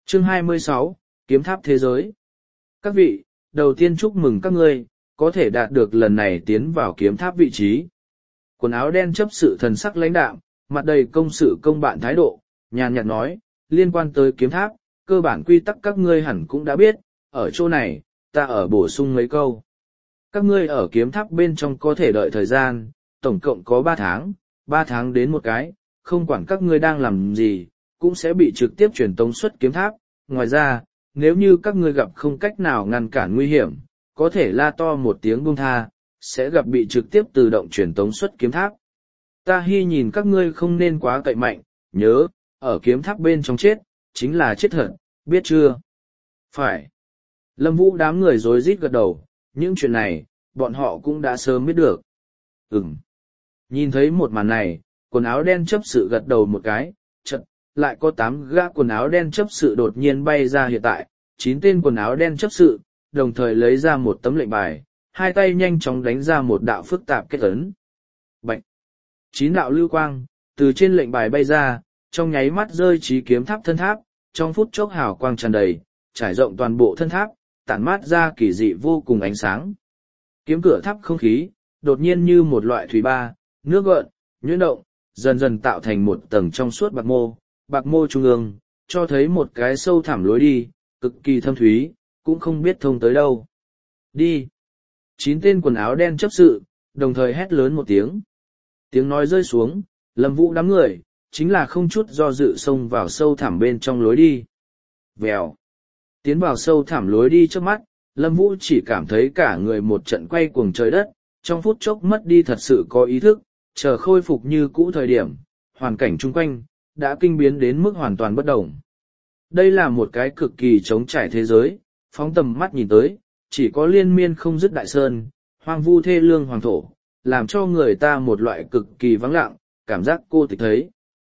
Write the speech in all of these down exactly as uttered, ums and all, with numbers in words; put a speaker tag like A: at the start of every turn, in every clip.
A: Chương hai mươi sáu, Kiếm tháp thế giới. Các vị, đầu tiên chúc mừng các ngươi, có thể đạt được lần này tiến vào kiếm tháp vị trí. Quần áo đen chấp sự thần sắc lãnh đạm, mặt đầy công sự công bạn thái độ, nhàn nhạt nói, liên quan tới kiếm tháp, cơ bản quy tắc các ngươi hẳn cũng đã biết, ở chỗ này, ta ở bổ sung mấy câu. Các ngươi ở kiếm tháp bên trong có thể đợi thời gian, tổng cộng có ba tháng, ba tháng đến một cái, không quản các ngươi đang làm gì, cũng sẽ bị trực tiếp truyền tống xuất kiếm tháp. Ngoài ra, nếu như các ngươi gặp không cách nào ngăn cản nguy hiểm, có thể la to một tiếng buông tha, sẽ gặp bị trực tiếp tự động truyền tống xuất kiếm tháp. Ta hy nhìn các ngươi không nên quá cậy mạnh, nhớ, ở kiếm tháp bên trong chết, chính là chết thật, biết chưa? Phải. Lâm Vũ đám người rối rít gật đầu, những chuyện này, bọn họ cũng đã sớm biết được. Ừm. Nhìn thấy một màn này, quần áo đen chấp sự gật đầu một cái, chật, lại có tám gã quần áo đen chấp sự đột nhiên bay ra hiện tại, chín tên quần áo đen chấp sự, đồng thời lấy ra một tấm lệnh bài, hai tay nhanh chóng đánh ra một đạo phức tạp kết ấn. Bạch! Chín đạo lưu quang, từ trên lệnh bài bay ra, trong nháy mắt rơi chí kiếm tháp thân tháp, trong phút chốc hào quang tràn đầy, trải rộng toàn bộ thân tháp, tản mát ra kỳ dị vô cùng ánh sáng. Kiếm cửa tháp không khí, đột nhiên như một loại thủy ba, nước gợn, nhuyễn động, dần dần tạo thành một tầng trong suốt bạc mô, bạc mô trung ương, cho thấy một cái sâu thẳm lối đi, cực kỳ thâm thúy, cũng không biết thông tới đâu. Đi! Chín tên quần áo đen chấp sự, đồng thời hét lớn một tiếng. Tiếng nói rơi xuống, Lâm Vũ đám người, chính là không chút do dự xông vào sâu thẳm bên trong lối đi. Vèo! Tiến vào sâu thẳm lối đi trước mắt, Lâm Vũ chỉ cảm thấy cả người một trận quay cuồng trời đất, trong phút chốc mất đi thật sự có ý thức, chờ khôi phục như cũ thời điểm, hoàn cảnh chung quanh, đã kinh biến đến mức hoàn toàn bất động. Đây là một cái cực kỳ trống trải thế giới, phóng tầm mắt nhìn tới, chỉ có liên miên không dứt đại sơn, hoang vu thê lương hoàng thổ, làm cho người ta một loại cực kỳ vắng lặng, cảm giác cô tịch thấy.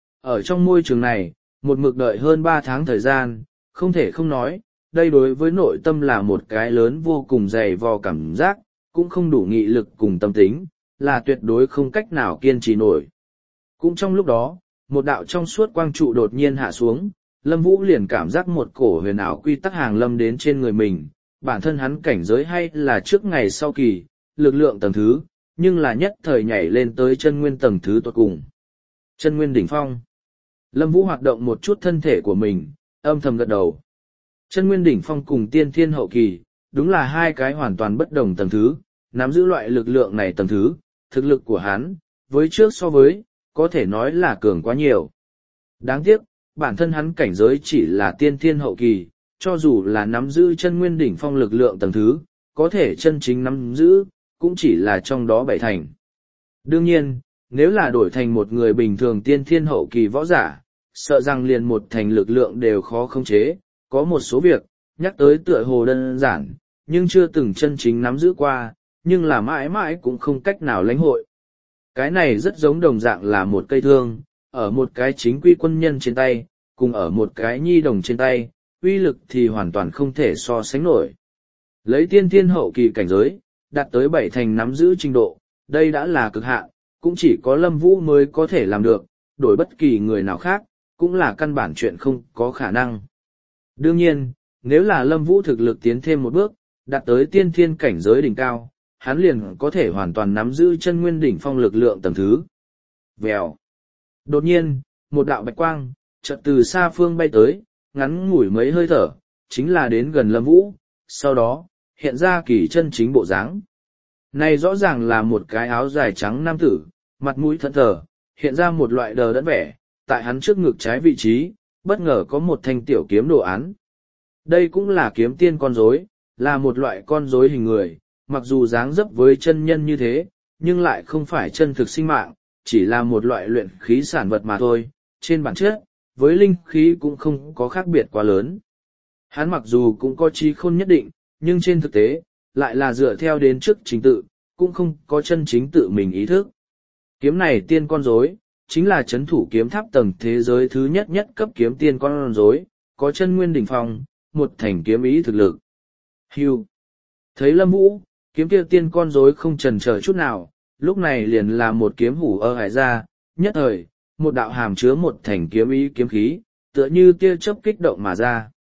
A: Ở trong môi trường này, một mực đợi hơn ba tháng thời gian, không thể không nói, đây đối với nội tâm là một cái lớn vô cùng dày vò cảm giác, cũng không đủ nghị lực cùng tâm tính, là tuyệt đối không cách nào kiên trì nổi. Cũng trong lúc đó, một đạo trong suốt quang trụ đột nhiên hạ xuống, Lâm Vũ liền cảm giác một cổ huyền ảo quy tắc hàng lâm đến trên người mình, bản thân hắn cảnh giới hay là trước ngày sau kỳ, lực lượng tầng thứ, nhưng là nhất thời nhảy lên tới chân nguyên tầng thứ tột cùng. Chân nguyên đỉnh phong. Lâm Vũ hoạt động một chút thân thể của mình, âm thầm gật đầu. Chân nguyên đỉnh phong cùng tiên thiên hậu kỳ, đúng là hai cái hoàn toàn bất đồng tầng thứ, nắm giữ loại lực lượng này tầng thứ, thực lực của hắn, với trước so với, có thể nói là cường quá nhiều. Đáng tiếc, bản thân hắn cảnh giới chỉ là tiên thiên hậu kỳ, cho dù là nắm giữ chân nguyên đỉnh phong lực lượng tầng thứ, có thể chân chính nắm giữ, cũng chỉ là trong đó bảy thành. Đương nhiên, nếu là đổi thành một người bình thường tiên thiên hậu kỳ võ giả, sợ rằng liền một thành lực lượng đều khó khống chế, có một số việc, nhắc tới tựa hồ đơn giản, nhưng chưa từng chân chính nắm giữ qua, nhưng là mãi mãi cũng không cách nào lãnh hội. Cái này rất giống đồng dạng là một cây thương, ở một cái chính quy quân nhân trên tay, cùng ở một cái nhi đồng trên tay, uy lực thì hoàn toàn không thể so sánh nổi. Lấy tiên thiên hậu kỳ cảnh giới, đạt tới bảy thành nắm giữ trình độ, đây đã là cực hạn, cũng chỉ có Lâm Vũ mới có thể làm được, đổi bất kỳ người nào khác, cũng là căn bản chuyện không có khả năng. Đương nhiên, nếu là Lâm Vũ thực lực tiến thêm một bước, đạt tới tiên thiên cảnh giới đỉnh cao, hắn liền có thể hoàn toàn nắm giữ chân nguyên đỉnh phong lực lượng tầng thứ. Vèo. Đột nhiên, một đạo bạch quang, chợt từ xa phương bay tới, ngắn ngủi mấy hơi thở, chính là đến gần Lâm Vũ, sau đó, hiện ra kỳ chân chính bộ dáng. Này rõ ràng là một cái áo dài trắng nam tử, mặt mũi thẫn thờ, hiện ra một loại đờ đẫn vẻ, tại hắn trước ngực trái vị trí, bất ngờ có một thanh tiểu kiếm đồ án. Đây cũng là kiếm tiên con rối, là một loại con rối hình người, mặc dù dáng dấp với chân nhân như thế, nhưng lại không phải chân thực sinh mạng, chỉ là một loại luyện khí sản vật mà thôi, trên bản chất, với linh khí cũng không có khác biệt quá lớn. Hắn mặc dù cũng có trí khôn nhất định, nhưng trên thực tế, lại là dựa theo đến trước trình tự, cũng không có chân chính tự mình ý thức. Kiếm này tiên con rối, chính là chấn thủ kiếm tháp tầng thế giới thứ nhất nhất cấp kiếm tiên con rối, có chân nguyên đỉnh phong, một thành kiếm ý thực lực. Hưu. Thấy Lâm Vũ, kiếm kia tiên con rối không chần chờ chút nào, lúc này liền là một kiếm hủ ơ hải ra, nhất thời, một đạo hàm chứa một thành kiếm ý kiếm khí, tựa như tia chớp kích động mà ra.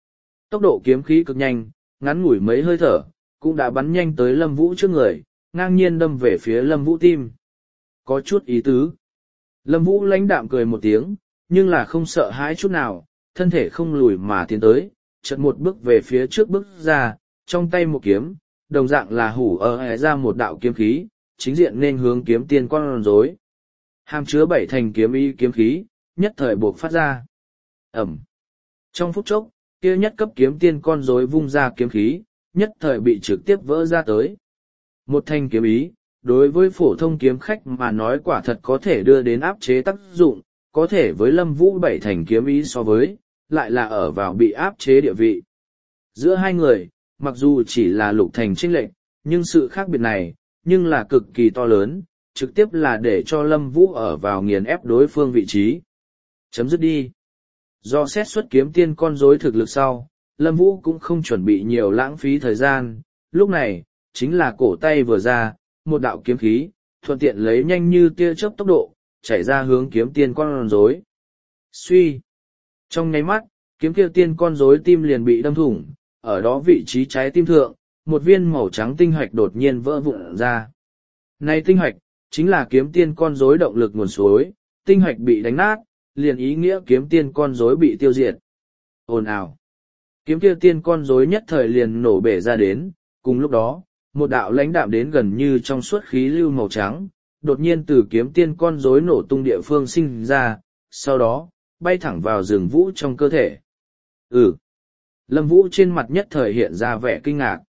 A: Tốc độ kiếm khí cực nhanh, ngắn ngủi mấy hơi thở, cũng đã bắn nhanh tới Lâm Vũ trước người, ngang nhiên đâm về phía Lâm Vũ tim. Có chút ý tứ. Lâm Vũ lãnh đạm cười một tiếng, nhưng là không sợ hãi chút nào, thân thể không lùi mà tiến tới, chợt một bước về phía trước bước ra, trong tay một kiếm, đồng dạng là hủ ở hẻ ra một đạo kiếm khí, chính diện nên hướng kiếm tiên con rối. Hàm chứa bảy thành kiếm ý kiếm khí, nhất thời buộc phát ra. Ẩm. Trong phút chốc, kia nhất cấp kiếm tiên con rối vung ra kiếm khí, nhất thời bị trực tiếp vỡ ra tới. Một thanh kiếm ý, đối với phổ thông kiếm khách mà nói quả thật có thể đưa đến áp chế tác dụng, có thể với Lâm Vũ bảy thành kiếm ý so với, lại là ở vào bị áp chế địa vị. Giữa hai người, mặc dù chỉ là lục thành chênh lệch, nhưng sự khác biệt này, nhưng là cực kỳ to lớn, trực tiếp là để cho Lâm Vũ ở vào nghiền ép đối phương vị trí. Chấm dứt đi. Do xét xuất kiếm tiên con rối thực lực sau, Lâm Vũ cũng không chuẩn bị nhiều lãng phí thời gian, lúc này, chính là cổ tay vừa ra, một đạo kiếm khí, thuận tiện lấy nhanh như tia chớp tốc độ, chảy ra hướng kiếm tiên con rối. Suy. Trong nháy mắt, kiếm kia tiên con rối tim liền bị đâm thủng, ở đó vị trí trái tim thượng, một viên màu trắng tinh hạch đột nhiên vỡ vụn ra. Này tinh hạch, chính là kiếm tiên con rối động lực nguồn suối, tinh hạch bị đánh nát, liền ý nghĩa kiếm tiên con rối bị tiêu diệt. Ồn ào. Kiếm kia tiên con rối nhất thời liền nổ bể ra đến, cùng lúc đó, một đạo lãnh đạm đến gần như trong suốt khí lưu màu trắng, đột nhiên từ kiếm tiên con rối nổ tung địa phương sinh ra, sau đó, bay thẳng vào rừng vũ trong cơ thể. Ừ. Lâm Vũ trên mặt nhất thời hiện ra vẻ kinh ngạc.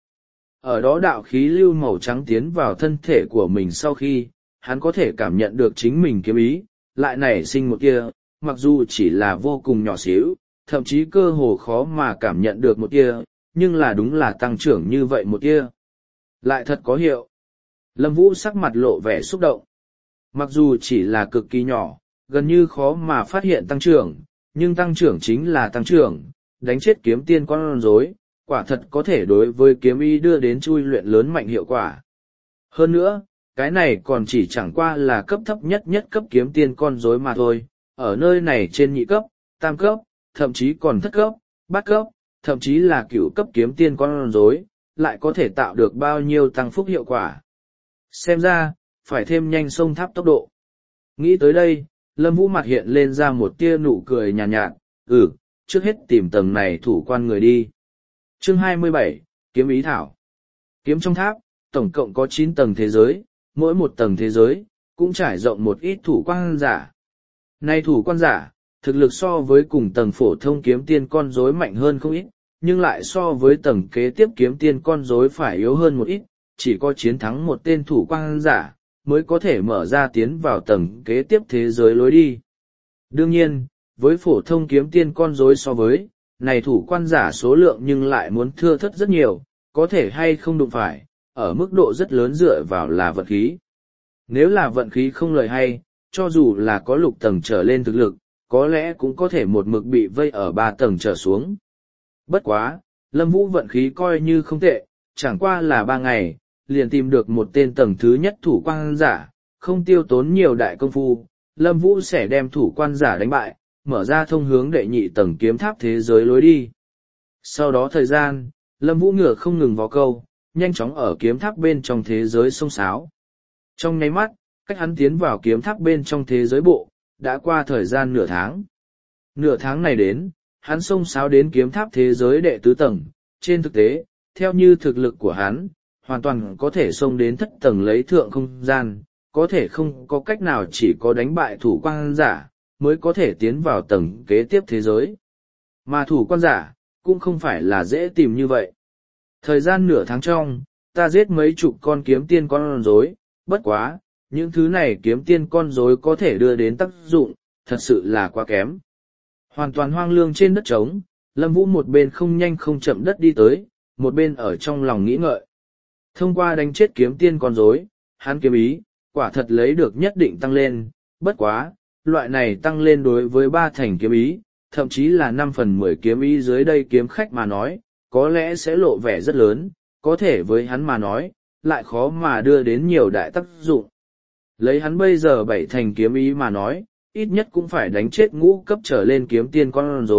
A: Ở đó đạo khí lưu màu trắng tiến vào thân thể của mình sau khi, hắn có thể cảm nhận được chính mình kiếm ý, lại nảy sinh một kia, mặc dù chỉ là vô cùng nhỏ xíu, thậm chí cơ hồ khó mà cảm nhận được một kia, nhưng là đúng là tăng trưởng như vậy một kia. Lại thật có hiệu. Lâm Vũ sắc mặt lộ vẻ xúc động. Mặc dù chỉ là cực kỳ nhỏ, gần như khó mà phát hiện tăng trưởng, nhưng tăng trưởng chính là tăng trưởng, đánh chết kiếm tiên con rối, quả thật có thể đối với kiếm ý đưa đến chui luyện lớn mạnh hiệu quả. Hơn nữa, cái này còn chỉ chẳng qua là cấp thấp nhất nhất cấp kiếm tiên con rối mà thôi, ở nơi này trên nhị cấp, tam cấp, thậm chí còn thất cấp, bát cấp, thậm chí là cửu cấp kiếm tiên con rối, lại có thể tạo được bao nhiêu tăng phúc hiệu quả. Xem ra, phải thêm nhanh sông tháp tốc độ. Nghĩ tới đây, Lâm Vũ mặt hiện lên ra một tia nụ cười nhàn nhạt, nhạt, ừ, trước hết tìm tầng này thủ quan người đi. Chương hai mươi bảy, Kiếm ý thảo. Kiếm trong tháp, tổng cộng có chín tầng thế giới, mỗi một tầng thế giới, cũng trải rộng một ít thủ quan giả. Nay thủ quan giả, thực lực so với cùng tầng phổ thông kiếm tiên con rối mạnh hơn không ít, nhưng lại so với tầng kế tiếp kiếm tiên con rối phải yếu hơn một ít, chỉ có chiến thắng một tên thủ quan giả, mới có thể mở ra tiến vào tầng kế tiếp thế giới lối đi. Đương nhiên, với phổ thông kiếm tiên con rối so với, này thủ quan giả số lượng nhưng lại muốn thưa thớt rất nhiều, có thể hay không đụng phải, ở mức độ rất lớn dựa vào là vận khí. Nếu là vận khí không lời hay, cho dù là có lục tầng trở lên thực lực, có lẽ cũng có thể một mực bị vây ở ba tầng trở xuống. Bất quá, Lâm Vũ vận khí coi như không tệ, chẳng qua là ba ngày, liền tìm được một tên tầng thứ nhất thủ quan giả, không tiêu tốn nhiều đại công phu, Lâm Vũ sẽ đem thủ quan giả đánh bại, mở ra thông hướng đệ nhị tầng kiếm tháp thế giới lối đi. Sau đó thời gian, Lâm Vũ ngựa không ngừng vào câu, nhanh chóng ở kiếm tháp bên trong thế giới sông sáo. Trong nháy mắt, cách hắn tiến vào kiếm tháp bên trong thế giới bộ, đã qua thời gian nửa tháng. Nửa tháng này đến, hắn sông sáo đến kiếm tháp thế giới đệ tứ tầng, trên thực tế, theo như thực lực của hắn, hoàn toàn có thể xông đến thất tầng lấy thượng không gian, có thể không có cách nào chỉ có đánh bại thủ quan giả, mới có thể tiến vào tầng kế tiếp thế giới. Mà thủ quan giả, cũng không phải là dễ tìm như vậy. Thời gian nửa tháng trong, ta giết mấy chục con kiếm tiên con rối, bất quá, những thứ này kiếm tiên con rối có thể đưa đến tác dụng, thật sự là quá kém. Hoàn toàn hoang lương trên đất trống, Lâm Vũ một bên không nhanh không chậm đất đi tới, một bên ở trong lòng nghĩ ngợi. Thông qua đánh chết kiếm tiên con rối, hắn kiếm ý, quả thật lấy được nhất định tăng lên, bất quá, loại này tăng lên đối với ba thành kiếm ý, thậm chí là năm phần mười kiếm ý dưới đây kiếm khách mà nói, có lẽ sẽ lộ vẻ rất lớn, có thể với hắn mà nói, lại khó mà đưa đến nhiều đại tác dụng. Lấy hắn bây giờ bảy thành kiếm ý mà nói, ít nhất cũng phải đánh chết ngũ cấp trở lên kiếm tiên con rối,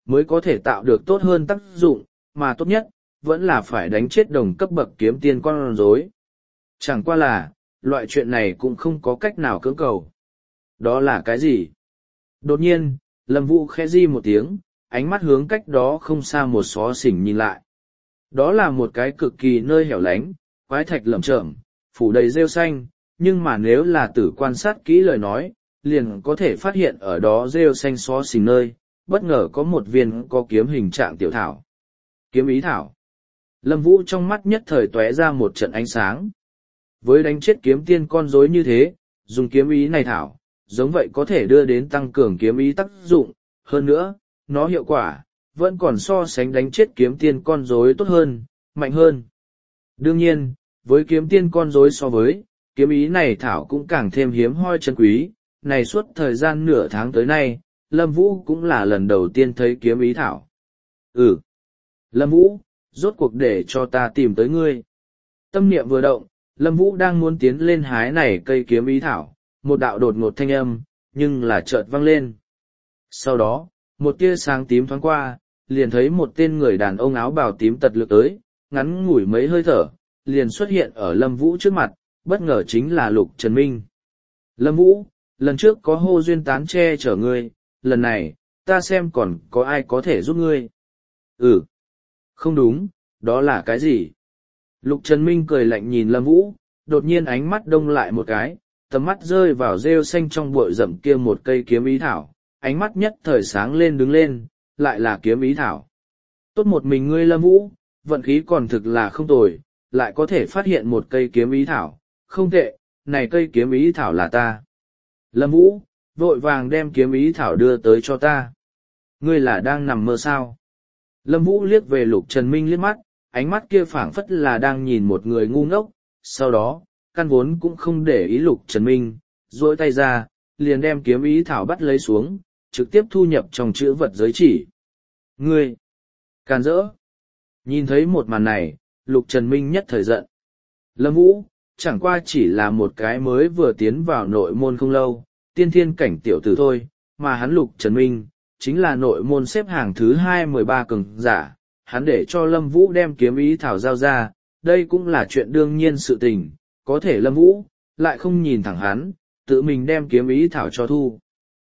A: mới có thể tạo được tốt hơn tác dụng, mà tốt nhất, vẫn là phải đánh chết đồng cấp bậc kiếm tiên con rối. Chẳng qua là, loại chuyện này cũng không có cách nào cưỡng cầu. Đó là cái gì? Đột nhiên, Lâm Vũ khẽ di một tiếng, ánh mắt hướng cách đó không xa một xó xỉnh nhìn lại. Đó là một cái cực kỳ nơi hẻo lánh, quái thạch lởm chởm, phủ đầy rêu xanh, nhưng mà nếu là tử quan sát kỹ lời nói, liền có thể phát hiện ở đó rêu xanh xó xỉnh nơi, bất ngờ có một viên có kiếm hình trạng tiểu thảo. Kiếm ý thảo. Lâm Vũ trong mắt nhất thời tóe ra một trận ánh sáng. Với đánh chết kiếm tiên con rối như thế, dùng kiếm ý này thảo, giống vậy có thể đưa đến tăng cường kiếm ý tác dụng, hơn nữa, nó hiệu quả, vẫn còn so sánh đánh chết kiếm tiên con rối tốt hơn, mạnh hơn. Đương nhiên, với kiếm tiên con rối so với, kiếm ý này thảo cũng càng thêm hiếm hoi chân quý, này suốt thời gian nửa tháng tới nay, Lâm Vũ cũng là lần đầu tiên thấy kiếm ý thảo. Ừ. Lâm Vũ, rốt cuộc để cho ta tìm tới ngươi. Tâm niệm vừa động, Lâm Vũ đang muốn tiến lên hái này cây kiếm ý thảo, một đạo đột ngột thanh âm, nhưng là chợt vang lên. Sau đó, một tia sáng tím thoáng qua, liền thấy một tên người đàn ông áo bào tím tật lực tới, ngắn ngủi mấy hơi thở, liền xuất hiện ở Lâm Vũ trước mặt, bất ngờ chính là Lục Trần Minh. Lâm Vũ, lần trước có hô duyên tán che chở ngươi, lần này, ta xem còn có ai có thể giúp ngươi. Ừ. Không đúng, đó là cái gì? Lục Trần Minh cười lạnh nhìn Lâm Vũ, đột nhiên ánh mắt đông lại một cái, tầm mắt rơi vào rêu xanh trong bụi rậm kia một cây kiếm ý thảo, ánh mắt nhất thời sáng lên đứng lên, lại là kiếm ý thảo. Tốt một mình ngươi Lâm Vũ, vận khí còn thực là không tồi, lại có thể phát hiện một cây kiếm ý thảo, không tệ, này cây kiếm ý thảo là ta. Lâm Vũ, vội vàng đem kiếm ý thảo đưa tới cho ta. Ngươi là đang nằm mơ sao? Lâm Vũ liếc về Lục Trần Minh liếc mắt, ánh mắt kia phảng phất là đang nhìn một người ngu ngốc, sau đó, căn vốn cũng không để ý Lục Trần Minh, duỗi tay ra, liền đem kiếm ý thảo bắt lấy xuống, trực tiếp thu nhập trong chữ vật giới chỉ. Ngươi! Càn rỡ! Nhìn thấy một màn này, Lục Trần Minh nhất thời giận. Lâm Vũ, chẳng qua chỉ là một cái mới vừa tiến vào nội môn không lâu, tiên thiên cảnh tiểu tử thôi, mà hắn Lục Trần Minh, chính là nội môn xếp hàng thứ hai mười ba cường giả, hắn để cho Lâm Vũ đem kiếm ý thảo giao ra, đây cũng là chuyện đương nhiên sự tình, có thể Lâm Vũ, lại không nhìn thẳng hắn, tự mình đem kiếm ý thảo cho thu.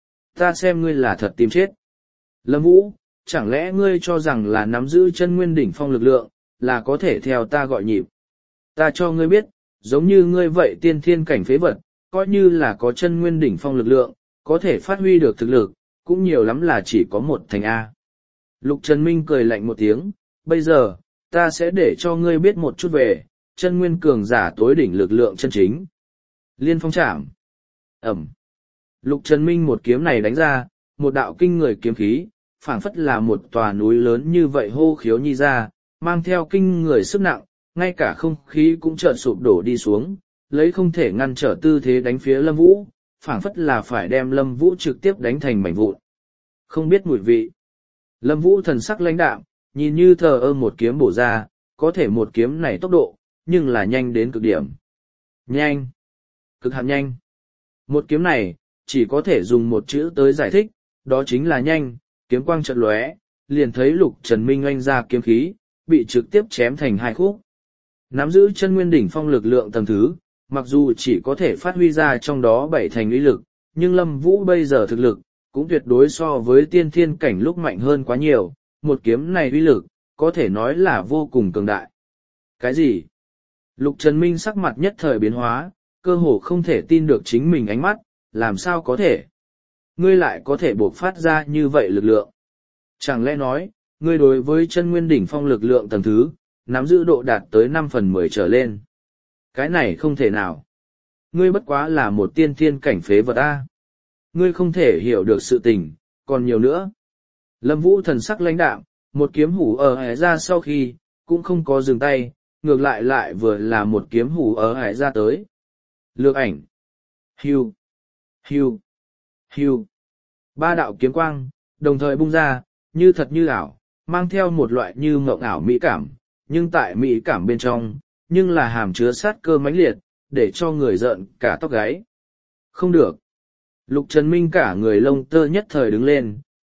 A: Ta xem ngươi là thật tìm chết. Lâm Vũ, chẳng lẽ ngươi cho rằng là nắm giữ chân nguyên đỉnh phong lực lượng, là có thể theo ta gọi nhịp. Ta cho ngươi biết, giống như ngươi vậy tiên thiên cảnh phế vật, coi như là có chân nguyên đỉnh phong lực lượng, có thể phát huy được thực lực, cũng nhiều lắm là chỉ có một thành A. Lục Trần Minh cười lạnh một tiếng, bây giờ, ta sẽ để cho ngươi biết một chút về, chân nguyên cường giả tối đỉnh lực lượng chân chính. Liên phong trảm. Ẩm. Lục Trần Minh một kiếm này đánh ra, một đạo kinh người kiếm khí, phảng phất là một tòa núi lớn như vậy hô khiếu nhi ra, mang theo kinh người sức nặng, ngay cả không khí cũng chợt sụp đổ đi xuống, lấy không thể ngăn trở tư thế đánh phía Lâm Vũ, phảng phất là phải đem Lâm Vũ trực tiếp đánh thành mảnh vụn. Không biết mùi vị. Lâm Vũ thần sắc lãnh đạm, nhìn như thờ ơ một kiếm bổ ra, có thể một kiếm này tốc độ, nhưng là nhanh đến cực điểm. Nhanh. Cực hạn nhanh. Một kiếm này, chỉ có thể dùng một chữ tới giải thích, đó chính là nhanh, kiếm quang chợt lóe, liền thấy Lục Trần Minh oanh ra kiếm khí, bị trực tiếp chém thành hai khúc. Nắm giữ chân nguyên đỉnh phong lực lượng tầng thứ, mặc dù chỉ có thể phát huy ra trong đó bảy thành uy lực, nhưng Lâm Vũ bây giờ thực lực, cũng tuyệt đối so với tiên thiên cảnh lúc mạnh hơn quá nhiều, một kiếm này uy lực, có thể nói là vô cùng cường đại. Cái gì? Lục Trần Minh sắc mặt nhất thời biến hóa, cơ hồ không thể tin được chính mình ánh mắt, làm sao có thể? Ngươi lại có thể bộc phát ra như vậy lực lượng. Chẳng lẽ nói, ngươi đối với chân nguyên đỉnh phong lực lượng tầng thứ, nắm giữ độ đạt tới năm phần mười trở lên. Cái này không thể nào. Ngươi bất quá là một tiên thiên cảnh phế vật A. Ngươi không thể hiểu được sự tình, còn nhiều nữa. Lâm Vũ thần sắc lãnh đạm, một kiếm hủ ở hải ra sau khi, cũng không có dừng tay, ngược lại lại vừa là một kiếm hủ ở hải ra tới. Lược ảnh. Hiu. Hiu. Hiu. Ba đạo kiếm quang, đồng thời bung ra, như thật như ảo, mang theo một loại như mộng ảo mỹ cảm, nhưng tại mỹ cảm bên trong, nhưng là hàm chứa sát cơ mãnh liệt, để cho người giận cả tóc gáy. Không được. Lục Trần Minh cả người lông tơ nhất thời đứng lên,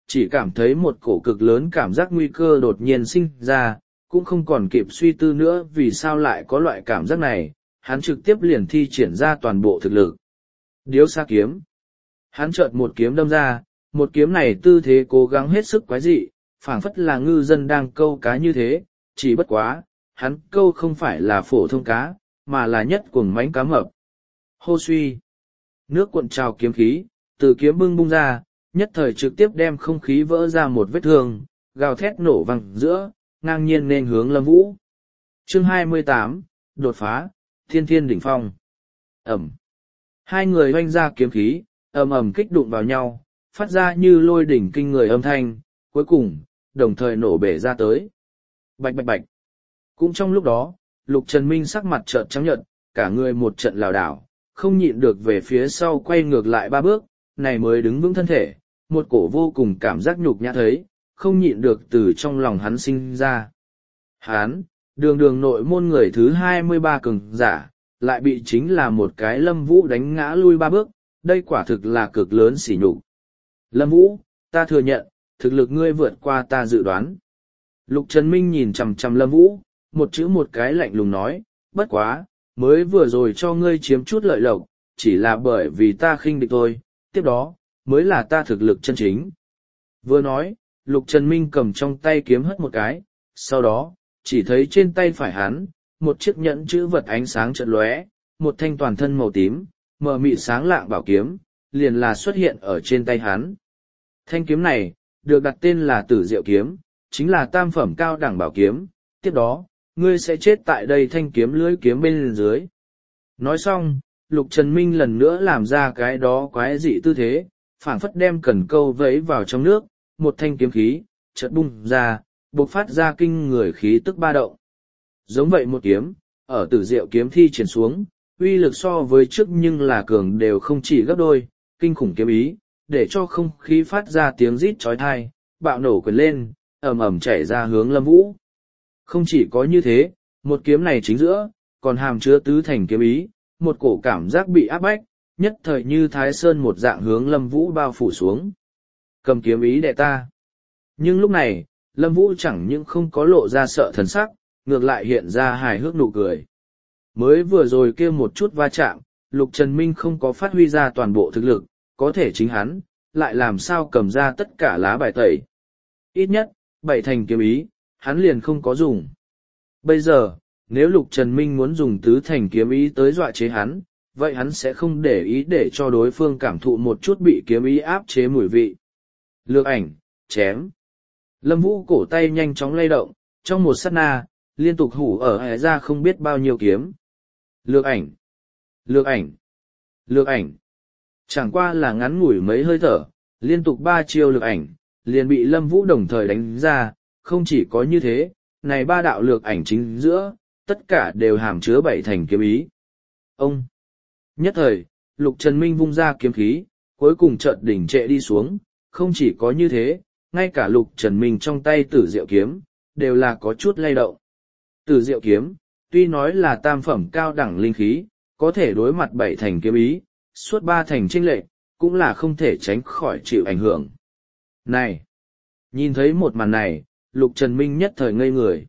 A: chỉ cảm thấy một cổ cực lớn cảm giác nguy cơ đột nhiên sinh ra, cũng không còn kịp suy tư nữa vì sao lại có loại cảm giác này, hắn trực tiếp liền thi triển ra toàn bộ thực lực. Điếu xa kiếm. Hắn chợt một kiếm đâm ra, một kiếm này tư thế cố gắng hết sức quái dị, phảng phất là ngư dân đang câu cá như thế, chỉ bất quá, hắn câu không phải là phổ thông cá, mà là nhất cuồng mánh cá mập. Hô suy. Nước cuộn trào kiếm khí, từ kiếm bưng bung ra, nhất thời trực tiếp đem không khí vỡ ra một vết thương, gào thét nổ vang giữa, ngang nhiên nên hướng Lâm Vũ. Chương hai mươi tám, đột phá, thiên thiên đỉnh phong. Ẩm. Hai người hoanh ra kiếm khí, ầm ầm kích đụng vào nhau, phát ra như lôi đỉnh kinh người âm thanh, cuối cùng, đồng thời nổ bể ra tới. Bạch bạch bạch. Cũng trong lúc đó, Lục Trần Minh sắc mặt chợt trắng nhợt, cả người một trận lảo đảo, không nhịn được về phía sau quay ngược lại ba bước, này mới đứng vững thân thể, một cổ vô cùng cảm giác nhục nhã thấy, không nhịn được từ trong lòng hắn sinh ra. Hán, đường đường nội môn người thứ hai mươi ba cường giả, lại bị chính là một cái Lâm Vũ đánh ngã lui ba bước, đây quả thực là cực lớn sỉ nhục. Lâm Vũ, ta thừa nhận, thực lực ngươi vượt qua ta dự đoán. Lục Trần Minh nhìn chằm chằm Lâm Vũ, một chữ một cái lạnh lùng nói, bất quá, mới vừa rồi cho ngươi chiếm chút lợi lộc, chỉ là bởi vì ta khinh địch thôi, tiếp đó, mới là ta thực lực chân chính. Vừa nói, Lục Trần Minh cầm trong tay kiếm hất một cái, sau đó, chỉ thấy trên tay phải hắn, một chiếc nhẫn chữ vật ánh sáng chợt lóe, một thanh toàn thân màu tím, mờ mịt sáng lạng bảo kiếm, liền là xuất hiện ở trên tay hắn. Thanh kiếm này, được đặt tên là Tử Diệu Kiếm, chính là tam phẩm cao đẳng bảo kiếm, tiếp đó, ngươi sẽ chết tại đây thanh kiếm lưỡi kiếm bên dưới. Nói xong, Lục Trần Minh lần nữa làm ra cái đó quái dị tư thế, phảng phất đem cần câu vẫy vào trong nước, một thanh kiếm khí, chợt bung ra, bộc phát ra kinh người khí tức ba động. Giống vậy một kiếm, ở Tử Diệu Kiếm thi triển xuống, uy lực so với trước nhưng là cường đều không chỉ gấp đôi, kinh khủng kiếm ý, để cho không khí phát ra tiếng rít chói tai, bạo nổ quyền lên, ầm ầm chảy ra hướng Lâm Vũ. Không chỉ có như thế, một kiếm này chính giữa, còn hàm chứa tứ thành kiếm ý, một cổ cảm giác bị áp bách, nhất thời như Thái Sơn một dạng hướng Lâm Vũ bao phủ xuống. Cầm kiếm ý đệ ta. Nhưng lúc này, Lâm Vũ chẳng những không có lộ ra sợ thần sắc, ngược lại hiện ra hài hước nụ cười. Mới vừa rồi kia một chút va chạm, Lục Trần Minh không có phát huy ra toàn bộ thực lực, có thể chính hắn, lại làm sao cầm ra tất cả lá bài tẩy. Ít nhất, bảy thành kiếm ý, hắn liền không có dùng. Bây giờ, nếu Lục Trần Minh muốn dùng tứ thành kiếm ý tới dọa chế hắn, vậy hắn sẽ không để ý để cho đối phương cảm thụ một chút bị kiếm ý áp chế mùi vị. Lược ảnh, chém. Lâm Vũ cổ tay nhanh chóng lay động, trong một sát na, liên tục hủ ở hệ ra không biết bao nhiêu kiếm. Lược ảnh, lược ảnh, lược ảnh. Chẳng qua là ngắn ngủi mấy hơi thở, liên tục ba chiêu lược ảnh, liền bị Lâm Vũ đồng thời đánh ra, không chỉ có như thế, này ba đạo lược ảnh chính giữa, tất cả đều hàm chứa bảy thành kiếm ý. Ông! Nhất thời, Lục Trần Minh vung ra kiếm khí, cuối cùng chợt đỉnh trệ đi xuống, không chỉ có như thế, ngay cả Lục Trần Minh trong tay Tử Diệu Kiếm, đều là có chút lay động. Tử Diệu Kiếm, tuy nói là tam phẩm cao đẳng linh khí, có thể đối mặt bảy thành kiếm ý, suốt ba thành chênh lệch, cũng là không thể tránh khỏi chịu ảnh hưởng. Này! Nhìn thấy một màn này, Lục Trần Minh nhất thời ngây người.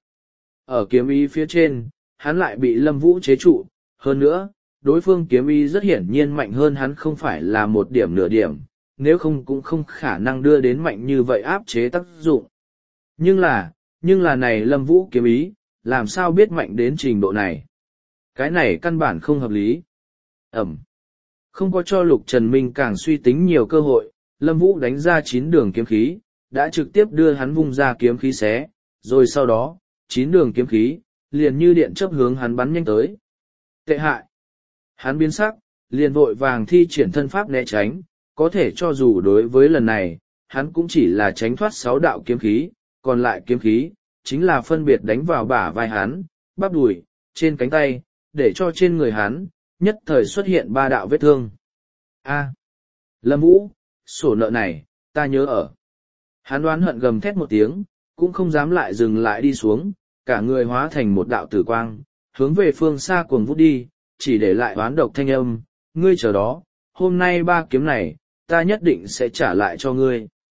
A: Ở kiếm ý phía trên, hắn lại bị Lâm Vũ chế trụ, hơn nữa, đối phương kiếm ý rất hiển nhiên mạnh hơn hắn không phải là một điểm nửa điểm, nếu không cũng không khả năng đưa đến mạnh như vậy áp chế tác dụng. Nhưng là, nhưng là này Lâm Vũ kiếm ý, làm sao biết mạnh đến trình độ này? Cái này căn bản không hợp lý. Ẩm. Không có cho Lục Trần Minh càng suy tính nhiều cơ hội, Lâm Vũ đánh ra chín đường kiếm khí, đã trực tiếp đưa hắn vung ra kiếm khí xé, rồi sau đó, chín đường kiếm khí, liền như điện chớp hướng hắn bắn nhanh tới. Tệ hại! Hắn biến sắc, liền vội vàng thi triển thân pháp né tránh, có thể cho dù đối với lần này, hắn cũng chỉ là tránh thoát sáu đạo kiếm khí, còn lại kiếm khí, chính là phân biệt đánh vào bả vai hắn, bắp đùi, trên cánh tay, để cho trên người hắn, nhất thời xuất hiện ba đạo vết thương. A, Lâm Vũ, sổ nợ này, ta nhớ ở. Hắn đoán hận gầm thét một tiếng, cũng không dám lại dừng lại đi xuống, cả người hóa thành một đạo tử quang, hướng về phương xa cuồng vút đi, chỉ để lại oán độc thanh âm, ngươi chờ đó, hôm nay ba kiếm này, ta nhất định sẽ trả lại cho ngươi.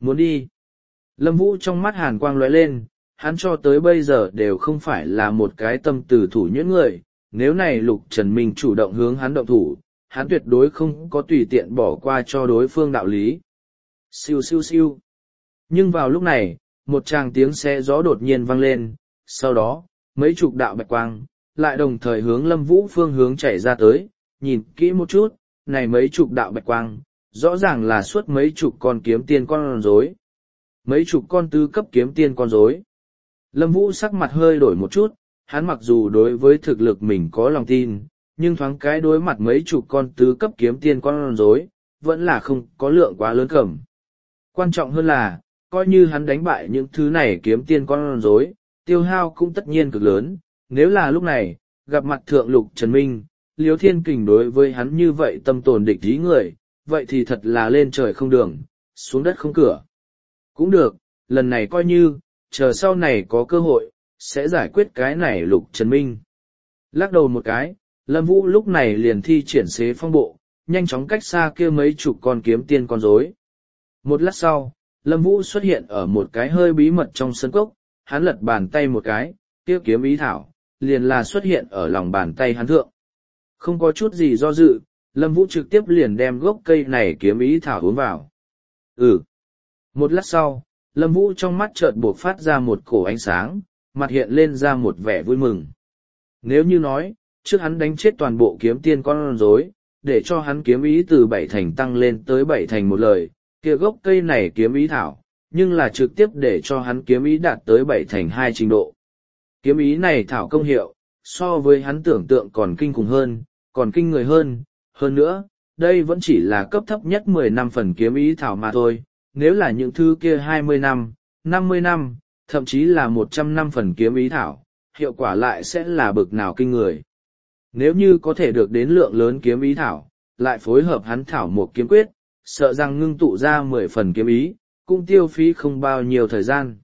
A: Muốn đi. Lâm Vũ trong mắt hàn quang lóe lên, hắn cho tới bây giờ đều không phải là một cái tâm từ thủ nhuyễn người, nếu này Lục Trần Minh chủ động hướng hắn động thủ, hắn tuyệt đối không có tùy tiện bỏ qua cho đối phương đạo lý. Siêu siêu siêu. Nhưng vào lúc này, một tràng tiếng xe gió đột nhiên vang lên, sau đó, mấy chục đạo bạch quang, lại đồng thời hướng Lâm Vũ phương hướng chạy ra tới, nhìn kỹ một chút, này mấy chục đạo bạch quang, rõ ràng là suốt mấy chục con kiếm tiên con rối. Mấy chục con tứ cấp kiếm tiên con rối. Lâm Vũ sắc mặt hơi đổi một chút, hắn mặc dù đối với thực lực mình có lòng tin, nhưng thoáng cái đối mặt mấy chục con tứ cấp kiếm tiên con rối, vẫn là không có lượng quá lớn cầm. Quan trọng hơn là, coi như hắn đánh bại những thứ này kiếm tiên con rối, tiêu hao cũng tất nhiên cực lớn, nếu là lúc này, gặp mặt thượng Lục Trần Minh, Liêu Thiên Kình đối với hắn như vậy tâm tồn địch ý người, vậy thì thật là lên trời không đường, xuống đất không cửa. Cũng được, lần này coi như, chờ sau này có cơ hội, sẽ giải quyết cái này Lục Trần Minh. Lắc đầu một cái, Lâm Vũ lúc này liền thi triển xế phong bộ, nhanh chóng cách xa kia mấy chục con kiếm tiên con rối. Một lát sau, Lâm Vũ xuất hiện ở một cái hơi bí mật trong sân cốc, hắn lật bàn tay một cái, kia kiếm ý thảo, liền là xuất hiện ở lòng bàn tay hắn thượng. Không có chút gì do dự, Lâm Vũ trực tiếp liền đem gốc cây này kiếm ý thảo uống vào. Ừ. Một lát sau, Lâm Vũ trong mắt chợt buộc phát ra một cổ ánh sáng, mặt hiện lên ra một vẻ vui mừng. Nếu như nói, trước hắn đánh chết toàn bộ kiếm tiên con rối, để cho hắn kiếm ý từ bảy thành tăng lên tới bảy thành một lời, kia gốc cây này kiếm ý thảo, nhưng là trực tiếp để cho hắn kiếm ý đạt tới bảy thành hai trình độ. Kiếm ý này thảo công hiệu, so với hắn tưởng tượng còn kinh khủng hơn, còn kinh người hơn, hơn nữa, đây vẫn chỉ là cấp thấp nhất mười năm phần kiếm ý thảo mà thôi, nếu là những thứ kia hai mươi năm, năm mươi năm, thậm chí là một trăm năm phần kiếm ý thảo, hiệu quả lại sẽ là bực nào kinh người. Nếu như có thể được đến lượng lớn kiếm ý thảo, lại phối hợp hắn thảo một kiếm quyết, sợ rằng ngưng tụ ra mười phần kiếm ý, cũng tiêu phí không bao nhiêu thời gian.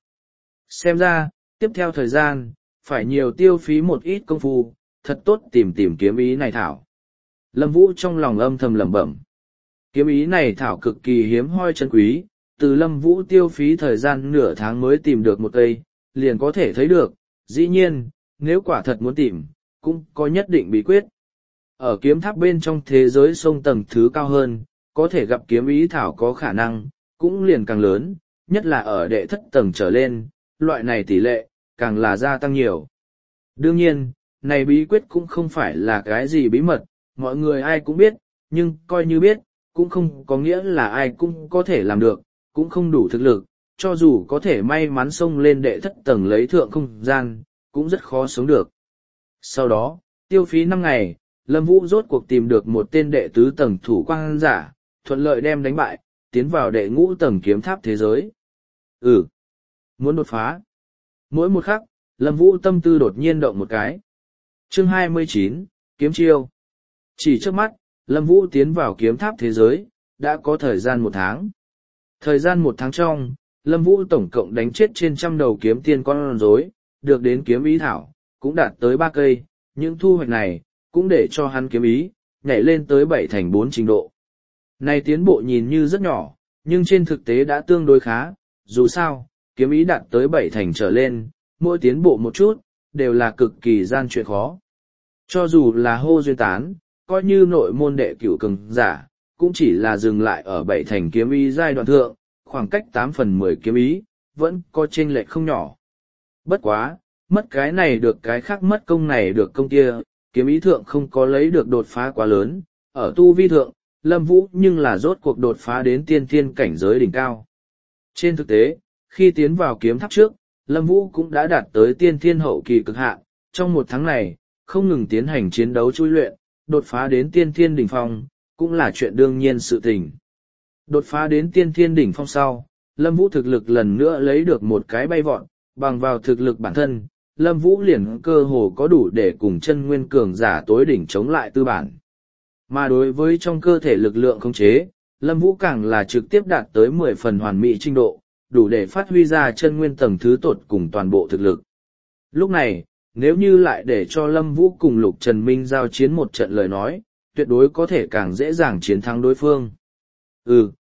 A: Xem ra, tiếp theo thời gian, phải nhiều tiêu phí một ít công phu, thật tốt tìm tìm kiếm ý này thảo. Lâm Vũ trong lòng âm thầm lẩm bẩm. Kiếm ý này thảo cực kỳ hiếm hoi chân quý, từ Lâm Vũ tiêu phí thời gian nửa tháng mới tìm được một cây, liền có thể thấy được, dĩ nhiên, nếu quả thật muốn tìm, cũng có nhất định bí quyết. Ở kiếm tháp bên trong thế giới sông tầng thứ cao hơn, có thể gặp kiếm ý thảo có khả năng, cũng liền càng lớn, nhất là ở đệ thất tầng trở lên, loại này tỷ lệ, càng là gia tăng nhiều. Đương nhiên, này bí quyết cũng không phải là cái gì bí mật, mọi người ai cũng biết, nhưng coi như biết, cũng không có nghĩa là ai cũng có thể làm được, cũng không đủ thực lực, cho dù có thể may mắn xông lên đệ thất tầng lấy thượng không gian, cũng rất khó sống được. Sau đó, tiêu phí năm ngày, Lâm Vũ rốt cuộc tìm được một tên đệ tứ tầng thủ quang giả, thuận lợi đem đánh bại, tiến vào đệ ngũ tầng kiếm tháp thế giới. Ừ, muốn đột phá. Mỗi một khắc, Lâm Vũ tâm tư đột nhiên động một cái. Chương hai mươi chín, Kiếm chiêu. Chỉ trước mắt, Lâm Vũ tiến vào kiếm tháp thế giới, đã có thời gian một tháng. Thời gian một tháng trong, Lâm Vũ tổng cộng đánh chết trên trăm đầu kiếm tiên con rối, được đến kiếm ý thảo, cũng đạt tới ba cây, những thu hoạch này, cũng để cho hắn kiếm ý, nhảy lên tới bảy thành bốn trình độ. Này tiến bộ nhìn như rất nhỏ, nhưng trên thực tế đã tương đối khá, dù sao, kiếm ý đạt tới bảy thành trở lên, mỗi tiến bộ một chút, đều là cực kỳ gian chuyện khó. Cho dù là hô duyên tán, coi như nội môn đệ cửu cường giả, cũng chỉ là dừng lại ở bảy thành kiếm ý giai đoạn thượng, khoảng cách tám phần mười kiếm ý, vẫn có chênh lệch không nhỏ. Bất quá, mất cái này được cái khác mất công này được công kia, kiếm ý thượng không có lấy được đột phá quá lớn, ở tu vi thượng, Lâm Vũ nhưng là rốt cuộc đột phá đến tiên thiên cảnh giới đỉnh cao. Trên thực tế, khi tiến vào kiếm tháp trước, Lâm Vũ cũng đã đạt tới tiên thiên hậu kỳ cực hạn, trong một tháng này, không ngừng tiến hành chiến đấu chui luyện, đột phá đến tiên thiên đỉnh phong, cũng là chuyện đương nhiên sự tình. Đột phá đến tiên thiên đỉnh phong sau, Lâm Vũ thực lực lần nữa lấy được một cái bay vọt, bằng vào thực lực bản thân, Lâm Vũ liền cơ hồ có đủ để cùng chân nguyên cường giả tối đỉnh chống lại tư bản. Mà đối với trong cơ thể lực lượng khống chế, Lâm Vũ càng là trực tiếp đạt tới mười phần hoàn mỹ trình độ, đủ để phát huy ra chân nguyên tầng thứ tột cùng toàn bộ thực lực. Lúc này, nếu như lại để cho Lâm Vũ cùng Lục Trần Minh giao chiến một trận lời nói, tuyệt đối có thể càng dễ dàng chiến thắng đối phương. Ừ,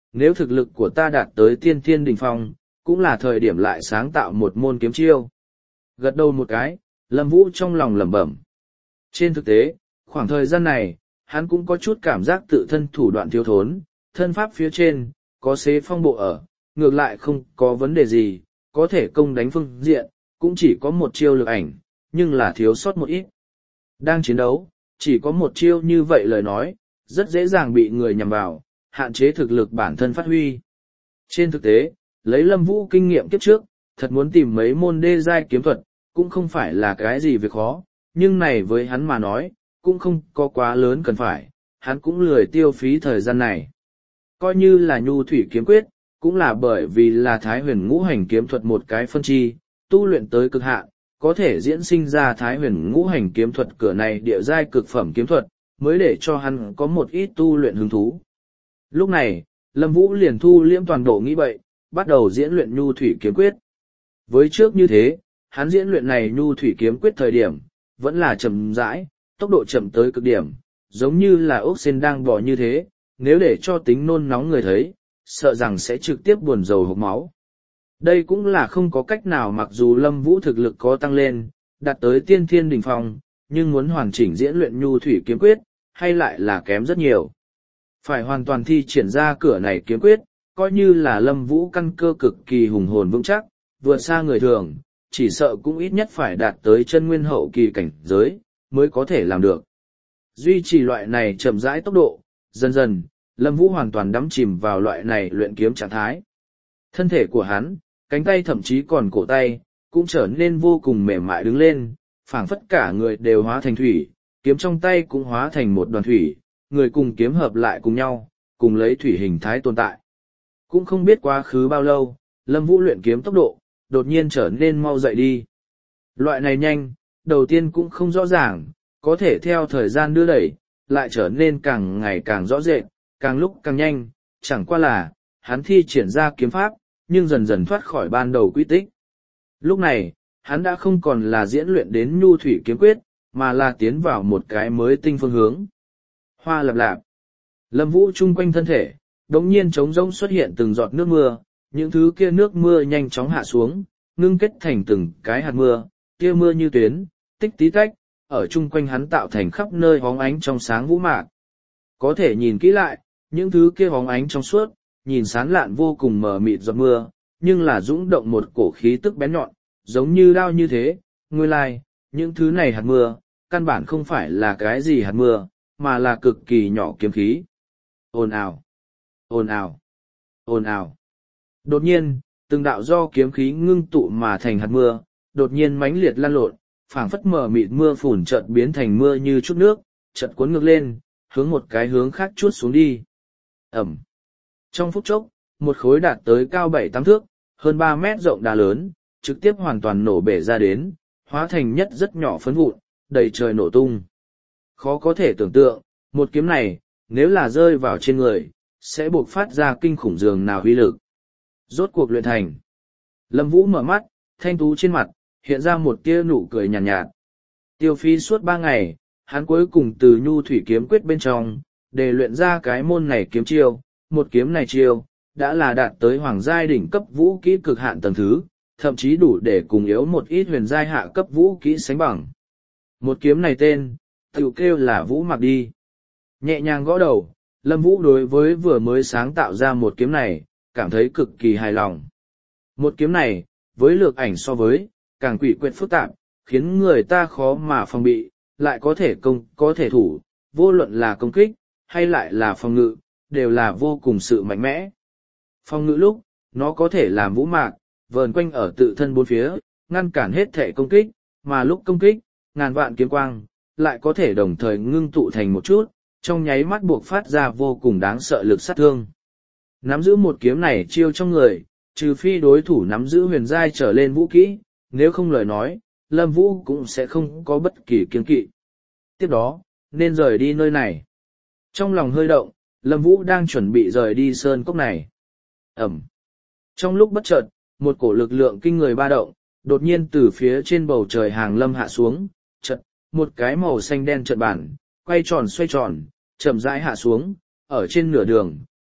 A: nếu thực lực của ta đạt tới tiên thiên đỉnh phong, cũng là thời điểm lại sáng tạo một môn kiếm chiêu. Gật đầu một cái, Lâm Vũ trong lòng lẩm bẩm. Trên thực tế, khoảng thời gian này, hắn cũng có chút cảm giác tự thân thủ đoạn thiếu thốn, thân pháp phía trên, có xế phong bộ ở, ngược lại không có vấn đề gì, có thể công đánh phương diện, cũng chỉ có một chiêu lực ảnh, nhưng là thiếu sót một ít. Đang chiến đấu, chỉ có một chiêu như vậy lời nói, rất dễ dàng bị người nhằm vào, hạn chế thực lực bản thân phát huy. Trên thực tế, lấy Lâm Vũ kinh nghiệm kiếp trước, thật muốn tìm mấy môn đê giai kiếm thuật, cũng không phải là cái gì việc khó, nhưng này với hắn mà nói, cũng không có quá lớn cần phải, hắn cũng lười tiêu phí thời gian này. Coi như là nhu thủy kiếm quyết, cũng là bởi vì là thái huyền ngũ hành kiếm thuật một cái phân chi, tu luyện tới cực hạn, có thể diễn sinh ra thái huyền ngũ hành kiếm thuật cửa này địa giai cực phẩm kiếm thuật, mới để cho hắn có một ít tu luyện hứng thú. Lúc này, Lâm Vũ liền thu liễm toàn bộ nghĩ bậy, bắt đầu diễn luyện nhu thủy kiếm quyết. Với trước như thế, hắn diễn luyện này nhu thủy kiếm quyết thời điểm, vẫn là chậm rãi, tốc độ chậm tới cực điểm, giống như là ốc sên đang bò như thế, nếu để cho tính nôn nóng người thấy, sợ rằng sẽ trực tiếp buồn rầu hộc máu. Đây cũng là không có cách nào, mặc dù Lâm Vũ thực lực có tăng lên, đạt tới tiên thiên đỉnh phong, nhưng muốn hoàn chỉnh diễn luyện nhu thủy kiếm quyết, hay lại là kém rất nhiều. Phải hoàn toàn thi triển ra cửa này kiếm quyết, coi như là Lâm Vũ căn cơ cực kỳ hùng hồn vững chắc, vượt xa người thường, chỉ sợ cũng ít nhất phải đạt tới chân nguyên hậu kỳ cảnh giới, mới có thể làm được. Duy trì loại này chậm rãi tốc độ, dần dần, Lâm Vũ hoàn toàn đắm chìm vào loại này luyện kiếm trạng thái. Thân thể của hắn, cánh tay thậm chí còn cổ tay, cũng trở nên vô cùng mềm mại đứng lên, phảng phất cả người đều hóa thành thủy, kiếm trong tay cũng hóa thành một đoàn thủy, người cùng kiếm hợp lại cùng nhau, cùng lấy thủy hình thái tồn tại. Cũng không biết quá khứ bao lâu, Lâm Vũ luyện kiếm tốc độ, đột nhiên trở nên mau dậy đi. Loại này nhanh, đầu tiên cũng không rõ ràng, có thể theo thời gian đưa đẩy, lại trở nên càng ngày càng rõ rệt, càng lúc càng nhanh, chẳng qua là, hắn thi triển ra kiếm pháp, nhưng dần dần thoát khỏi ban đầu quy tích. Lúc này, hắn đã không còn là diễn luyện đến nhu thủy kiếm quyết, mà là tiến vào một cái mới tinh phương hướng. Hoa lạp lạp. Lâm Vũ chung quanh thân thể, đống nhiên trống rỗng xuất hiện từng giọt nước mưa, những thứ kia nước mưa nhanh chóng hạ xuống, ngưng kết thành từng cái hạt mưa, kia mưa như tuyến, tích tí tách, ở chung quanh hắn tạo thành khắp nơi hóng ánh trong sáng vũ mạc. Có thể nhìn kỹ lại, những thứ kia hóng ánh trong suốt, nhìn sán lạn vô cùng mờ mịt giọt mưa, nhưng là dũng động một cổ khí tức bén nhọn, giống như đao như thế. Nguyên lai, like, những thứ này hạt mưa, căn bản không phải là cái gì hạt mưa, mà là cực kỳ nhỏ kiếm khí. Ồn ào, ồn ào, ồn ào. Đột nhiên, từng đạo do kiếm khí ngưng tụ mà thành hạt mưa, đột nhiên mãnh liệt lan lộn, phảng phất mờ mịt mưa phùn chợt biến thành mưa như chút nước, chợt cuốn ngược lên, hướng một cái hướng khác chuốt xuống đi. Ẩm. Trong phút chốc, một khối đạt tới cao bảy tám thước, hơn ba mét rộng đá lớn, trực tiếp hoàn toàn nổ bể ra đến, hóa thành nhất rất nhỏ phấn vụn, đầy trời nổ tung. Khó có thể tưởng tượng, một kiếm này, nếu là rơi vào trên người, sẽ buộc phát ra kinh khủng dường nào uy lực. Rốt cuộc luyện thành. Lâm Vũ mở mắt, thanh tú trên mặt, hiện ra một tia nụ cười nhàn nhạt, nhạt. Tiêu phí suốt ba ngày, hắn cuối cùng từ nhu thủy kiếm quyết bên trong, để luyện ra cái môn này kiếm chiêu, một kiếm này chiêu, đã là đạt tới hoàng giai đỉnh cấp vũ kỹ cực hạn tầng thứ, thậm chí đủ để cùng yếu một ít huyền giai hạ cấp vũ kỹ sánh bằng. Một kiếm này tên, tự kêu là Vũ Mạc đi. Nhẹ nhàng gõ đầu, Lâm Vũ đối với vừa mới sáng tạo ra một kiếm này, cảm thấy cực kỳ hài lòng. Một kiếm này, với lược ảnh so với, càng quỷ quyệt phức tạp, khiến người ta khó mà phòng bị, lại có thể công, có thể thủ, vô luận là công kích, hay lại là phòng ngự, đều là vô cùng sự mạnh mẽ. Phòng ngự lúc, nó có thể làm vũ mạc, vờn quanh ở tự thân bốn phía, ngăn cản hết thể công kích, mà lúc công kích, ngàn vạn kiếm quang, lại có thể đồng thời ngưng tụ thành một chút, trong nháy mắt buộc phát ra vô cùng đáng sợ lực sát thương. Nắm giữ một kiếm này chiêu trong người, trừ phi đối thủ nắm giữ huyền giai trở lên vũ kỹ, nếu không lời nói, Lâm Vũ cũng sẽ không có bất kỳ kiêng kỵ. Tiếp đó, nên rời đi nơi này. Trong lòng hơi động, Lâm Vũ đang chuẩn bị rời đi sơn cốc này. Ẩm. Trong lúc bất chợt, một cổ lực lượng kinh người ba động, đột nhiên từ phía trên bầu trời hàng lâm hạ xuống, chợt, một cái màu xanh đen chợt bản, quay tròn xoay tròn, chậm rãi hạ xuống, ở trên nửa đường,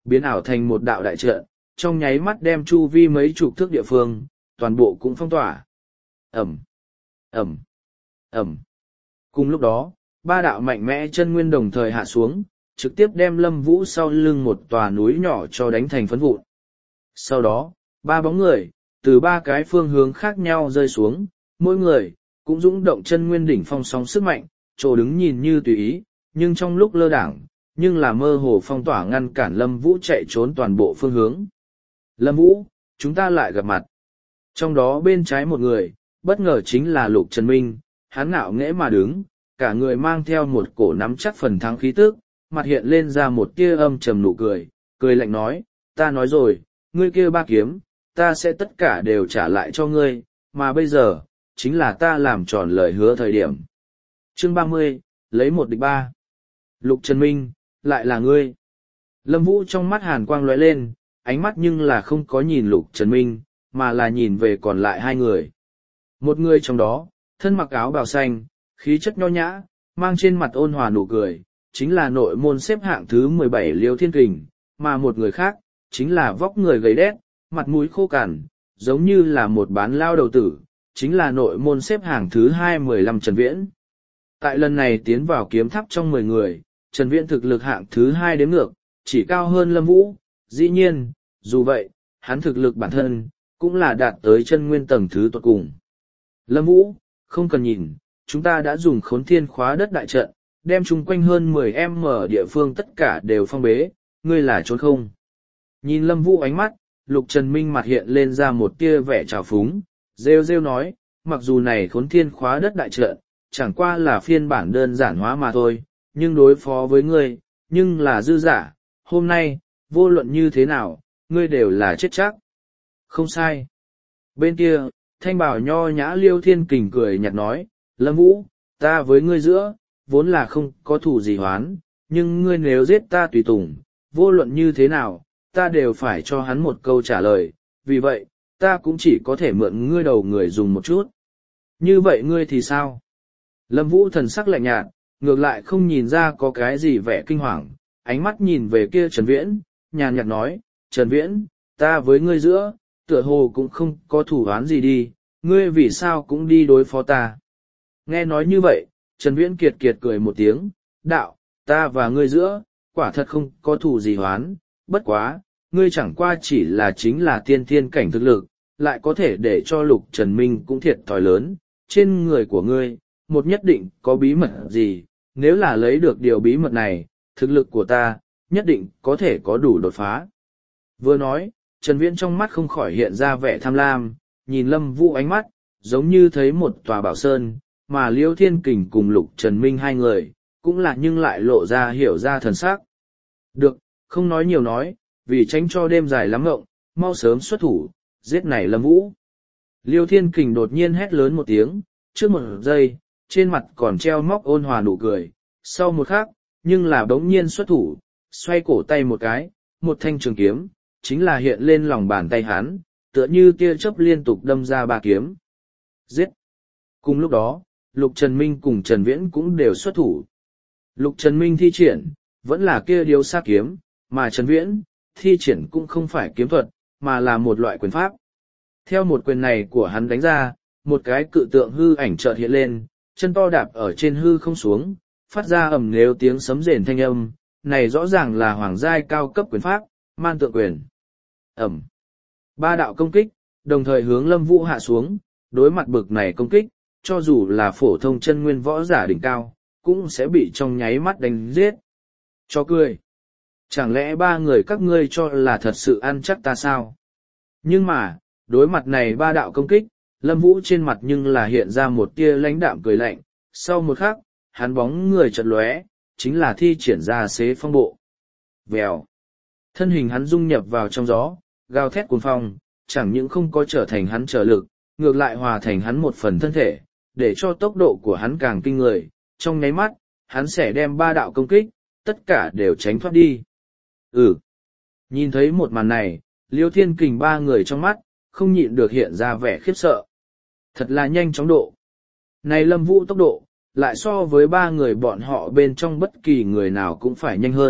A: biến ảo thành một đạo đại trận, trong nháy mắt đem chu vi mấy chục thước địa phương, toàn bộ cũng phong tỏa. Ẩm, Ẩm, Ẩm. Cùng lúc đó, ba đạo mạnh mẽ chân nguyên đồng thời hạ xuống, trực tiếp đem Lâm Vũ sau lưng một tòa núi nhỏ cho đánh thành phấn vụn. Sau đó, ba bóng người, từ ba cái phương hướng khác nhau rơi xuống, mỗi người, cũng dũng động chân nguyên đỉnh phong sóng sức mạnh, chỗ đứng nhìn như tùy ý, nhưng trong lúc lơ đảng, nhưng là mơ hồ phong tỏa ngăn cản Lâm Vũ chạy trốn toàn bộ phương hướng. Lâm Vũ, chúng ta lại gặp mặt. Trong đó bên trái một người, bất ngờ chính là Lục Trần Minh, hắn ngạo nghễ mà đứng, cả người mang theo một cổ nắm chắc phần thắng khí tức, mặt hiện lên ra một tia âm trầm nụ cười, cười lạnh nói, ta nói rồi, ngươi kia ba kiếm, ta sẽ tất cả đều trả lại cho ngươi, mà bây giờ, chính là ta làm tròn lời hứa thời điểm. Chương ba mươi, lấy một địch ba. Lục Trần Minh, lại là ngươi. Lâm Vũ trong mắt hàn quang lóe lên, ánh mắt nhưng là không có nhìn Lục Trần Minh, mà là nhìn về còn lại hai người. Một người trong đó, thân mặc áo bào xanh, khí chất nho nhã, mang trên mặt ôn hòa nụ cười, chính là nội môn xếp hạng thứ mười bảy Liêu Thiên Kình, mà một người khác, chính là vóc người gầy đét, mặt mũi khô cằn, giống như là một bán lao đầu tử, chính là nội môn xếp hạng thứ hai mười lăm Trần Viễn. Tại lần này tiến vào kiếm tháp trong mười người, Trần Viễn thực lực hạng thứ hai đếm ngược, chỉ cao hơn Lâm Vũ, dĩ nhiên, dù vậy, hắn thực lực bản thân, cũng là đạt tới chân nguyên tầng thứ tuột cùng. Lâm Vũ, không cần nhìn, chúng ta đã dùng khốn thiên khóa đất đại trận, đem chung quanh hơn mười em ở địa phương tất cả đều phong bế, ngươi là trốn không. Nhìn Lâm Vũ ánh mắt, Lục Trần Minh mặt hiện lên ra một tia vẻ trào phúng, rêu rêu nói, mặc dù này khốn thiên khóa đất đại trận, chẳng qua là phiên bản đơn giản hóa mà thôi, nhưng đối phó với ngươi, nhưng là dư giả, hôm nay, vô luận như thế nào, ngươi đều là chết chắc. Không sai. Bên kia, thanh bảo nho nhã Liêu Thiên Kình cười nhạt nói, Lâm Vũ, ta với ngươi giữa, vốn là không có thù gì hoán, nhưng ngươi nếu giết ta tùy tùng, vô luận như thế nào, ta đều phải cho hắn một câu trả lời, vì vậy, ta cũng chỉ có thể mượn ngươi đầu người dùng một chút. Như vậy ngươi thì sao? Lâm Vũ thần sắc lạnh nhạt, ngược lại không nhìn ra có cái gì vẻ kinh hoàng, ánh mắt nhìn về kia Trần Viễn, nhàn nhạt nói, Trần Viễn, ta với ngươi giữa, tựa hồ cũng không có thủ án gì đi, ngươi vì sao cũng đi đối phó ta. Nghe nói như vậy, Trần Viễn kiệt kiệt cười một tiếng, đạo, ta và ngươi giữa, quả thật không có thù gì hoán, bất quá, ngươi chẳng qua chỉ là chính là tiên thiên cảnh thực lực, lại có thể để cho Lục Trần Minh cũng thiệt thòi lớn, trên người của ngươi, một nhất định có bí mật gì, nếu là lấy được điều bí mật này, thực lực của ta, nhất định có thể có đủ đột phá. Vừa nói, Trần Viễn trong mắt không khỏi hiện ra vẻ tham lam, nhìn Lâm Vũ ánh mắt, giống như thấy một tòa bảo sơn, mà Liêu Thiên Kình cùng Lục Trần Minh hai người, cũng là nhưng lại lộ ra hiểu ra thần sắc. Được, không nói nhiều nói, vì tránh cho đêm dài lắm ngộng, mau sớm xuất thủ, giết này Lâm Vũ. Liêu Thiên Kình đột nhiên hét lớn một tiếng, trước một giây, trên mặt còn treo móc ôn hòa nụ cười, sau một khắc, nhưng là bỗng nhiên xuất thủ, xoay cổ tay một cái, một thanh trường kiếm, chính là hiện lên lòng bàn tay hắn, tựa như tia chớp liên tục đâm ra ba kiếm. Giết! Cùng lúc đó, Lục Trần Minh cùng Trần Viễn cũng đều xuất thủ. Lục Trần Minh thi triển, vẫn là kia điếu sa kiếm, mà Trần Viễn, thi triển cũng không phải kiếm thuật, mà là một loại quyền pháp. Theo một quyền này của hắn đánh ra, một cái cự tượng hư ảnh chợt hiện lên, chân to đạp ở trên hư không xuống, phát ra ầm nếu tiếng sấm rền thanh âm, này rõ ràng là hoàng giai cao cấp quyền pháp, man tượng quyền. Ẩm. Ba đạo công kích, đồng thời hướng Lâm Vũ hạ xuống, đối mặt bực này công kích, cho dù là phổ thông chân nguyên võ giả đỉnh cao, cũng sẽ bị trong nháy mắt đánh giết. Cho cười. Chẳng lẽ ba người các ngươi cho là thật sự ăn chắc ta sao? Nhưng mà, đối mặt này ba đạo công kích, Lâm Vũ trên mặt nhưng là hiện ra một tia lãnh đạm cười lạnh, sau một khắc, hắn bóng người chợt lóe, chính là thi triển ra xế phong bộ. Vèo. Thân hình hắn dung nhập vào trong gió, gào thét cuồng phong, chẳng những không có trở thành hắn trở lực, ngược lại hòa thành hắn một phần thân thể, để cho tốc độ của hắn càng kinh người, trong nháy mắt, hắn sẽ đem ba đạo công kích, tất cả đều tránh thoát đi. Ừ. Nhìn thấy một màn này, Liêu Thiên Kình ba người trong mắt, không nhịn được hiện ra vẻ khiếp sợ. Thật là nhanh chóng độ. Này Lâm Vũ tốc độ, lại so với ba người bọn họ bên trong bất kỳ người nào cũng phải nhanh hơn,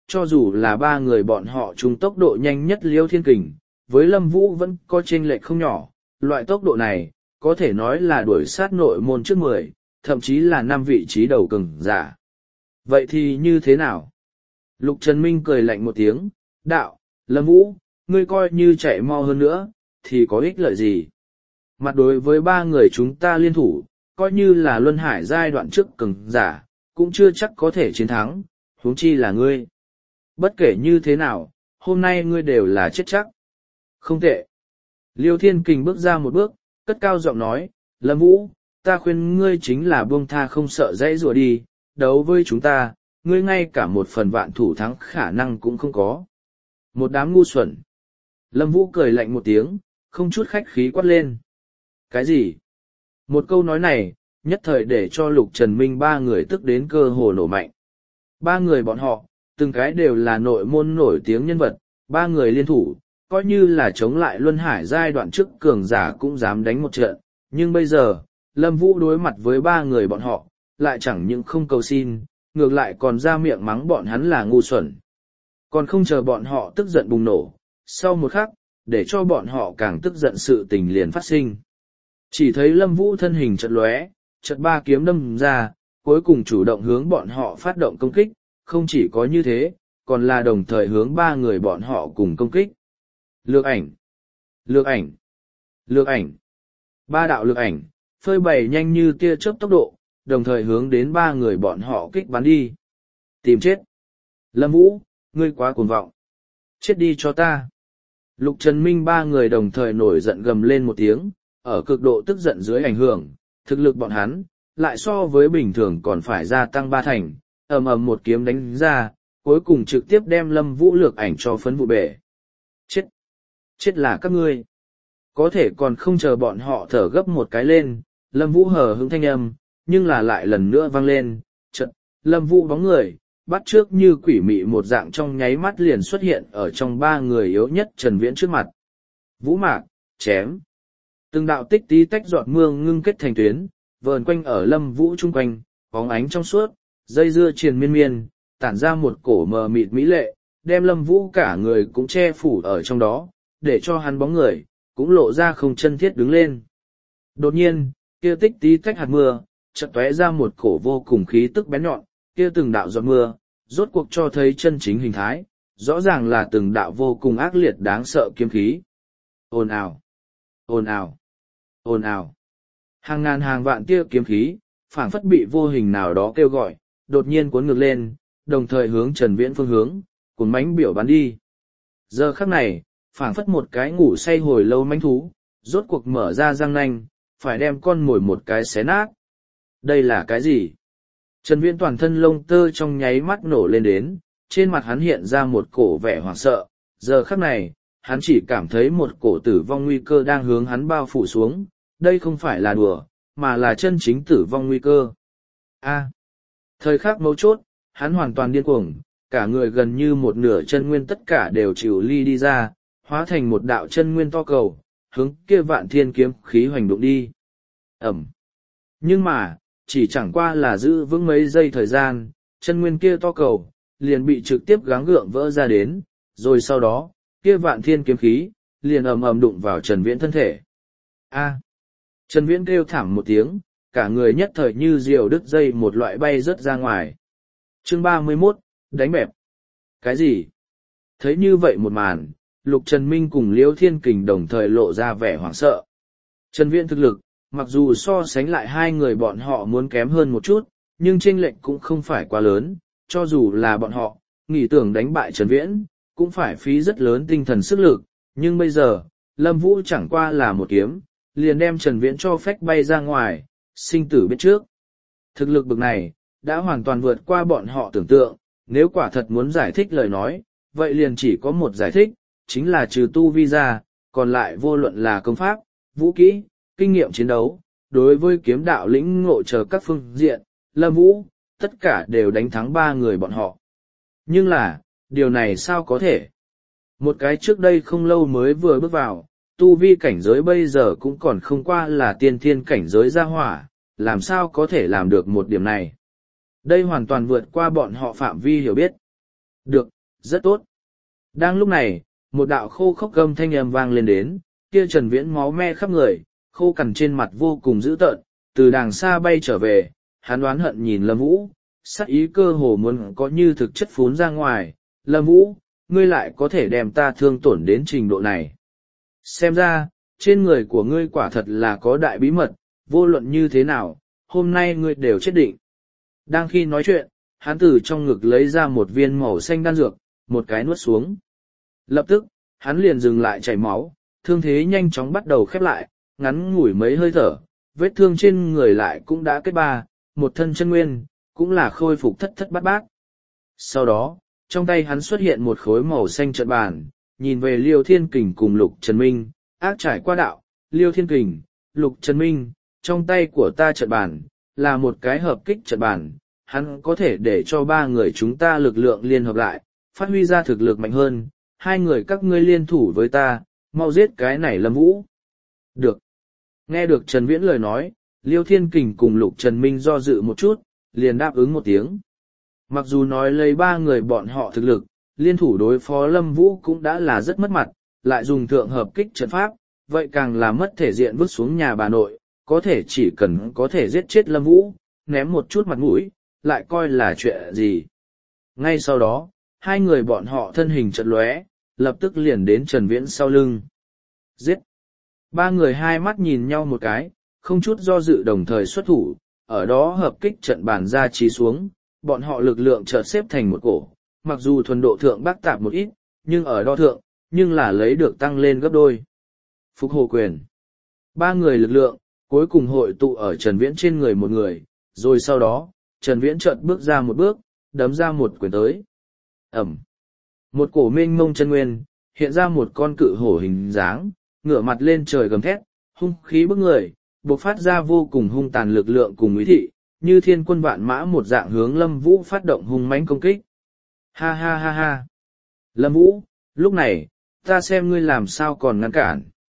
A: cho dù là ba người bọn họ chung tốc độ nhanh nhất Liêu Thiên Kình, với Lâm Vũ vẫn có chênh lệch không nhỏ, loại tốc độ này, có thể nói là đuổi sát nội môn trước mười, thậm chí là năm vị trí đầu cường giả. Vậy thì như thế nào? Lục Trần Minh cười lạnh một tiếng, đạo, Lâm Vũ, ngươi coi như chạy mau hơn nữa, thì có ích lợi gì? Mặt đối với ba người chúng ta liên thủ, coi như là luân hải giai đoạn trước cường giả, cũng chưa chắc có thể chiến thắng, huống chi là ngươi. Bất kể như thế nào, hôm nay ngươi đều là chết chắc. Không tệ. Liêu Thiên Kình bước ra một bước, cất cao giọng nói, Lâm Vũ, ta khuyên ngươi chính là buông tha không sợ dãy rùa đi, đấu với chúng ta, ngươi ngay cả một phần vạn thủ thắng khả năng cũng không có. Một đám ngu xuẩn. Lâm Vũ cười lạnh một tiếng, không chút khách khí quát lên. Cái gì? Một câu nói này, nhất thời để cho Lục Trần Minh ba người tức đến cơ hồ nổ mạnh. Ba người bọn họ, từng cái đều là nội môn nổi tiếng nhân vật, ba người liên thủ, coi như là chống lại Luân Hải giai đoạn trước cường giả cũng dám đánh một trận. Nhưng bây giờ, Lâm Vũ đối mặt với ba người bọn họ, lại chẳng những không cầu xin, ngược lại còn ra miệng mắng bọn hắn là ngu xuẩn. Còn không chờ bọn họ tức giận bùng nổ, sau một khắc, để cho bọn họ càng tức giận sự tình liền phát sinh. Chỉ thấy Lâm Vũ thân hình chợt lóe, chợt ba kiếm đâm ra, cuối cùng chủ động hướng bọn họ phát động công kích, không chỉ có như thế, còn là đồng thời hướng ba người bọn họ cùng công kích. Lược ảnh, lược ảnh, lược ảnh. Ba đạo lược ảnh, phơi bày nhanh như tia chớp tốc độ, đồng thời hướng đến ba người bọn họ kích bắn đi. Tìm chết. Lâm Vũ, ngươi quá cuồng vọng. Chết đi cho ta. Lục Trần Minh ba người đồng thời nổi giận gầm lên một tiếng, ở cực độ tức giận dưới ảnh hưởng, thực lực bọn hắn, lại so với bình thường còn phải gia tăng ba thành, ầm ầm một kiếm đánh ra, cuối cùng trực tiếp đem Lâm Vũ lược ảnh cho phấn vụ bể. Chết! Chết là các ngươi! Có thể còn không chờ bọn họ thở gấp một cái lên, Lâm Vũ hờ hững thanh âm, nhưng là lại lần nữa vang lên, chợt, Lâm Vũ bóng người, bắt trước như quỷ mị một dạng trong nháy mắt liền xuất hiện ở trong ba người yếu nhất Trần Viễn trước mặt. Vũ mạc, chém. Từng đạo tích tí tách giọt mưa ngưng kết thành tuyến, vờn quanh ở Lâm Vũ chung quanh, bóng ánh trong suốt, dây dưa triền miên miên, tản ra một cổ mờ mịt mỹ lệ, đem Lâm Vũ cả người cũng che phủ ở trong đó, để cho hắn bóng người, cũng lộ ra không chân thiết đứng lên. Đột nhiên, kia tích tí tách hạt mưa, chợt tóe ra một cổ vô cùng khí tức bén nhọn, kia từng đạo giọt mưa, rốt cuộc cho thấy chân chính hình thái, rõ ràng là từng đạo vô cùng ác liệt đáng sợ kiếm khí. Ồn ào, ồn ào, ồn ào. Hàng ngàn hàng vạn tia kiếm khí, phảng phất bị vô hình nào đó kêu gọi, đột nhiên cuốn ngược lên, đồng thời hướng Trần Viễn phương hướng, cuốn mãnh biểu bắn đi. Giờ khắc này, phảng phất một cái ngủ say hồi lâu mãnh thú, rốt cuộc mở ra răng nanh, phải đem con mồi một cái xé nát. Đây là cái gì? Trần Viễn toàn thân lông tơ trong nháy mắt nổ lên đến, trên mặt hắn hiện ra một cổ vẻ hoảng sợ, giờ khắc này, hắn chỉ cảm thấy một cổ tử vong nguy cơ đang hướng hắn bao phủ xuống, đây không phải là đùa, mà là chân chính tử vong nguy cơ. A. Thời khắc mấu chốt, hắn hoàn toàn điên cuồng, cả người gần như một nửa chân nguyên tất cả đều chịu ly đi ra, hóa thành một đạo chân nguyên to cầu, hướng kia vạn thiên kiếm khí hoành đụng đi. Ẩm. Nhưng mà, chỉ chẳng qua là giữ vững mấy giây thời gian, chân nguyên kia to cầu, liền bị trực tiếp gắng gượng vỡ ra đến, rồi sau đó, kia vạn thiên kiếm khí, liền ầm ầm đụng vào Trần Viễn thân thể. A. Trần Viễn kêu thảm một tiếng, cả người nhất thời như diều đứt dây một loại bay rớt ra ngoài. Chương ba mươi mốt, đánh bẹp. Cái gì? Thấy như vậy một màn, Lục Trần Minh cùng Liễu Thiên Kình đồng thời lộ ra vẻ hoảng sợ. Trần Viễn thực lực, mặc dù so sánh lại hai người bọn họ muốn kém hơn một chút, nhưng chênh lệch cũng không phải quá lớn, cho dù là bọn họ, nghĩ tưởng đánh bại Trần Viễn, cũng phải phí rất lớn tinh thần sức lực, nhưng bây giờ, Lâm Vũ chẳng qua là một kiếm, liền đem Trần Viễn cho phách bay ra ngoài, sinh tử biết trước. Thực lực bực này, đã hoàn toàn vượt qua bọn họ tưởng tượng, nếu quả thật muốn giải thích lời nói, vậy liền chỉ có một giải thích, chính là trừ tu vi ra, còn lại vô luận là công pháp, vũ kỹ, kinh nghiệm chiến đấu, đối với kiếm đạo lĩnh ngộ chờ các phương diện, Lâm Vũ, tất cả đều đánh thắng ba người bọn họ. Nhưng là, điều này sao có thể? Một cái trước đây không lâu mới vừa bước vào, tu vi cảnh giới bây giờ cũng còn không qua là tiên thiên cảnh giới gia hỏa, làm sao có thể làm được một điểm này? Đây hoàn toàn vượt qua bọn họ phạm vi hiểu biết. Được, Rất tốt. Đang lúc này, một đạo khô khốc gầm thanh âm vang lên đến, kia Trần Viễn máu me khắp người, khô cằn trên mặt vô cùng dữ tợn, từ đàng xa bay trở về, hắn oán hận nhìn Lâm Vũ, sắc ý cơ hồ muốn có như thực chất phún ra ngoài. Lâm Vũ, ngươi lại có thể đem ta thương tổn đến trình độ này. Xem ra, trên người của ngươi quả thật là có đại bí mật, vô luận như thế nào, hôm nay ngươi đều chết định. Đang khi nói chuyện, hắn từ trong ngực lấy ra một viên màu xanh đan dược, một cái nuốt xuống. Lập tức, hắn liền dừng lại chảy máu, thương thế nhanh chóng bắt đầu khép lại, ngắn ngủi mấy hơi thở, vết thương trên người lại cũng đã kết ba, một thân chân nguyên, cũng là khôi phục thất thất bát bát. Sau đó, trong tay hắn xuất hiện một khối màu xanh trận bàn, nhìn về Liêu Thiên Kình cùng Lục Trần Minh, ác trải qua đạo, Liêu Thiên Kình, Lục Trần Minh, trong tay của ta trận bàn, là một cái hợp kích trận bàn, hắn có thể để cho ba người chúng ta lực lượng liên hợp lại, phát huy ra thực lực mạnh hơn, hai người các ngươi liên thủ với ta, mau giết cái này Lâm Vũ. Được. Nghe được Trần Viễn lời nói, Liêu Thiên Kình cùng Lục Trần Minh do dự một chút, liền đáp ứng một tiếng. Mặc dù nói lấy ba người bọn họ thực lực, liên thủ đối phó Lâm Vũ cũng đã là rất mất mặt, lại dùng thượng hợp kích trận pháp, vậy càng là mất thể diện vứt xuống nhà bà nội, có thể chỉ cần có thể giết chết Lâm Vũ, ném một chút mặt mũi, lại coi là chuyện gì. Ngay sau đó, hai người bọn họ thân hình chợt lóe, lập tức liền đến Trần Viễn sau lưng. Giết! Ba người hai mắt nhìn nhau một cái, không chút do dự đồng thời xuất thủ, ở đó hợp kích trận bàn ra trí xuống, bọn họ lực lượng chợt xếp thành một cổ, mặc dù thuần độ thượng bác tạp một ít, nhưng ở đo thượng, nhưng là lấy được tăng lên gấp đôi. Phục Hồ Quyền. Ba người lực lượng, cuối cùng hội tụ ở Trần Viễn trên người một người, rồi sau đó, Trần Viễn chợt bước ra một bước, đấm ra một quyền tới. Ẩm. Một cổ mênh mông chân nguyên, hiện ra một con cự hổ hình dáng, ngửa mặt lên trời gầm thét, hung khí bức người, bộc phát ra vô cùng hung tàn lực lượng cùng ý thị, như thiên quân vạn mã một dạng hướng Lâm Vũ phát động hung mãnh công kích. Ha ha ha ha. Lâm Vũ, lúc này, ta xem ngươi làm sao còn ngăn cản.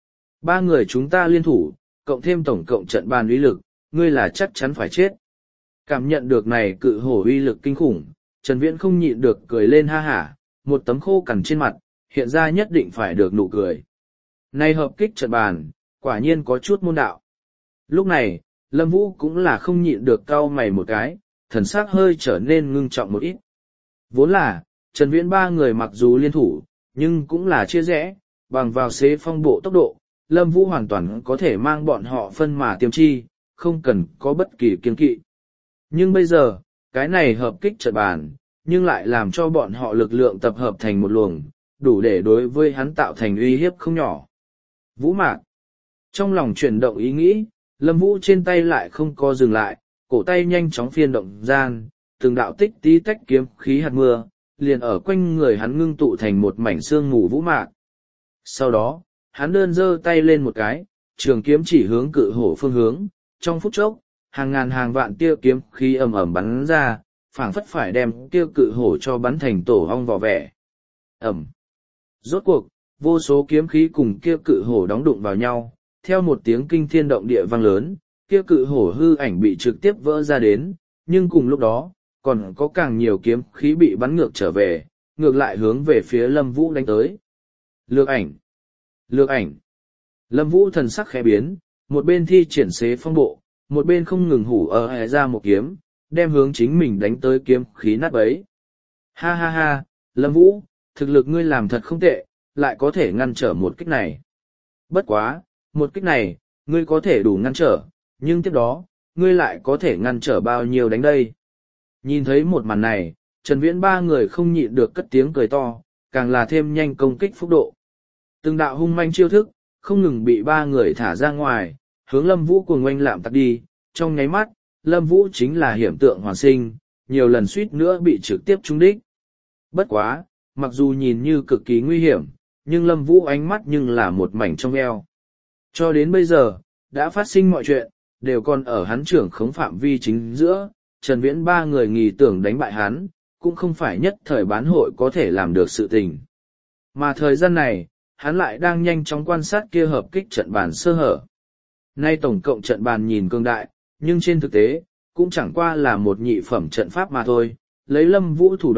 A: Ba người chúng ta liên thủ, cộng thêm tổng cộng trận bàn uy lực, ngươi là chắc chắn phải chết. Cảm nhận được này cự hổ uy lực kinh khủng, Trần Viễn không nhịn được cười lên ha hả, một tấm khô cằn trên mặt, hiện ra nhất định phải được nụ cười. Này hợp kích trận bàn, quả nhiên có chút môn đạo. Lúc này, Lâm Vũ cũng là không nhịn được cau mày một cái, thần sắc hơi trở nên ngưng trọng một ít. Vốn là, Trần Viễn ba người mặc dù liên thủ, nhưng cũng là chia rẽ, bằng vào xế phong bộ tốc độ, Lâm Vũ hoàn toàn có thể mang bọn họ phân mà tiêm chi, không cần có bất kỳ kiêng kỵ. Nhưng bây giờ, cái này hợp kích trận bàn, nhưng lại làm cho bọn họ lực lượng tập hợp thành một luồng, đủ để đối với hắn tạo thành uy hiếp không nhỏ. Vũ Mạc. Trong lòng chuyển động ý nghĩ, Lâm Vũ trên tay lại không co dừng lại, cổ tay nhanh chóng phiên động gian, từng đạo tích tí tách kiếm khí hạt mưa, liền ở quanh người hắn ngưng tụ thành một mảnh sương mù vũ mạc. Sau đó, hắn đơn giơ tay lên một cái, trường kiếm chỉ hướng cự hổ phương hướng, trong phút chốc, hàng ngàn hàng vạn tia kiếm khí ầm ầm bắn ra, phảng phất phải đem kia cự hổ cho bắn thành tổ ong vỏ vẻ. Ầm. Rốt cuộc, vô số kiếm khí cùng kia cự hổ đóng đụng vào nhau, theo một tiếng kinh thiên động địa vang lớn, kia cự hổ hư ảnh bị trực tiếp vỡ ra đến, nhưng cùng lúc đó, còn có càng nhiều kiếm khí bị bắn ngược trở về, ngược lại hướng về phía Lâm Vũ đánh tới. Lược ảnh! Lược ảnh! Lâm Vũ thần sắc khẽ biến, một bên thi triển xế phong bộ, một bên không ngừng hủ ở hệ ra một kiếm, đem hướng chính mình đánh tới kiếm khí nát bấy. Ha ha ha, Lâm Vũ, thực lực ngươi làm thật không tệ, lại có thể ngăn trở một kích này. Bất quá, một kích này, ngươi có thể đủ ngăn trở, nhưng tiếp đó, ngươi lại có thể ngăn trở bao nhiêu đánh đây. Nhìn thấy một màn này, Trần Viễn ba người không nhịn được cất tiếng cười to, càng là thêm nhanh công kích phúc độ. Từng đạo hung manh chiêu thức, không ngừng bị ba người thả ra ngoài, hướng Lâm Vũ cuồng oanh lạm tặc đi, trong nháy mắt, Lâm Vũ chính là hiểm tượng hoàn sinh, nhiều lần suýt nữa bị trực tiếp trúng đích. Bất quá, mặc dù nhìn như cực kỳ nguy hiểm, nhưng Lâm Vũ ánh mắt nhưng là một mảnh trong eo. Cho đến bây giờ, đã phát sinh mọi chuyện, đều còn ở hắn trưởng khống phạm vi chính giữa, Trần Viễn ba người nghỉ tưởng đánh bại hắn, cũng không phải nhất thời bán hội có thể làm được sự tình. Mà thời gian này, hắn lại đang nhanh chóng quan sát kia hợp kích trận bàn sơ hở. Nay tổng cộng trận bàn nhìn cương đại, nhưng trên thực tế, cũng chẳng qua là một nhị phẩm trận pháp mà thôi, lấy Lâm Vũ thủ đoạn,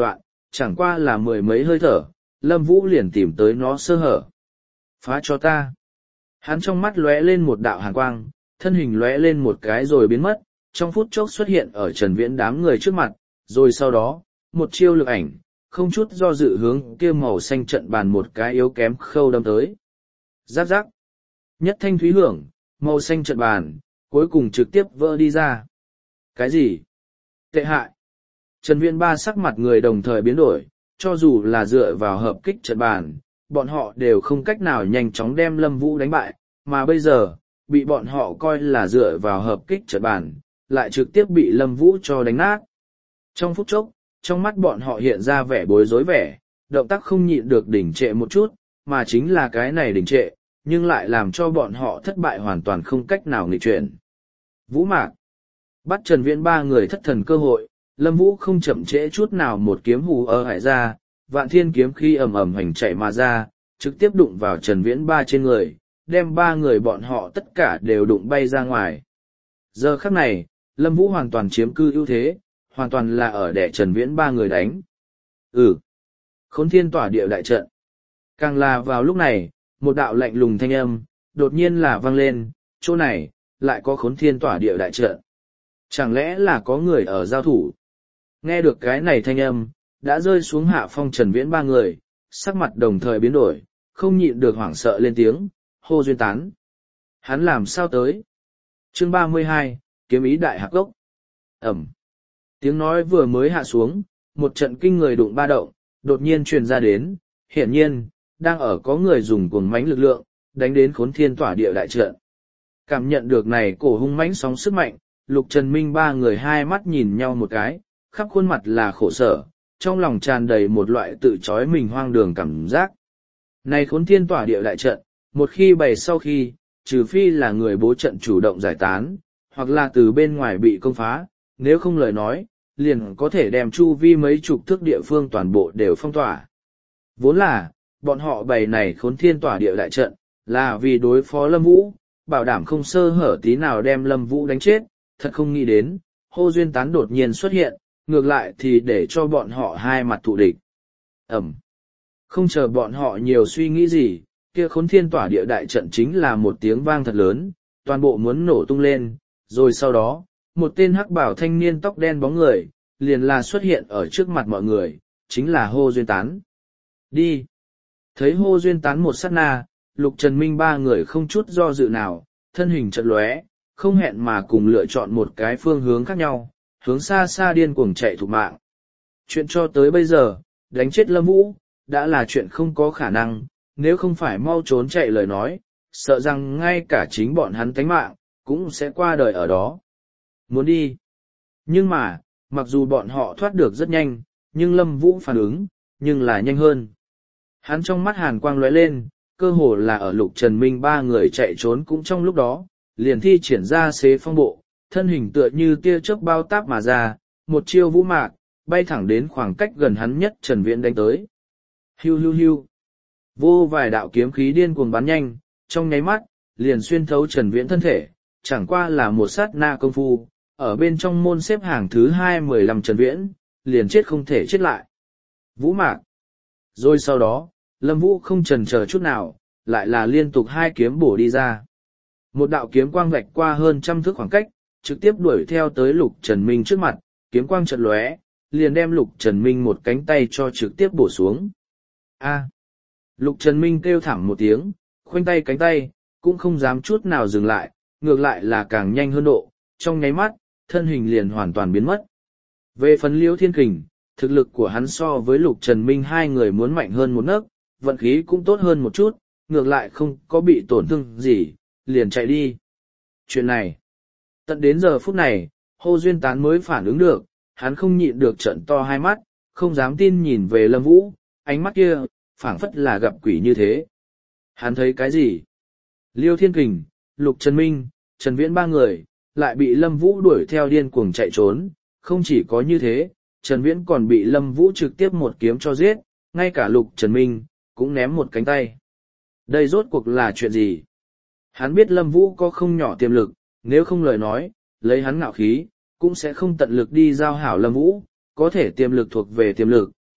A: chẳng qua là mười mấy hơi thở, Lâm Vũ liền tìm tới nó sơ hở. Phá cho ta. Hắn trong mắt lóe lên một đạo hàn quang, thân hình lóe lên một cái rồi biến mất, trong phút chốc xuất hiện ở Trần Viễn đám người trước mặt, rồi sau đó, một chiêu lực ảnh, không chút do dự hướng kia màu xanh trận bàn một cái yếu kém khâu đâm tới. Giáp giáp. Nhất thanh thúy hưởng, màu xanh trận bàn, cuối cùng trực tiếp vỡ đi ra. Cái gì? Tệ hại. Trần Viễn ba sắc mặt người đồng thời biến đổi, cho dù là dựa vào hợp kích trận bàn, bọn họ đều không cách nào nhanh chóng đem Lâm Vũ đánh bại, mà bây giờ, bị bọn họ coi là dựa vào hợp kích trận bàn, lại trực tiếp bị Lâm Vũ cho đánh nát. Trong phút chốc, trong mắt bọn họ hiện ra vẻ bối rối vẻ, động tác không nhịn được đỉnh trệ một chút, mà chính là cái này đỉnh trệ, nhưng lại làm cho bọn họ thất bại hoàn toàn không cách nào nghịch chuyển. Vũ Mạc bắt Trần Viễn ba người thất thần cơ hội, Lâm Vũ không chậm trễ chút nào một kiếm hù ở hải ra, vạn thiên kiếm khi ầm ầm hành chạy mà ra, trực tiếp đụng vào Trần Viễn ba trên người, đem ba người bọn họ tất cả đều đụng bay ra ngoài. Giờ khắc này, Lâm Vũ hoàn toàn chiếm cư ưu thế, hoàn toàn là ở để Trần Viễn ba người đánh. Ừ. Khốn thiên tỏa địa đại trận. Càng là vào lúc này, một đạo lạnh lùng thanh âm, đột nhiên là vang lên, chỗ này, lại có khốn thiên tỏa địa đại trận. Chẳng lẽ là có người ở giao thủ? Nghe được cái này thanh âm, đã rơi xuống hạ phong Trần Viễn ba người, sắc mặt đồng thời biến đổi, không nhịn được hoảng sợ lên tiếng, hô duyên tán. Hắn làm sao tới? Chương ba mươi hai, kiếm ý đại hạc gốc. Ẩm. Tiếng nói vừa mới hạ xuống, một trận kinh người đụng ba động, đột nhiên truyền ra đến, hiển nhiên, đang ở có người dùng cuồng mãnh lực lượng, đánh đến khốn thiên tỏa địa đại trận. Cảm nhận được này cổ hung mãnh sóng sức mạnh, Lục Trần Minh ba người hai mắt nhìn nhau một cái, khắp khuôn mặt là khổ sở, trong lòng tràn đầy một loại tự trói mình hoang đường cảm giác. Này khốn thiên tỏa địa đại trận, một khi bày sau khi, trừ phi là người bố trận chủ động giải tán, hoặc là từ bên ngoài bị công phá, nếu không lời nói, liền có thể đem chu vi mấy chục thước địa phương toàn bộ đều phong tỏa. Vốn là, bọn họ bày này khốn thiên tỏa địa đại trận, là vì đối phó Lâm Vũ, bảo đảm không sơ hở tí nào đem Lâm Vũ đánh chết, thật không nghĩ đến, hô duyên tán đột nhiên xuất hiện, ngược lại thì để cho bọn họ hai mặt thù địch. Ẩm. Không chờ bọn họ nhiều suy nghĩ gì, kia khốn thiên tỏa địa đại trận chính là một tiếng vang thật lớn, toàn bộ muốn nổ tung lên, rồi sau đó, một tên hắc bảo thanh niên tóc đen bóng người, liền là xuất hiện ở trước mặt mọi người, chính là hô duyên tán. Đi! Thấy hô duyên tán một sát na, Lục Trần Minh ba người không chút do dự nào, thân hình chợt lóe, không hẹn mà cùng lựa chọn một cái phương hướng khác nhau, hướng xa xa điên cuồng chạy thục mạng. Chuyện cho tới bây giờ, đánh chết Lâm Vũ, đã là chuyện không có khả năng, nếu không phải mau trốn chạy lời nói, sợ rằng ngay cả chính bọn hắn tánh mạng, cũng sẽ qua đời ở đó. Muốn đi. Nhưng mà, mặc dù bọn họ thoát được rất nhanh, nhưng Lâm Vũ phản ứng, nhưng là nhanh hơn. Hắn trong mắt hàn quang lóe lên, cơ hồ là ở Lục Trần Minh ba người chạy trốn cũng trong lúc đó, liền thi triển ra xế phong bộ, thân hình tựa như tia chớp bao táp mà ra, một chiêu vũ mạc, bay thẳng đến khoảng cách gần hắn nhất Trần Viễn đánh tới. Hiu hiu hiu. Vô vài đạo kiếm khí điên cuồng bắn nhanh, trong nháy mắt, liền xuyên thấu Trần Viễn thân thể, chẳng qua là một sát na công phu, ở bên trong môn xếp hàng thứ hai mười lăm Trần Viễn, liền chết không thể chết lại. Vũ mạc. Rồi sau đó, Lâm Vũ không chần chờ chút nào, lại là liên tục hai kiếm bổ đi ra. Một đạo kiếm quang vạch qua hơn trăm thước khoảng cách, trực tiếp đuổi theo tới Lục Trần Minh trước mặt, kiếm quang chợt lóe, liền đem Lục Trần Minh một cánh tay cho trực tiếp bổ xuống. A! Lục Trần Minh kêu thảm một tiếng, khoanh tay cánh tay, cũng không dám chút nào dừng lại, ngược lại là càng nhanh hơn độ, trong nháy mắt, thân hình liền hoàn toàn biến mất. Về phần Liễu Thiên Kình, thực lực của hắn so với Lục Trần Minh hai người muốn mạnh hơn một nấc, vận khí cũng tốt hơn một chút, ngược lại không có bị tổn thương gì, liền chạy đi. Chuyện này, tận đến giờ phút này, Hô Duyên Tán mới phản ứng được, hắn không nhịn được trợn to hai mắt, không dám tin nhìn về Lâm Vũ, ánh mắt kia, phảng phất là gặp quỷ như thế. Hắn thấy cái gì? Liêu Thiên Kình, Lục Trần Minh, Trần Viễn ba người, lại bị Lâm Vũ đuổi theo điên cuồng chạy trốn, không chỉ có như thế, Trần Viễn còn bị Lâm Vũ trực tiếp một kiếm cho giết, ngay cả Lục Trần Minh, cũng ném một cánh tay. Đây rốt cuộc là chuyện gì? Hắn biết Lâm Vũ có không nhỏ tiềm lực, nếu không lời nói, lấy hắn ngạo khí, cũng sẽ không tận lực đi giao hảo Lâm Vũ, có thể tiềm lực thuộc về tiềm lực,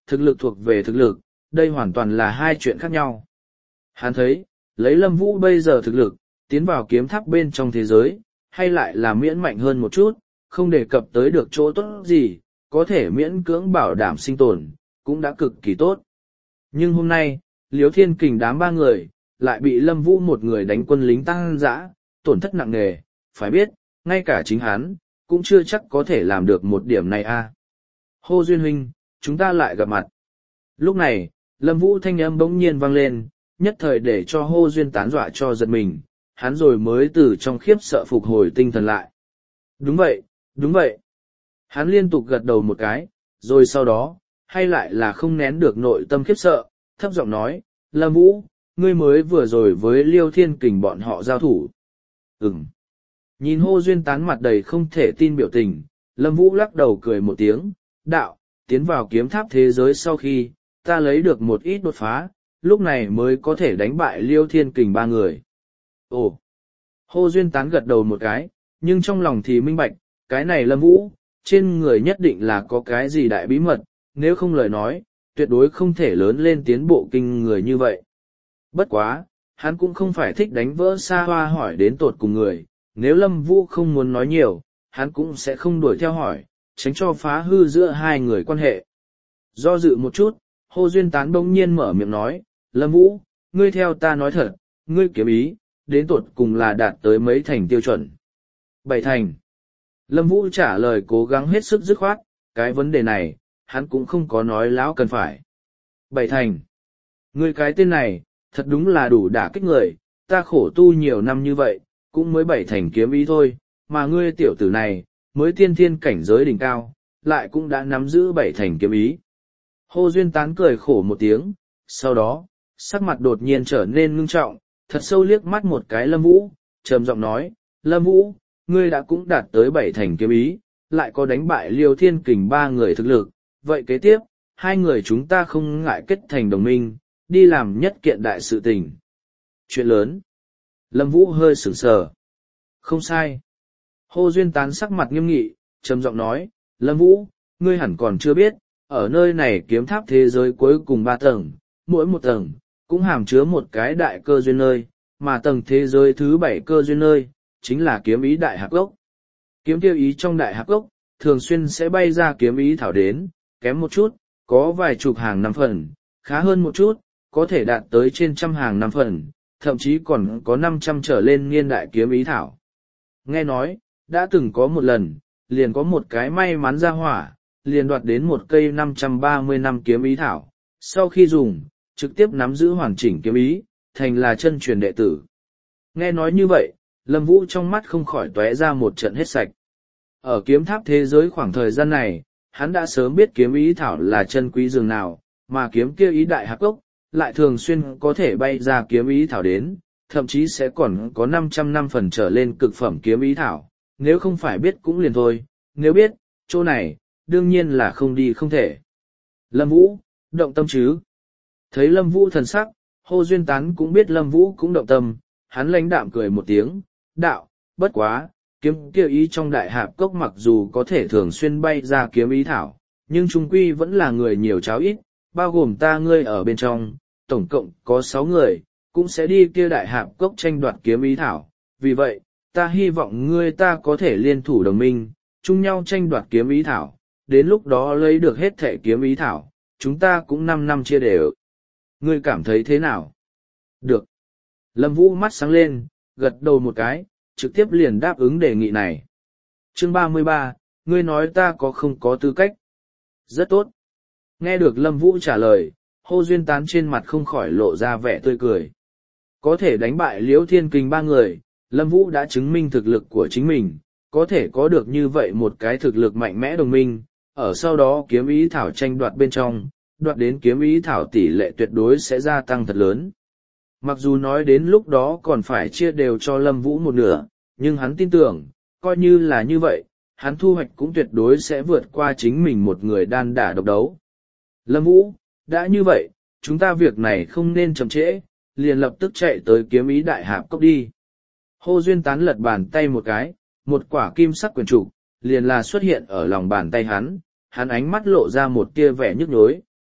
A: thực lực thuộc về thực lực, đây hoàn toàn là hai chuyện khác nhau. Hắn thấy, lấy Lâm Vũ bây giờ thực lực, tiến vào kiếm tháp bên trong thế giới, hay lại là miễn mạnh hơn một chút, không đề cập tới được chỗ tốt gì, có thể miễn cưỡng bảo đảm sinh tồn, cũng đã cực kỳ tốt. Nhưng hôm nay, Liễu Thiên Kình đám ba người, lại bị Lâm Vũ một người đánh quân lính tăng dã, tổn thất nặng nề, phải biết, ngay cả chính hắn, cũng chưa chắc có thể làm được một điểm này a. À. Hô Duyên huynh, chúng ta lại gặp mặt. Lúc này, Lâm Vũ thanh âm bỗng nhiên vang lên, nhất thời để cho Hô Duyên tán dọa cho giật mình, hắn rồi mới từ trong khiếp sợ phục hồi tinh thần lại. Đúng vậy, đúng vậy. Hắn liên tục gật đầu một cái, rồi sau đó, hay lại là không nén được nội tâm khiếp sợ, thấp giọng nói, Lâm Vũ, ngươi mới vừa rồi với Liêu Thiên Kình bọn họ giao thủ. Ừm. Nhìn Hô Duyên tán mặt đầy không thể tin biểu tình, Lâm Vũ lắc đầu cười một tiếng, đạo, tiến vào kiếm tháp thế giới sau khi, ta lấy được một ít đột phá, lúc này mới có thể đánh bại Liêu Thiên Kình ba người. Ồ! Hô Duyên tán gật đầu một cái, nhưng trong lòng thì minh bạch, cái này Lâm Vũ, trên người nhất định là có cái gì đại bí mật, nếu không lời nói, tuyệt đối không thể lớn lên tiến bộ kinh người như vậy. Bất quá, hắn cũng không phải thích đánh vỡ xa hoa hỏi đến tột cùng người, nếu Lâm Vũ không muốn nói nhiều, hắn cũng sẽ không đuổi theo hỏi, tránh cho phá hư giữa hai người quan hệ. Do dự một chút, Hô Duyên tán bỗng nhiên mở miệng nói, Lâm Vũ, ngươi theo ta nói thật, ngươi kiếm ý, đến tột cùng là đạt tới mấy thành tiêu chuẩn. Bảy thành. Lâm Vũ trả lời cố gắng hết sức dứt khoát, cái vấn đề này, hắn cũng không có nói láo cần phải. Bảy thành. Ngươi cái tên này, thật đúng là đủ đả kích người, ta khổ tu nhiều năm như vậy, cũng mới bảy thành kiếm ý thôi, mà ngươi tiểu tử này, mới tiên thiên cảnh giới đỉnh cao, lại cũng đã nắm giữ bảy thành kiếm ý. Hô Duyên tán cười khổ một tiếng, sau đó, sắc mặt đột nhiên trở nên ngưng trọng, thật sâu liếc mắt một cái Lâm Vũ, trầm giọng nói, Lâm Vũ, ngươi đã cũng đạt tới bảy thành kiếm ý, lại có đánh bại Liêu Thiên Kình ba người thực lực, vậy kế tiếp, hai người chúng ta không ngại kết thành đồng minh, đi làm nhất kiện đại sự tình. Chuyện lớn. Lâm Vũ hơi sửng sờ. Không sai. Hô Duyên tán sắc mặt nghiêm nghị, trầm giọng nói, Lâm Vũ, ngươi hẳn còn chưa biết, ở nơi này kiếm tháp thế giới cuối cùng ba tầng, mỗi một tầng, cũng hàm chứa một cái đại cơ duyên nơi, mà tầng thế giới thứ bảy cơ duyên nơi, chính là kiếm ý đại hạp gốc. Kiếm tiêu ý trong đại hạp gốc, thường xuyên sẽ bay ra kiếm ý thảo đến, kém một chút, có vài chục hàng năm phần, khá hơn một chút, có thể đạt tới trên trăm hàng năm phần, thậm chí còn có năm trăm trở lên niên đại kiếm ý thảo. Nghe nói, đã từng có một lần, liền có một cái may mắn ra hỏa, liền đoạt đến một cây năm trăm ba mươi năm kiếm ý thảo, sau khi dùng, trực tiếp nắm giữ hoàn chỉnh kiếm ý, thành là chân truyền đệ tử. Nghe nói như vậy, Lâm Vũ trong mắt không khỏi tóe ra một trận hết sạch. Ở kiếm tháp thế giới khoảng thời gian này, hắn đã sớm biết kiếm ý thảo là chân quý dường nào, mà kiếm kia ý đại hạp gốc, lại thường xuyên có thể bay ra kiếm ý thảo đến, thậm chí sẽ còn có năm trăm năm phần trở lên cực phẩm kiếm ý thảo, nếu không phải biết cũng liền thôi, nếu biết, chỗ này, đương nhiên là không đi không thể. Lâm Vũ, động tâm chứ? Thấy Lâm Vũ thần sắc, Hô Duyên tán cũng biết Lâm Vũ cũng động tâm, hắn lãnh đạm cười một tiếng, đạo, bất quá, kiếm kia ý trong đại hạp cốc mặc dù có thể thường xuyên bay ra kiếm ý thảo, nhưng trung quy vẫn là người nhiều cháo ít, bao gồm ta ngươi ở bên trong, tổng cộng có sáu người, cũng sẽ đi kia đại hạp cốc tranh đoạt kiếm ý thảo, vì vậy, ta hy vọng ngươi ta có thể liên thủ đồng minh, chung nhau tranh đoạt kiếm ý thảo, đến lúc đó lấy được hết thẻ kiếm ý thảo, chúng ta cũng năm năm chia đều. Ngươi cảm thấy thế nào? Được. Lâm Vũ mắt sáng lên, gật đầu một cái, trực tiếp liền đáp ứng đề nghị này. Chương ba mươi ba, ngươi nói ta có không có tư cách? Rất tốt. Nghe được Lâm Vũ trả lời, Hô Duyên tán trên mặt không khỏi lộ ra vẻ tươi cười. Có thể đánh bại Liễu Thiên Kình ba người, Lâm Vũ đã chứng minh thực lực của chính mình, có thể có được như vậy một cái thực lực mạnh mẽ đồng minh, ở sau đó kiếm ý thảo tranh đoạt bên trong, đoạt đến kiếm ý thảo tỷ lệ tuyệt đối sẽ gia tăng thật lớn. Mặc dù nói đến lúc đó còn phải chia đều cho Lâm Vũ một nửa, nhưng hắn tin tưởng, coi như là như vậy, hắn thu hoạch cũng tuyệt đối sẽ vượt qua chính mình một người đan đả độc đấu. Lâm Vũ, đã như vậy, chúng ta việc này không nên chậm trễ, liền lập tức chạy tới kiếm ý đại hạp cốc đi. Hô Duyên tán lật bàn tay một cái, một quả kim sắc quyển trục, liền là xuất hiện ở lòng bàn tay hắn, hắn ánh mắt lộ ra một tia vẻ nhức nhối,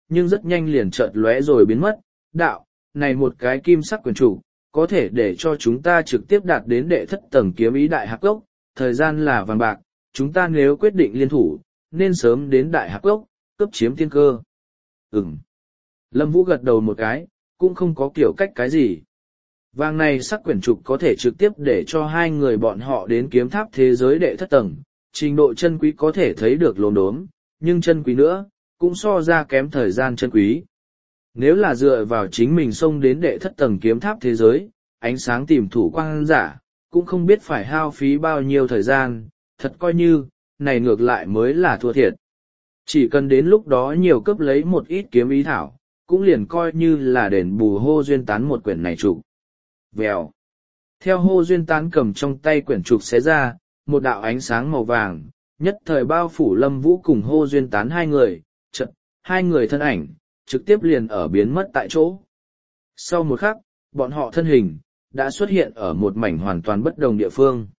A: nhưng rất nhanh liền chợt lóe rồi biến mất. Đạo, này một cái kim sắc quyển trục, có thể để cho chúng ta trực tiếp đạt đến đệ thất tầng kiếm ý đại hạp cốc, thời gian là vàng bạc, chúng ta nếu quyết định liên thủ, nên sớm đến đại hạp cốc, cướp chiếm tiên cơ. Ừm. Lâm Vũ gật đầu một cái, cũng không có kiểu cách cái gì. Vàng này sắc quyển trục có thể trực tiếp để cho hai người bọn họ đến kiếm tháp thế giới đệ thất tầng, trình độ chân quý có thể thấy được lồn đốm, nhưng chân quý nữa, cũng so ra kém thời gian chân quý. Nếu là dựa vào chính mình xông đến đệ thất tầng kiếm tháp thế giới, ánh sáng tìm thủ quang giả, cũng không biết phải hao phí bao nhiêu thời gian, thật coi như, này ngược lại mới là thua thiệt. Chỉ cần đến lúc đó nhiều cấp lấy một ít kiếm ý thảo, cũng liền coi như là đền bù Hô Duyên Tán một quyển này trục. Vèo. Theo Hô Duyên Tán cầm trong tay quyển trục xé ra, một đạo ánh sáng màu vàng, nhất thời bao phủ Lâm Vũ cùng Hô Duyên Tán hai người, chợt, hai người thân ảnh, trực tiếp liền ở biến mất tại chỗ. Sau một khắc, bọn họ thân hình, đã xuất hiện ở một mảnh hoàn toàn bất đồng địa phương.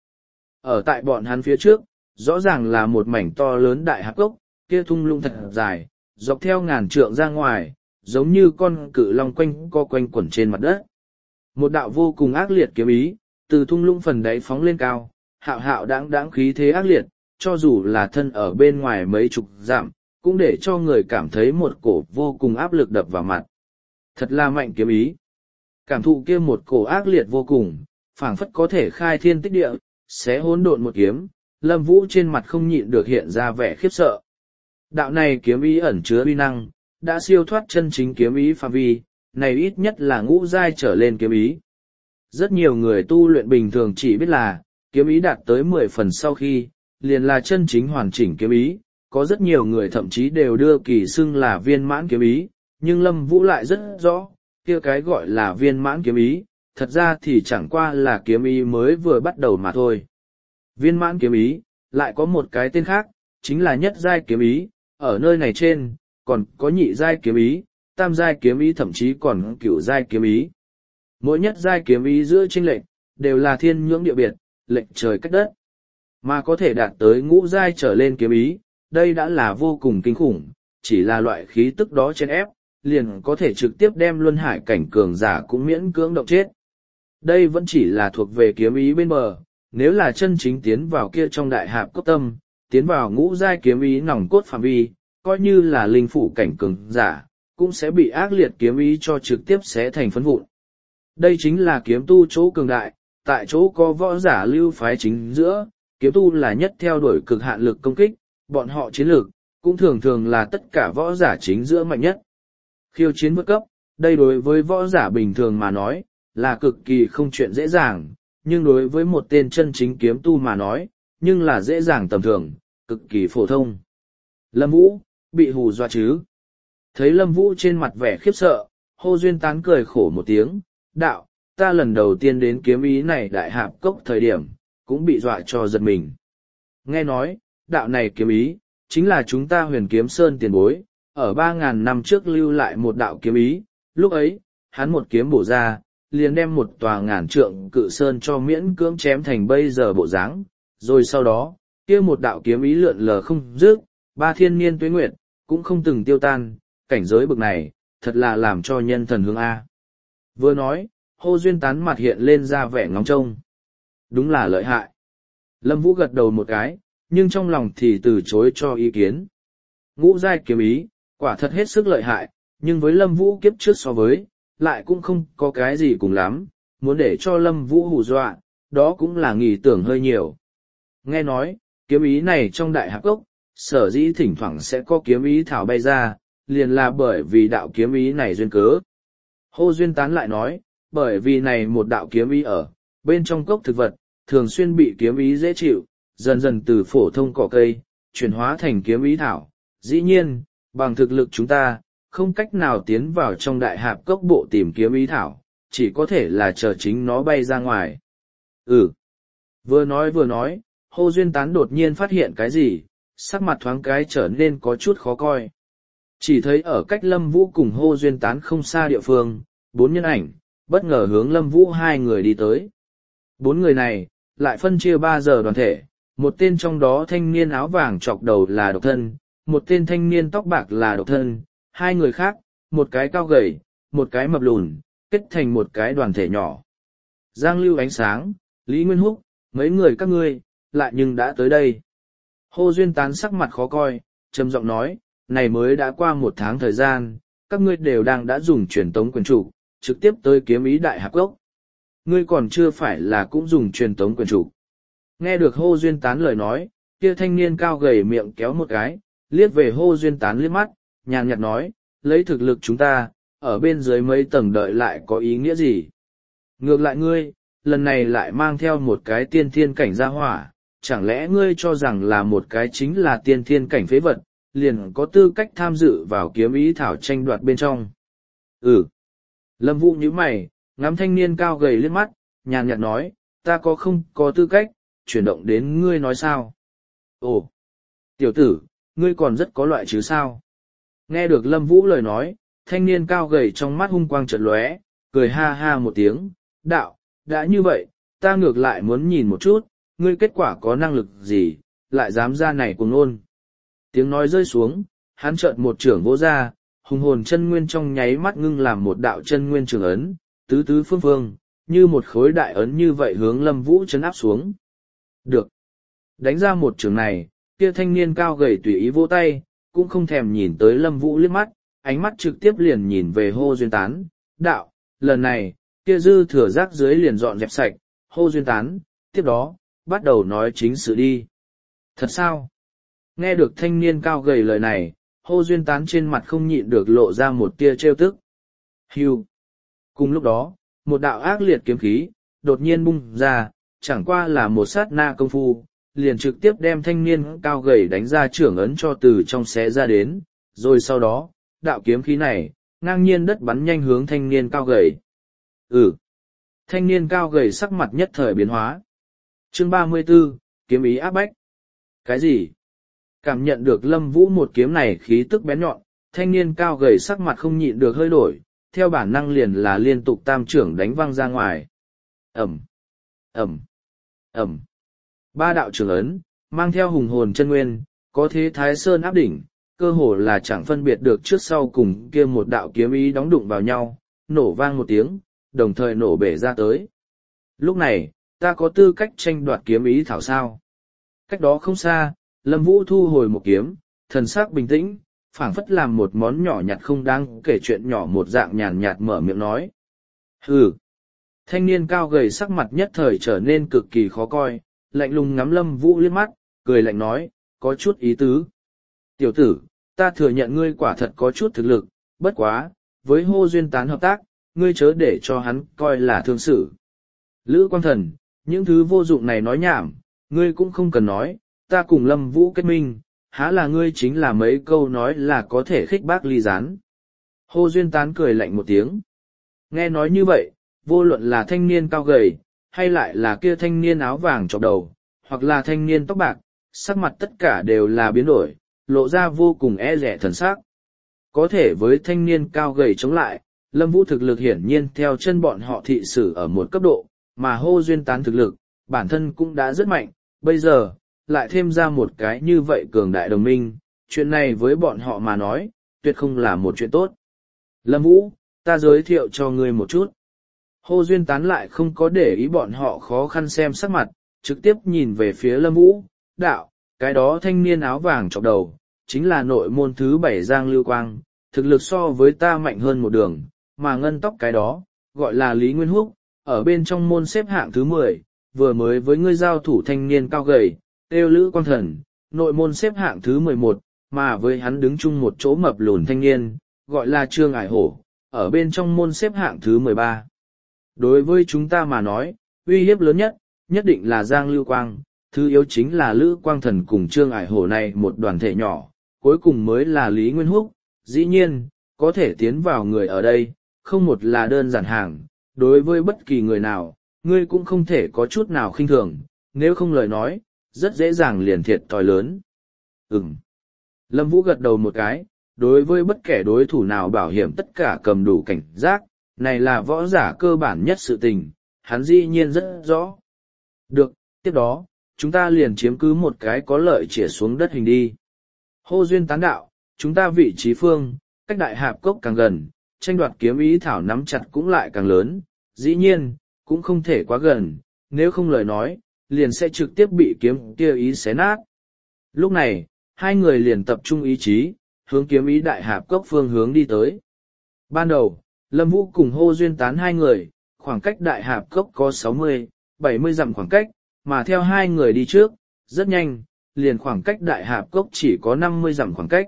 A: Ở tại bọn hắn phía trước, rõ ràng là một mảnh to lớn đại hạp cốc, kia thung lũng thật dài, dọc theo ngàn trượng ra ngoài, giống như con cự long quanh co quanh quẩn trên mặt đất. Một đạo vô cùng ác liệt kiếm ý, từ thung lũng phần đáy phóng lên cao, hạo hạo đáng đáng khí thế ác liệt, cho dù là thân ở bên ngoài mấy chục dặm, cũng để cho người cảm thấy một cổ vô cùng áp lực đập vào mặt. Thật là mạnh kiếm ý. Cảm thụ kia một cổ ác liệt vô cùng, phảng phất có thể khai thiên tích địa, xé hỗn độn một kiếm, Lâm Vũ trên mặt không nhịn được hiện ra vẻ khiếp sợ. Đạo này kiếm ý ẩn chứa uy năng, đã siêu thoát chân chính kiếm ý phạm vi, này ít nhất là ngũ giai trở lên kiếm ý. Rất nhiều người tu luyện bình thường chỉ biết là, kiếm ý đạt tới mười phần sau khi, liền là chân chính hoàn chỉnh kiếm ý, có rất nhiều người thậm chí đều đưa kỳ xưng là viên mãn kiếm ý, nhưng Lâm Vũ lại rất rõ, kia cái gọi là viên mãn kiếm ý, thật ra thì chẳng qua là kiếm ý mới vừa bắt đầu mà thôi. Viên mãn kiếm ý, lại có một cái tên khác, chính là nhất giai kiếm ý, ở nơi này trên, còn có nhị giai kiếm ý, tam giai kiếm ý thậm chí còn cửu giai kiếm ý. Mỗi nhất giai kiếm ý giữa chênh lệch, đều là thiên nhưỡng địa biệt, lệch trời cách đất. Mà có thể đạt tới ngũ giai trở lên kiếm ý, đây đã là vô cùng kinh khủng, chỉ là loại khí tức đó trên ép, liền có thể trực tiếp đem luân hải cảnh cường giả cũng miễn cưỡng động chết. Đây vẫn chỉ là thuộc về kiếm ý bên bờ, nếu là chân chính tiến vào kia trong đại hạp cốc tâm, tiến vào ngũ giai kiếm ý nòng cốt phạm vi, coi như là linh phủ cảnh cường giả, cũng sẽ bị ác liệt kiếm ý cho trực tiếp xé thành phấn vụn. Đây chính là kiếm tu chỗ cường đại, tại chỗ có võ giả lưu phái chính giữa, kiếm tu là nhất theo đuổi cực hạn lực công kích, bọn họ chiến lược, cũng thường thường là tất cả võ giả chính giữa mạnh nhất. Khiêu chiến vượt cấp, đây đối với võ giả bình thường mà nói, là cực kỳ không chuyện dễ dàng, nhưng đối với một tên chân chính kiếm tu mà nói, nhưng là dễ dàng tầm thường, cực kỳ phổ thông. Lâm Vũ, bị hù dọa chứ? Thấy Lâm Vũ trên mặt vẻ khiếp sợ, Hô Duyên Tán cười khổ một tiếng, đạo, ta lần đầu tiên đến kiếm ý này đại hạp cốc thời điểm, cũng bị dọa cho giật mình. Nghe nói, đạo này kiếm ý, chính là chúng ta Huyền Kiếm Sơn tiền bối, ở ba ngàn năm trước lưu lại một đạo kiếm ý, lúc ấy, hắn một kiếm bổ ra, liền đem một tòa ngàn trượng cự sơn cho miễn cưỡng chém thành bây giờ bộ dáng, rồi sau đó, kia một đạo kiếm ý lượn lờ không dứt, ba thiên niên tuế nguyệt, cũng không từng tiêu tan, cảnh giới bực này, thật là làm cho nhân thần hướng A. Vừa nói, Hô Duyên Tán mặt hiện lên ra vẻ ngóng trông. Đúng là lợi hại. Lâm Vũ gật đầu một cái, nhưng trong lòng thì từ chối cho ý kiến. Ngũ giai kiếm ý, quả thật hết sức lợi hại, nhưng với Lâm Vũ kiếp trước so với, lại cũng không có cái gì cùng lắm, muốn để cho Lâm Vũ hù dọa, đó cũng là nghĩ tưởng hơi nhiều. Nghe nói, kiếm ý này trong đại hạp cốc, sở dĩ thỉnh thoảng sẽ có kiếm ý thảo bay ra, liền là bởi vì đạo kiếm ý này duyên cớ. Hô Duyên Tán lại nói, bởi vì này một đạo kiếm ý ở, bên trong cốc thực vật, thường xuyên bị kiếm ý dễ chịu, dần dần từ phổ thông cỏ cây, chuyển hóa thành kiếm ý thảo. Dĩ nhiên, bằng thực lực chúng ta, không cách nào tiến vào trong đại hạp cốc bộ tìm kiếm ý thảo, chỉ có thể là chờ chính nó bay ra ngoài. Ừ. Vừa nói vừa nói, Hô Duyên Tán đột nhiên phát hiện cái gì, sắc mặt thoáng cái trở nên có chút khó coi. Chỉ thấy ở cách Lâm Vũ cùng Hô Duyên Tán không xa địa phương, bốn nhân ảnh, bất ngờ hướng Lâm Vũ hai người đi tới. Bốn người này, lại phân chia ba giờ đoàn thể, một tên trong đó thanh niên áo vàng chọc đầu là độc thân, một tên thanh niên tóc bạc là độc thân, hai người khác, một cái cao gầy, một cái mập lùn, kết thành một cái đoàn thể nhỏ. Giang Lưu Ánh Sáng, Lý Nguyên Húc, mấy người các ngươi, lại nhưng đã tới đây. Hô Duyên Tán sắc mặt khó coi, trầm giọng nói, này mới đã qua một tháng thời gian, các ngươi đều đang đã dùng truyền tống quyền chủ, trực tiếp tới kiếm ý đại hạp gốc. Ngươi còn chưa phải là cũng dùng truyền tống quyền chủ. Nghe được Hô Duyên Tán lời nói, kia thanh niên cao gầy miệng kéo một cái, liếc về Hô Duyên Tán liếc mắt, nhàn nhạt nói, lấy thực lực chúng ta, ở bên dưới mấy tầng đợi lại có ý nghĩa gì? Ngược lại ngươi, lần này lại mang theo một cái tiên thiên cảnh gia hỏa, chẳng lẽ ngươi cho rằng là một cái chính là tiên thiên cảnh phế vật, liền có tư cách tham dự vào kiếm ý thảo tranh đoạt bên trong? Ừ. Lâm Vũ nhíu mày, ngắm thanh niên cao gầy liếc mắt, nhàn nhạt nói, ta có không có tư cách, chuyển động đến ngươi nói sao? Ồ! Tiểu tử, ngươi còn rất có loại chứ sao? Nghe được Lâm Vũ lời nói, thanh niên cao gầy trong mắt hung quang chợt lóe, cười ha ha một tiếng, đạo, đã như vậy, ta ngược lại muốn nhìn một chút, ngươi kết quả có năng lực gì, lại dám ra này cuồng ngôn. Tiếng nói rơi xuống, hắn chợt một trưởng vỗ ra, hùng hồn chân nguyên trong nháy mắt ngưng làm một đạo chân nguyên trường ấn, tứ tứ phương phương, như một khối đại ấn như vậy hướng Lâm Vũ chấn áp xuống. Được. Đánh ra một trường này, kia thanh niên cao gầy tùy ý vỗ tay, cũng không thèm nhìn tới Lâm Vũ liếc mắt, ánh mắt trực tiếp liền nhìn về Hô Duyên Tán, đạo, lần này, kia dư thừa rác dưới liền dọn dẹp sạch, Hô Duyên Tán, tiếp đó, bắt đầu nói chính sự đi. Thật sao? Nghe được thanh niên cao gầy lời này, Hô Duyên Tán trên mặt không nhịn được lộ ra một tia trêu tức. Hưu. Cùng lúc đó, một đạo ác liệt kiếm khí, đột nhiên bung ra, chẳng qua là một sát na công phu, liền trực tiếp đem thanh niên cao gầy đánh ra trưởng ấn cho từ trong xé ra đến, rồi sau đó, đạo kiếm khí này, ngang nhiên đất bắn nhanh hướng thanh niên cao gầy. Ừ. Thanh niên cao gầy sắc mặt nhất thời biến hóa. Chương ba mươi 34, kiếm ý áp bách. Cái gì? Cảm nhận được Lâm Vũ một kiếm này khí tức bén nhọn, thanh niên cao gầy sắc mặt không nhịn được hơi đổi, theo bản năng liền là liên tục tam trưởng đánh văng ra ngoài. Ẩm, Ẩm, Ẩm. Ba đạo trưởng ấn, mang theo hùng hồn chân nguyên, có thế thái sơn áp đỉnh, cơ hồ là chẳng phân biệt được trước sau cùng kia một đạo kiếm ý đóng đụng vào nhau, nổ vang một tiếng, đồng thời nổ bể ra tới. Lúc này, ta có tư cách tranh đoạt kiếm ý thảo sao? Cách đó không xa, Lâm Vũ thu hồi một kiếm, thần sắc bình tĩnh, phảng phất làm một món nhỏ nhặt không đáng kể chuyện nhỏ một dạng nhàn nhạt mở miệng nói. Hừ. Thanh niên cao gầy sắc mặt nhất thời trở nên cực kỳ khó coi, lạnh lùng ngắm Lâm Vũ liếc mắt, cười lạnh nói, có chút ý tứ. Tiểu tử, ta thừa nhận ngươi quả thật có chút thực lực, bất quá, với Hô Duyên Tán hợp tác, ngươi chớ để cho hắn coi là thương xử. Lữ Quang Thần, những thứ vô dụng này nói nhảm, ngươi cũng không cần nói, ta cùng Lâm Vũ kết minh, há là ngươi chính là mấy câu nói là có thể khích bác ly gián. Hô Duyên Tán cười lạnh một tiếng. Nghe nói như vậy, vô luận là thanh niên cao gầy, hay lại là kia thanh niên áo vàng chọc đầu, hoặc là thanh niên tóc bạc, sắc mặt tất cả đều là biến đổi, lộ ra vô cùng e rẻ thần sắc. Có thể với thanh niên cao gầy chống lại, Lâm Vũ thực lực hiển nhiên theo chân bọn họ thị sử ở một cấp độ, mà Hô Duyên Tán thực lực, bản thân cũng đã rất mạnh, bây giờ, lại thêm ra một cái như vậy cường đại đồng minh, chuyện này với bọn họ mà nói, tuyệt không là một chuyện tốt. Lâm Vũ, ta giới thiệu cho ngươi một chút. Hô Duyên Tán lại không có để ý bọn họ khó khăn xem sắc mặt, trực tiếp nhìn về phía Lâm Vũ, đạo, cái đó thanh niên áo vàng chọc đầu, chính là nội môn thứ bảy Giang Lưu Quang, thực lực so với ta mạnh hơn một đường, mà ngân tóc cái đó, gọi là Lý Nguyên Húc, ở bên trong môn xếp hạng thứ mười, vừa mới với ngươi giao thủ thanh niên cao gầy, tiêu Lữ Quang Thần, nội môn xếp hạng thứ mười một, mà với hắn đứng chung một chỗ mập lùn thanh niên, gọi là Trương Ải Hổ, ở bên trong môn xếp hạng thứ mười ba. Đối với chúng ta mà nói, uy hiếp lớn nhất, nhất định là Giang Lưu Quang, thứ yếu chính là Lữ Quang Thần cùng Trương Ải Hổ này một đoàn thể nhỏ, cuối cùng mới là Lý Nguyên Húc, dĩ nhiên, có thể tiến vào người ở đây, không một là đơn giản hàng, đối với bất kỳ người nào, ngươi cũng không thể có chút nào khinh thường, nếu không lời nói, rất dễ dàng liền thiệt thòi lớn. Ừm. Lâm Vũ gật đầu một cái, đối với bất kể đối thủ nào bảo hiểm tất cả cầm đủ cảnh giác, này là võ giả cơ bản nhất sự tình, hắn dĩ nhiên rất rõ. Được, tiếp đó, chúng ta liền chiếm cứ một cái có lợi chĩa xuống đất hình đi. Hô Duyên Tán đạo, chúng ta vị trí phương, Cách đại hạp cốc càng gần, tranh đoạt kiếm ý thảo nắm chặt cũng lại càng lớn, dĩ nhiên, cũng không thể quá gần, nếu không lời nói, liền sẽ trực tiếp bị kiếm kia ý xé nát. Lúc này, hai người liền tập trung ý chí, hướng kiếm ý đại hạp cốc phương hướng đi tới. Ban đầu, Lâm Vũ cùng Hô Duyên Tán hai người, khoảng cách đại hạp cốc có sáu mươi, bảy mươi dặm khoảng cách, mà theo hai người đi trước, rất nhanh, liền khoảng cách đại hạp cốc chỉ có năm mươi dặm khoảng cách.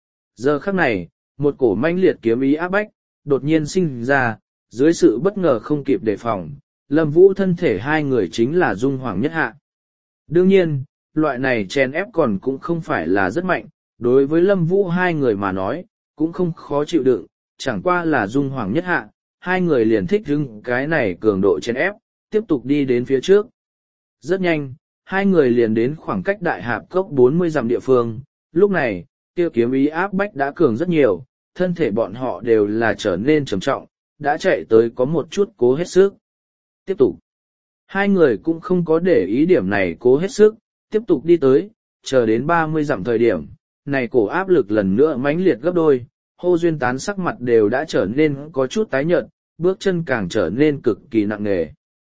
A: Giờ khắc này, một cổ mãnh liệt kiếm ý áp bách, đột nhiên sinh ra, dưới sự bất ngờ không kịp đề phòng, Lâm Vũ thân thể hai người chính là dung hoàng nhất hạ. Đương nhiên, loại này chèn ép còn cũng không phải là rất mạnh, đối với Lâm Vũ hai người mà nói, cũng không khó chịu đựng, chẳng qua là dung hoàng nhất hạ, hai người liền thích hưng cái này cường độ chèn ép, tiếp tục đi đến phía trước. Rất nhanh, hai người liền đến khoảng cách đại hạp cốc bốn mươi dặm địa phương, lúc này, kia kiếm ý áp bách đã cường rất nhiều, thân thể bọn họ đều là trở nên trầm trọng, đã chạy tới có một chút cố hết sức. Tiếp tục. Hai người cũng không có để ý điểm này cố hết sức, tiếp tục đi tới, chờ đến ba mươi dặm thời điểm, này cổ áp lực lần nữa mãnh liệt gấp đôi, Hô Duyên Tán sắc mặt đều đã trở nên có chút tái nhợt, bước chân càng trở nên cực kỳ nặng nề.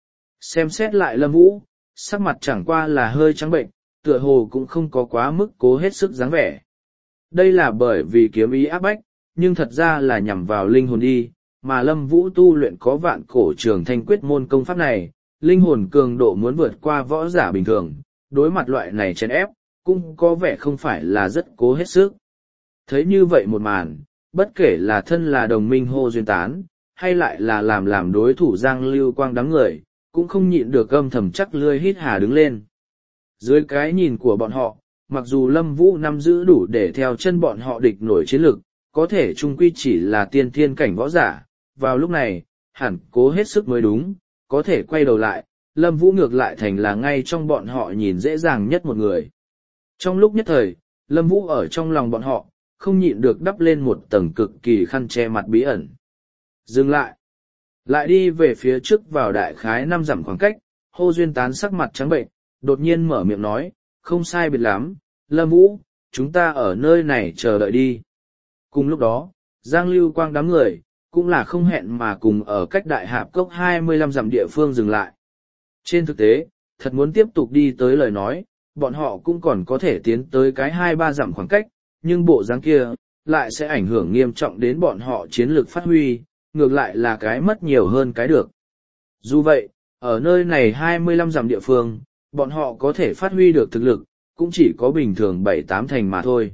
A: Xem xét lại Lâm Vũ, sắc mặt chẳng qua là hơi trắng bệnh, tựa hồ cũng không có quá mức cố hết sức dáng vẻ. Đây là bởi vì kiếm ý áp bách, nhưng thật ra là nhằm vào linh hồn đi, mà Lâm Vũ tu luyện có vạn cổ trường thanh quyết môn công pháp này, linh hồn cường độ muốn vượt qua võ giả bình thường, đối mặt loại này chèn ép, cũng có vẻ không phải là rất cố hết sức. Thấy như vậy một màn, bất kể là thân là đồng minh Hô Duyên Tán, hay lại là làm làm đối thủ Giang Lưu Quang đám người, cũng không nhịn được âm thầm chắc lươi hít hà đứng lên. Dưới cái nhìn của bọn họ, mặc dù Lâm Vũ nắm giữ đủ để theo chân bọn họ địch nổi chiến lực, có thể chung quy chỉ là tiên thiên cảnh võ giả, vào lúc này, hẳn cố hết sức mới đúng, có thể quay đầu lại, Lâm Vũ ngược lại thành là ngay trong bọn họ nhìn dễ dàng nhất một người. Trong lúc nhất thời, Lâm Vũ ở trong lòng bọn họ, không nhịn được đắp lên một tầng cực kỳ khăn che mặt bí ẩn. Dừng lại. Lại đi về phía trước vào đại khái năm dặm khoảng cách, Hô Duyên Tán sắc mặt trắng bệnh, đột nhiên mở miệng nói, không sai biệt lắm, Lâm Vũ, chúng ta ở nơi này chờ đợi đi. Cùng lúc đó, Giang Lưu Quang đám người, cũng là không hẹn mà cùng ở cách đại hạp cốc hai mươi lăm dặm địa phương dừng lại. Trên thực tế, thật muốn tiếp tục đi tới lời nói, bọn họ cũng còn có thể tiến tới cái hai ba dặm khoảng cách, nhưng bộ dáng kia, lại sẽ ảnh hưởng nghiêm trọng đến bọn họ chiến lược phát huy, ngược lại là cái mất nhiều hơn cái được. Dù vậy, ở nơi này hai mươi lăm dặm địa phương, bọn họ có thể phát huy được thực lực, cũng chỉ có bình thường bảy tám thành mà thôi.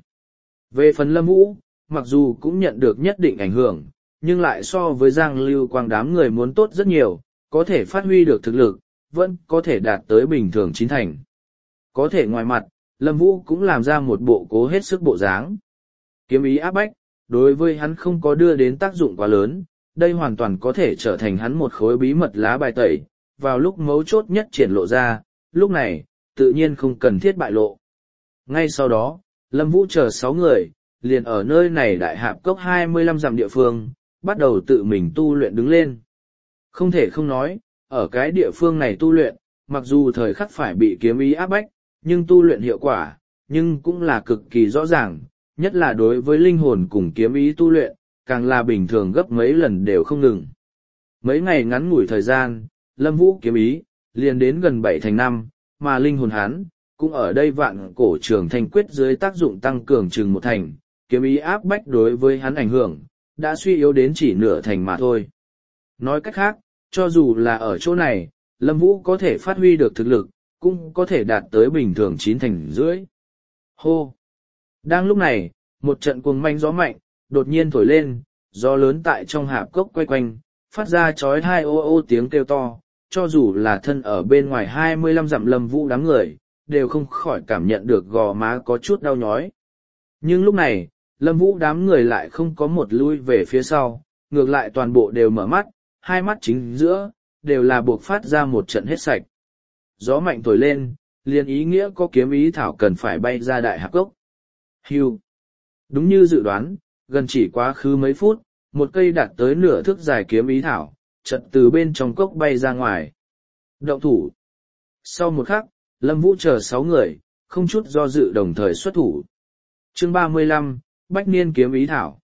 A: Về phần Lâm Vũ, mặc dù cũng nhận được nhất định ảnh hưởng, nhưng lại so với Giang Lưu Quang đám người muốn tốt rất nhiều, có thể phát huy được thực lực, vẫn có thể đạt tới bình thường chín thành. Có thể ngoài mặt, Lâm Vũ cũng làm ra một bộ cố hết sức bộ dáng. Kiếm ý áp bách, đối với hắn không có đưa đến tác dụng quá lớn, đây hoàn toàn có thể trở thành hắn một khối bí mật lá bài tẩy, vào lúc mấu chốt nhất triển lộ ra, lúc này, tự nhiên không cần thiết bại lộ. Ngay sau đó, Lâm Vũ chờ sáu người, liền ở nơi này đại hạp cốc hai mươi lăm dặm địa phương, bắt đầu tự mình tu luyện đứng lên. Không thể không nói, ở cái địa phương này tu luyện, mặc dù thời khắc phải bị kiếm ý áp bách, nhưng tu luyện hiệu quả, nhưng cũng là cực kỳ rõ ràng, nhất là đối với linh hồn cùng kiếm ý tu luyện, càng là bình thường gấp mấy lần đều không ngừng. Mấy ngày ngắn ngủi thời gian, Lâm Vũ kiếm ý, liền đến gần bảy thành năm, mà linh hồn hắn, cũng ở đây vạn cổ trường thanh quyết dưới tác dụng tăng cường chừng một thành, kiếm ý áp bách đối với hắn ảnh hưởng, đã suy yếu đến chỉ nửa thành mà thôi. Nói cách khác, cho dù là ở chỗ này, Lâm Vũ có thể phát huy được thực lực, cũng có thể đạt tới bình thường chín thành rưỡi. Hô! Đang lúc này, một trận cuồng manh gió mạnh, đột nhiên thổi lên, gió lớn tại trong hạp cốc quay quanh, phát ra chói tai ô ô tiếng kêu to, cho dù là thân ở bên ngoài hai mươi lăm dặm Lâm Vũ đám người, đều không khỏi cảm nhận được gò má có chút đau nhói. Nhưng lúc này, Lâm Vũ đám người lại không có một lui về phía sau, ngược lại toàn bộ đều mở mắt, hai mắt chính giữa, đều là buộc phát ra một trận hết sạch. Gió mạnh thổi lên, liền ý nghĩa có kiếm ý thảo cần phải bay ra đại hạp cốc. Hưu. Đúng như dự đoán, gần chỉ quá khứ mấy phút, một cây đạt tới nửa thước dài kiếm ý thảo, chợt từ bên trong cốc bay ra ngoài. Động thủ. Sau một khắc, Lâm Vũ chờ sáu người, không chút do dự đồng thời xuất thủ. Chương ba mươi lăm, Bách Niên kiếm ý thảo.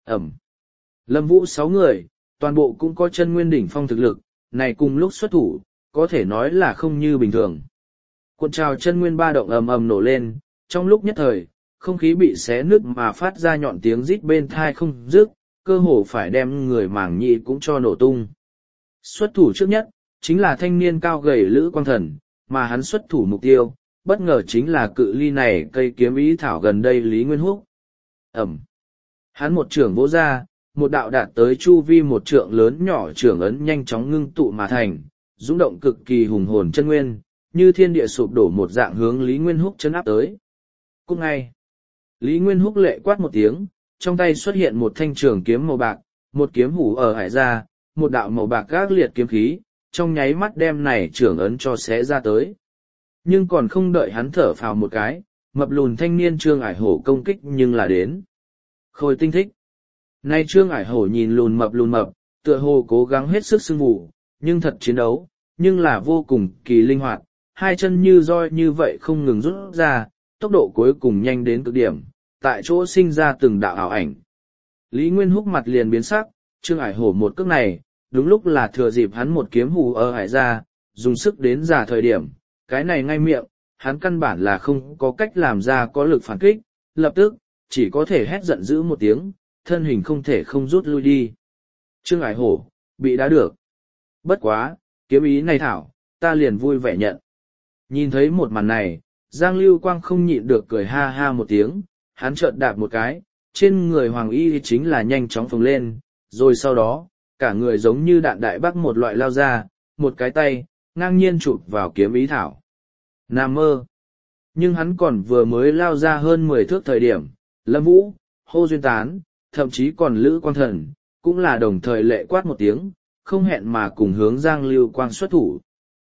A: Ẩm. Lâm Vũ sáu người, toàn bộ cũng có chân nguyên đỉnh phong thực lực, này cùng lúc xuất thủ, có thể nói là không như bình thường. Cuộn trào chân nguyên ba động ầm ầm nổ lên, trong lúc nhất thời, không khí bị xé nứt mà phát ra nhọn tiếng rít bên thai không dứt, cơ hồ phải đem người màng nhĩ cũng cho nổ tung. Xuất thủ trước nhất, chính là thanh niên cao gầy Lữ Quang Thần, mà hắn xuất thủ mục tiêu, bất ngờ chính là cự ly này cây kiếm ý thảo gần đây Lý Nguyên Húc. Ẩm. Hắn một trưởng vỗ ra, một đạo đạt tới chu vi một trượng lớn nhỏ trưởng ấn nhanh chóng ngưng tụ mà thành, dũng động cực kỳ hùng hồn chân nguyên, như thiên địa sụp đổ một dạng hướng Lý Nguyên Húc chấn áp tới. Cũng ngay, Lý Nguyên Húc lệ quát một tiếng, trong tay xuất hiện một thanh trường kiếm màu bạc, một kiếm hủ ở hải ra, một đạo màu bạc gác liệt kiếm khí, trong nháy mắt đem này trưởng ấn cho xé ra tới. Nhưng còn không đợi hắn thở phào một cái, mập lùn thanh niên Trương Ải Hổ công kích nhưng là đến. Khôi tinh thích. Nay Trương Ải Hổ nhìn lùn mập lùn mập, tựa hồ cố gắng hết sức sưng vụ, nhưng thật chiến đấu, nhưng là vô cùng kỳ linh hoạt, hai chân như roi như vậy không ngừng rút ra, tốc độ cuối cùng nhanh đến cực điểm, tại chỗ sinh ra từng đạo ảo ảnh. Lý Nguyên Húc mặt liền biến sắc, Trương Ải Hổ một cước này, đúng lúc là thừa dịp hắn một kiếm hù ở hải ra, dùng sức đến giả thời điểm, cái này ngay miệng, hắn căn bản là không có cách làm ra có lực phản kích, lập tức, chỉ có thể hét giận dữ một tiếng, thân hình không thể không rút lui đi. Trương Ải Hổ, bị đá được. Bất quá, kiếm ý này thảo, ta liền vui vẻ nhận. Nhìn thấy một màn này, Giang Lưu Quang không nhịn được cười ha ha một tiếng, hắn chợt đạp một cái, trên người Hoàng Y chính là nhanh chóng phồng lên, rồi sau đó, cả người giống như đạn đại bác một loại lao ra, một cái tay, ngang nhiên chụp vào kiếm ý thảo. Nam mơ. Nhưng hắn còn vừa mới lao ra hơn mười thước thời điểm, Lâm Vũ, Hô Duyên Tán, thậm chí còn Lữ Quang Thần, cũng là đồng thời lệ quát một tiếng, không hẹn mà cùng hướng Giang Lưu Quang xuất thủ.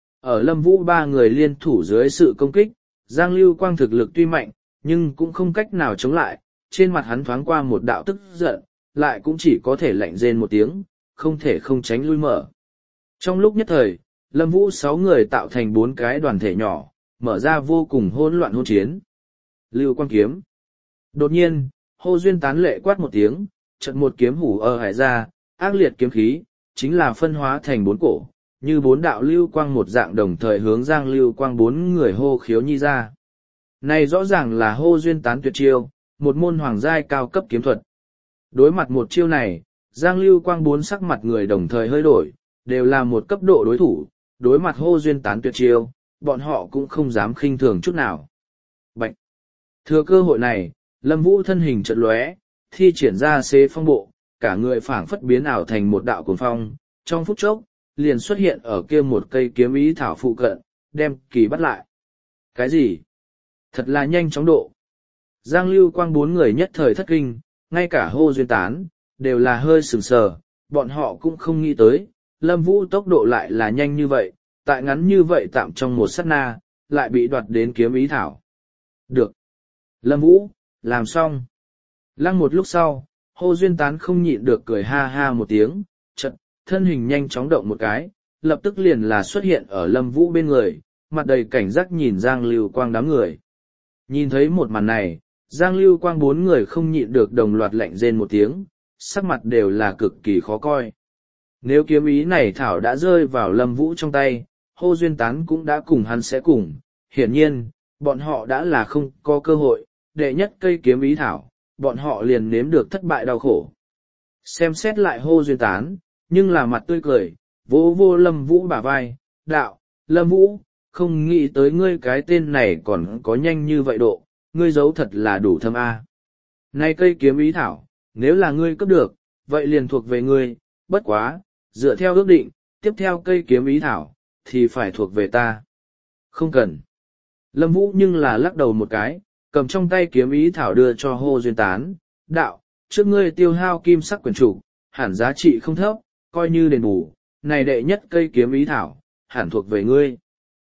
A: Ở Lâm Vũ ba người liên thủ dưới sự công kích, Giang Lưu Quang thực lực tuy mạnh, nhưng cũng không cách nào chống lại, trên mặt hắn thoáng qua một đạo tức giận, lại cũng chỉ có thể lạnh rên một tiếng, không thể không tránh lui mở. Trong lúc nhất thời, Lâm Vũ sáu người tạo thành bốn cái đoàn thể nhỏ, mở ra vô cùng hỗn loạn hôn chiến. Lưu Quang kiếm. Đột nhiên, Hô Duyên Tán lệ quát một tiếng, chợt một kiếm hủ ở hải ra, ác liệt kiếm khí, chính là phân hóa thành bốn cổ, như bốn đạo lưu quang một dạng đồng thời hướng Giang Lưu Quang bốn người hô khiếu nhi ra. Này rõ ràng là Hô Duyên Tán tuyệt chiêu, một môn hoàng giai cao cấp kiếm thuật. Đối mặt một chiêu này, Giang Lưu Quang bốn sắc mặt người đồng thời hơi đổi, đều là một cấp độ đối thủ, đối mặt Hô Duyên Tán tuyệt chiêu, bọn họ cũng không dám khinh thường chút nào. Bạch! Thừa cơ hội này, Lâm Vũ thân hình chợt lóe, thi triển ra xế phong bộ, cả người phảng phất biến ảo thành một đạo cuồng phong, trong phút chốc, liền xuất hiện ở kia một cây kiếm ý thảo phụ cận, đem kỳ bắt lại. Cái gì? Thật là nhanh chóng độ. Giang Lưu Quang bốn người nhất thời thất kinh, ngay cả Hô Duyên Tán, đều là hơi sừng sờ, bọn họ cũng không nghĩ tới, Lâm Vũ tốc độ lại là nhanh như vậy, tại ngắn như vậy tạm trong một sát na, lại bị đoạt đến kiếm ý thảo. Được. Lâm Vũ, làm xong. Lăng một lúc sau, Hô Duyên Tán không nhịn được cười ha ha một tiếng, chợt, thân hình nhanh chóng động một cái, lập tức liền là xuất hiện ở Lâm Vũ bên người, mặt đầy cảnh giác nhìn Giang Lưu Quang đám người. Nhìn thấy một màn này, Giang Lưu Quang bốn người không nhịn được đồng loạt lạnh rên một tiếng, sắc mặt đều là cực kỳ khó coi. Nếu kiếm ý này thảo đã rơi vào Lâm Vũ trong tay, Hô Duyên Tán cũng đã cùng hắn sẽ cùng, hiển nhiên, bọn họ đã là không có cơ hội, đệ nhất cây kiếm ý thảo, bọn họ liền nếm được thất bại đau khổ. Xem xét lại Hô Duyên Tán, nhưng là mặt tươi cười, vỗ vô Lâm Vũ bả vai, đạo, Lâm Vũ, không nghĩ tới ngươi cái tên này còn có nhanh như vậy độ, ngươi giấu thật là đủ thâm a. Này cây kiếm ý thảo, nếu là ngươi cấp được, vậy liền thuộc về ngươi, bất quá, dựa theo ước định, tiếp theo cây kiếm ý thảo, thì phải thuộc về ta. Không cần. Lâm Vũ nhưng là lắc đầu một cái, cầm trong tay kiếm ý thảo đưa cho Hô Duyên Tán, đạo, trước ngươi tiêu hao kim sắc quyển trục, hẳn giá trị không thấp, coi như đền bù, này đệ nhất cây kiếm ý thảo, hẳn thuộc về ngươi.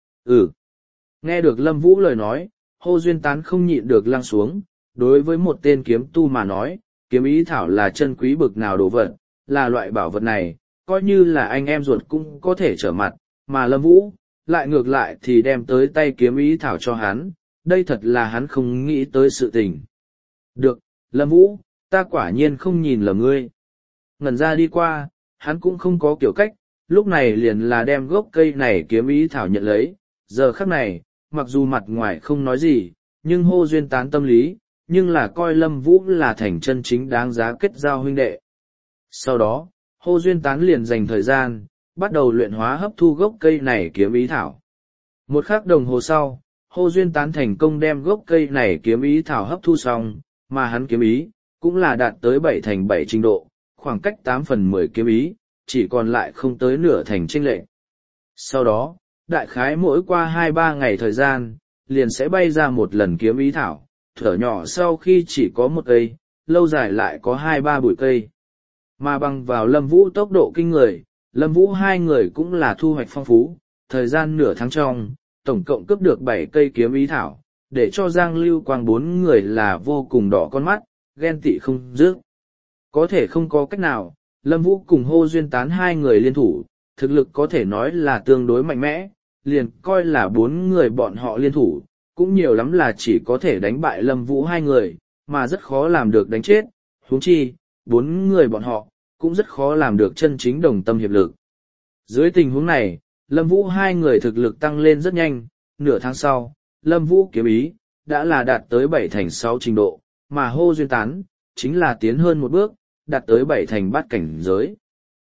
A: Ừ. Nghe được Lâm Vũ lời nói, Hô Duyên Tán không nhịn được lăng xuống, đối với một tên kiếm tu mà nói, kiếm ý thảo là chân quý bực nào đồ vật, là loại bảo vật này, coi như là anh em ruột cũng có thể trở mặt, mà Lâm Vũ, lại ngược lại thì đem tới tay kiếm ý thảo cho hắn, đây thật là hắn không nghĩ tới sự tình. Được, Lâm Vũ, Ta quả nhiên không nhìn lầm ngươi. Ngẩn ra đi qua, hắn cũng không có kiểu cách, lúc này liền là đem gốc cây này kiếm ý thảo nhận lấy. Giờ khắc này, mặc dù mặt ngoài không nói gì, nhưng hô duyên tán tâm lý, nhưng là coi Lâm Vũ là thành chân chính đáng giá kết giao huynh đệ. Sau đó, hô duyên tán liền dành thời gian, bắt đầu luyện hóa hấp thu gốc cây này kiếm ý thảo. Một khắc đồng hồ sau, hô duyên tán thành công đem gốc cây này kiếm ý thảo hấp thu xong, mà hắn kiếm ý, cũng là đạt tới bảy thành bảy trình độ, khoảng cách tám phần mười kiếm ý, chỉ còn lại không tới nửa thành chênh lệch. Sau đó, đại khái mỗi qua hai ba ngày thời gian, liền sẽ bay ra một lần kiếm ý thảo, thở nhỏ sau khi chỉ có một cây, lâu dài lại có hai ba bụi cây. Mà bằng vào Lâm Vũ tốc độ kinh người, Lâm Vũ hai người cũng là thu hoạch phong phú, thời gian nửa tháng trong, tổng cộng cướp được bảy cây kiếm ý thảo, để cho Giang Lưu Quang bốn người là vô cùng đỏ con mắt, ghen tị không dứt. Có thể không có cách nào, Lâm Vũ cùng hô duyên tán hai người liên thủ, thực lực có thể nói là tương đối mạnh mẽ, liền coi là bốn người bọn họ liên thủ, cũng nhiều lắm là chỉ có thể đánh bại Lâm Vũ hai người, mà rất khó làm được đánh chết, huống chi, bốn người bọn họ, cũng rất khó làm được chân chính đồng tâm hiệp lực. Dưới tình huống này, Lâm Vũ hai người thực lực tăng lên rất nhanh, nửa tháng sau, Lâm Vũ kiếm ý, đã là đạt tới bảy thành sáu trình độ, mà hô duyên tán, chính là tiến hơn một bước, đạt tới bảy thành bát cảnh giới.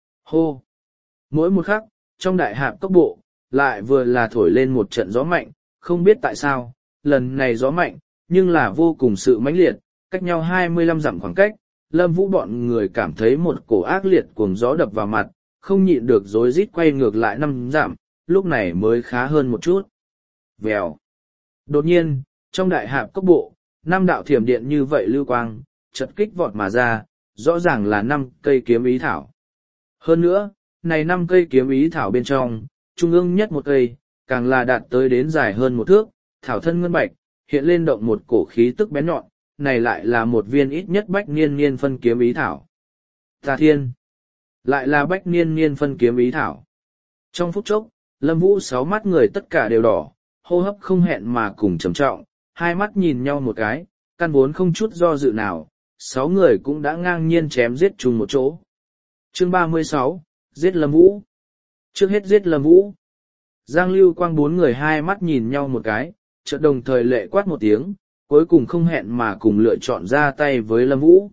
A: Hô! Mỗi một khắc, trong đại hạp cốc bộ, lại vừa là thổi lên một trận gió mạnh, không biết tại sao, lần này gió mạnh, nhưng là vô cùng sự mãnh liệt, cách nhau hai mươi lăm dặm khoảng cách, Lâm Vũ bọn người cảm thấy một cổ ác liệt cuồng gió đập vào mặt, không nhịn được rối rít quay ngược lại năm dặm, lúc này mới khá hơn một chút. Vèo. Đột nhiên, trong đại hạp cốc bộ, năm đạo thiểm điện như vậy lưu quang, chợt kích vọt mà ra, rõ ràng là năm cây kiếm ý thảo. Hơn nữa, này năm cây kiếm ý thảo bên trong, trung ương nhất một cây, càng là đạt tới đến dài hơn một thước, thảo thân ngân bạch, hiện lên động một cổ khí tức bén nhọn, này lại là một viên ít nhất bách niên niên phân kiếm ý thảo. Tà thiên, lại là bách niên niên phân kiếm ý thảo. Trong phút chốc, Lâm Vũ sáu mắt người tất cả đều đỏ, hô hấp không hẹn mà cùng trầm trọng, hai mắt nhìn nhau một cái, căn vốn không chút do dự nào, sáu người cũng đã ngang nhiên chém giết chung một chỗ. Chương ba mươi sáu, giết Lâm Vũ. Trước hết giết Lâm Vũ. Giang Lưu Quang bốn người hai mắt nhìn nhau một cái, chợt đồng thời lệ quát một tiếng, cuối cùng không hẹn mà cùng lựa chọn ra tay với Lâm Vũ.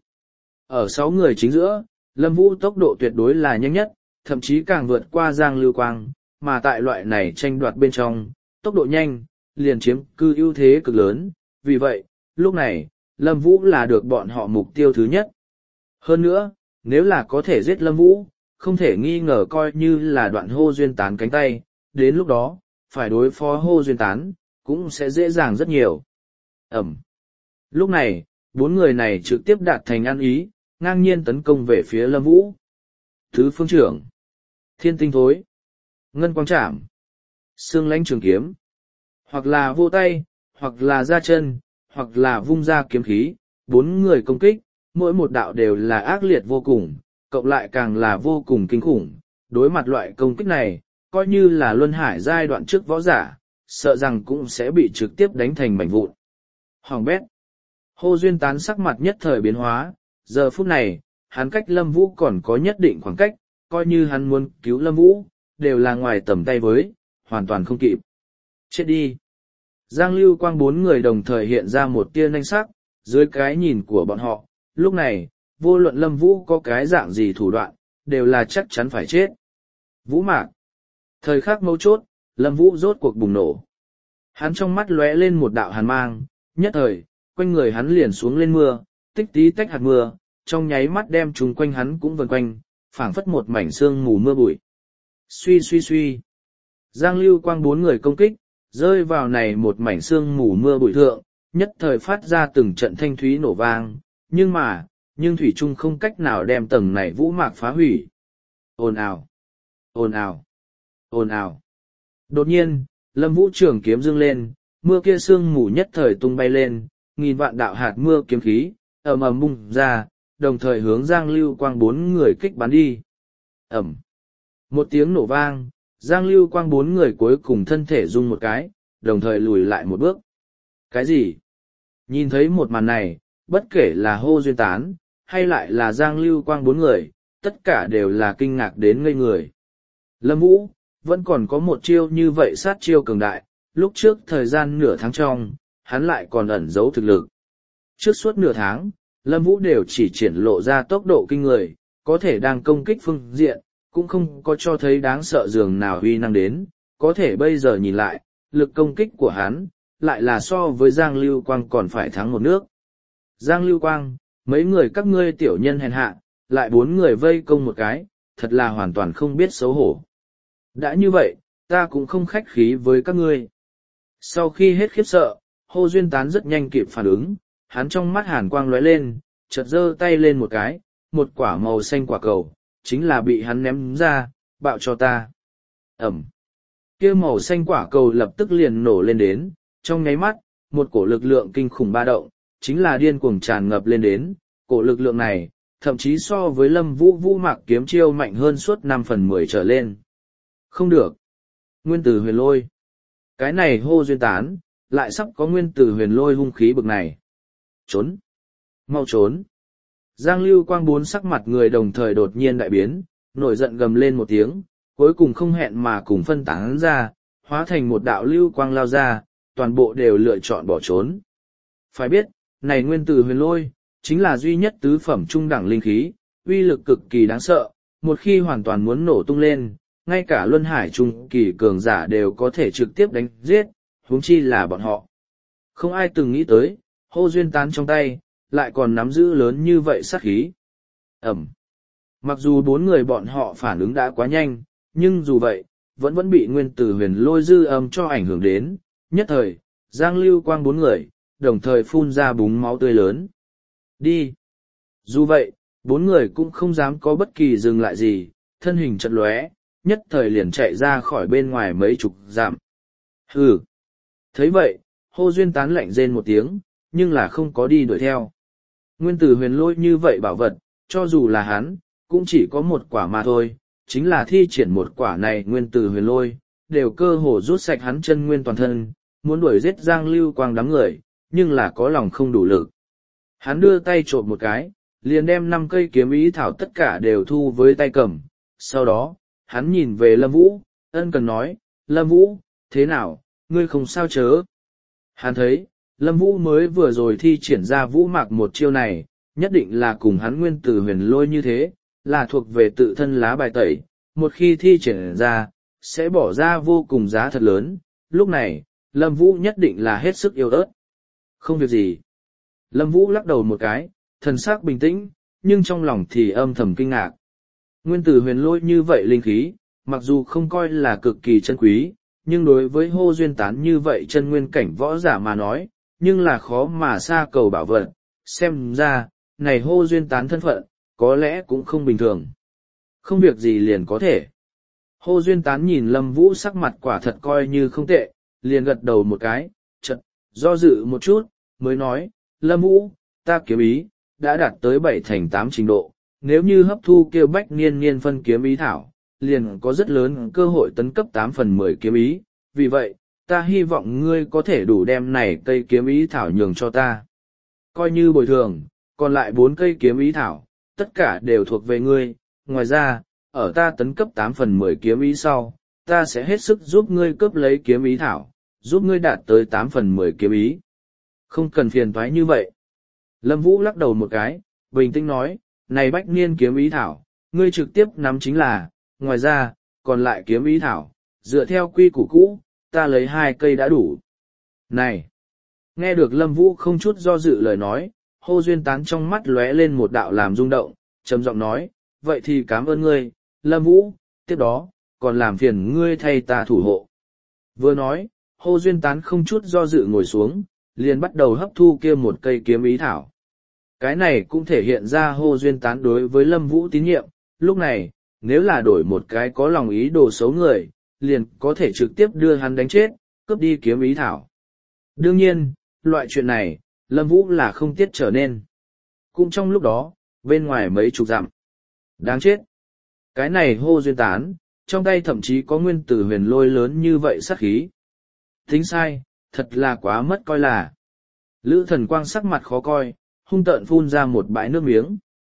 A: Ở sáu người chính giữa, Lâm Vũ tốc độ tuyệt đối là nhanh nhất, thậm chí càng vượt qua Giang Lưu Quang, mà tại loại này tranh đoạt bên trong, tốc độ nhanh, liền chiếm cư ưu thế cực lớn, vì vậy, lúc này, Lâm Vũ là được bọn họ mục tiêu thứ nhất. Hơn nữa, nếu là có thể giết Lâm Vũ, không thể nghi ngờ coi như là đoạn hô duyên tán cánh tay, đến lúc đó, phải đối phó hô duyên tán, cũng sẽ dễ dàng rất nhiều. Ẩm. Lúc này, bốn người này trực tiếp đạt thành ăn ý, ngang nhiên tấn công về phía Lâm Vũ. Thứ phương trưởng, thiên tinh thối, ngân quang trảm, xương lãnh trường kiếm, hoặc là vô tay, hoặc là ra chân, hoặc là vung ra kiếm khí, bốn người công kích, mỗi một đạo đều là ác liệt vô cùng, cộng lại càng là vô cùng kinh khủng. Đối mặt loại công kích này, coi như là luân hải giai đoạn trước võ giả, sợ rằng cũng sẽ bị trực tiếp đánh thành mảnh vụn. Hoàng bét. Hô duyên tán sắc mặt nhất thời biến hóa, giờ phút này, hắn cách Lâm Vũ còn có nhất định khoảng cách, coi như hắn muốn cứu Lâm Vũ, đều là ngoài tầm tay với, hoàn toàn không kịp. Chết đi. Giang Lưu Quang bốn người đồng thời hiện ra một tia nanh sắc, dưới cái nhìn của bọn họ, lúc này, vô luận Lâm Vũ có cái dạng gì thủ đoạn, đều là chắc chắn phải chết. Vũ mạc. Thời khắc mấu chốt, Lâm Vũ rốt cuộc bùng nổ. Hắn trong mắt lóe lên một đạo hàn mang, nhất thời, quanh người hắn liền xuống lên mưa, tích tí tách hạt mưa, trong nháy mắt đem chúng quanh hắn cũng vần quanh, phảng phất một mảnh sương mù mưa bụi. Suy suy suy. Giang Lưu Quang bốn người công kích, rơi vào này một mảnh sương mù mưa bụi thượng, nhất thời phát ra từng trận thanh thúy nổ vang, nhưng mà, nhưng thủy trung không cách nào đem tầng này vũ mạc phá hủy. Ồn ào, ồn ào, ồn ào. Đột nhiên, Lâm Vũ trường kiếm dương lên, mưa kia sương mù nhất thời tung bay lên, nghìn vạn đạo hạt mưa kiếm khí, ầm ầm bung ra, đồng thời hướng Giang Lưu Quang bốn người kích bắn đi. Ầm. Một tiếng nổ vang, Giang Lưu Quang bốn người cuối cùng thân thể rung một cái, đồng thời lùi lại một bước. Cái gì? Nhìn thấy một màn này, bất kể là hô duyên tán, hay lại là Giang Lưu Quang bốn người, tất cả đều là kinh ngạc đến ngây người. Lâm Vũ, vẫn còn có một chiêu như vậy sát chiêu cường đại, lúc trước thời gian nửa tháng trong, hắn lại còn ẩn giấu thực lực. Trước suốt nửa tháng, Lâm Vũ đều chỉ triển lộ ra tốc độ kinh người, có thể đang công kích phương diện, cũng không có cho thấy đáng sợ dường nào uy năng đến, có thể bây giờ nhìn lại, lực công kích của hắn, lại là so với Giang Lưu Quang còn phải thắng một nước. Giang Lưu Quang, mấy người các ngươi tiểu nhân hèn hạ, lại bốn người vây công một cái, thật là hoàn toàn không biết xấu hổ. Đã như vậy, ta cũng không khách khí với các ngươi. Sau khi hết khiếp sợ, Hồ Duyên Tán rất nhanh kịp phản ứng, hắn trong mắt hàn quang lóe lên, chợt giơ tay lên một cái, một quả màu xanh quả cầu, chính là bị hắn ném ra, bạo cho ta. Ẩm. Kia màu xanh quả cầu lập tức liền nổ lên đến, trong nháy mắt, một cổ lực lượng kinh khủng ba động, chính là điên cuồng tràn ngập lên đến, cổ lực lượng này, thậm chí so với Lâm Vũ Vũ Mạc kiếm chiêu mạnh hơn suốt năm phần mười trở lên. Không được. Nguyên tử huyền lôi. Cái này Hồ Duyên Tán, lại sắp có nguyên tử huyền lôi hung khí bực này. Trốn. Mau trốn. Giang Lưu Quang bốn sắc mặt người đồng thời đột nhiên đại biến, nổi giận gầm lên một tiếng, cuối cùng không hẹn mà cùng phân tán ra, hóa thành một đạo lưu quang lao ra, toàn bộ đều lựa chọn bỏ trốn. Phải biết, này nguyên tử huyền lôi, chính là duy nhất tứ phẩm trung đẳng linh khí, uy lực cực kỳ đáng sợ, một khi hoàn toàn muốn nổ tung lên, ngay cả luân hải trung kỳ cường giả đều có thể trực tiếp đánh giết, huống chi là bọn họ. Không ai từng nghĩ tới, Hồ Duyên Tán trong tay, lại còn nắm giữ lớn như vậy sát khí. Ẩm. Mặc dù bốn người bọn họ phản ứng đã quá nhanh, nhưng dù vậy, vẫn vẫn bị nguyên tử huyền lôi dư âm cho ảnh hưởng đến, nhất thời, Giang Lưu Quang bốn người, đồng thời phun ra búng máu tươi lớn. Đi! Dù vậy, bốn người cũng không dám có bất kỳ dừng lại gì, thân hình chật lóe, nhất thời liền chạy ra khỏi bên ngoài mấy chục dặm. Hừ! Thấy vậy, Hồ Duyên Tán lạnh rên một tiếng, nhưng là không có đi đuổi theo. Nguyên tử huyền lôi như vậy bảo vật, cho dù là hắn, cũng chỉ có một quả mà thôi, chính là thi triển một quả này nguyên tử huyền lôi, đều cơ hồ rút sạch hắn chân nguyên toàn thân, muốn đuổi giết Giang Lưu Quang đám người, nhưng là có lòng không đủ lực. Hắn đưa tay trộm một cái, liền đem năm cây kiếm ý thảo tất cả đều thu với tay cầm. Sau đó, hắn nhìn về Lâm Vũ, ân cần nói, Lâm Vũ, thế nào, ngươi không sao chớ. Hắn thấy, Lâm Vũ mới vừa rồi thi triển ra vũ mạc một chiêu này, nhất định là cùng hắn nguyên tử huyền lôi như thế, là thuộc về tự thân lá bài tẩy, một khi thi triển ra, sẽ bỏ ra vô cùng giá thật lớn, lúc này, Lâm Vũ nhất định là hết sức yêu ớt. Không việc gì. Lâm Vũ lắc đầu một cái, thần sắc bình tĩnh, nhưng trong lòng thì âm thầm kinh ngạc. Nguyên tử huyền lôi như vậy linh khí, mặc dù không coi là cực kỳ chân quý, nhưng đối với Hồ Duyên Tán như vậy chân nguyên cảnh võ giả mà nói, nhưng là khó mà xa cầu bảo vật, xem ra, này Hồ Duyên Tán thân phận, có lẽ cũng không bình thường. Không việc gì liền có thể. Hồ Duyên Tán nhìn Lâm Vũ sắc mặt quả thật coi như không tệ, liền gật đầu một cái, chợt do dự một chút, mới nói, Lâm Vũ, ta kiếm ý, đã đạt tới bảy thành tám trình độ, nếu như hấp thu kêu bách niên niên phân kiếm ý thảo, liền có rất lớn cơ hội tấn cấp tám phần mười kiếm ý, vì vậy, ta hy vọng ngươi có thể đủ đem này cây kiếm ý thảo nhường cho ta. Coi như bồi thường, còn lại bốn cây kiếm ý thảo, tất cả đều thuộc về ngươi, ngoài ra, ở ta tấn cấp tám phần mười kiếm ý sau, ta sẽ hết sức giúp ngươi cướp lấy kiếm ý thảo, giúp ngươi đạt tới tám phần mười kiếm ý. Không cần phiền toái như vậy. Lâm Vũ lắc đầu một cái, bình tĩnh nói, này bách niên kiếm ý thảo, ngươi trực tiếp nắm chính là, ngoài ra, còn lại kiếm ý thảo, dựa theo quy củ cũ, ta lấy hai cây đã đủ. Này! Nghe được Lâm Vũ không chút do dự lời nói, Hồ Duyên Tán trong mắt lóe lên một đạo làm rung động, trầm giọng nói, vậy thì cảm ơn ngươi, Lâm Vũ, tiếp đó, còn làm phiền ngươi thay ta thủ hộ. Vừa nói, Hồ Duyên Tán không chút do dự ngồi xuống, liền bắt đầu hấp thu kia một cây kiếm ý thảo. Cái này cũng thể hiện ra Hồ Duyên Tán đối với Lâm Vũ tín nhiệm, lúc này, nếu là đổi một cái có lòng ý đồ xấu người, liền có thể trực tiếp đưa hắn đánh chết, cướp đi kiếm ý thảo. Đương nhiên, loại chuyện này, Lâm Vũ là không tiết trở nên. Cũng trong lúc đó, bên ngoài mấy chục dặm. Đáng chết! Cái này Hồ Duyên Tán, trong tay thậm chí có nguyên tử huyền lôi lớn như vậy sát khí. Tính sai, thật là quá mất coi là. Lữ Thần Quang sắc mặt khó coi, hung tợn phun ra một bãi nước miếng.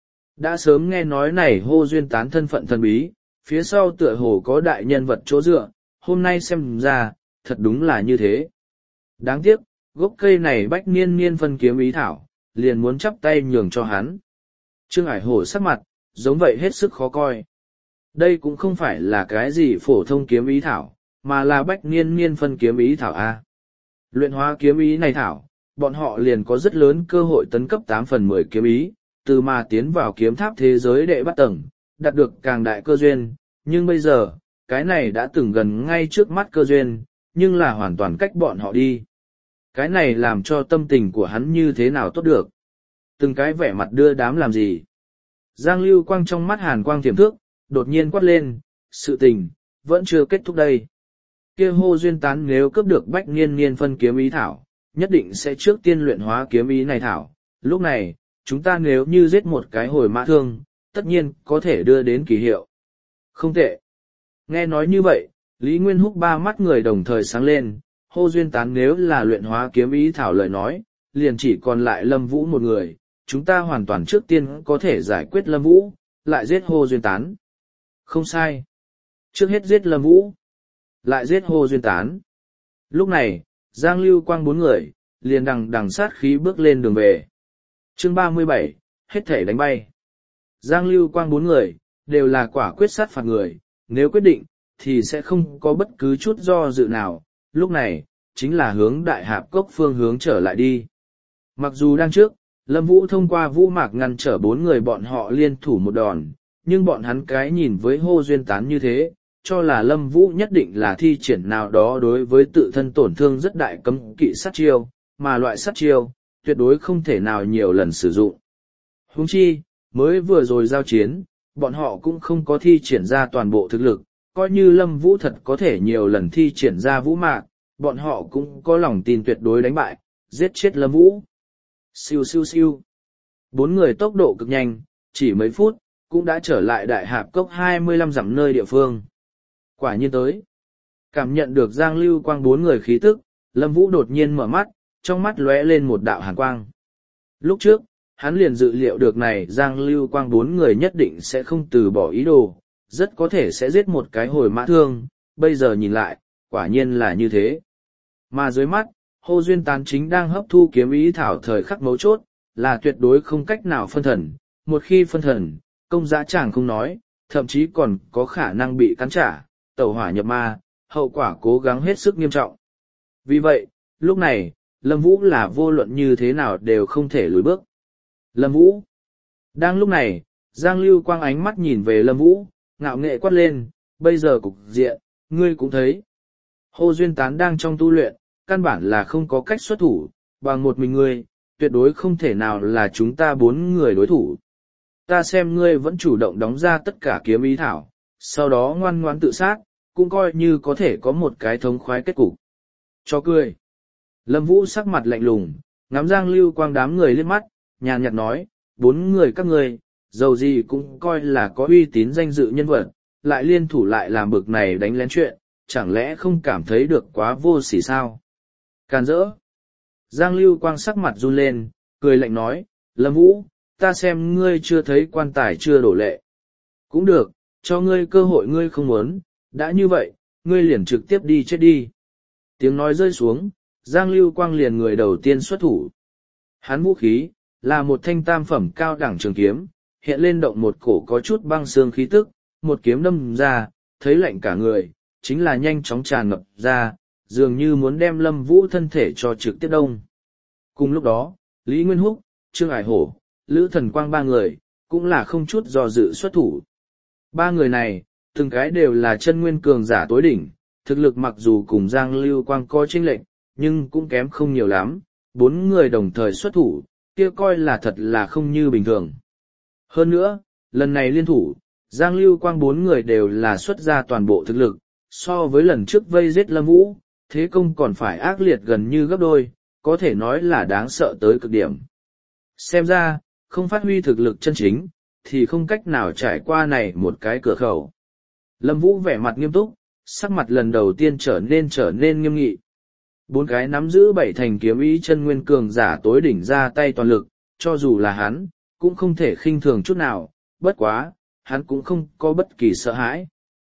A: Đã sớm nghe nói này Hô Duyên Tán thân phận thần bí, phía sau tựa hồ có đại nhân vật chỗ dựa, hôm nay xem ra, thật đúng là như thế. Đáng tiếc, gốc cây này bách niên niên phân kiếm ý thảo, liền muốn chắp tay nhường cho hắn. Trương Ải Hổ sắc mặt, giống vậy hết sức khó coi. Đây cũng không phải là cái gì phổ thông kiếm ý thảo, mà là bách niên niên phân kiếm ý thảo A. Luyện hóa kiếm ý này thảo, bọn họ liền có rất lớn cơ hội tấn cấp tám phần mười kiếm ý, từ mà tiến vào kiếm tháp thế giới đệ bắt tầng, đạt được càng đại cơ duyên, nhưng bây giờ, cái này đã từng gần ngay trước mắt cơ duyên, nhưng là hoàn toàn cách bọn họ đi. Cái này làm cho tâm tình của hắn như thế nào tốt được. Từng cái vẻ mặt đưa đám làm gì. Giang Lưu Quang trong mắt hàn quang tiềm thước, đột nhiên quát lên, sự tình, vẫn chưa kết thúc đây. Kia Hô Duyên Tán nếu cướp được bách niên niên phân kiếm ý thảo, nhất định sẽ trước tiên luyện hóa kiếm ý này thảo. Lúc này, chúng ta nếu như giết một cái hồi mã thương, tất nhiên có thể đưa đến kỳ hiệu. Không tệ. Nghe nói như vậy, Lý Nguyên Húc ba mắt người đồng thời sáng lên, Hô Duyên Tán nếu là luyện hóa kiếm ý thảo lời nói, liền chỉ còn lại Lâm Vũ một người, chúng ta hoàn toàn trước tiên có thể giải quyết Lâm Vũ, lại giết Hô Duyên Tán. Không sai. Trước hết giết Lâm Vũ, lại giết Hô Duyên Tán. Lúc này, Giang Lưu Quang bốn người, liền đằng đằng sát khí bước lên đường về. Chương ba mươi bảy, hết thể đánh bay. Giang Lưu Quang bốn người, đều là quả quyết sát phạt người, nếu quyết định, thì sẽ không có bất cứ chút do dự nào, lúc này, chính là hướng đại hạp cốc phương hướng trở lại đi. Mặc dù đang trước, Lâm Vũ thông qua Vũ Mạc ngăn trở bốn người bọn họ liên thủ một đòn, nhưng bọn hắn cái nhìn với Hô Duyên Tán như thế, cho là Lâm Vũ nhất định là thi triển nào đó đối với tự thân tổn thương rất đại cấm kỵ sát chiêu, mà loại sát chiêu, tuyệt đối không thể nào nhiều lần sử dụng. Huống chi, mới vừa rồi giao chiến, bọn họ cũng không có thi triển ra toàn bộ thực lực, coi như Lâm Vũ thật có thể nhiều lần thi triển ra Vũ Mạc, bọn họ cũng có lòng tin tuyệt đối đánh bại, giết chết Lâm Vũ. Siêu siêu siêu. Bốn người tốc độ cực nhanh, chỉ mấy phút, cũng đã trở lại đại hạp cốc hai mươi lăm dặm nơi địa phương. Quả nhiên tới. Cảm nhận được Giang Lưu Quang bốn người khí tức, Lâm Vũ đột nhiên mở mắt, trong mắt lóe lên một đạo hàn quang. Lúc trước, hắn liền dự liệu được này Giang Lưu Quang bốn người nhất định sẽ không từ bỏ ý đồ, rất có thể sẽ giết một cái hồi mã thương, bây giờ nhìn lại, quả nhiên là như thế. Mà dưới mắt, Hô Duyên Tán chính đang hấp thu kiếm ý thảo thời khắc mấu chốt, là tuyệt đối không cách nào phân thần, một khi phân thần, công giá chàng không nói, thậm chí còn có khả năng bị cắn trả, tẩu hỏa nhập ma, hậu quả cố gắng hết sức nghiêm trọng. Vì vậy, lúc này, Lâm Vũ là vô luận như thế nào đều không thể lùi bước. Lâm Vũ. Đang lúc này, Giang Lưu Quang ánh mắt nhìn về Lâm Vũ, ngạo nghệ quát lên, bây giờ cục diện, ngươi cũng thấy. Hô Duyên Tán đang trong tu luyện, căn bản là không có cách xuất thủ, bằng một mình ngươi, tuyệt đối không thể nào là chúng ta bốn người đối thủ. Ta xem ngươi vẫn chủ động đóng ra tất cả kiếm ý thảo, sau đó ngoan ngoãn tự sát, cũng coi như có thể có một cái thống khoái kết cục. Cho cười. Lâm Vũ sắc mặt lạnh lùng, ngắm Giang Lưu Quang đám người liếc mắt, nhàn nhạt nói, bốn người các ngươi, dầu gì cũng coi là có uy tín danh dự nhân vật, lại liên thủ lại làm bực này đánh lén chuyện, chẳng lẽ không cảm thấy được quá vô sỉ sao? Càn rỡ. Giang Lưu Quang sắc mặt run lên, cười lạnh nói, Lâm Vũ, ta xem ngươi chưa thấy quan tài chưa đổ lệ. Cũng được, cho ngươi cơ hội ngươi không muốn, đã như vậy, ngươi liền trực tiếp đi chết đi. Tiếng nói rơi xuống, Giang Lưu Quang liền người đầu tiên xuất thủ. Hắn vũ khí, là một thanh tam phẩm cao đẳng trường kiếm, hiện lên động một cổ có chút băng xương khí tức, một kiếm đâm ra, thấy lạnh cả người, chính là nhanh chóng tràn ngập ra, dường như muốn đem Lâm Vũ thân thể cho trực tiếp đông. Cùng lúc đó, Lý Nguyên Húc, Trương Ải Hổ, Lữ Thần Quang ba người, cũng là không chút do dự xuất thủ. Ba người này, từng cái đều là chân nguyên cường giả tối đỉnh, thực lực mặc dù cùng Giang Lưu Quang có chênh lệch, nhưng cũng kém không nhiều lắm, bốn người đồng thời xuất thủ, kia coi là thật là không như bình thường. Hơn nữa, lần này liên thủ, Giang Lưu Quang bốn người đều là xuất ra toàn bộ thực lực, so với lần trước vây giết Lâm Vũ, thế công còn phải ác liệt gần như gấp đôi, có thể nói là đáng sợ tới cực điểm. Xem ra, không phát huy thực lực chân chính, thì không cách nào trải qua này một cái cửa khẩu. Lâm Vũ vẻ mặt nghiêm túc, sắc mặt lần đầu tiên trở nên trở nên nghiêm nghị. Bốn cái nắm giữ bảy thành kiếm ý chân nguyên cường giả tối đỉnh ra tay toàn lực, cho dù là hắn, cũng không thể khinh thường chút nào, bất quá, hắn cũng không có bất kỳ sợ hãi.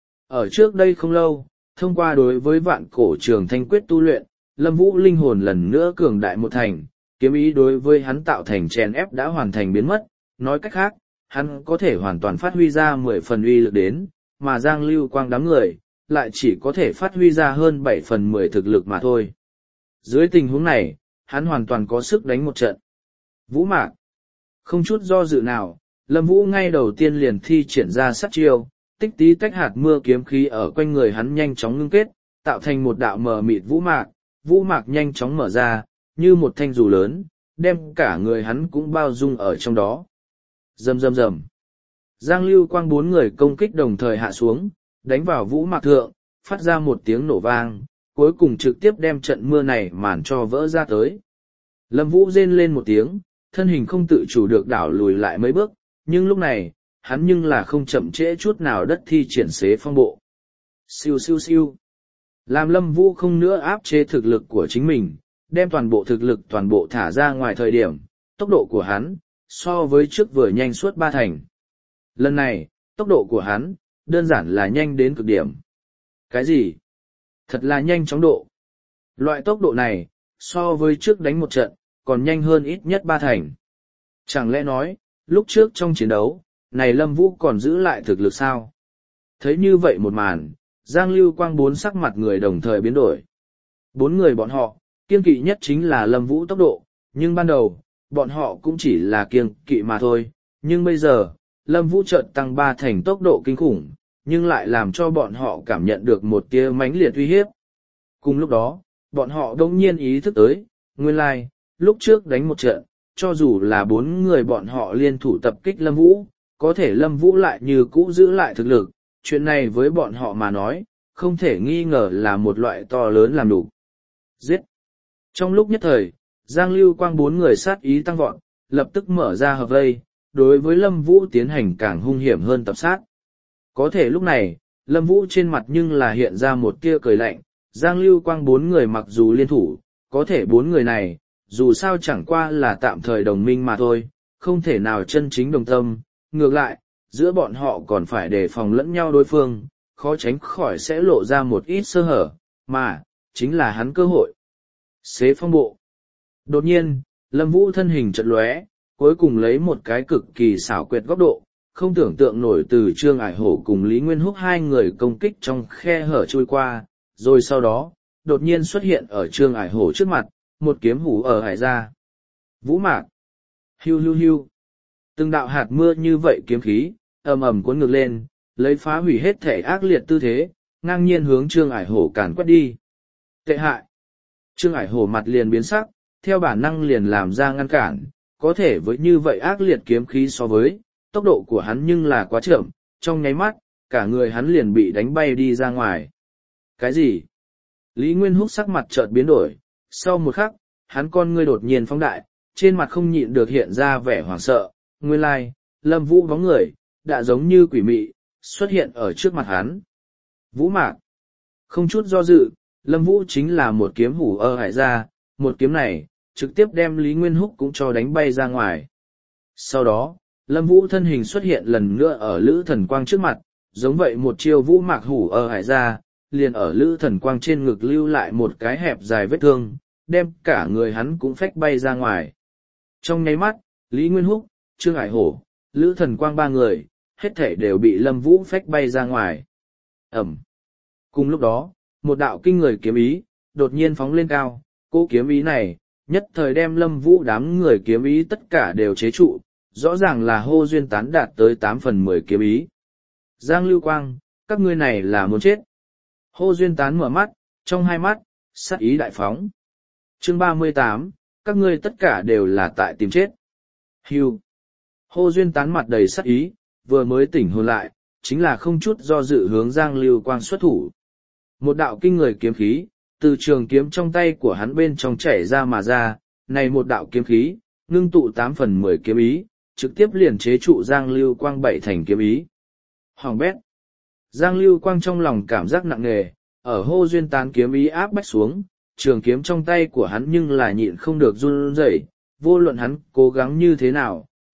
A: Ở trước đây không lâu, thông qua đối với vạn cổ trường thanh quyết tu luyện, Lâm Vũ linh hồn lần nữa cường đại một thành, kiếm ý đối với hắn tạo thành chèn ép đã hoàn thành biến mất, nói cách khác, hắn có thể hoàn toàn phát huy ra mười phần uy lực đến, mà Giang Lưu Quang đám người, lại chỉ có thể phát huy ra hơn bảy phần mười thực lực mà thôi. Dưới tình huống này, hắn hoàn toàn có sức đánh một trận. Vũ Mạc. Không chút do dự nào, Lâm Vũ ngay đầu tiên liền thi triển ra sát chiêu, tích tí tách hạt mưa kiếm khí ở quanh người hắn nhanh chóng ngưng kết, tạo thành một đạo mờ mịt vũ mạc, vũ mạc nhanh chóng mở ra, như một thanh dù lớn, đem cả người hắn cũng bao dung ở trong đó. Rầm rầm rầm. Giang Lưu Quang bốn người công kích đồng thời hạ xuống, đánh vào vũ mạc thượng, phát ra một tiếng nổ vang, cuối cùng trực tiếp đem trận mưa này màn cho vỡ ra tới. Lâm Vũ rên lên một tiếng, thân hình không tự chủ được đảo lùi lại mấy bước, nhưng lúc này, hắn nhưng là không chậm trễ chút nào đất thi triển xế phong bộ. Siêu siêu siêu. Làm Lâm Vũ không nữa áp chế thực lực của chính mình, đem toàn bộ thực lực toàn bộ thả ra ngoài thời điểm, tốc độ của hắn, so với trước vừa nhanh suốt ba thành. Lần này, tốc độ của hắn, đơn giản là nhanh đến cực điểm. Cái gì? Thật là nhanh chóng độ. Loại tốc độ này, so với trước đánh một trận, còn nhanh hơn ít nhất ba thành. Chẳng lẽ nói, lúc trước trong chiến đấu, này Lâm Vũ còn giữ lại thực lực sao? Thấy như vậy một màn, Giang Lưu Quang bốn sắc mặt người đồng thời biến đổi. Bốn người bọn họ, kiêng kỵ nhất chính là Lâm Vũ tốc độ, nhưng ban đầu, bọn họ cũng chỉ là kiêng kỵ mà thôi. Nhưng bây giờ, Lâm Vũ chợt tăng ba thành tốc độ kinh khủng, nhưng lại làm cho bọn họ cảm nhận được một tia mãnh liệt uy hiếp. Cùng lúc đó, bọn họ đông nhiên ý thức tới, nguyên lai, like, lúc trước đánh một trận, cho dù là bốn người bọn họ liên thủ tập kích Lâm Vũ, có thể Lâm Vũ lại như cũ giữ lại thực lực, chuyện này với bọn họ mà nói, không thể nghi ngờ là một loại to lớn làm đủ. Giết! Trong lúc nhất thời, Giang Lưu Quang bốn người sát ý tăng vọt, lập tức mở ra hợp vây, đối với Lâm Vũ tiến hành càng hung hiểm hơn tập sát. Có thể lúc này, Lâm Vũ trên mặt nhưng là hiện ra một tia cười lạnh, Giang Lưu Quang bốn người mặc dù liên thủ, có thể bốn người này, dù sao chẳng qua là tạm thời đồng minh mà thôi, không thể nào chân chính đồng tâm, ngược lại, giữa bọn họ còn phải đề phòng lẫn nhau đối phương, khó tránh khỏi sẽ lộ ra một ít sơ hở, mà, chính là hắn cơ hội. Xế phong bộ. Đột nhiên, Lâm Vũ thân hình chợt lóe, cuối cùng lấy một cái cực kỳ xảo quyệt góc độ, không tưởng tượng nổi từ Trương Ải Hổ cùng Lý Nguyên Húc hai người công kích trong khe hở trôi qua, rồi sau đó, đột nhiên xuất hiện ở Trương Ải Hổ trước mặt, một kiếm hủ ở hải ra. Vũ mạc. Hiu hiu hiu. Từng đạo hạt mưa như vậy kiếm khí, ầm ầm cuốn ngược lên, lấy phá hủy hết thể ác liệt tư thế, ngang nhiên hướng Trương Ải Hổ càn quét đi. Tệ hại. Trương Ải Hổ mặt liền biến sắc, theo bản năng liền làm ra ngăn cản, có thể với như vậy ác liệt kiếm khí so với, tốc độ của hắn nhưng là quá chậm, trong nháy mắt, cả người hắn liền bị đánh bay đi ra ngoài. Cái gì? Lý Nguyên Húc sắc mặt chợt biến đổi, sau một khắc, hắn con ngươi đột nhiên phóng đại, trên mặt không nhịn được hiện ra vẻ hoảng sợ, nguyên lai, like, Lâm Vũ bóng người, đã giống như quỷ mị, xuất hiện ở trước mặt hắn. Vũ mạc. Không chút do dự, Lâm Vũ chính là một kiếm hủ ơ hải ra, một kiếm này, trực tiếp đem Lý Nguyên Húc cũng cho đánh bay ra ngoài. Sau đó, Lâm Vũ thân hình xuất hiện lần nữa ở Lữ Thần Quang trước mặt, giống vậy một chiêu vũ mạc hủ ơ hải ra, liền ở Lữ Thần Quang trên ngực lưu lại một cái hẹp dài vết thương, đem cả người hắn cũng phách bay ra ngoài. Trong nháy mắt, Lý Nguyên Húc, Trương Ải Hổ, Lữ Thần Quang ba người, hết thể đều bị Lâm Vũ phách bay ra ngoài. Ẩm. Cùng lúc đó, một đạo kinh người kiếm ý, đột nhiên phóng lên cao, cỗ kiếm ý này, nhất thời đem Lâm Vũ đám người kiếm ý tất cả đều chế trụ, rõ ràng là hô duyên tán đạt tới tám phần mười kiếm ý. Giang Lưu Quang, các ngươi này là muốn chết. Hô duyên tán mở mắt, trong hai mắt, sát ý đại phóng. Chương ba mươi tám, các ngươi tất cả đều là tại tìm chết. Hưu. Hô duyên tán mặt đầy sát ý, vừa mới tỉnh hồn lại, chính là không chút do dự hướng Giang Lưu Quang xuất thủ. Một đạo kinh người kiếm khí, từ trường kiếm trong tay của hắn bên trong chảy ra mà ra, này một đạo kiếm khí, ngưng tụ tám phần mười kiếm ý, trực tiếp liền chế trụ Giang Lưu Quang bảy thành kiếm ý. Hoàng bét. Giang Lưu Quang trong lòng cảm giác nặng nề, ở hô duyên tán kiếm ý áp bách xuống, trường kiếm trong tay của hắn nhưng là nhịn không được run rẩy, vô luận hắn cố gắng như thế nào,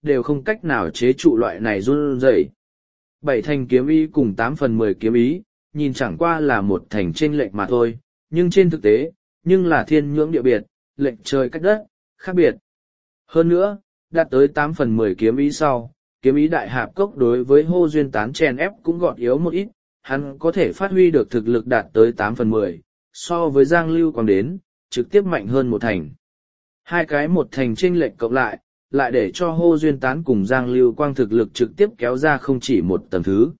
A: đều không cách nào chế trụ loại này run rẩy. Bảy thành kiếm ý cùng tám phần mười kiếm ý, nhìn chẳng qua là một thành chênh lệch mà thôi, nhưng trên thực tế, nhưng là thiên nhưỡng địa biệt, lệch trời cách đất, khác biệt. Hơn nữa, đạt tới tám phần mười kiếm ý sau, kiếm ý đại hạp cốc đối với hô duyên tán chèn ép cũng gọn yếu một ít, hắn có thể phát huy được thực lực đạt tới tám phần mười, so với Giang Lưu Quang đến, trực tiếp mạnh hơn một thành. Hai cái một thành chênh lệch cộng lại, lại để cho hô duyên tán cùng Giang Lưu Quang thực lực trực tiếp kéo ra không chỉ một tầng thứ.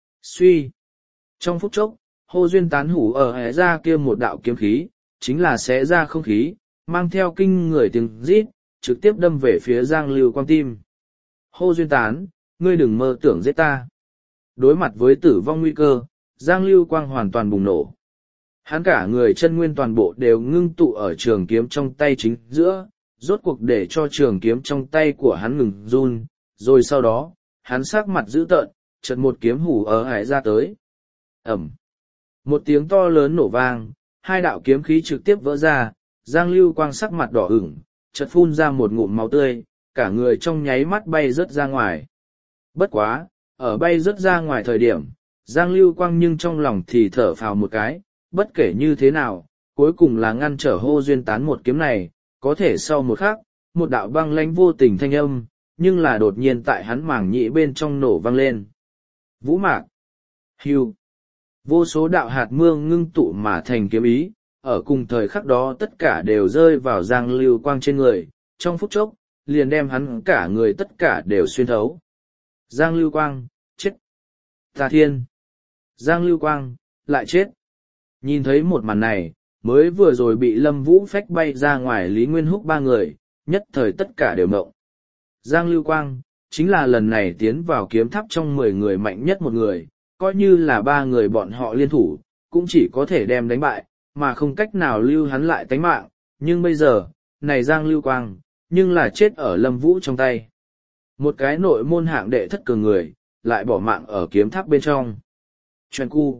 A: Suy. Trong phút chốc, hô duyên tán hủ ở hẻ ra kia một đạo kiếm khí, chính là xé ra không khí, mang theo kinh người tiếng rít, trực tiếp đâm về phía Giang Lưu Quang tim. Hô duyên tán, ngươi đừng mơ tưởng giết ta. Đối mặt với tử vong nguy cơ, Giang Lưu Quang hoàn toàn bùng nổ. Hắn cả người chân nguyên toàn bộ đều ngưng tụ ở trường kiếm trong tay chính giữa, rốt cuộc để cho trường kiếm trong tay của hắn ngừng run, rồi sau đó, hắn sắc mặt dữ tợn, chợt một kiếm hủ ở hải ra tới. Ẩm. Một tiếng to lớn nổ vang, hai đạo kiếm khí trực tiếp vỡ ra, Giang Lưu Quang sắc mặt đỏ ửng, chợt phun ra một ngụm máu tươi, cả người trong nháy mắt bay rớt ra ngoài. Bất quá, ở bay rớt ra ngoài thời điểm, Giang Lưu Quang nhưng trong lòng thì thở phào một cái, bất kể như thế nào, cuối cùng là ngăn trở hô duyên tán một kiếm này, có thể sau một khắc, một đạo băng lãnh vô tình thanh âm, nhưng là đột nhiên tại hắn mảng nhĩ bên trong nổ vang lên. Vũ mạc. Hưu. Vô số đạo hạt mưa ngưng tụ mà thành kiếm ý, ở cùng thời khắc đó tất cả đều rơi vào Giang Lưu Quang trên người, trong phút chốc, liền đem hắn cả người tất cả đều xuyên thấu. Giang Lưu Quang, chết. Tà Thiên. Giang Lưu Quang, lại chết. Nhìn thấy một màn này, mới vừa rồi bị Lâm Vũ phách bay ra ngoài Lý Nguyên Húc ba người, nhất thời tất cả đều mộng. Giang Lưu Quang, chính là lần này tiến vào kiếm tháp trong mười người mạnh nhất một người, coi như là ba người bọn họ liên thủ, cũng chỉ có thể đem đánh bại, mà không cách nào lưu hắn lại tánh mạng, nhưng bây giờ, này Giang Lưu Quang, nhưng là chết ở Lâm Vũ trong tay. Một cái nội môn hạng đệ thất cường người, lại bỏ mạng ở kiếm tháp bên trong. Chuyện cu.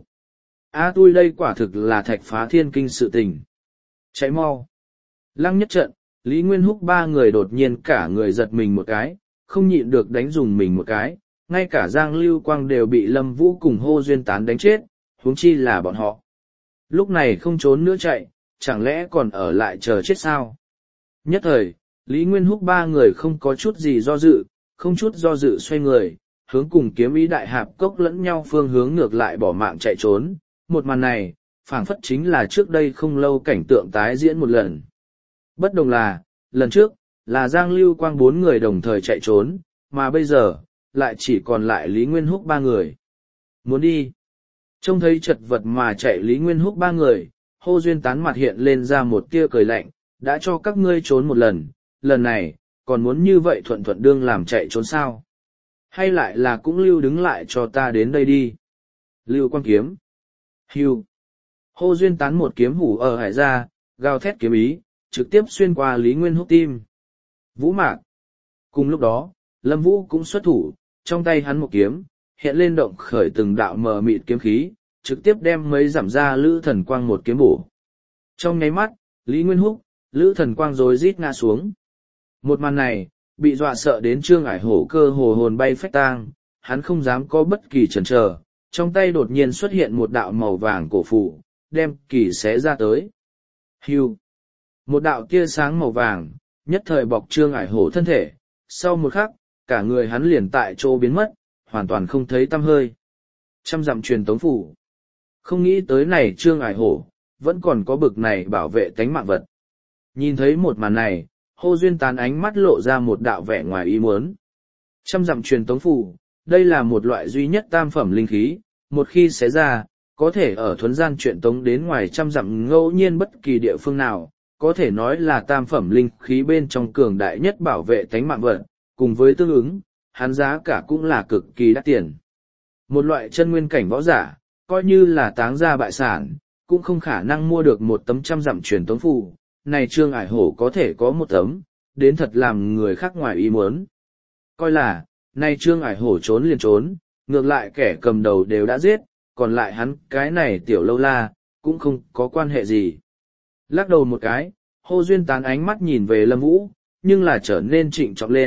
A: A tui đây quả thực là thạch phá thiên kinh sự tình. Cháy mau. Lăng nhất trận, Lý Nguyên Húc ba người đột nhiên cả người giật mình một cái, không nhịn được đánh dùng mình một cái, ngay cả Giang Lưu Quang đều bị Lâm Vũ cùng hô duyên tán đánh chết, huống chi là bọn họ. Lúc này không trốn nữa chạy, chẳng lẽ còn ở lại chờ chết sao? Nhất thời, Lý Nguyên Húc ba người không có chút gì do dự, không chút do dự xoay người, hướng cùng kiếm ý đại hạp cốc lẫn nhau phương hướng ngược lại bỏ mạng chạy trốn. Một màn này, phảng phất chính là trước đây không lâu cảnh tượng tái diễn một lần. Bất đồng là, lần trước, là Giang Lưu Quang bốn người đồng thời chạy trốn, mà bây giờ, lại chỉ còn lại Lý Nguyên Húc ba người. Muốn đi. Trông thấy chật vật mà chạy Lý Nguyên Húc ba người, hô duyên tán mặt hiện lên ra một tia cười lạnh, đã cho các ngươi trốn một lần, lần này, còn muốn như vậy thuận thuận đương làm chạy trốn sao? Hay lại là cũng lưu đứng lại cho ta đến đây đi? Lưu Quang kiếm. Hưu. Hô duyên tán một kiếm hủ ở hải ra, gào thét kiếm ý, trực tiếp xuyên qua Lý Nguyên Húc tim. Vũ mạc. Cùng lúc đó, Lâm Vũ cũng xuất thủ, trong tay hắn một kiếm, hiện lên động khởi từng đạo mờ mịt kiếm khí, trực tiếp đem mấy giảm ra Lữ Thần Quang một kiếm bổ. Trong nháy mắt, Lý Nguyên Húc, Lữ Thần Quang rồi rít ngã xuống. Một màn này, bị dọa sợ đến Trương Ải Hổ cơ hồ hồn bay phách tang, hắn không dám có bất kỳ chần chờ, trong tay đột nhiên xuất hiện một đạo màu vàng cổ phụ, đem kỳ xé ra tới. Hưu. Một đạo tia sáng màu vàng, nhất thời bọc Trương Ải Hổ thân thể, sau một khắc, cả người hắn liền tại chỗ biến mất, hoàn toàn không thấy tăm hơi. Trăm dặm truyền tống phủ. Không nghĩ tới này Trương Ải Hổ, vẫn còn có bực này bảo vệ tánh mạng vật. Nhìn thấy một màn này, hô duyên tán ánh mắt lộ ra một đạo vẻ ngoài ý muốn. Trăm dặm truyền tống phủ, đây là một loại duy nhất tam phẩm linh khí, một khi xé ra, có thể ở thuấn gian truyền tống đến ngoài trăm dặm ngẫu nhiên bất kỳ địa phương nào, có thể nói là tam phẩm linh khí bên trong cường đại nhất bảo vệ tánh mạng vật, cùng với tương ứng, hắn giá cả cũng là cực kỳ đắt tiền. Một loại chân nguyên cảnh võ giả, coi như là táng gia bại sản, cũng không khả năng mua được một tấm trăm dặm truyền tống phù, này Trương Ải Hổ có thể có một tấm, đến thật làm người khác ngoài ý muốn. Coi là, này Trương Ải Hổ trốn liền trốn, ngược lại kẻ cầm đầu đều đã giết, còn lại hắn cái này tiểu lâu la, cũng không có quan hệ gì. Lắc đầu một cái, hô duyên tán ánh mắt nhìn về Lâm Vũ, nhưng là trở nên trịnh trọng lên,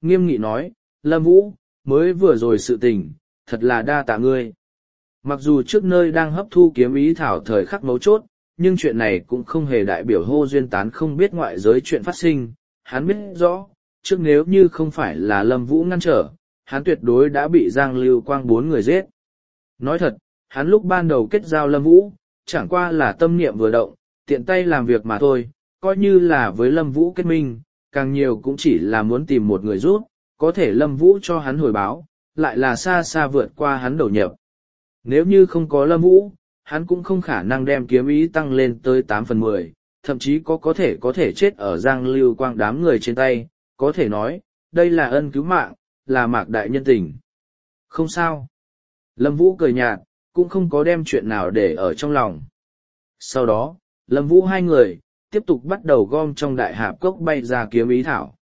A: nghiêm nghị nói, Lâm Vũ, mới vừa rồi sự tình, thật là đa tạ ngươi. Mặc dù trước nơi đang hấp thu kiếm ý thảo thời khắc mấu chốt, nhưng chuyện này cũng không hề đại biểu Hô Duyên Tán không biết ngoại giới chuyện phát sinh, hắn biết rõ, trước nếu như không phải là Lâm Vũ ngăn trở, hắn tuyệt đối đã bị Giang Lưu Quang bốn người giết. Nói thật, hắn lúc ban đầu kết giao Lâm Vũ, chẳng qua là tâm niệm vừa động, tiện tay làm việc mà thôi, coi như là với Lâm Vũ kết minh, càng nhiều cũng chỉ là muốn tìm một người giúp, có thể Lâm Vũ cho hắn hồi báo, lại là xa xa vượt qua hắn đầu nhập. Nếu như không có Lâm Vũ, hắn cũng không khả năng đem kiếm ý tăng lên tới tám phần mười, thậm chí có có thể có thể chết ở Giang Lưu Quang đám người trên tay, có thể nói, đây là ân cứu mạng, là mạc đại nhân tình. Không sao. Lâm Vũ cười nhạt, cũng không có đem chuyện nào để ở trong lòng. Sau đó, Lâm Vũ hai người, tiếp tục bắt đầu gom trong đại hạp cốc bay ra kiếm ý thảo.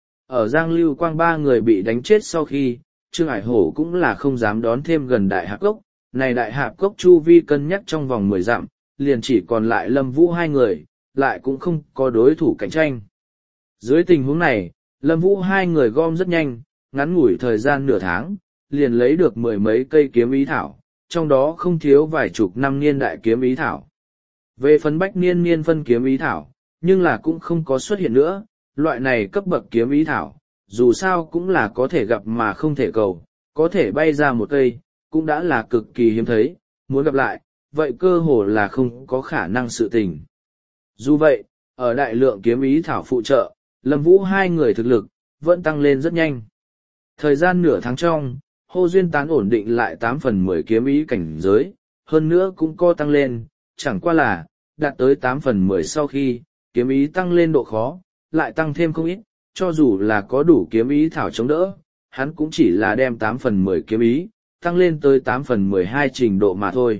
A: Ở Giang Lưu Quang ba người bị đánh chết sau khi, Trương Ải Hổ cũng là không dám đón thêm gần đại hạp cốc. Này đại hạp cốc chu vi cân nhắc trong vòng mười dặm, liền chỉ còn lại Lâm Vũ hai người, lại cũng không có đối thủ cạnh tranh. Dưới tình huống này, Lâm Vũ hai người gom rất nhanh, ngắn ngủi thời gian nửa tháng, liền lấy được mười mấy cây kiếm ý thảo, trong đó không thiếu vài chục năm niên đại kiếm ý thảo. Về phần bách niên niên phân kiếm ý thảo, nhưng là cũng không có xuất hiện nữa, loại này cấp bậc kiếm ý thảo, dù sao cũng là có thể gặp mà không thể cầu, có thể bay ra một cây, cũng đã là cực kỳ hiếm thấy, muốn gặp lại, vậy cơ hồ là không có khả năng sự tình. Dù vậy, ở đại lượng kiếm ý thảo phụ trợ, Lâm Vũ hai người thực lực, vẫn tăng lên rất nhanh. Thời gian nửa tháng trong, Hô Duyên Tán ổn định lại tám phần mười kiếm ý cảnh giới, hơn nữa cũng có tăng lên, chẳng qua là, đạt tới tám phần mười sau khi, kiếm ý tăng lên độ khó, lại tăng thêm không ít, cho dù là có đủ kiếm ý thảo chống đỡ, hắn cũng chỉ là đem tám phần mười kiếm ý, tăng lên tới tám phần mười hai trình độ mà thôi.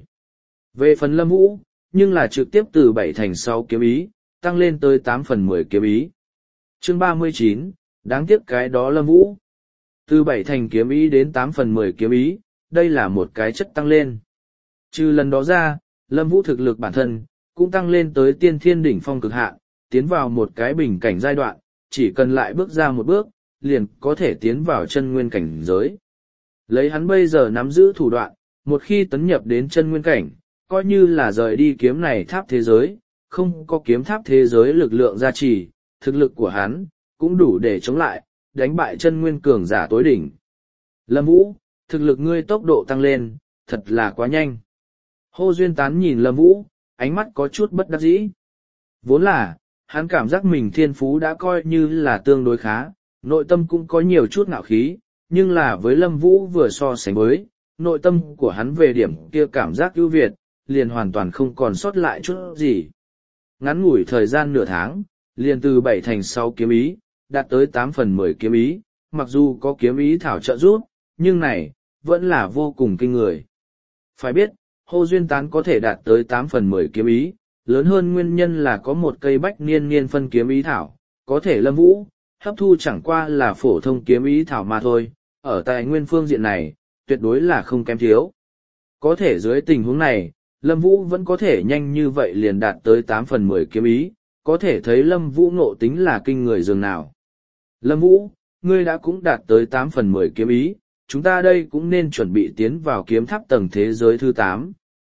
A: Về phần Lâm Vũ, nhưng là trực tiếp từ bảy thành sáu kiếm ý, tăng lên tới tám phần mười kiếm ý. Chương ba mươi chín, đáng tiếc cái đó Lâm Vũ. Từ bảy thành kiếm ý đến tám phần mười kiếm ý, đây là một cái chất tăng lên. Trừ lần đó ra, Lâm Vũ thực lực bản thân, cũng tăng lên tới tiên thiên đỉnh phong cực hạn, tiến vào một cái bình cảnh giai đoạn, chỉ cần lại bước ra một bước, liền có thể tiến vào chân nguyên cảnh giới. Lấy hắn bây giờ nắm giữ thủ đoạn, một khi tấn nhập đến chân nguyên cảnh, coi như là rời đi kiếm này tháp thế giới, không có kiếm tháp thế giới lực lượng gia trì, thực lực của hắn, cũng đủ để chống lại, đánh bại chân nguyên cường giả tối đỉnh. Lâm Vũ, thực lực ngươi tốc độ tăng lên, thật là quá nhanh. Hô Duyên Tán nhìn Lâm Vũ, ánh mắt có chút bất đắc dĩ. Vốn là, hắn cảm giác mình thiên phú đã coi như là tương đối khá, nội tâm cũng có nhiều chút ngạo khí, nhưng là với Lâm Vũ vừa so sánh với, nội tâm của hắn về điểm kia cảm giác ưu việt, liền hoàn toàn không còn sót lại chút gì. Ngắn ngủi thời gian nửa tháng, liền từ bảy thành sáu kiếm ý, đạt tới tám phần mười kiếm ý, mặc dù có kiếm ý thảo trợ giúp, nhưng này, vẫn là vô cùng kinh người. Phải biết, Hô Duyên Tán có thể đạt tới tám phần mười kiếm ý, lớn hơn nguyên nhân là có một cây bách niên niên phân kiếm ý thảo, có thể Lâm Vũ, hấp thu chẳng qua là phổ thông kiếm ý thảo mà thôi, ở tài nguyên phương diện này, tuyệt đối là không kém thiếu. Có thể dưới tình huống này, Lâm Vũ vẫn có thể nhanh như vậy liền đạt tới tám phần mười kiếm ý, có thể thấy Lâm Vũ ngộ tính là kinh người dường nào. Lâm Vũ, ngươi đã cũng đạt tới tám phần mười kiếm ý, chúng ta đây cũng nên chuẩn bị tiến vào kiếm tháp tầng thế giới thứ tám.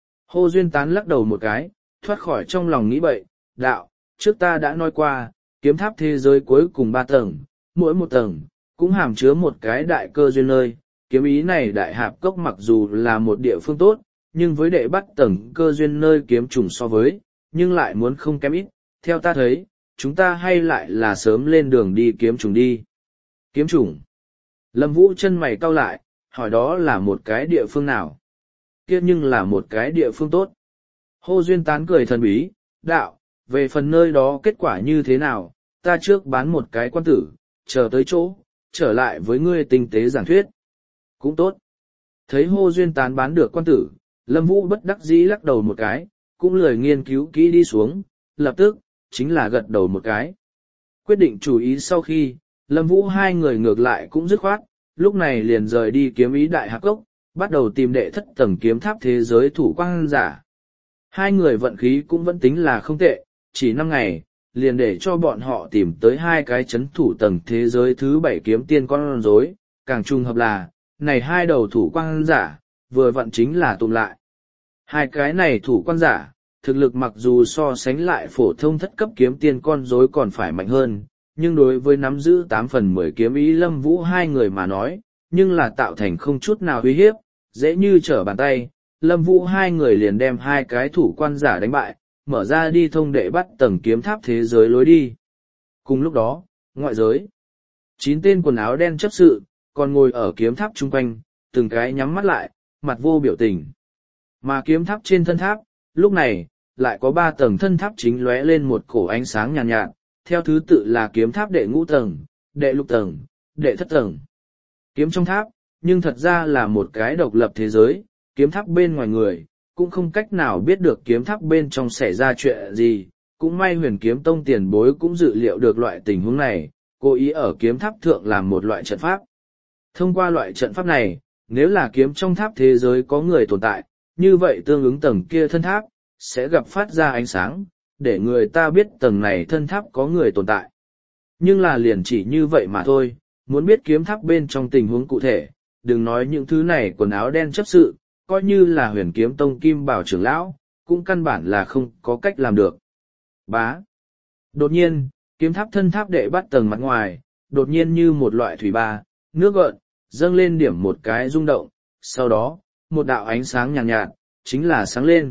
A: Hô Duyên Tán lắc đầu một cái, thoát khỏi trong lòng nghĩ bậy, đạo, trước ta đã nói qua, kiếm tháp thế giới cuối cùng ba tầng, mỗi một tầng, cũng hàm chứa một cái đại cơ duyên nơi. Kiếm ý này đại hạp cốc mặc dù là một địa phương tốt, nhưng với đệ bắt tầng cơ duyên nơi kiếm trùng so với, nhưng lại muốn không kém ít, theo ta thấy, chúng ta hay lại là sớm lên đường đi kiếm trùng đi. Kiếm trùng. Lâm Vũ chân mày cau lại, hỏi đó là một cái địa phương nào? Kia nhưng là một cái địa phương tốt. Hô Duyên Tán cười thần bí, đạo, về phần nơi đó kết quả như thế nào, ta trước bán một cái quan tử, chờ tới chỗ, trở lại với ngươi tinh tế giảng thuyết. Cũng tốt. Thấy Hô Duyên Tán bán được quan tử, Lâm Vũ bất đắc dĩ lắc đầu một cái, cũng lười nghiên cứu kỹ đi xuống, lập tức, chính là gật đầu một cái. Quyết định chủ ý sau khi, Lâm Vũ hai người ngược lại cũng dứt khoát, lúc này liền rời đi kiếm ý đại hạp cốc, bắt đầu tìm đệ thất tầng kiếm tháp thế giới thủ quang giả. Hai người vận khí cũng vẫn tính là không tệ, chỉ năm ngày, liền để cho bọn họ tìm tới hai cái chấn thủ tầng thế giới thứ bảy kiếm tiên con rối, càng trùng hợp là, này hai đầu thủ quan giả, vừa vặn chính là tụm lại. Hai cái này thủ quan giả, thực lực mặc dù so sánh lại phổ thông thất cấp kiếm tiên con rối còn phải mạnh hơn, nhưng đối với nắm giữ tám phần mười kiếm ý Lâm Vũ hai người mà nói, nhưng là tạo thành không chút nào uy hiếp, dễ như trở bàn tay, Lâm Vũ hai người liền đem hai cái thủ quan giả đánh bại, mở ra đi thông đệ bắt tầng kiếm tháp thế giới lối đi. Cùng lúc đó, ngoại giới, chín tên quần áo đen chấp sự, còn ngồi ở kiếm tháp chung quanh, từng cái nhắm mắt lại, mặt vô biểu tình. Mà kiếm tháp trên thân tháp, lúc này, lại có ba tầng thân tháp chính lóe lên một cổ ánh sáng nhàn nhạt, nhạt, theo thứ tự là kiếm tháp đệ ngũ tầng, đệ lục tầng, đệ thất tầng. Kiếm trong tháp, nhưng thật ra là một cái độc lập thế giới, kiếm tháp bên ngoài người, cũng không cách nào biết được kiếm tháp bên trong xảy ra chuyện gì, cũng may huyền kiếm tông tiền bối cũng dự liệu được loại tình huống này, cố ý ở kiếm tháp thượng làm một loại trận pháp. Thông qua loại trận pháp này, nếu là kiếm trong tháp thế giới có người tồn tại, như vậy tương ứng tầng kia thân tháp, sẽ gặp phát ra ánh sáng, để người ta biết tầng này thân tháp có người tồn tại. Nhưng là liền chỉ như vậy mà thôi, muốn biết kiếm tháp bên trong tình huống cụ thể, đừng nói những thứ này quần áo đen chấp sự, coi như là huyền kiếm tông kim bảo trưởng lão, cũng căn bản là không có cách làm được. Bá. Đột nhiên, kiếm tháp thân tháp đệ bắt tầng mặt ngoài, đột nhiên như một loại thủy ba, nước gợn, dâng lên điểm một cái rung động, sau đó, một đạo ánh sáng nhàn nhạt, nhạt, chính là sáng lên.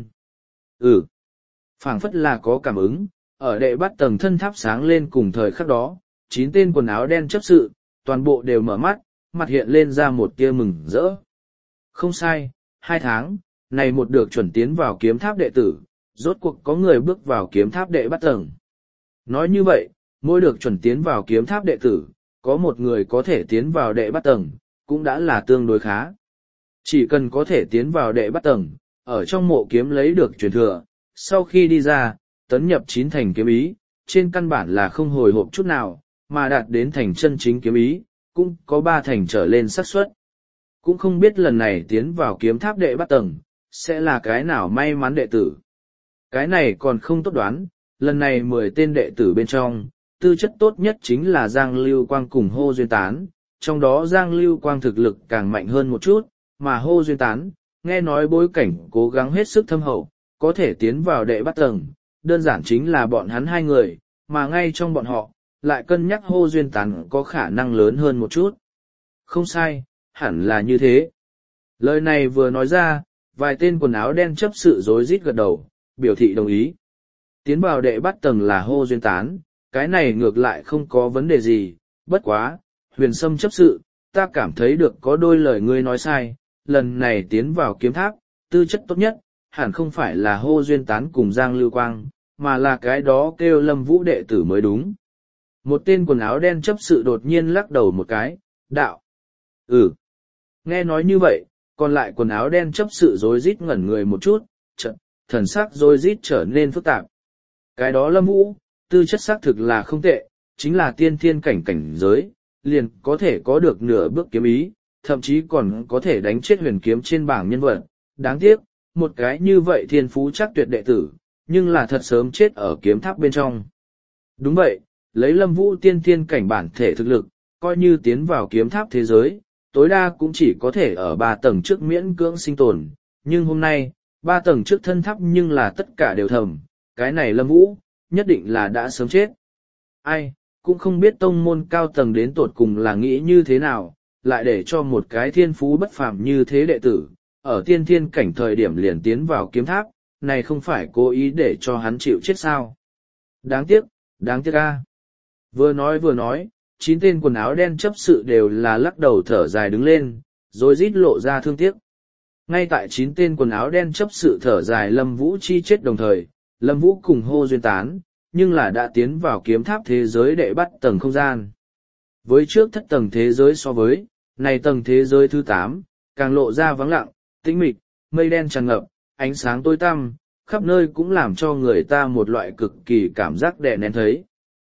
A: Ừ. Phảng phất là có cảm ứng, ở đệ bắt tầng thân tháp sáng lên cùng thời khắc đó, chín tên quần áo đen chấp sự, toàn bộ đều mở mắt, mặt hiện lên ra một tia mừng rỡ. Không sai, hai tháng, này một được chuẩn tiến vào kiếm tháp đệ tử, rốt cuộc có người bước vào kiếm tháp đệ bắt tầng. Nói như vậy, mỗi được chuẩn tiến vào kiếm tháp đệ tử, có một người có thể tiến vào đệ bắt tầng, cũng đã là tương đối khá. Chỉ cần có thể tiến vào đệ bắt tầng, ở trong mộ kiếm lấy được truyền thừa, sau khi đi ra, tấn nhập chín thành kiếm ý, trên căn bản là không hồi hộp chút nào, mà đạt đến thành chân chính kiếm ý, cũng có ba thành trở lên xác suất. Cũng không biết lần này tiến vào kiếm tháp đệ bắt tầng, sẽ là cái nào may mắn đệ tử. Cái này còn không tốt đoán, lần này mười tên đệ tử bên trong, tư chất tốt nhất chính là Giang Lưu Quang cùng Hô Duyên Tán, trong đó Giang Lưu Quang thực lực càng mạnh hơn một chút, mà Hô Duyên Tán, nghe nói bối cảnh cố gắng hết sức thâm hậu, có thể tiến vào đệ bắt tầng, đơn giản chính là bọn hắn hai người, mà ngay trong bọn họ, lại cân nhắc Hô Duyên Tán có khả năng lớn hơn một chút. Không sai, hẳn là như thế. Lời này vừa nói ra, vài tên quần áo đen chấp sự rối rít gật đầu, biểu thị đồng ý. Tiến vào đệ bắt tầng là Hô Duyên Tán, cái này ngược lại không có vấn đề gì, bất quá, huyền sâm chấp sự, ta cảm thấy được có đôi lời ngươi nói sai, lần này tiến vào kiếm tháp, tư chất tốt nhất, hẳn không phải là Hô Duyên Tán cùng Giang Lưu Quang, mà là cái đó kêu Lâm Vũ đệ tử mới đúng. Một tên quần áo đen chấp sự đột nhiên lắc đầu một cái, đạo. Ừ. Nghe nói như vậy, còn lại quần áo đen chấp sự rối rít ngẩn người một chút, chợt, thần sắc rối rít trở nên phức tạp. Cái đó Lâm Vũ, tư chất xác thực là không tệ, chính là tiên thiên cảnh cảnh giới, liền có thể có được nửa bước kiếm ý, thậm chí còn có thể đánh chết huyền kiếm trên bảng nhân vật. Đáng tiếc, một cái như vậy thiên phú chắc tuyệt đệ tử, nhưng là thật sớm chết ở kiếm tháp bên trong. Đúng vậy, lấy Lâm Vũ tiên thiên cảnh bản thể thực lực, coi như tiến vào kiếm tháp thế giới, tối đa cũng chỉ có thể ở ba tầng trước miễn cưỡng sinh tồn, nhưng hôm nay, ba tầng trước thân tháp nhưng là tất cả đều thầm, cái này Lâm Vũ, nhất định là đã sớm chết. Ai, cũng không biết tông môn cao tầng đến tột cùng là nghĩ như thế nào, lại để cho một cái thiên phú bất phàm như thế đệ tử, ở tiên thiên cảnh thời điểm liền tiến vào kiếm tháp, này không phải cố ý để cho hắn chịu chết sao. Đáng tiếc, đáng tiếc a. Vừa nói vừa nói, chín tên quần áo đen chấp sự đều là lắc đầu thở dài đứng lên, rồi rít lộ ra thương tiếc. Ngay tại chín tên quần áo đen chấp sự thở dài Lâm Vũ chi chết đồng thời, Lâm Vũ cùng Hô Duyên Tán, nhưng là đã tiến vào kiếm tháp thế giới đệ bắt tầng không gian. Với trước thất tầng thế giới so với, này tầng thế giới thứ tám, càng lộ ra vắng lặng, tĩnh mịch, mây đen tràn ngập, ánh sáng tối tăm, khắp nơi cũng làm cho người ta một loại cực kỳ cảm giác đè nén thấy.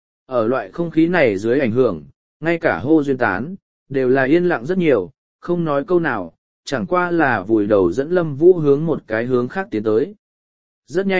A: Ở loại không khí này dưới ảnh hưởng, ngay cả Hô Duyên Tán, đều là yên lặng rất nhiều, không nói câu nào, chẳng qua là vùi đầu dẫn Lâm Vũ hướng một cái hướng khác tiến tới. Rất nhanh,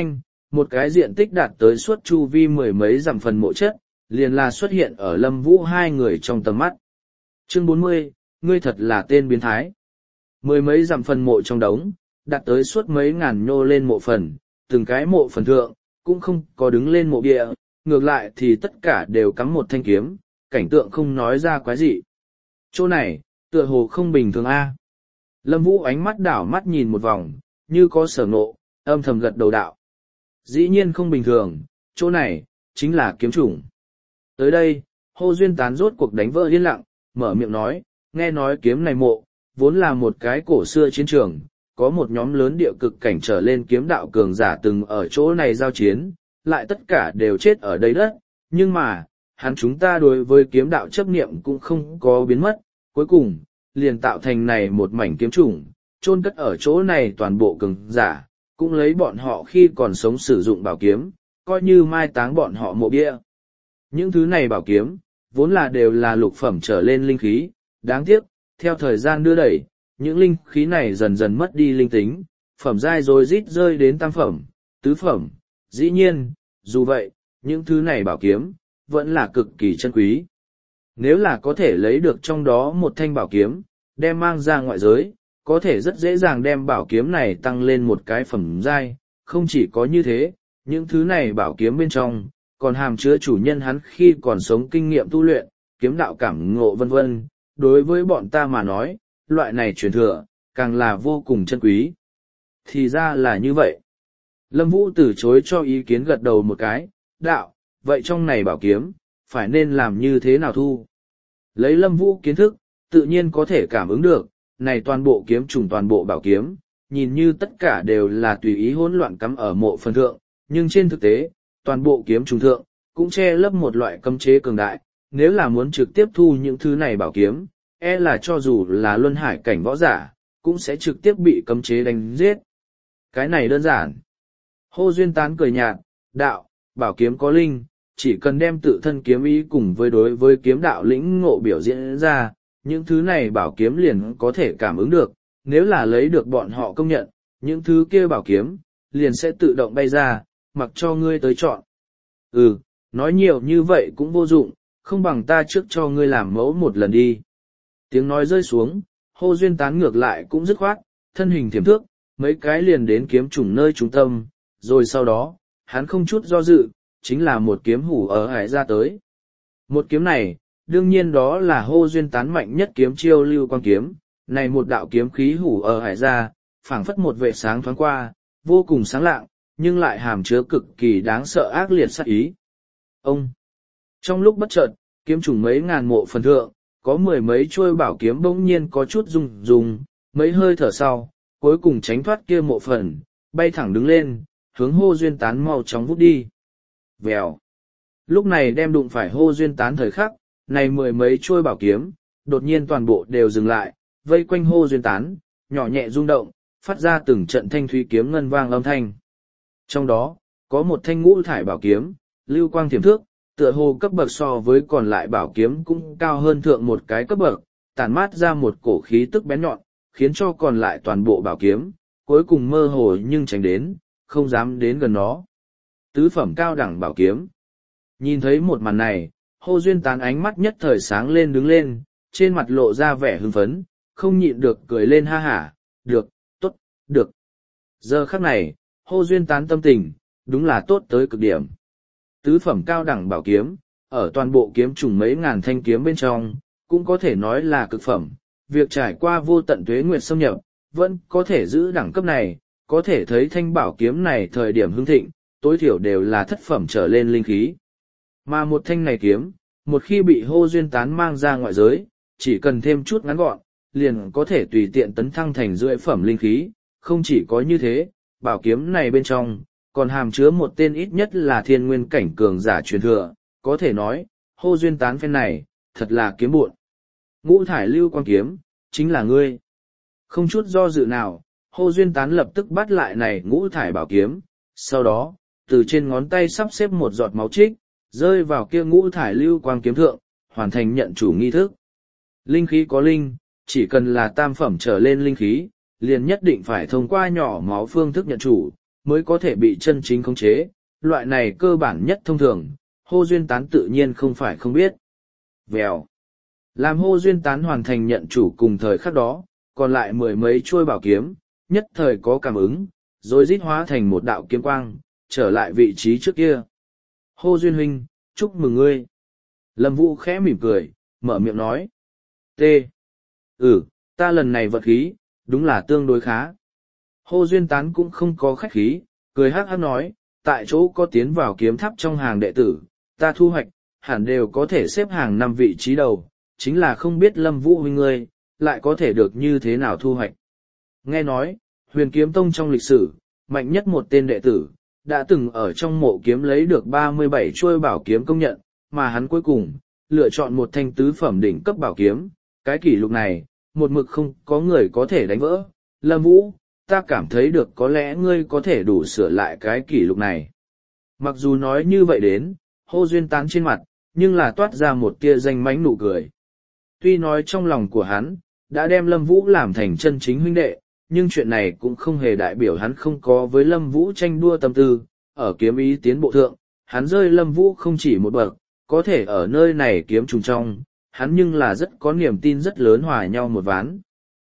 A: một cái diện tích đạt tới suốt chu vi mười mấy dặm phần mộ chất, liền là xuất hiện ở Lâm Vũ hai người trong tầm mắt. Chương bốn mươi, ngươi thật là tên biến thái. Mười mấy dặm phần mộ trong đống, đạt tới suốt mấy ngàn nhô lên mộ phần, từng cái mộ phần thượng, cũng không có đứng lên mộ bia, ngược lại thì tất cả đều cắm một thanh kiếm, cảnh tượng không nói ra quái gì. Chỗ này, tựa hồ không bình thường a. Lâm Vũ ánh mắt đảo mắt nhìn một vòng, như có sở ngộ, âm thầm gật đầu đạo. Dĩ nhiên không bình thường, chỗ này, chính là kiếm chủng. Tới đây, Hô Duyên Tán rốt cuộc đánh vỡ yên lặng, mở miệng nói, nghe nói kiếm này mộ, vốn là một cái cổ xưa chiến trường, có một nhóm lớn địa cực cảnh trở lên kiếm đạo cường giả từng ở chỗ này giao chiến, lại tất cả đều chết ở đây đất, nhưng mà, hắn chúng ta đối với kiếm đạo chấp niệm cũng không có biến mất, cuối cùng, liền tạo thành này một mảnh kiếm chủng, chôn cất ở chỗ này toàn bộ cường giả, cũng lấy bọn họ khi còn sống sử dụng bảo kiếm, coi như mai táng bọn họ mộ bia. Những thứ này bảo kiếm, vốn là đều là lục phẩm trở lên linh khí, đáng tiếc, theo thời gian đưa đẩy, những linh khí này dần dần mất đi linh tính, phẩm giai rồi rít rơi đến tam phẩm, tứ phẩm, dĩ nhiên, dù vậy, những thứ này bảo kiếm, vẫn là cực kỳ chân quý. Nếu là có thể lấy được trong đó một thanh bảo kiếm, đem mang ra ngoại giới, có thể rất dễ dàng đem bảo kiếm này tăng lên một cái phẩm giai, không chỉ có như thế, những thứ này bảo kiếm bên trong, còn hàm chứa chủ nhân hắn khi còn sống kinh nghiệm tu luyện, kiếm đạo cảm ngộ vân vân. Đối với bọn ta mà nói, loại này truyền thừa, càng là vô cùng chân quý. Thì ra là như vậy. Lâm Vũ từ chối cho ý kiến gật đầu một cái, đạo, vậy trong này bảo kiếm, phải nên làm như thế nào thu? Lấy Lâm Vũ kiến thức, tự nhiên có thể cảm ứng được, này toàn bộ kiếm trùng toàn bộ bảo kiếm, nhìn như tất cả đều là tùy ý hỗn loạn cắm ở mộ phần thượng, nhưng trên thực tế, toàn bộ kiếm trùng thượng, cũng che lấp một loại cấm chế cường đại, nếu là muốn trực tiếp thu những thứ này bảo kiếm, e là cho dù là luân hải cảnh võ giả, cũng sẽ trực tiếp bị cấm chế đánh giết. Cái này đơn giản. Hô Duyên Tán cười nhạt, đạo, bảo kiếm có linh, chỉ cần đem tự thân kiếm ý cùng với đối với kiếm đạo lĩnh ngộ biểu diễn ra, những thứ này bảo kiếm liền có thể cảm ứng được, nếu là lấy được bọn họ công nhận, những thứ kia bảo kiếm, liền sẽ tự động bay ra, mặc cho ngươi tới chọn. Ừ, nói nhiều như vậy cũng vô dụng, không bằng ta trước cho ngươi làm mẫu một lần đi. Tiếng nói rơi xuống, Hô Duyên Tán ngược lại cũng dứt khoát, thân hình thiểm thước, mấy cái liền đến kiếm trùng nơi trung tâm, rồi sau đó, hắn không chút do dự, chính là một kiếm hủ ở hải ra tới. Một kiếm này, đương nhiên đó là Hô Duyên Tán mạnh nhất kiếm chiêu lưu quang kiếm, này một đạo kiếm khí hủ ở hải ra, phảng phất một vệ sáng thoáng qua, vô cùng sáng lạng, nhưng lại hàm chứa cực kỳ đáng sợ ác liệt sát ý. Ông! Trong lúc bất chợt, kiếm trùng mấy ngàn mộ phần thượng, có mười mấy chuôi bảo kiếm bỗng nhiên có chút rung rung, mấy hơi thở sau, cuối cùng tránh thoát kia mộ phần, bay thẳng đứng lên, hướng Hô Duyên Tán mau chóng vút đi. Vèo! Lúc này đem đụng phải Hô Duyên Tán thời khắc, này mười mấy chuôi bảo kiếm, đột nhiên toàn bộ đều dừng lại, vây quanh Hô Duyên Tán, nhỏ nhẹ rung động, phát ra từng trận thanh thúy kiếm ngân vang âm thanh. Trong đó, có một thanh ngũ thải bảo kiếm, lưu quang thiểm thước, tựa hồ cấp bậc so với còn lại bảo kiếm cũng cao hơn thượng một cái cấp bậc, tản mát ra một cổ khí tức bén nhọn, khiến cho còn lại toàn bộ bảo kiếm, cuối cùng mơ hồ nhưng tránh đến, không dám đến gần nó. Tứ phẩm cao đẳng bảo kiếm. Nhìn thấy một màn này, Hô Duyên Tán ánh mắt nhất thời sáng lên đứng lên, trên mặt lộ ra vẻ hưng phấn, không nhịn được cười lên ha hả, được, tốt, được. Giờ khắc này, Hô Duyên Tán tâm tình, đúng là tốt tới cực điểm. Tứ phẩm cao đẳng bảo kiếm, ở toàn bộ kiếm trùng mấy ngàn thanh kiếm bên trong, cũng có thể nói là cực phẩm. Việc trải qua vô tận tuế nguyệt xâm nhập, vẫn có thể giữ đẳng cấp này, có thể thấy thanh bảo kiếm này thời điểm hưng thịnh, tối thiểu đều là thất phẩm trở lên linh khí. Mà một thanh này kiếm, một khi bị Hô Duyên Tán mang ra ngoại giới, chỉ cần thêm chút ngắn gọn, liền có thể tùy tiện tấn thăng thành rưỡi phẩm linh khí. Không chỉ có như thế, bảo kiếm này bên trong, còn hàm chứa một tên ít nhất là thiên nguyên cảnh cường giả truyền thừa, có thể nói, Hô Duyên Tán phen này, thật là kiếm buộn. Ngũ thải lưu quang kiếm, chính là ngươi. Không chút do dự nào, Hô Duyên Tán lập tức bắt lại này ngũ thải bảo kiếm, sau đó, từ trên ngón tay sắp xếp một giọt máu trích, rơi vào kia ngũ thải lưu quang kiếm thượng, hoàn thành nhận chủ nghi thức. Linh khí có linh, chỉ cần là tam phẩm trở lên linh khí, liền nhất định phải thông qua nhỏ máu phương thức nhận chủ, mới có thể bị chân chính khống chế, loại này cơ bản nhất thông thường, Hô Duyên Tán tự nhiên không phải không biết. Vèo. Làm Hô Duyên Tán hoàn thành nhận chủ cùng thời khắc đó, còn lại mười mấy chuôi bảo kiếm, nhất thời có cảm ứng, rồi rít hóa thành một đạo kiếm quang, trở lại vị trí trước kia. Hô Duyên huynh, chúc mừng ngươi. Lâm Vũ khẽ mỉm cười, mở miệng nói. T. Ừ, ta lần này vật khí, đúng là tương đối khá. Hô Duyên Tán cũng không có khách khí, cười hắc hắc nói, tại chỗ có tiến vào kiếm tháp trong hàng đệ tử, ta thu hoạch, hẳn đều có thể xếp hàng năm vị trí đầu, chính là không biết Lâm Vũ huynh ngươi, lại có thể được như thế nào thu hoạch. Nghe nói, Huyền Kiếm Tông trong lịch sử, mạnh nhất một tên đệ tử, đã từng ở trong mộ kiếm lấy được ba mươi bảy chuôi bảo kiếm công nhận, mà hắn cuối cùng, lựa chọn một thanh tứ phẩm đỉnh cấp bảo kiếm, cái kỷ lục này, một mực không có người có thể đánh vỡ. Lâm Vũ, ta cảm thấy được có lẽ ngươi có thể đủ sửa lại cái kỷ lục này. Mặc dù nói như vậy đến, Hô Duyên Tán trên mặt, nhưng là toát ra một tia danh mánh nụ cười. Tuy nói trong lòng của hắn, đã đem Lâm Vũ làm thành chân chính huynh đệ, nhưng chuyện này cũng không hề đại biểu hắn không có với Lâm Vũ tranh đua tâm tư. Ở kiếm ý tiến bộ thượng, hắn rơi Lâm Vũ không chỉ một bậc, có thể ở nơi này kiếm trùng trong, hắn nhưng là rất có niềm tin rất lớn hòa nhau một ván.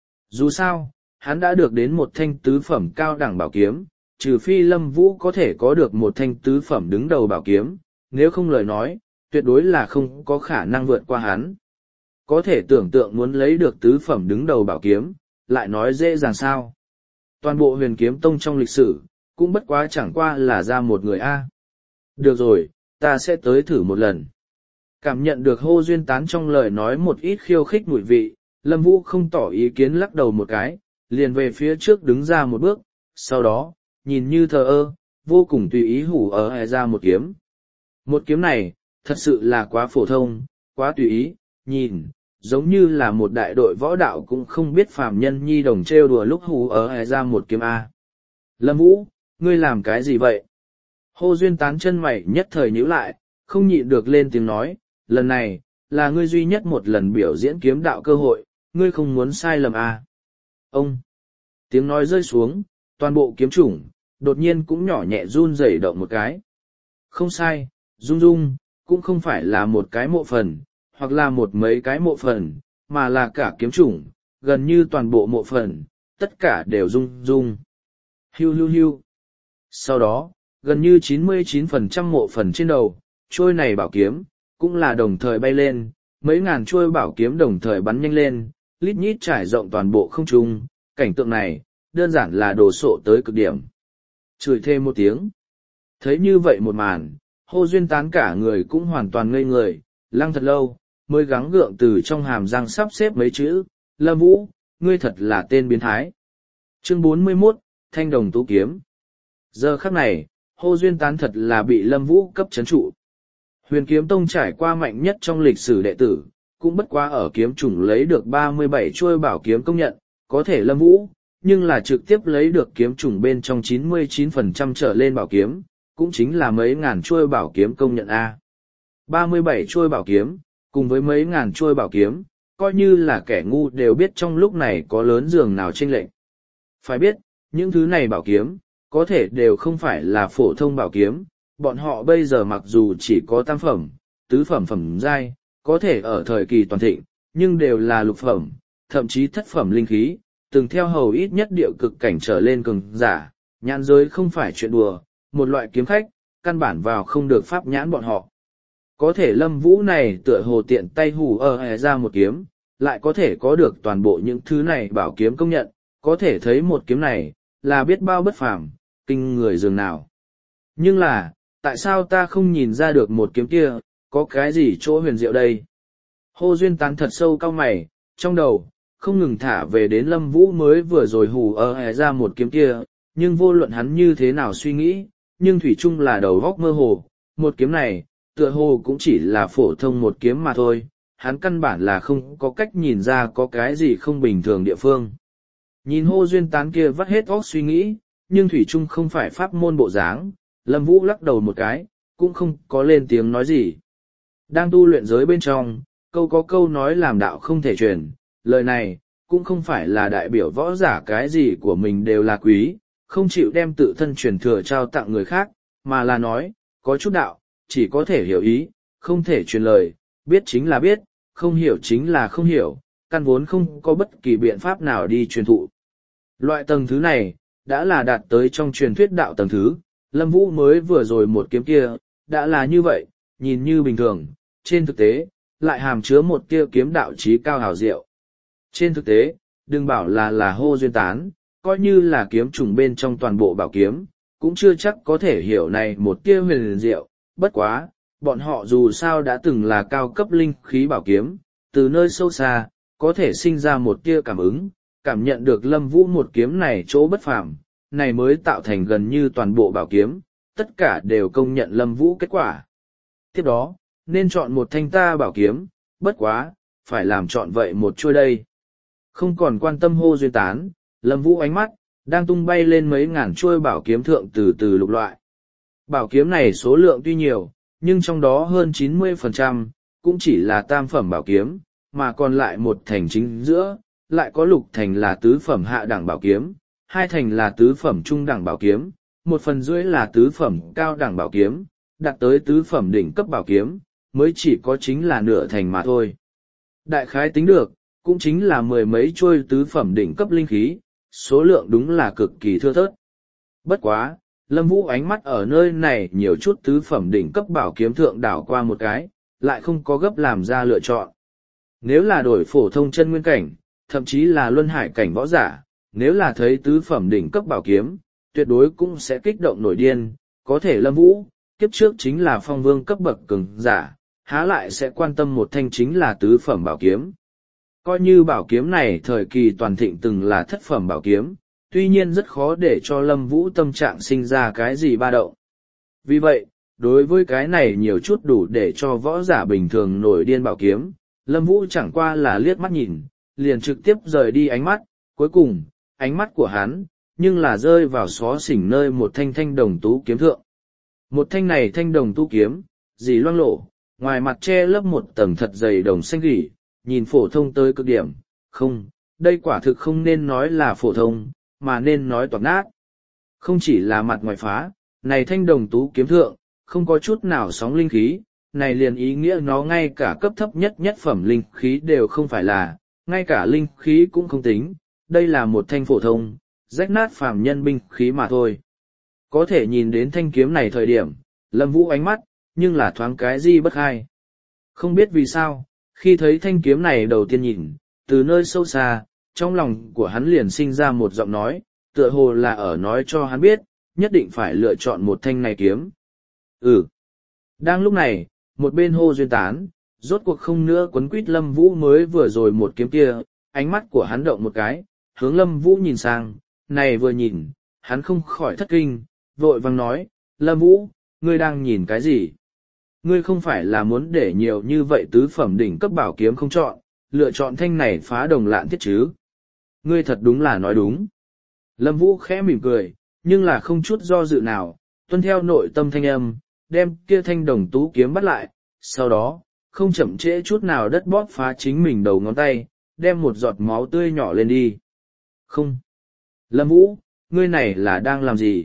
A: Dù sao, hắn đã được đến một thanh tứ phẩm cao đẳng bảo kiếm, trừ phi Lâm Vũ có thể có được một thanh tứ phẩm đứng đầu bảo kiếm, nếu không lời nói, tuyệt đối là không có khả năng vượt qua hắn. Có thể tưởng tượng muốn lấy được tứ phẩm đứng đầu bảo kiếm, lại nói dễ dàng sao. Toàn bộ Huyền Kiếm Tông trong lịch sử, cũng bất quá chẳng qua là ra một người A. Được rồi, ta sẽ tới thử một lần. Cảm nhận được Hô Duyên Tán trong lời nói một ít khiêu khích mùi vị, Lâm Vũ không tỏ ý kiến lắc đầu một cái, liền về phía trước đứng ra một bước, sau đó, nhìn như thờ ơ, vô cùng tùy ý hủ ở hè ra một kiếm. Một kiếm này, thật sự là quá phổ thông, quá tùy ý, nhìn, giống như là một đại đội võ đạo cũng không biết phàm nhân nhi đồng trêu đùa lúc hủ ở hè ra một kiếm A. Lâm Vũ, ngươi làm cái gì vậy? Hô Duyên Tán chân mày nhất thời nhíu lại, không nhịn được lên tiếng nói, lần này, là ngươi duy nhất một lần biểu diễn kiếm đạo cơ hội, ngươi không muốn sai lầm à. Ông! Tiếng nói rơi xuống, toàn bộ kiếm chủng, đột nhiên cũng nhỏ nhẹ run rẩy động một cái. Không sai, rung rung, cũng không phải là một cái mộ phần, hoặc là một mấy cái mộ phần, mà là cả kiếm chủng, gần như toàn bộ mộ phần, tất cả đều rung rung. Hiu hiu hiu. Sau đó, gần như chín mươi chín phần trăm mộ phần trên đầu, trôi này bảo kiếm, cũng là đồng thời bay lên, mấy ngàn trôi bảo kiếm đồng thời bắn nhanh lên, lít nhít trải rộng toàn bộ không trung, cảnh tượng này, đơn giản là đồ sộ tới cực điểm. Chửi thêm một tiếng. Thấy như vậy một màn, Hô Duyên Tán cả người cũng hoàn toàn ngây người, lăng thật lâu, mới gắng gượng từ trong hàm răng sắp xếp mấy chữ, Lâm Vũ, ngươi thật là tên biến thái. Chương bốn mươi mốt, Thanh Đồng Tú Kiếm. Giờ khắc này, Hô Duyên Tán thật là bị Lâm Vũ cấp chấn trụ. Huyền Kiếm Tông trải qua mạnh nhất trong lịch sử đệ tử, cũng bất quá ở kiếm chủng lấy được ba mươi bảy chuôi bảo kiếm công nhận, có thể Lâm Vũ, nhưng là trực tiếp lấy được kiếm chủng bên trong chín mươi chín phần trăm trở lên bảo kiếm, cũng chính là mấy ngàn chuôi bảo kiếm công nhận A. ba mươi bảy chuôi bảo kiếm, cùng với mấy ngàn chuôi bảo kiếm, coi như là kẻ ngu đều biết trong lúc này có lớn giường nào chênh lệch. Phải biết, những thứ này bảo kiếm, có thể đều không phải là phổ thông bảo kiếm, bọn họ bây giờ mặc dù chỉ có tam phẩm, tứ phẩm phẩm giai, có thể ở thời kỳ toàn thịnh, nhưng đều là lục phẩm, thậm chí thất phẩm linh khí, từng theo hầu ít nhất điệu cực cảnh trở lên cường giả, nhãn giới không phải chuyện đùa, một loại kiếm khách, căn bản vào không được pháp nhãn bọn họ. Có thể Lâm Vũ này tựa hồ tiện tay hù ở hè ra một kiếm, lại có thể có được toàn bộ những thứ này bảo kiếm công nhận, có thể thấy một kiếm này, là biết bao bất phàm, kinh người dường nào. Nhưng là, tại sao ta không nhìn ra được một kiếm kia, có cái gì chỗ huyền diệu đây? Hô Duyên Tán thật sâu cau mày, trong đầu, không ngừng thả về đến Lâm Vũ mới vừa rồi hù ở hè ra một kiếm kia, nhưng vô luận hắn như thế nào suy nghĩ, nhưng thủy chung là đầu góc mơ hồ, một kiếm này, tựa hồ cũng chỉ là phổ thông một kiếm mà thôi, hắn căn bản là không có cách nhìn ra có cái gì không bình thường địa phương. Nhìn Hô Duyên Tán kia vắt hết óc suy nghĩ, nhưng thủy chung không phải pháp môn bộ dáng, Lâm Vũ lắc đầu một cái, cũng không có lên tiếng nói gì. Đang tu luyện giới bên trong, câu có câu nói làm đạo không thể truyền, lời này, cũng không phải là đại biểu võ giả cái gì của mình đều là quý, không chịu đem tự thân truyền thừa trao tặng người khác, mà là nói, có chút đạo, chỉ có thể hiểu ý, không thể truyền lời, biết chính là biết, không hiểu chính là không hiểu, căn vốn không có bất kỳ biện pháp nào đi truyền thụ. Loại tầng thứ này, đã là đạt tới trong truyền thuyết đạo tầng thứ, Lâm Vũ mới vừa rồi một kiếm kia, đã là như vậy, nhìn như bình thường, trên thực tế, lại hàm chứa một tia kiếm đạo trí cao hào diệu. Trên thực tế, đừng bảo là là hô duyên tán, coi như là kiếm trùng bên trong toàn bộ bảo kiếm, cũng chưa chắc có thể hiểu này một tia huyền diệu, bất quá, bọn họ dù sao đã từng là cao cấp linh khí bảo kiếm, từ nơi sâu xa, có thể sinh ra một tia cảm ứng, cảm nhận được Lâm Vũ một kiếm này chỗ bất phàm, này mới tạo thành gần như toàn bộ bảo kiếm, tất cả đều công nhận Lâm Vũ kết quả. Tiếp đó, nên chọn một thanh ta bảo kiếm, bất quá, phải làm chọn vậy một chuôi đây. Không còn quan tâm hô duyên tán, Lâm Vũ ánh mắt, đang tung bay lên mấy ngàn chuôi bảo kiếm thượng từ từ lục loại. Bảo kiếm này số lượng tuy nhiều, nhưng trong đó hơn chín mươi phần trăm, cũng chỉ là tam phẩm bảo kiếm, mà còn lại một thành chính giữa, lại có lục thành là tứ phẩm hạ đẳng bảo kiếm, hai thành là tứ phẩm trung đẳng bảo kiếm, một phần rưỡi là tứ phẩm cao đẳng bảo kiếm, đạt tới tứ phẩm đỉnh cấp bảo kiếm, mới chỉ có chính là nửa thành mà thôi. Đại khái tính được, cũng chính là mười mấy trôi tứ phẩm đỉnh cấp linh khí, số lượng đúng là cực kỳ thưa thớt. Bất quá, Lâm Vũ ánh mắt ở nơi này nhiều chút tứ phẩm đỉnh cấp bảo kiếm thượng đảo qua một cái, lại không có gấp làm ra lựa chọn. Nếu là đổi phổ thông chân nguyên cảnh, thậm chí là luân hải cảnh võ giả, nếu là thấy tứ phẩm đỉnh cấp bảo kiếm, tuyệt đối cũng sẽ kích động nổi điên, có thể Lâm Vũ, kiếp trước chính là phong vương cấp bậc cường giả, há lại sẽ quan tâm một thanh chính là tứ phẩm bảo kiếm. Coi như bảo kiếm này thời kỳ toàn thịnh từng là thất phẩm bảo kiếm, tuy nhiên rất khó để cho Lâm Vũ tâm trạng sinh ra cái gì ba động. Vì vậy, đối với cái này nhiều chút đủ để cho võ giả bình thường nổi điên bảo kiếm, Lâm Vũ chẳng qua là liếc mắt nhìn, liền trực tiếp rời đi ánh mắt, cuối cùng, ánh mắt của hắn, nhưng là rơi vào xó xỉnh nơi một thanh thanh đồng tú kiếm thượng. Một thanh này thanh đồng tú kiếm, dì loang lổ, ngoài mặt che lấp một tầng thật dày đồng xanh gỉ, nhìn phổ thông tới cực điểm, không, đây quả thực không nên nói là phổ thông, mà nên nói toạc nát. Không chỉ là mặt ngoài phá, này thanh đồng tú kiếm thượng, không có chút nào sóng linh khí, này liền ý nghĩa nó ngay cả cấp thấp nhất nhất phẩm linh khí đều không phải là, ngay cả linh khí cũng không tính, đây là một thanh phổ thông, rách nát phàm nhân binh khí mà thôi. Có thể nhìn đến thanh kiếm này thời điểm, Lâm Vũ ánh mắt, nhưng là thoáng cái gì bất hai. Không biết vì sao, khi thấy thanh kiếm này đầu tiên nhìn, từ nơi sâu xa, trong lòng của hắn liền sinh ra một giọng nói, tựa hồ là ở nói cho hắn biết, nhất định phải lựa chọn một thanh này kiếm. Ừ. Đang lúc này, một bên hô duyên tán, rốt cuộc không nữa quấn quýt Lâm Vũ mới vừa rồi một kiếm kia, ánh mắt của hắn động một cái, hướng Lâm Vũ nhìn sang, này vừa nhìn, hắn không khỏi thất kinh, vội vàng nói, Lâm Vũ, ngươi đang nhìn cái gì? Ngươi không phải là muốn để nhiều như vậy tứ phẩm đỉnh cấp bảo kiếm không chọn, lựa chọn thanh này phá đồng lạn thiết chứ? Ngươi thật đúng là nói đúng. Lâm Vũ khẽ mỉm cười, nhưng là không chút do dự nào, tuân theo nội tâm thanh âm, đem kia thanh đồng tú kiếm bắt lại, sau đó, không chậm trễ chút nào đất bóp phá chính mình đầu ngón tay, đem một giọt máu tươi nhỏ lên đi. Không. Lâm Vũ, ngươi này là đang làm gì?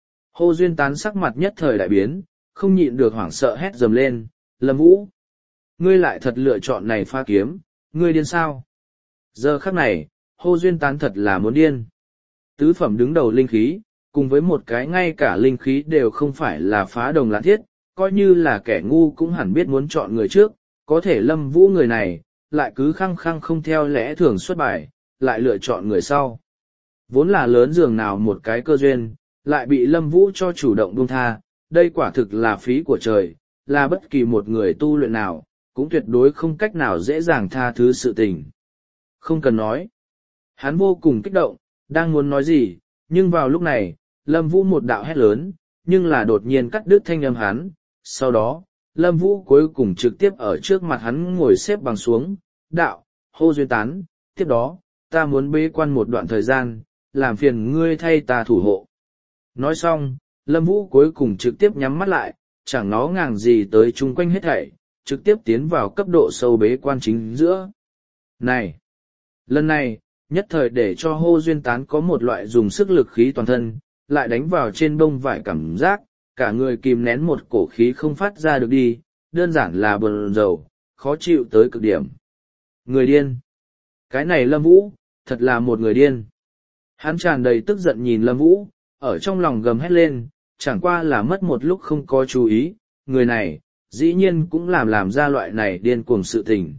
A: Hô duyên tán sắc mặt nhất thời đại biến, không nhịn được hoảng sợ hét dầm lên, Lâm Vũ, ngươi lại thật lựa chọn này pha kiếm, ngươi điên sao? Giờ khắc này, hô duyên tán thật là muốn điên. Tứ phẩm đứng đầu linh khí, cùng với một cái ngay cả linh khí đều không phải là phá đồng lạn thiết, coi như là kẻ ngu cũng hẳn biết muốn chọn người trước, có thể Lâm Vũ người này, lại cứ khăng khăng không theo lẽ thường xuất bài, lại lựa chọn người sau. Vốn là lớn dường nào một cái cơ duyên, lại bị Lâm Vũ cho chủ động buông tha, đây quả thực là phí của trời, là bất kỳ một người tu luyện nào, cũng tuyệt đối không cách nào dễ dàng tha thứ sự tình. Không cần nói. Hắn vô cùng kích động, đang muốn nói gì, nhưng vào lúc này, Lâm Vũ một đạo hét lớn, nhưng là đột nhiên cắt đứt thanh âm hắn, sau đó, Lâm Vũ cuối cùng trực tiếp ở trước mặt hắn ngồi xếp bằng xuống, đạo, hô duyên tán, tiếp đó, ta muốn bế quan một đoạn thời gian, làm phiền ngươi thay ta thủ hộ. Nói xong, Lâm Vũ cuối cùng trực tiếp nhắm mắt lại, chẳng nó ngàng gì tới chung quanh hết thảy, trực tiếp tiến vào cấp độ sâu bế quan chính giữa. Này! Lần này, nhất thời để cho hô duyên tán có một loại dùng sức lực khí toàn thân, lại đánh vào trên bông vải cảm giác, cả người kìm nén một cổ khí không phát ra được đi, đơn giản là buồn rầu, khó chịu tới cực điểm. Người điên. Cái này Lâm Vũ, thật là một người điên. Hắn tràn đầy tức giận nhìn Lâm Vũ, ở trong lòng gầm hét lên, chẳng qua là mất một lúc không có chú ý, người này, dĩ nhiên cũng làm làm ra loại này điên cuồng sự tình.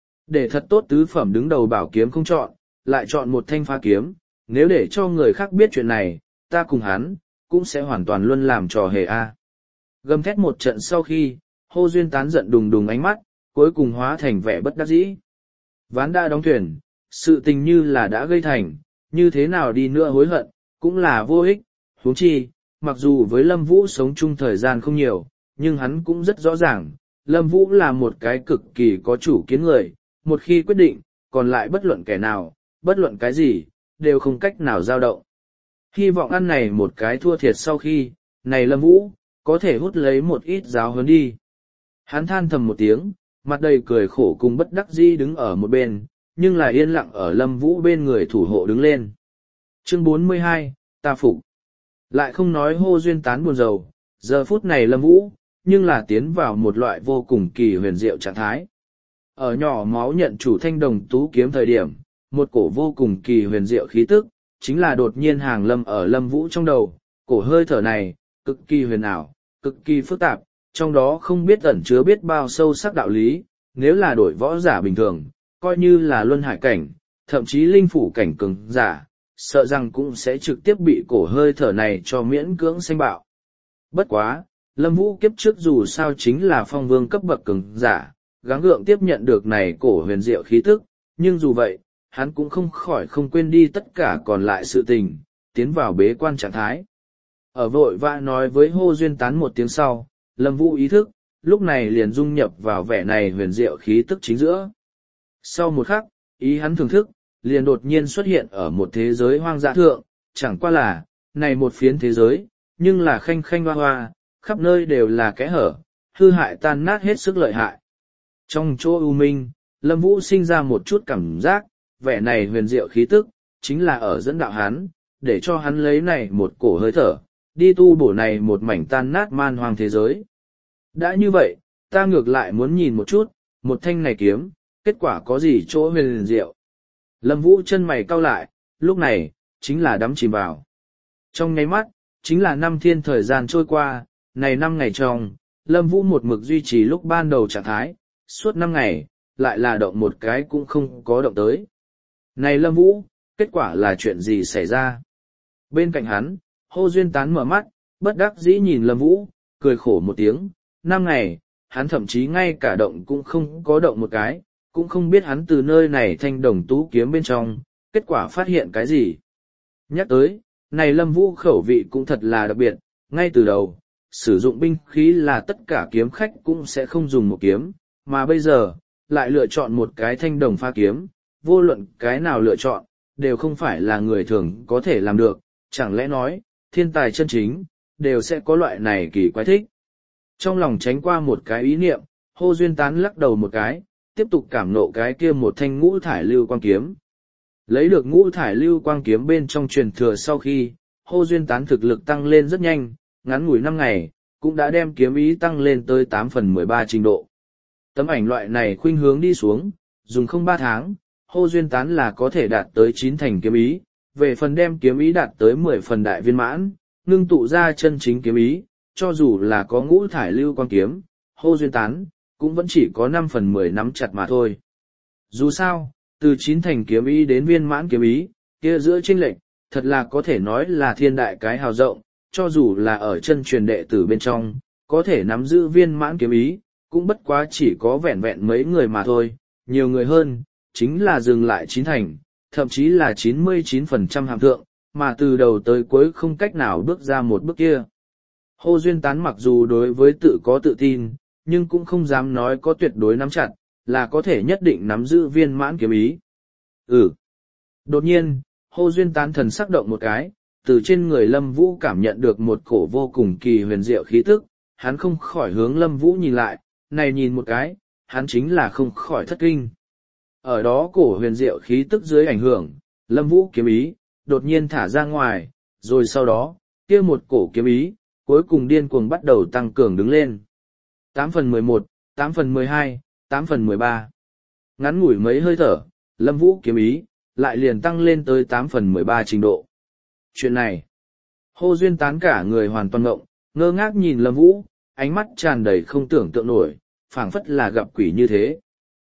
A: Để thật tốt tứ phẩm đứng đầu bảo kiếm không chọn, lại chọn một thanh phá kiếm, nếu để cho người khác biết chuyện này, ta cùng hắn, cũng sẽ hoàn toàn luôn làm trò hề a. Gầm thét một trận sau khi, Hô Duyên Tán giận đùng đùng ánh mắt, cuối cùng hóa thành vẻ bất đắc dĩ. Ván đã đóng thuyền, sự tình như là đã gây thành, như thế nào đi nữa hối hận, cũng là vô ích, huống chi, mặc dù với Lâm Vũ sống chung thời gian không nhiều, nhưng hắn cũng rất rõ ràng, Lâm Vũ là một cái cực kỳ có chủ kiến người, một khi quyết định, còn lại bất luận kẻ nào, bất luận cái gì, đều không cách nào dao động. Hy vọng ăn này một cái thua thiệt sau khi, này Lâm Vũ, có thể hút lấy một ít giáo huấn đi. Hắn than thầm một tiếng, mặt đầy cười khổ cùng bất đắc dĩ đứng ở một bên, nhưng lại yên lặng ở Lâm Vũ bên người thủ hộ đứng lên. Chương bốn mươi hai, ta phục. Lại không nói Hô Duyên Tán buồn rầu, giờ phút này Lâm Vũ, nhưng là tiến vào một loại vô cùng kỳ huyền diệu trạng thái. Ở nhỏ máu nhận chủ thanh đồng tú kiếm thời điểm, một cổ vô cùng kỳ huyền diệu khí tức, chính là đột nhiên hàng lâm ở Lâm Vũ trong đầu, cổ hơi thở này, cực kỳ huyền ảo, cực kỳ phức tạp, trong đó không biết ẩn chứa biết bao sâu sắc đạo lý, nếu là đổi võ giả bình thường, coi như là luân hải cảnh, thậm chí linh phủ cảnh cường giả, sợ rằng cũng sẽ trực tiếp bị cổ hơi thở này cho miễn cưỡng sanh bạo. Bất quá, Lâm Vũ kiếp trước dù sao chính là phong vương cấp bậc cường giả, gắng gượng tiếp nhận được này cổ huyền diệu khí tức, nhưng dù vậy, hắn cũng không khỏi không quên đi tất cả còn lại sự tình, tiến vào bế quan trạng thái. Ở vội vã nói với Hô Duyên Tán một tiếng sau, Lâm Vũ ý thức, lúc này liền dung nhập vào vẻ này huyền diệu khí tức chính giữa. Sau một khắc, ý hắn thưởng thức, liền đột nhiên xuất hiện ở một thế giới hoang dã thượng, chẳng qua là, này một phiến thế giới, nhưng là khanh khanh hoa hoa, khắp nơi đều là kẽ hở, hư hại tan nát hết sức lợi hại. Trong chỗ u minh, Lâm Vũ sinh ra một chút cảm giác, vẻ này huyền diệu khí tức, chính là ở dẫn đạo hắn, để cho hắn lấy này một cổ hơi thở, đi tu bổ này một mảnh tan nát man hoang thế giới. Đã như vậy, ta ngược lại muốn nhìn một chút, một thanh này kiếm, kết quả có gì chỗ huyền diệu. Lâm Vũ chân mày cau lại, lúc này, chính là đắm chìm vào. Trong nháy mắt, chính là năm thiên thời gian trôi qua, này năm ngày trong, Lâm Vũ một mực duy trì lúc ban đầu trạng thái, suốt năm ngày, lại là động một cái cũng không có động tới. Này Lâm Vũ, kết quả là chuyện gì xảy ra? Bên cạnh hắn, Hô Duyên Tán mở mắt, bất đắc dĩ nhìn Lâm Vũ, cười khổ một tiếng, năm ngày, hắn thậm chí ngay cả động cũng không có động một cái, cũng không biết hắn từ nơi này thanh đồng tú kiếm bên trong, kết quả phát hiện cái gì. Nhắc tới, này Lâm Vũ khẩu vị cũng thật là đặc biệt, ngay từ đầu, sử dụng binh khí là tất cả kiếm khách cũng sẽ không dùng một kiếm, mà bây giờ, lại lựa chọn một cái thanh đồng pha kiếm, vô luận cái nào lựa chọn, đều không phải là người thường có thể làm được, chẳng lẽ nói, thiên tài chân chính, đều sẽ có loại này kỳ quái thích. Trong lòng tránh qua một cái ý niệm, Hô Duyên Tán lắc đầu một cái, tiếp tục cảm nộ cái kia một thanh ngũ thải lưu quang kiếm. Lấy được ngũ thải lưu quang kiếm bên trong truyền thừa sau khi, Hô Duyên Tán thực lực tăng lên rất nhanh, ngắn ngủi năm ngày, cũng đã đem kiếm ý tăng lên tới tám phần mười ba trình độ. Tấm ảnh loại này khuynh hướng đi xuống, dùng không ba tháng, Hô Duyên Tán là có thể đạt tới chín thành kiếm ý, về phần đem kiếm ý đạt tới mười phần đại viên mãn, ngưng tụ ra chân chính kiếm ý, cho dù là có ngũ thải lưu quang kiếm, Hô Duyên Tán, cũng vẫn chỉ có năm phần mười nắm chặt mà thôi. Dù sao, từ chín thành kiếm ý đến viên mãn kiếm ý, kia giữa chênh lệch, thật là có thể nói là thiên đại cái hào rộng, cho dù là ở chân truyền đệ tử bên trong, có thể nắm giữ viên mãn kiếm ý, cũng bất quá chỉ có vẹn vẹn mấy người mà thôi, nhiều người hơn, chính là dừng lại chín thành, thậm chí là chín mươi chín phần trăm hàm thượng, mà từ đầu tới cuối không cách nào bước ra một bước kia. Hô Duyên Tán mặc dù đối với tự có tự tin, nhưng cũng không dám nói có tuyệt đối nắm chặt, là có thể nhất định nắm giữ viên mãn kiếm ý. Ừ. Đột nhiên, Hô Duyên Tán thần sắc động một cái, từ trên người Lâm Vũ cảm nhận được một cổ vô cùng kỳ huyền diệu khí tức, hắn không khỏi hướng Lâm Vũ nhìn lại, này nhìn một cái, hắn chính là không khỏi thất kinh. Ở đó cổ huyền diệu khí tức dưới ảnh hưởng, Lâm Vũ kiếm ý, đột nhiên thả ra ngoài, rồi sau đó, kia một cổ kiếm ý, cuối cùng điên cuồng bắt đầu tăng cường đứng lên. tám phần mười một, tám phần mười hai, tám phần mười ba. Ngắn ngủi mấy hơi thở, Lâm Vũ kiếm ý, lại liền tăng lên tới tám phần mười ba trình độ. Chuyện này, Hô Duyên Tán cả người hoàn toàn ngộng, ngơ ngác nhìn Lâm Vũ, ánh mắt tràn đầy không tưởng tượng nổi, phảng phất là gặp quỷ như thế.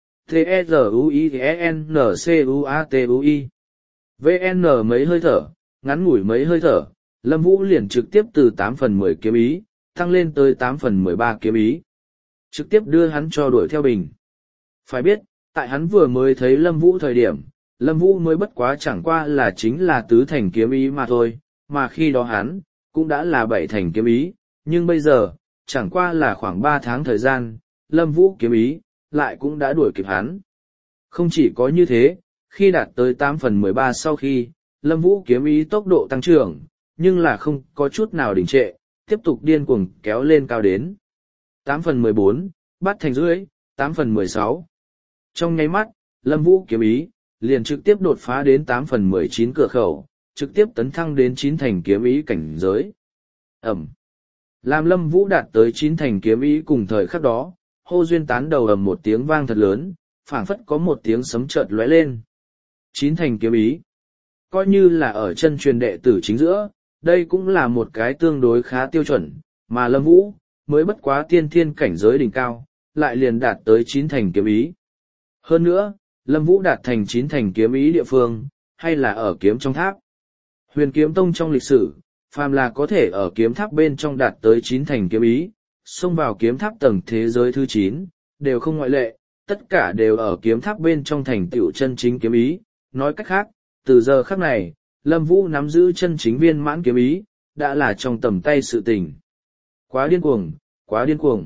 A: T-E-Z-U-I-N-C-U-A-T-U-I vê en mấy hơi thở, ngắn ngủi mấy hơi thở, Lâm Vũ liền trực tiếp từ tám phần mười kiếm ý, tăng lên tới tám phần mười ba kiếm ý. Trực tiếp đưa hắn cho đuổi theo bình. Phải biết, tại hắn vừa mới thấy Lâm Vũ thời điểm, Lâm Vũ mới bất quá chẳng qua là chính là tứ thành kiếm ý mà thôi, mà khi đó hắn, cũng đã là bảy thành kiếm ý, nhưng bây giờ, chẳng qua là khoảng ba tháng thời gian, Lâm Vũ kiếm ý, lại cũng đã đuổi kịp hắn. Không chỉ có như thế, khi đạt tới tám phần mười ba sau khi, Lâm Vũ kiếm ý tốc độ tăng trưởng, nhưng là không có chút nào đình trệ, tiếp tục điên cuồng kéo lên cao đến. tám phần mười bốn, bắt thành rưỡi, tám phần mười sáu. Trong nháy mắt, Lâm Vũ kiếm ý, liền trực tiếp đột phá đến tám phần mười chín cửa khẩu, trực tiếp tấn thăng đến chín thành kiếm ý cảnh giới. Ẩm. Làm Lâm Vũ đạt tới chín thành kiếm ý cùng thời khắc đó, Hô Duyên Tán đầu ầm một tiếng vang thật lớn, phảng phất có một tiếng sấm chợt lóe lên. Chín thành kiếm ý. Coi như là ở chân truyền đệ tử chính giữa, đây cũng là một cái tương đối khá tiêu chuẩn, mà Lâm Vũ, mới bất quá tiên thiên cảnh giới đỉnh cao, lại liền đạt tới chín thành kiếm ý. Hơn nữa, Lâm Vũ đạt thành chín thành kiếm ý địa phương, hay là ở kiếm trong tháp. Huyền Kiếm Tông trong lịch sử, phàm là có thể ở kiếm tháp bên trong đạt tới chín thành kiếm ý, xông vào kiếm tháp tầng thế giới thứ chín, đều không ngoại lệ, tất cả đều ở kiếm tháp bên trong thành tựu chân chính kiếm ý. Nói cách khác, từ giờ khắc này, Lâm Vũ nắm giữ chân chính viên mãn kiếm ý, đã là trong tầm tay sự tình. Quá điên cuồng, quá điên cuồng.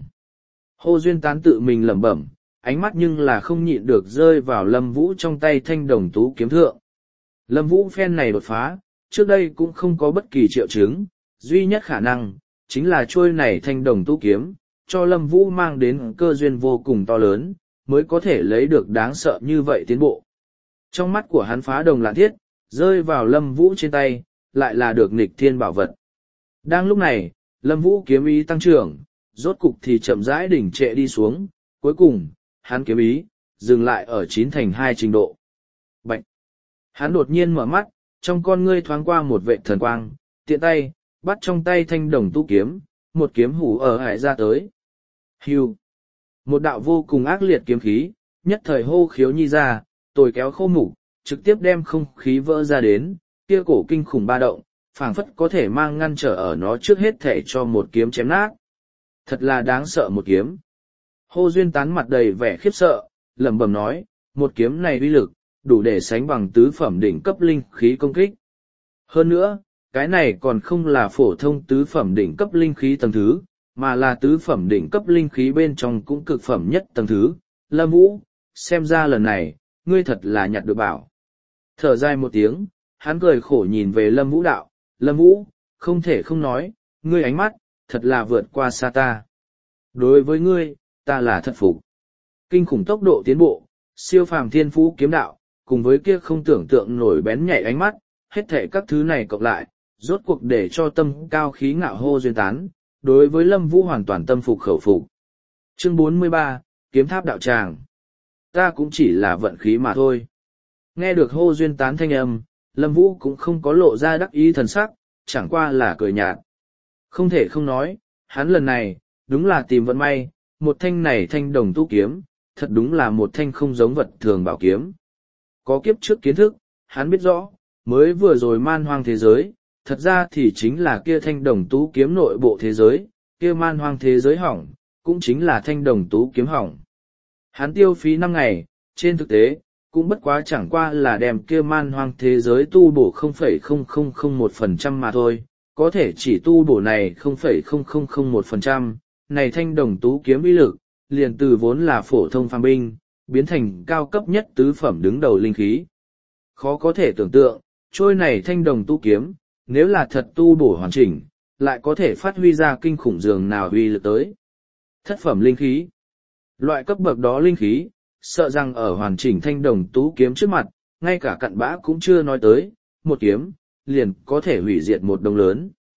A: Hô Duyên Tán tự mình lẩm bẩm, ánh mắt nhưng là không nhịn được rơi vào Lâm Vũ trong tay thanh đồng tú kiếm thượng. Lâm Vũ phen này đột phá, trước đây cũng không có bất kỳ triệu chứng, duy nhất khả năng, chính là trôi này thanh đồng tú kiếm, cho Lâm Vũ mang đến cơ duyên vô cùng to lớn, mới có thể lấy được đáng sợ như vậy tiến bộ. Trong mắt của hắn phá đồng lạ thiết, rơi vào Lâm Vũ trên tay, lại là được nghịch thiên bảo vật. Đang lúc này, Lâm Vũ kiếm ý tăng trưởng, rốt cục thì chậm rãi đỉnh trệ đi xuống, cuối cùng, hắn kiếm ý, dừng lại ở chín thành hai trình độ. Bạch! Hắn đột nhiên mở mắt, trong con ngươi thoáng qua một vệ thần quang, tiện tay, bắt trong tay thanh đồng tu kiếm, một kiếm hủ ở hải ra tới. Hưu! Một đạo vô cùng ác liệt kiếm khí, nhất thời hô khiếu nhi ra, tồi kéo khô mục, trực tiếp đem không khí vỡ ra đến, kia cổ kinh khủng ba động, phảng phất có thể mang ngăn trở ở nó trước hết thể cho một kiếm chém nát. Thật là đáng sợ một kiếm. Hô Duyên Tán mặt đầy vẻ khiếp sợ, lẩm bẩm nói, một kiếm này uy lực, đủ để sánh bằng tứ phẩm đỉnh cấp linh khí công kích. Hơn nữa, cái này còn không là phổ thông tứ phẩm đỉnh cấp linh khí tầng thứ, mà là tứ phẩm đỉnh cấp linh khí bên trong cũng cực phẩm nhất tầng thứ. Lâm Vũ, xem ra lần này, ngươi thật là nhặt được bảo. Thở dài một tiếng, hắn cười khổ nhìn về Lâm Vũ đạo, Lâm Vũ, không thể không nói, ngươi ánh mắt, thật là vượt qua xa ta. Đối với ngươi, ta là thật phục. Kinh khủng tốc độ tiến bộ, siêu phàm thiên phú kiếm đạo, cùng với kia không tưởng tượng nổi bén nhạy ánh mắt, hết thảy các thứ này cộng lại, rốt cuộc để cho tâm cao khí ngạo Hô Duyên Tán, đối với Lâm Vũ hoàn toàn tâm phục khẩu phục. Chương bốn mươi ba, Kiếm Tháp đạo tràng. Ta cũng chỉ là vận khí mà thôi. Nghe được Hô Duyên Tán thanh âm, Lâm Vũ cũng không có lộ ra đắc ý thần sắc, chẳng qua là cười nhạt. Không thể không nói, hắn lần này, đúng là tìm vận may, một thanh này thanh đồng tu kiếm, thật đúng là một thanh không giống vật thường bảo kiếm. Có kiếp trước kiến thức, hắn biết rõ, mới vừa rồi man hoang thế giới, thật ra thì chính là kia thanh đồng tú kiếm nội bộ thế giới, kia man hoang thế giới hỏng, cũng chính là thanh đồng tú kiếm hỏng. Hắn tiêu phí năm ngày, trên thực tế, cũng bất quá chẳng qua là đem kia man hoang thế giới tu bổ không phẩy không không không một phần trăm mà thôi, có thể chỉ tu bổ này không phẩy không không không một phần trăm, này thanh đồng tú kiếm uy lực, liền từ vốn là phổ thông phàm binh, biến thành cao cấp nhất tứ phẩm đứng đầu linh khí. Khó có thể tưởng tượng, trôi này thanh đồng tú kiếm, nếu là thật tu bổ hoàn chỉnh, lại có thể phát huy ra kinh khủng dường nào uy lực tới. Thất phẩm linh khí. Loại cấp bậc đó linh khí, sợ rằng ở hoàn chỉnh thanh đồng tú kiếm trước mặt, ngay cả cặn bã cũng chưa nói tới, một kiếm, liền có thể hủy diệt một đồng lớn.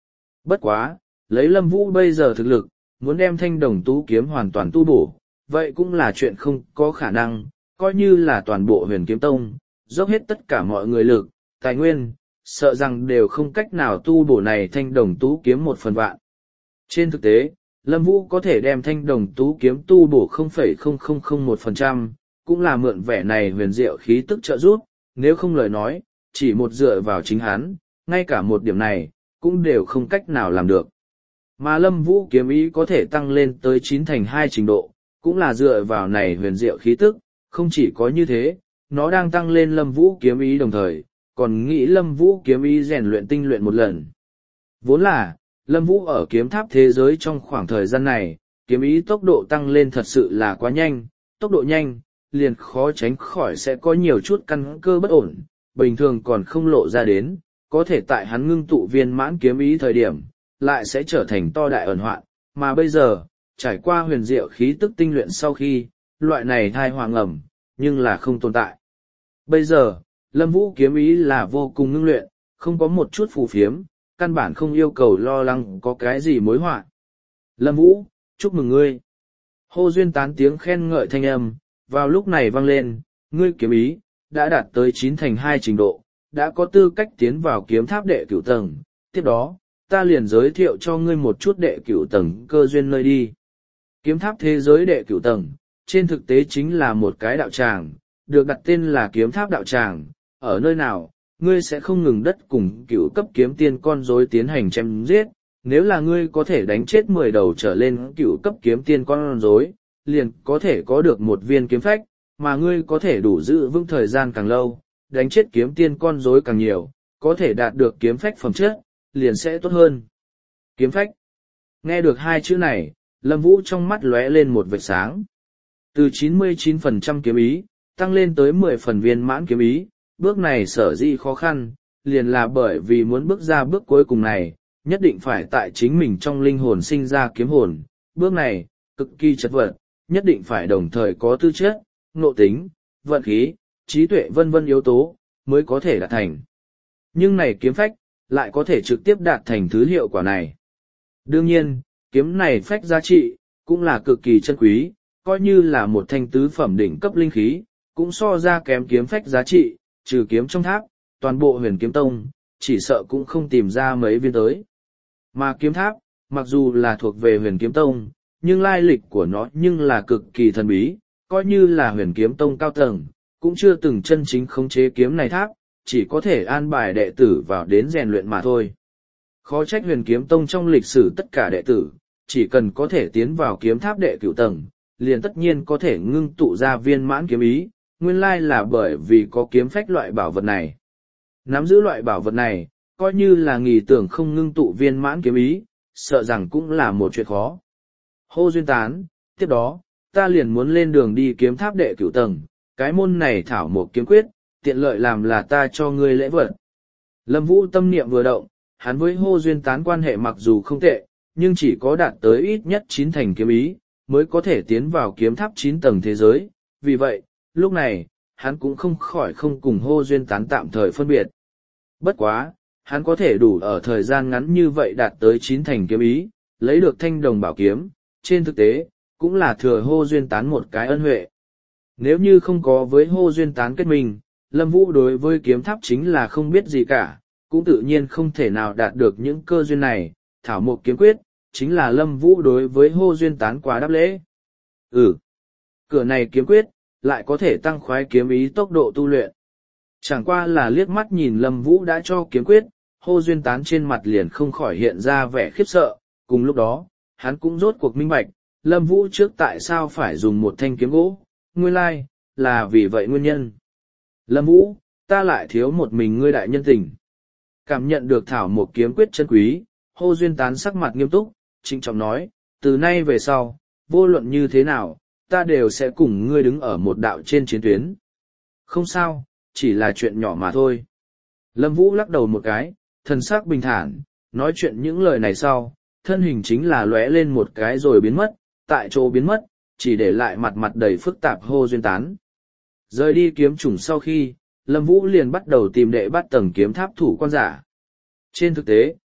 A: Bất quá, lấy Lâm Vũ bây giờ thực lực, muốn đem thanh đồng tú kiếm hoàn toàn tu bổ, vậy cũng là chuyện không có khả năng, coi như là toàn bộ huyền kiếm tông, dốc hết tất cả mọi người lực, tài nguyên, sợ rằng đều không cách nào tu bổ này thanh đồng tú kiếm một phần vạn. Trên thực tế, Lâm Vũ có thể đem thanh đồng tú kiếm tu bổ không phẩy không không không một phần trăm, cũng là mượn vẻ này huyền diệu khí tức trợ giúp, nếu không lời nói, chỉ một dựa vào chính hắn, ngay cả một điểm này, cũng đều không cách nào làm được. Mà Lâm Vũ kiếm ý có thể tăng lên tới chín thành hai trình độ, cũng là dựa vào này huyền diệu khí tức, không chỉ có như thế, nó đang tăng lên Lâm Vũ kiếm ý đồng thời, còn nghĩ Lâm Vũ kiếm ý rèn luyện tinh luyện một lần. Vốn là, Lâm Vũ ở kiếm tháp thế giới trong khoảng thời gian này, kiếm ý tốc độ tăng lên thật sự là quá nhanh, tốc độ nhanh, liền khó tránh khỏi sẽ có nhiều chút căn cơ bất ổn, bình thường còn không lộ ra đến, có thể tại hắn ngưng tụ viên mãn kiếm ý thời điểm, lại sẽ trở thành to đại ẩn hoạn, mà bây giờ, trải qua huyền diệu khí tức tinh luyện sau khi, loại này thai hoàng ẩm, nhưng là không tồn tại. Bây giờ, Lâm Vũ kiếm ý là vô cùng ngưng luyện, không có một chút phù phiếm, căn bản không yêu cầu lo lắng có cái gì mối họa. Lâm Vũ, chúc mừng ngươi. Hô Duyên tán tiếng khen ngợi thanh âm, vào lúc này vang lên, ngươi kiếm ý, đã đạt tới chín thành hai trình độ, đã có tư cách tiến vào kiếm tháp đệ cửu tầng, tiếp đó, ta liền giới thiệu cho ngươi một chút đệ cửu tầng cơ duyên nơi đi. Kiếm tháp thế giới đệ cửu tầng, trên thực tế chính là một cái đạo tràng, được đặt tên là kiếm tháp đạo tràng, ở nơi nào, ngươi sẽ không ngừng đất cùng cửu cấp kiếm tiên con rối tiến hành chém giết, nếu là ngươi có thể đánh chết mười đầu trở lên cửu cấp kiếm tiên con rối, liền có thể có được một viên kiếm phách, mà ngươi có thể đủ giữ vững thời gian càng lâu, đánh chết kiếm tiên con rối càng nhiều, có thể đạt được kiếm phách phẩm chất, liền sẽ tốt hơn. Kiếm phách. Nghe được hai chữ này, Lâm Vũ trong mắt lóe lên một vệt sáng. Từ chín mươi chín phần trăm kiếm ý, tăng lên tới mười phần viên mãn kiếm ý, bước này sở dĩ khó khăn, liền là bởi vì muốn bước ra bước cuối cùng này, nhất định phải tại chính mình trong linh hồn sinh ra kiếm hồn. Bước này, cực kỳ chất vật, nhất định phải đồng thời có tư chất, nội tính, vận khí, trí tuệ vân vân yếu tố, mới có thể đạt thành. Nhưng này kiếm phách, lại có thể trực tiếp đạt thành thứ hiệu quả này. Đương nhiên, kiếm này phách giá trị, cũng là cực kỳ chân quý, coi như là một thanh tứ phẩm đỉnh cấp linh khí, cũng so ra kém kiếm phách giá trị, trừ kiếm trong tháp, toàn bộ huyền kiếm tông, chỉ sợ cũng không tìm ra mấy viên tới. Mà kiếm tháp, mặc dù là thuộc về huyền kiếm tông, nhưng lai lịch của nó nhưng là cực kỳ thần bí, coi như là huyền kiếm tông cao tầng, cũng chưa từng chân chính khống chế kiếm này tháp, chỉ có thể an bài đệ tử vào đến rèn luyện mà thôi. Khó trách huyền kiếm tông trong lịch sử tất cả đệ tử, chỉ cần có thể tiến vào kiếm tháp đệ cửu tầng, liền tất nhiên có thể ngưng tụ ra viên mãn kiếm ý, nguyên lai là bởi vì có kiếm phách loại bảo vật này. Nắm giữ loại bảo vật này, coi như là nghỉ tưởng không ngưng tụ viên mãn kiếm ý, sợ rằng cũng là một chuyện khó. Hô Duyên tán, tiếp đó, ta liền muốn lên đường đi kiếm tháp đệ cửu tầng, cái môn này thảo một kiếm quyết, tiện lợi làm là ta cho ngươi lễ vật. Lâm Vũ tâm niệm vừa động, hắn với Hô Duyên tán quan hệ mặc dù không tệ, nhưng chỉ có đạt tới ít nhất chín thành kiếm ý, mới có thể tiến vào kiếm tháp chín tầng thế giới, vì vậy, lúc này, hắn cũng không khỏi không cùng Hô Duyên tán tạm thời phân biệt. Bất quá, hắn có thể đủ ở thời gian ngắn như vậy đạt tới chín thành kiếm ý, lấy được thanh đồng bảo kiếm, trên thực tế, cũng là thừa Hô Duyên tán một cái ân huệ. Nếu như không có với Hô Duyên tán kết minh, Lâm Vũ đối với kiếm tháp chính là không biết gì cả, cũng tự nhiên không thể nào đạt được những cơ duyên này, thảo một kiếm quyết, chính là Lâm Vũ đối với Hô Duyên tán quá đáp lễ. Ừ, cửa này kiếm quyết, lại có thể tăng khoái kiếm ý tốc độ tu luyện. Chẳng qua là liếc mắt nhìn Lâm Vũ đã cho kiếm quyết, Hô Duyên tán trên mặt liền không khỏi hiện ra vẻ khiếp sợ, cùng lúc đó, hắn cũng rốt cuộc minh bạch, Lâm Vũ trước tại sao phải dùng một thanh kiếm gỗ, nguyên lai, là vì vậy nguyên nhân. Lâm Vũ, ta lại thiếu một mình ngươi đại nhân tình. Cảm nhận được thảo một kiếm quyết chân quý, Hô Duyên tán sắc mặt nghiêm túc, trịnh trọng nói, từ nay về sau, vô luận như thế nào, ta đều sẽ cùng ngươi đứng ở một đạo trên chiến tuyến. Không sao, chỉ là chuyện nhỏ mà thôi. Lâm Vũ lắc đầu một cái, thần sắc bình thản, nói chuyện những lời này sau, thân hình chính là lóe lên một cái rồi biến mất, tại chỗ biến mất, chỉ để lại mặt mặt đầy phức tạp Hô Duyên tán. Rời đi kiếm trùng sau khi, Lâm Vũ liền bắt đầu tìm đệ bắt tầng kiếm tháp thủ quan giả. Trên thực tế,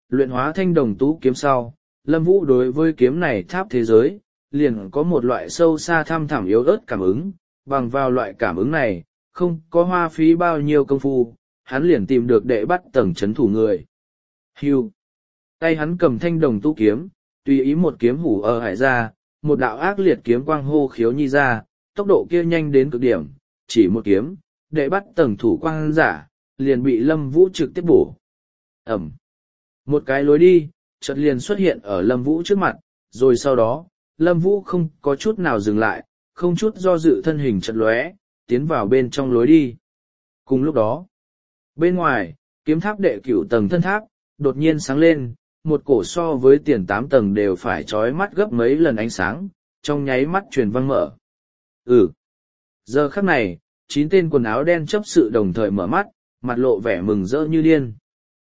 A: Luyện hóa thanh đồng tú kiếm sau, Lâm Vũ đối với kiếm này tháp thế giới, liền có một loại sâu xa thăm thẳm yếu ớt cảm ứng, bằng vào loại cảm ứng này, không có hoa phí bao nhiêu công phu, hắn liền tìm được đệ bắt tầng chấn thủ người. Hưu. Tay hắn cầm thanh đồng tú kiếm, tùy ý một kiếm hủ ở hải ra, một đạo ác liệt kiếm quang hô khiếu nhi ra, tốc độ kia nhanh đến cực điểm, chỉ một kiếm, đệ bắt tầng thủ quang giả, liền bị Lâm Vũ trực tiếp bổ. Ẩm. Một cái lối đi, chợt liền xuất hiện ở Lâm Vũ trước mặt, rồi sau đó, Lâm Vũ không có chút nào dừng lại, không chút do dự thân hình chợt lóe, tiến vào bên trong lối đi. Cùng lúc đó, bên ngoài, kiếm tháp đệ cửu tầng thân tháp, đột nhiên sáng lên, một cổ so với tiền tám tầng đều phải trói mắt gấp mấy lần ánh sáng, trong nháy mắt truyền văng mở. Ừ. Giờ khắc này, chín tên quần áo đen chấp sự đồng thời mở mắt, mặt lộ vẻ mừng rỡ như điên.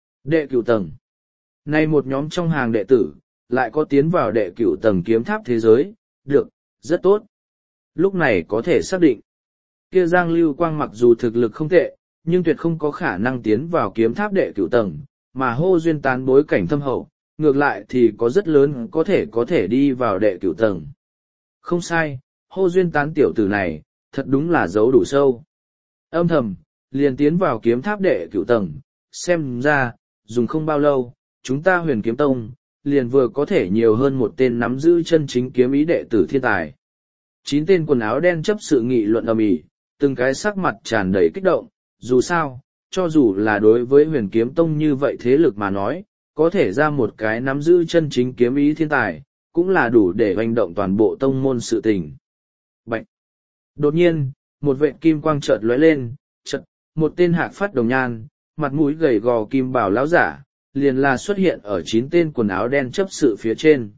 A: Đệ cửu tầng. Nay một nhóm trong hàng đệ tử, lại có tiến vào đệ cửu tầng kiếm tháp thế giới, được, rất tốt. Lúc này có thể xác định, kia Giang Lưu Quang mặc dù thực lực không tệ, nhưng tuyệt không có khả năng tiến vào kiếm tháp đệ cửu tầng, mà Hô Duyên Tán bối cảnh thâm hậu, ngược lại thì có rất lớn có thể có thể đi vào đệ cửu tầng. Không sai, Hô Duyên Tán tiểu tử này, thật đúng là giấu đủ sâu. Âm thầm, liền tiến vào kiếm tháp đệ cửu tầng, xem ra, dùng không bao lâu, chúng ta Huyền Kiếm Tông, liền vừa có thể nhiều hơn một tên nắm giữ chân chính kiếm ý đệ tử thiên tài. Chín tên quần áo đen chấp sự nghị luận ầm ĩ, từng cái sắc mặt tràn đầy kích động, dù sao, cho dù là đối với Huyền Kiếm Tông như vậy thế lực mà nói, có thể ra một cái nắm giữ chân chính kiếm ý thiên tài, cũng là đủ để hoành động toàn bộ tông môn sự tình. Bạch! Đột nhiên, một vệt kim quang chợt lóe lên, chợt, một tên hạc phát đồng nhan, mặt mũi gầy gò kim bảo lão giả, liền là xuất hiện ở chín tên quần áo đen chấp sự phía trên.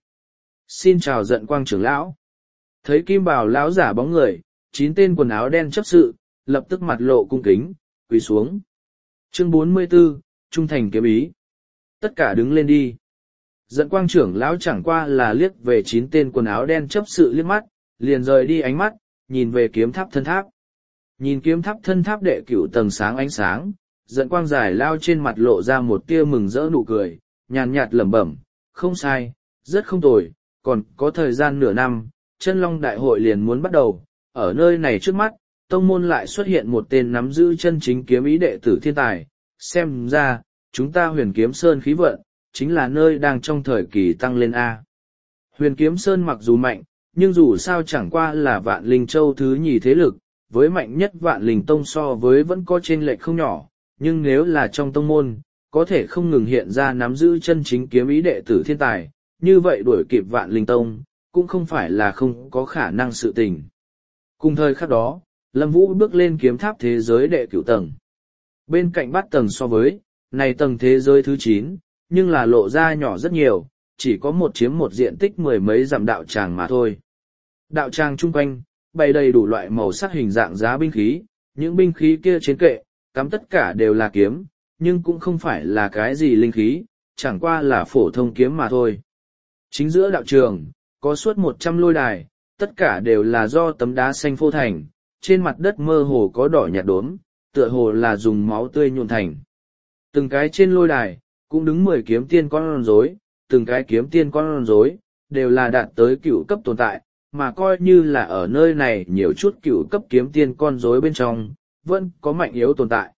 A: Xin chào Giận Quang trưởng lão. Thấy kim bảo lão giả bóng người, chín tên quần áo đen chấp sự, lập tức mặt lộ cung kính, quỳ xuống. Chương bốn mươi 44, Trung thành kiếm ý. Tất cả đứng lên đi. Giận Quang trưởng lão chẳng qua là liếc về chín tên quần áo đen chấp sự liếc mắt, liền rời đi ánh mắt, nhìn về kiếm tháp thân tháp. Nhìn kiếm tháp thân tháp đệ cửu tầng sáng ánh sáng, Giận Quang giải lao trên mặt lộ ra một tia mừng rỡ nụ cười, nhàn nhạt lẩm bẩm, không sai, rất không tồi, còn có thời gian nửa năm, chân long đại hội liền muốn bắt đầu, ở nơi này trước mắt, tông môn lại xuất hiện một tên nắm giữ chân chính kiếm ý đệ tử thiên tài, xem ra, chúng ta Huyền Kiếm Sơn khí vận, chính là nơi đang trong thời kỳ tăng lên A. Huyền Kiếm Sơn mặc dù mạnh, nhưng dù sao chẳng qua là Vạn Linh Châu thứ nhì thế lực, với mạnh nhất Vạn Linh Tông so với vẫn có chênh lệch không nhỏ, nhưng nếu là trong tông môn, có thể không ngừng hiện ra nắm giữ chân chính kiếm ý đệ tử thiên tài, như vậy đuổi kịp Vạn Linh Tông, cũng không phải là không có khả năng sự tình. Cùng thời khắc đó, Lâm Vũ bước lên kiếm tháp thế giới đệ cửu tầng. Bên cạnh bát tầng so với, này tầng thế giới thứ chín, nhưng là lộ ra nhỏ rất nhiều, chỉ có một chiếm một diện tích mười mấy dặm đạo tràng mà thôi. Đạo tràng chung quanh, bày đầy đủ loại màu sắc hình dạng giá binh khí, những binh khí kia trên kệ, cắm tất cả đều là kiếm, nhưng cũng không phải là cái gì linh khí, chẳng qua là phổ thông kiếm mà thôi. Chính giữa đạo trường, có suốt một trăm lôi đài, tất cả đều là do tấm đá xanh phô thành, trên mặt đất mơ hồ có đỏ nhạt đốm, tựa hồ là dùng máu tươi nhuộm thành. Từng cái trên lôi đài, cũng đứng mười kiếm tiên con rối, từng cái kiếm tiên con rối, đều là đạt tới cửu cấp tồn tại, mà coi như là ở nơi này nhiều chút cửu cấp kiếm tiên con rối bên trong, vẫn có mạnh yếu tồn tại.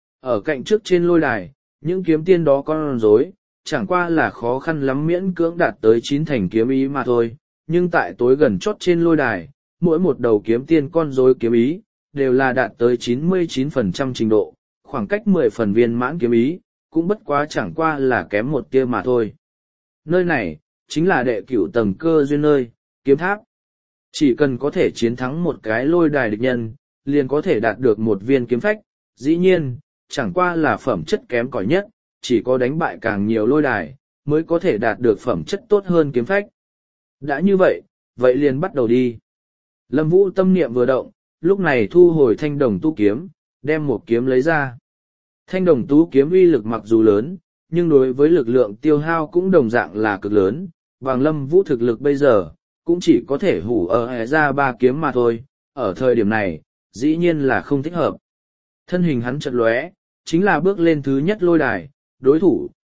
A: Ở cạnh trước trên lôi đài, những kiếm tiên đó con rối, chẳng qua là khó khăn lắm miễn cưỡng đạt tới chín thành kiếm ý mà thôi, nhưng tại tối gần chót trên lôi đài, mỗi một đầu kiếm tiên con rối kiếm ý, đều là đạt tới chín mươi chín phần trăm trình độ, khoảng cách mười phần viên mãn kiếm ý, cũng bất quá chẳng qua là kém một tia mà thôi. Nơi này, chính là đệ cửu tầng cơ duyên nơi, kiếm tháp. Chỉ cần có thể chiến thắng một cái lôi đài địch nhân, liền có thể đạt được một viên kiếm phách, dĩ nhiên, chẳng qua là phẩm chất kém cỏi nhất, chỉ có đánh bại càng nhiều lôi đài, mới có thể đạt được phẩm chất tốt hơn kiếm phách. Đã như vậy, vậy liền bắt đầu đi. Lâm Vũ tâm niệm vừa động, lúc này thu hồi thanh đồng tú kiếm, đem một kiếm lấy ra. Thanh đồng tú kiếm uy lực mặc dù lớn, nhưng đối với lực lượng tiêu hao cũng đồng dạng là cực lớn, bằng Lâm Vũ thực lực bây giờ, cũng chỉ có thể hủ ở hệ ra ba kiếm mà thôi, ở thời điểm này, dĩ nhiên là không thích hợp. Thân hình hắn chợt lóe, chính là bước lên thứ nhất lôi đài, đối thủ,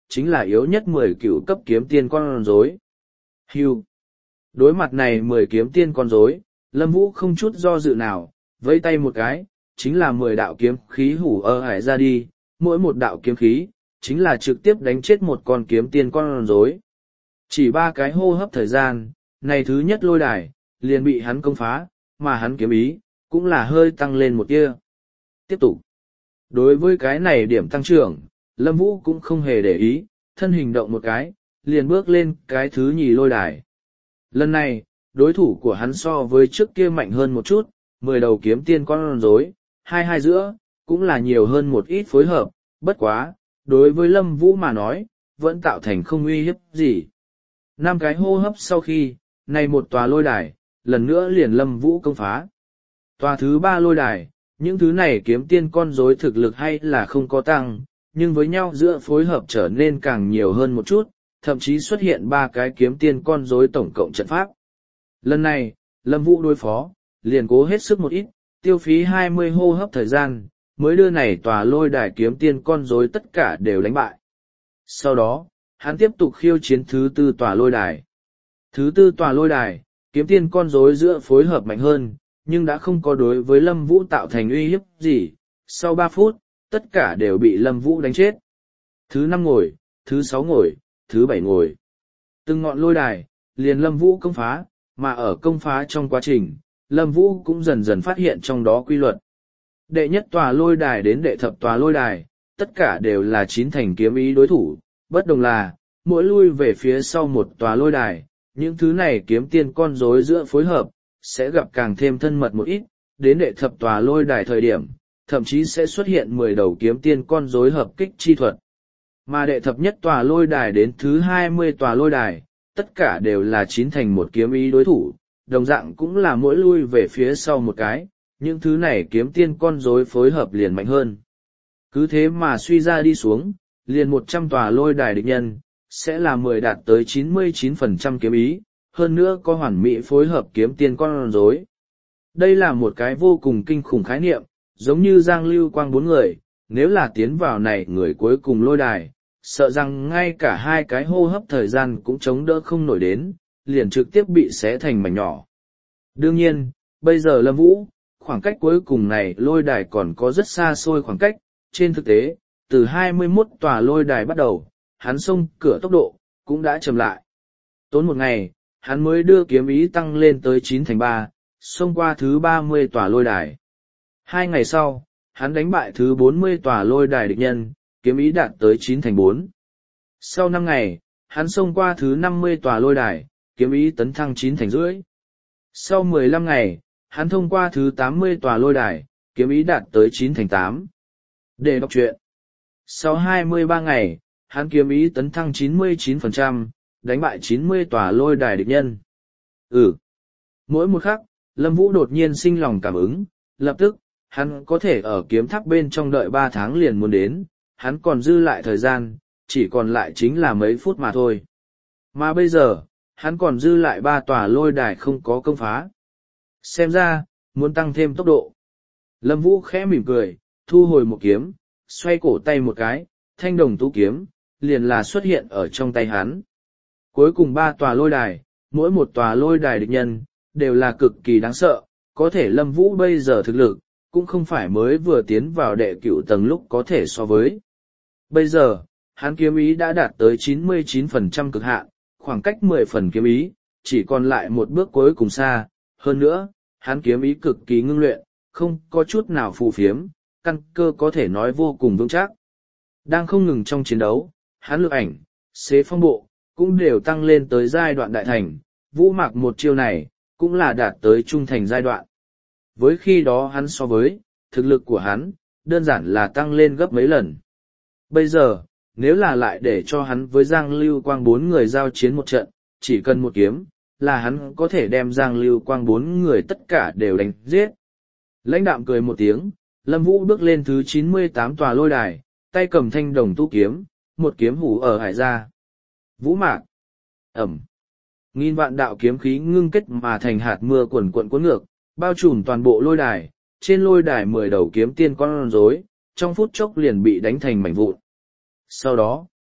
A: chính là yếu nhất mười cựu cấp kiếm tiên con rối. Hưu. Đối mặt này mười kiếm tiên con rối, Lâm Vũ không chút do dự nào, vẫy tay một cái, chính là mười đạo kiếm khí hủ ơ hải ra đi, mỗi một đạo kiếm khí, chính là trực tiếp đánh chết một con kiếm tiên con rối. Chỉ ba cái hô hấp thời gian, này thứ nhất lôi đài, liền bị hắn công phá, mà hắn kiếm ý, cũng là hơi tăng lên một tia. Tiếp tục. Đối với cái này điểm tăng trưởng, Lâm Vũ cũng không hề để ý, thân hình động một cái, liền bước lên cái thứ nhì lôi đài. Lần này, đối thủ của hắn so với trước kia mạnh hơn một chút, mười đầu kiếm tiên con rối, hai hai giữa, cũng là nhiều hơn một ít phối hợp, bất quá, đối với Lâm Vũ mà nói, vẫn tạo thành không uy hiếp gì. Năm cái hô hấp sau khi, này một tòa lôi đài, lần nữa liền Lâm Vũ công phá. Tòa thứ ba lôi đài, những thứ này kiếm tiên con rối thực lực hay là không có tăng, nhưng với nhau giữa phối hợp trở nên càng nhiều hơn một chút, thậm chí xuất hiện ba cái kiếm tiên con rối tổng cộng trận pháp. Lần này, Lâm Vũ đối phó, liền cố hết sức một ít, tiêu phí hai mươi hô hấp thời gian, mới đưa này tòa lôi đài kiếm tiên con rối tất cả đều đánh bại. Sau đó, hắn tiếp tục khiêu chiến thứ tư tòa lôi đài. Thứ tư tòa lôi đài, kiếm tiên con rối giữa phối hợp mạnh hơn, nhưng đã không có đối với Lâm Vũ tạo thành uy hiếp gì. Sau ba phút, tất cả đều bị Lâm Vũ đánh chết. Thứ năm ngồi, thứ sáu ngồi, thứ bảy ngồi. Từng ngọn lôi đài, liền Lâm Vũ công phá, mà ở công phá trong quá trình, Lâm Vũ cũng dần dần phát hiện trong đó quy luật. Đệ nhất tòa lôi đài đến đệ thập tòa lôi đài, tất cả đều là chín thành kiếm ý đối thủ, bất đồng là, mỗi lui về phía sau một tòa lôi đài, những thứ này kiếm tiên con rối giữa phối hợp, sẽ gặp càng thêm thân mật một ít, đến đệ thập tòa lôi đài thời điểm, thậm chí sẽ xuất hiện mười đầu kiếm tiên con rối hợp kích chi thuật. Mà đệ thập nhất tòa lôi đài đến thứ hai mươi tòa lôi đài, tất cả đều là chín thành một kiếm ý đối thủ, đồng dạng cũng là mỗi lui về phía sau một cái, những thứ này kiếm tiên con rối phối hợp liền mạnh hơn. Cứ thế mà suy ra đi xuống, liền một trăm tòa lôi đài địch nhân, sẽ là mười đạt tới chín mươi chín phần trăm kiếm ý, hơn nữa có hoàn mỹ phối hợp kiếm tiên con rối. Đây là một cái vô cùng kinh khủng khái niệm, giống như Giang Lưu Quang bốn người, nếu là tiến vào này người cuối cùng lôi đài, sợ rằng ngay cả hai cái hô hấp thời gian cũng chống đỡ không nổi đến, liền trực tiếp bị xé thành mảnh nhỏ. Đương nhiên, bây giờ Lâm Vũ, khoảng cách cuối cùng này lôi đài còn có rất xa xôi khoảng cách, trên thực tế, từ hai mươi mốt tòa lôi đài bắt đầu, hắn xông cửa tốc độ, cũng đã chậm lại. Tốn một ngày, hắn mới đưa kiếm ý tăng lên tới chín thành ba, xông qua thứ ba mươi tòa lôi đài. Hai ngày sau, hắn đánh bại thứ bốn mươi tòa lôi đài địch nhân, kiếm ý đạt tới chín thành bốn. Sau năm ngày, hắn xông qua thứ năm mươi tòa lôi đài, kiếm ý tấn thăng chín thành rưỡi. Sau mười lăm ngày, hắn thông qua thứ tám mươi tòa lôi đài, kiếm ý đạt tới chín thành tám. Để đọc truyện. Sau hai mươi ba ngày, hắn kiếm ý tấn thăng chín mươi chín phần trăm, đánh bại chín mươi tòa lôi đài địch nhân. Ừ. Mỗi một khắc, Lâm Vũ đột nhiên sinh lòng cảm ứng, lập tức, hắn có thể ở kiếm tháp bên trong đợi ba tháng liền muốn đến, hắn còn dư lại thời gian, chỉ còn lại chính là mấy phút mà thôi. Mà bây giờ, hắn còn dư lại ba tòa lôi đài không có công phá. Xem ra, muốn tăng thêm tốc độ. Lâm Vũ khẽ mỉm cười, thu hồi một kiếm, xoay cổ tay một cái, thanh đồng tú kiếm, liền là xuất hiện ở trong tay hắn. Cuối cùng ba tòa lôi đài, mỗi một tòa lôi đài địch nhân, đều là cực kỳ đáng sợ, có thể Lâm Vũ bây giờ thực lực, cũng không phải mới vừa tiến vào đệ cửu tầng lúc có thể so với. Bây giờ, hắn kiếm ý đã đạt tới chín mươi chín phần trăm cực hạn, khoảng cách mười phần kiếm ý, chỉ còn lại một bước cuối cùng xa, hơn nữa, hắn kiếm ý cực kỳ ngưng luyện, không có chút nào phù phiếm, căn cơ có thể nói vô cùng vững chắc. Đang không ngừng trong chiến đấu, hắn lực ảnh, xế phong bộ, cũng đều tăng lên tới giai đoạn đại thành, Vũ Mạc một chiêu này, cũng là đạt tới trung thành giai đoạn. Với khi đó hắn so với, thực lực của hắn, đơn giản là tăng lên gấp mấy lần. Bây giờ, nếu là lại để cho hắn với Giang Lưu Quang bốn người giao chiến một trận, chỉ cần một kiếm, là hắn có thể đem Giang Lưu Quang bốn người tất cả đều đánh giết. Lãnh đạm cười một tiếng, Lâm Vũ bước lên thứ chín mươi tám tòa lôi đài, tay cầm thanh đồng tu kiếm, một kiếm hủ ở hải ra. Vũ Mạc. Ẩm. Nghìn vạn đạo kiếm khí ngưng kết mà thành hạt mưa quần quận cuốn ngược, bao trùm toàn bộ lôi đài, trên lôi đài mười đầu kiếm tiên con rối, trong phút chốc liền bị đánh thành mảnh vụn. Sau đó,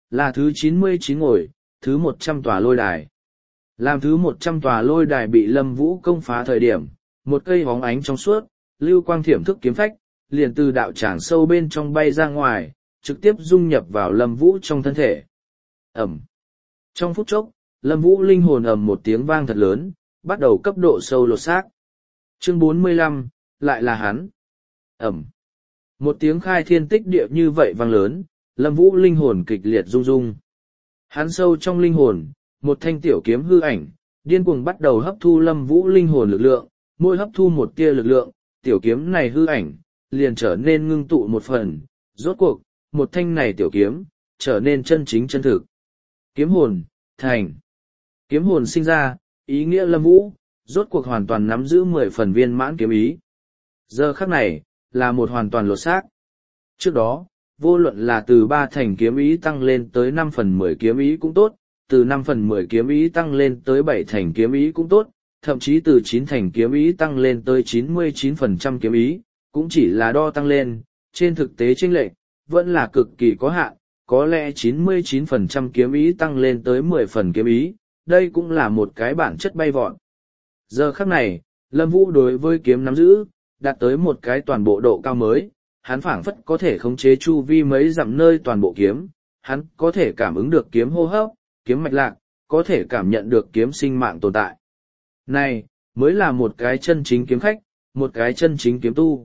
A: là thứ chín mươi chín ngồi, thứ một trăm tòa lôi đài. Làm thứ một trăm tòa lôi đài bị Lâm Vũ công phá thời điểm, một cây hóng ánh trong suốt, lưu quang thiểm thức kiếm phách, liền từ đạo tràng sâu bên trong bay ra ngoài, trực tiếp dung nhập vào Lâm Vũ trong thân thể. Ẩm. Trong phút chốc, Lâm Vũ linh hồn ầm một tiếng vang thật lớn, bắt đầu cấp độ sâu lột xác. Chương bốn mươi lăm, lại là hắn. Ẩm. Một tiếng khai thiên tích địa như vậy vang lớn, Lâm Vũ linh hồn kịch liệt rung rung. Hắn sâu trong linh hồn, một thanh tiểu kiếm hư ảnh, điên cuồng bắt đầu hấp thu Lâm Vũ linh hồn lực lượng, mỗi hấp thu một tia lực lượng, tiểu kiếm này hư ảnh, liền trở nên ngưng tụ một phần, rốt cuộc, một thanh này tiểu kiếm, trở nên chân chính chân thực. Kiếm hồn, thành. Kiếm hồn sinh ra, ý nghĩa Lâm Vũ, rốt cuộc hoàn toàn nắm giữ mười phần viên mãn kiếm ý. Giờ khắc này, là một hoàn toàn lột xác. Trước đó, vô luận là từ ba thành kiếm ý tăng lên tới năm phần mười kiếm ý cũng tốt, từ năm phần mười kiếm ý tăng lên tới bảy thành kiếm ý cũng tốt, thậm chí từ chín thành kiếm ý tăng lên tới chín mươi chín phần trăm kiếm ý, cũng chỉ là đo tăng lên, trên thực tế chênh lệch vẫn là cực kỳ có hạn, có lẽ chín mươi chín phần trăm kiếm ý tăng lên tới mười phần kiếm ý, đây cũng là một cái bản chất bay vọt. Giờ khắc này, Lâm Vũ đối với kiếm nắm giữ, đạt tới một cái toàn bộ độ cao mới, hắn phảng phất có thể khống chế chu vi mấy dặm nơi toàn bộ kiếm, hắn có thể cảm ứng được kiếm hô hấp, kiếm mạch lạc, có thể cảm nhận được kiếm sinh mạng tồn tại. Này, mới là một cái chân chính kiếm khách, một cái chân chính kiếm tu.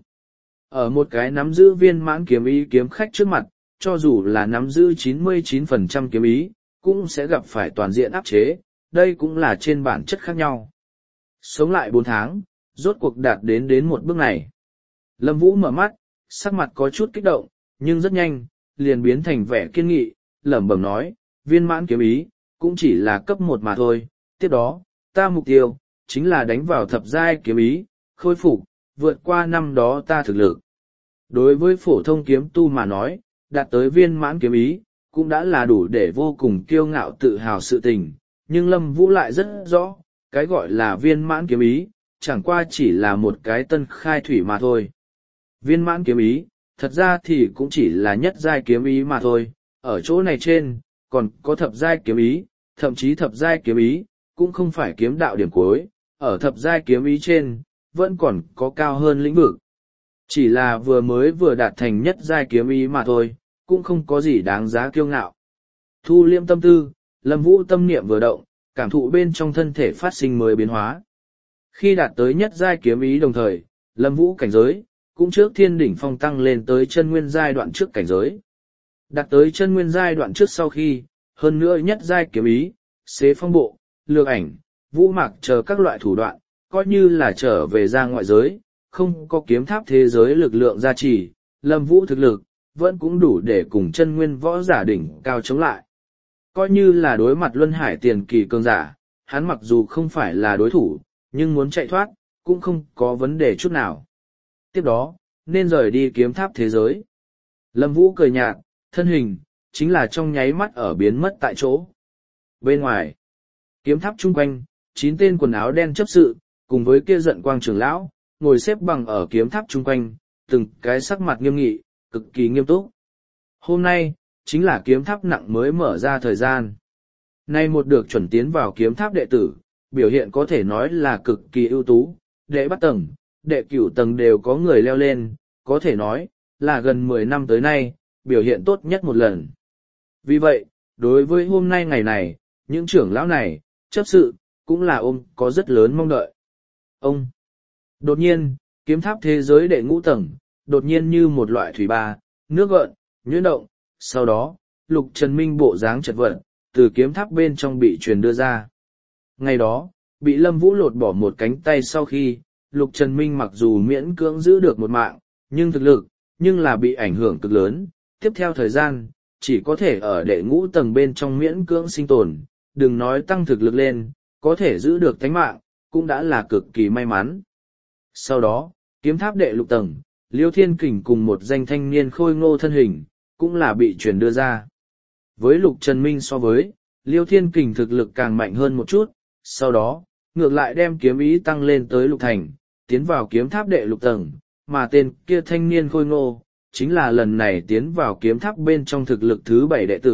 A: Ở một cái nắm giữ viên mãn kiếm ý kiếm khách trước mặt, cho dù là nắm giữ chín mươi chín phần trăm kiếm ý, cũng sẽ gặp phải toàn diện áp chế, đây cũng là trên bản chất khác nhau. Sống lại bốn tháng, rốt cuộc đạt đến đến một bước này. Lâm Vũ mở mắt, sắc mặt có chút kích động, nhưng rất nhanh, liền biến thành vẻ kiên nghị, lẩm bẩm nói, viên mãn kiếm ý, cũng chỉ là cấp một mà thôi, tiếp đó, ta mục tiêu, chính là đánh vào thập giai kiếm ý, khôi phục, vượt qua năm đó ta thực lực. Đối với phổ thông kiếm tu mà nói, đạt tới viên mãn kiếm ý, cũng đã là đủ để vô cùng kiêu ngạo tự hào sự tình, nhưng Lâm Vũ lại rất rõ, cái gọi là viên mãn kiếm ý, chẳng qua chỉ là một cái tân khai thủy mà thôi. Viên mãn kiếm ý, thật ra thì cũng chỉ là nhất giai kiếm ý mà thôi, ở chỗ này trên, còn có thập giai kiếm ý, thậm chí thập giai kiếm ý, cũng không phải kiếm đạo điểm cuối, ở thập giai kiếm ý trên, vẫn còn có cao hơn lĩnh vực. Chỉ là vừa mới vừa đạt thành nhất giai kiếm ý mà thôi, cũng không có gì đáng giá kiêu ngạo. Thu liêm tâm tư, Lâm Vũ tâm niệm vừa động, cảm thụ bên trong thân thể phát sinh mới biến hóa. Khi đạt tới nhất giai kiếm ý đồng thời, Lâm Vũ cảnh giới, cũng trước thiên đỉnh phong tăng lên tới chân nguyên giai đoạn trước cảnh giới. Đạt tới chân nguyên giai đoạn trước sau khi, hơn nữa nhất giai kiếm ý, xế phong bộ, lược ảnh, vũ mạc chờ các loại thủ đoạn, coi như là trở về ra ngoại giới, không có kiếm tháp thế giới lực lượng gia trì, Lâm Vũ thực lực, vẫn cũng đủ để cùng chân nguyên võ giả đỉnh cao chống lại. Coi như là đối mặt luân hải tiền kỳ cường giả, hắn mặc dù không phải là đối thủ, nhưng muốn chạy thoát, cũng không có vấn đề chút nào. Tiếp đó, nên rời đi kiếm tháp thế giới. Lâm Vũ cười nhạt, thân hình, chính là trong nháy mắt ở biến mất tại chỗ. Bên ngoài, kiếm tháp chung quanh, chín tên quần áo đen chấp sự, cùng với kia giận quang trưởng lão, ngồi xếp bằng ở kiếm tháp chung quanh, từng cái sắc mặt nghiêm nghị, cực kỳ nghiêm túc. Hôm nay, chính là kiếm tháp nặng mới mở ra thời gian. Nay một được chuẩn tiến vào kiếm tháp đệ tử, biểu hiện có thể nói là cực kỳ ưu tú, đệ bắt tầng, đệ cửu tầng đều có người leo lên, có thể nói, là gần mười năm tới nay, biểu hiện tốt nhất một lần. Vì vậy, đối với hôm nay ngày này, những trưởng lão này, chấp sự, cũng là ôm có rất lớn mong đợi. Ông! Đột nhiên, kiếm tháp thế giới đệ ngũ tầng, đột nhiên như một loại thủy ba, nước gợn, nhuyễn động, sau đó, Lục Trần Minh bộ dáng chật vật, từ kiếm tháp bên trong bị truyền đưa ra. Ngày đó, bị Lâm Vũ lột bỏ một cánh tay sau khi, Lục Trần Minh mặc dù miễn cưỡng giữ được một mạng, nhưng thực lực, nhưng là bị ảnh hưởng cực lớn, tiếp theo thời gian, chỉ có thể ở đệ ngũ tầng bên trong miễn cưỡng sinh tồn, đừng nói tăng thực lực lên, có thể giữ được tánh mạng, cũng đã là cực kỳ may mắn. Sau đó, kiếm tháp đệ lục tầng, Liêu Thiên Kình cùng một danh thanh niên khôi ngô thân hình, cũng là bị truyền đưa ra. Với Lục Trần Minh so với, Liêu Thiên Kình thực lực càng mạnh hơn một chút, sau đó, ngược lại đem kiếm ý tăng lên tới lục thành, tiến vào kiếm tháp đệ lục tầng, mà tên kia thanh niên khôi ngô, chính là lần này tiến vào kiếm tháp bên trong thực lực thứ bảy đệ tử,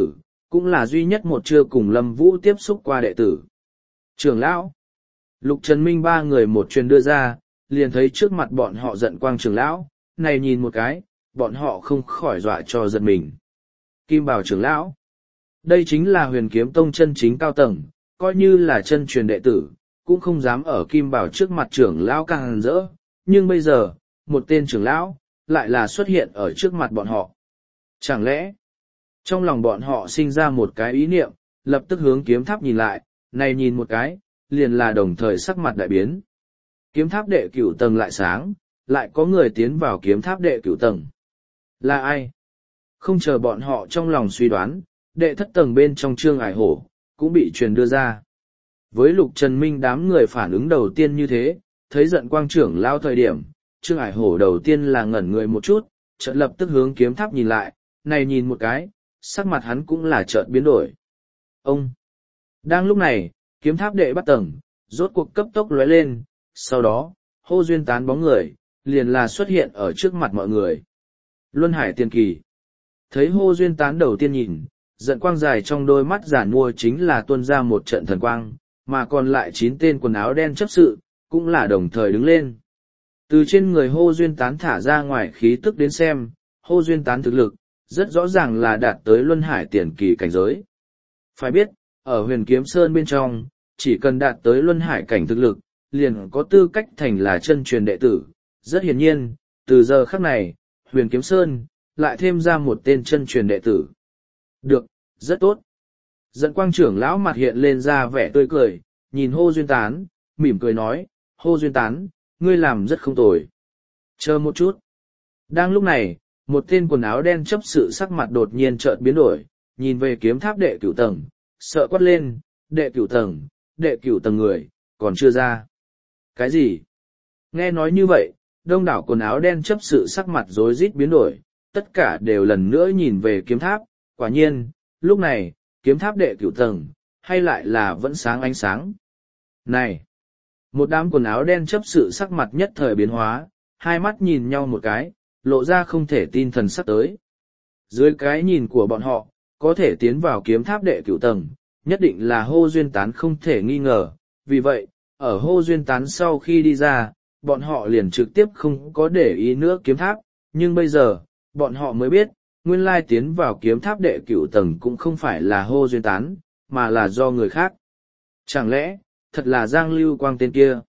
A: cũng là duy nhất một chưa cùng Lâm Vũ tiếp xúc qua đệ tử. Trưởng lão, Lục Trần Minh ba người một truyền đưa ra, liền thấy trước mặt bọn họ giận quang trưởng lão, này nhìn một cái, bọn họ không khỏi dọa cho giật mình. Kim Bảo trưởng lão, đây chính là Huyền Kiếm Tông chân chính cao tầng, coi như là chân truyền đệ tử, cũng không dám ở Kim Bảo trước mặt trưởng lão càng hàn rỡ, nhưng bây giờ, một tên trưởng lão, lại là xuất hiện ở trước mặt bọn họ. Chẳng lẽ, trong lòng bọn họ sinh ra một cái ý niệm, lập tức hướng kiếm tháp nhìn lại, này nhìn một cái, liền là đồng thời sắc mặt đại biến. Kiếm tháp đệ cửu tầng lại sáng, lại có người tiến vào kiếm tháp đệ cửu tầng. Là ai? Không chờ bọn họ trong lòng suy đoán, đệ thất tầng bên trong Trương Ải Hổ, cũng bị truyền đưa ra. Với Lục Trần Minh đám người phản ứng đầu tiên như thế, thấy giận quang trưởng lao thời điểm, Trương Ải Hổ đầu tiên là ngẩn người một chút, chợt lập tức hướng kiếm tháp nhìn lại, này nhìn một cái, sắc mặt hắn cũng là chợt biến đổi. Ông! Đang lúc này, kiếm tháp đệ bắt tầng, rốt cuộc cấp tốc lóe lên, sau đó, hô duyên tán bóng người, liền là xuất hiện ở trước mặt mọi người. Luân Hải Tiền Kỳ. Thấy hô duyên tán đầu tiên nhìn, giận quang dài trong đôi mắt giản mua chính là tuôn ra một trận thần quang, mà còn lại chín tên quần áo đen chấp sự, cũng là đồng thời đứng lên. Từ trên người hô duyên tán thả ra ngoài khí tức đến xem, hô duyên tán thực lực, rất rõ ràng là đạt tới Luân Hải Tiền Kỳ cảnh giới. Phải biết, ở Huyền Kiếm Sơn bên trong, chỉ cần đạt tới Luân Hải cảnh thực lực, liền có tư cách thành là chân truyền đệ tử. Rất hiển nhiên, từ giờ khắc này, Huyền Kiếm Sơn, lại thêm ra một tên chân truyền đệ tử. Được, rất tốt. Giận quang trưởng lão mặt hiện lên ra vẻ tươi cười, nhìn hô duyên tán, mỉm cười nói, hô duyên tán, ngươi làm rất không tồi. Chờ một chút. Đang lúc này, một tên quần áo đen chấp sự sắc mặt đột nhiên chợt biến đổi, nhìn về kiếm tháp đệ cửu tầng, sợ quát lên, đệ cửu tầng, đệ cửu tầng người, còn chưa ra. Cái gì? Nghe nói như vậy, đông đảo quần áo đen chấp sự sắc mặt rối rít biến đổi, tất cả đều lần nữa nhìn về kiếm tháp, quả nhiên, lúc này, kiếm tháp đệ cửu tầng, hay lại là vẫn sáng ánh sáng. Này! Một đám quần áo đen chấp sự sắc mặt nhất thời biến hóa, hai mắt nhìn nhau một cái, lộ ra không thể tin thần sắc tới. Dưới cái nhìn của bọn họ, có thể tiến vào kiếm tháp đệ cửu tầng, nhất định là hô duyên tán không thể nghi ngờ, vì vậy, ở hô duyên tán sau khi đi ra, bọn họ liền trực tiếp không có để ý nữa kiếm tháp, nhưng bây giờ, bọn họ mới biết, nguyên lai tiến vào kiếm tháp đệ cửu tầng cũng không phải là hô duyên tán, mà là do người khác. Chẳng lẽ, thật là Giang Lưu Quang tên kia?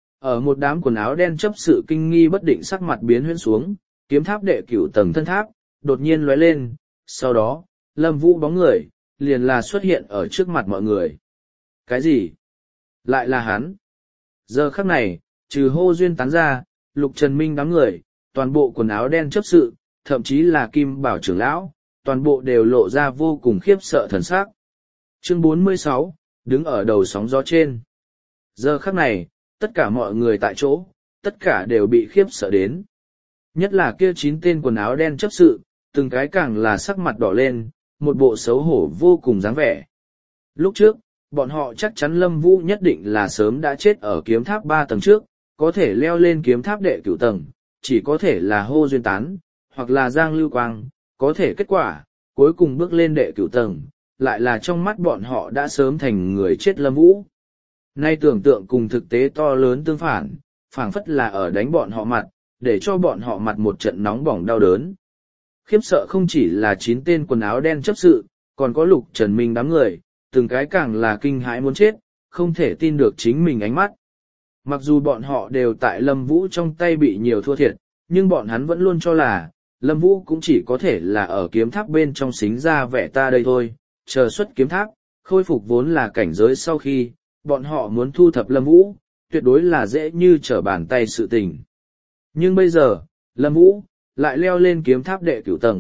A: Ở một đám quần áo đen chấp sự kinh nghi bất định sắc mặt biến huyễn xuống, kiếm tháp đệ cửu tầng thân tháp, đột nhiên lóe lên, sau đó, Lâm Vũ bóng người, liền là xuất hiện ở trước mặt mọi người. Cái gì? Lại là hắn. Giờ khắc này, trừ hô duyên tán ra, Lục Trần Minh đám người, toàn bộ quần áo đen chấp sự, thậm chí là Kim Bảo trưởng lão, toàn bộ đều lộ ra vô cùng khiếp sợ thần sắc. Chương bốn mươi sáu, đứng ở đầu sóng gió trên. Giờ khắc này, tất cả mọi người tại chỗ, tất cả đều bị khiếp sợ đến. Nhất là kia chín tên quần áo đen chấp sự, từng cái càng là sắc mặt đỏ lên, một bộ xấu hổ vô cùng dáng vẻ. Lúc trước, bọn họ chắc chắn Lâm Vũ nhất định là sớm đã chết ở kiếm tháp ba tầng trước, có thể leo lên kiếm tháp đệ cửu tầng, chỉ có thể là hô duyên tán, hoặc là Giang Lưu Quang, có thể kết quả, cuối cùng bước lên đệ cửu tầng, lại là trong mắt bọn họ đã sớm thành người chết Lâm Vũ. Nay tưởng tượng cùng thực tế to lớn tương phản, phảng phất là ở đánh bọn họ mặt, để cho bọn họ mặt một trận nóng bỏng đau đớn. Khiếp sợ không chỉ là chín tên quần áo đen chấp sự, còn có Lục Trần Minh đám người, từng cái càng là kinh hãi muốn chết, không thể tin được chính mình ánh mắt. Mặc dù bọn họ đều tại Lâm Vũ trong tay bị nhiều thua thiệt, nhưng bọn hắn vẫn luôn cho là, Lâm Vũ cũng chỉ có thể là ở kiếm tháp bên trong xính ra vẻ ta đây thôi, chờ xuất kiếm tháp, khôi phục vốn là cảnh giới sau khi, bọn họ muốn thu thập Lâm Vũ, tuyệt đối là dễ như trở bàn tay sự tình. Nhưng bây giờ, Lâm Vũ, lại leo lên kiếm tháp đệ cửu tầng.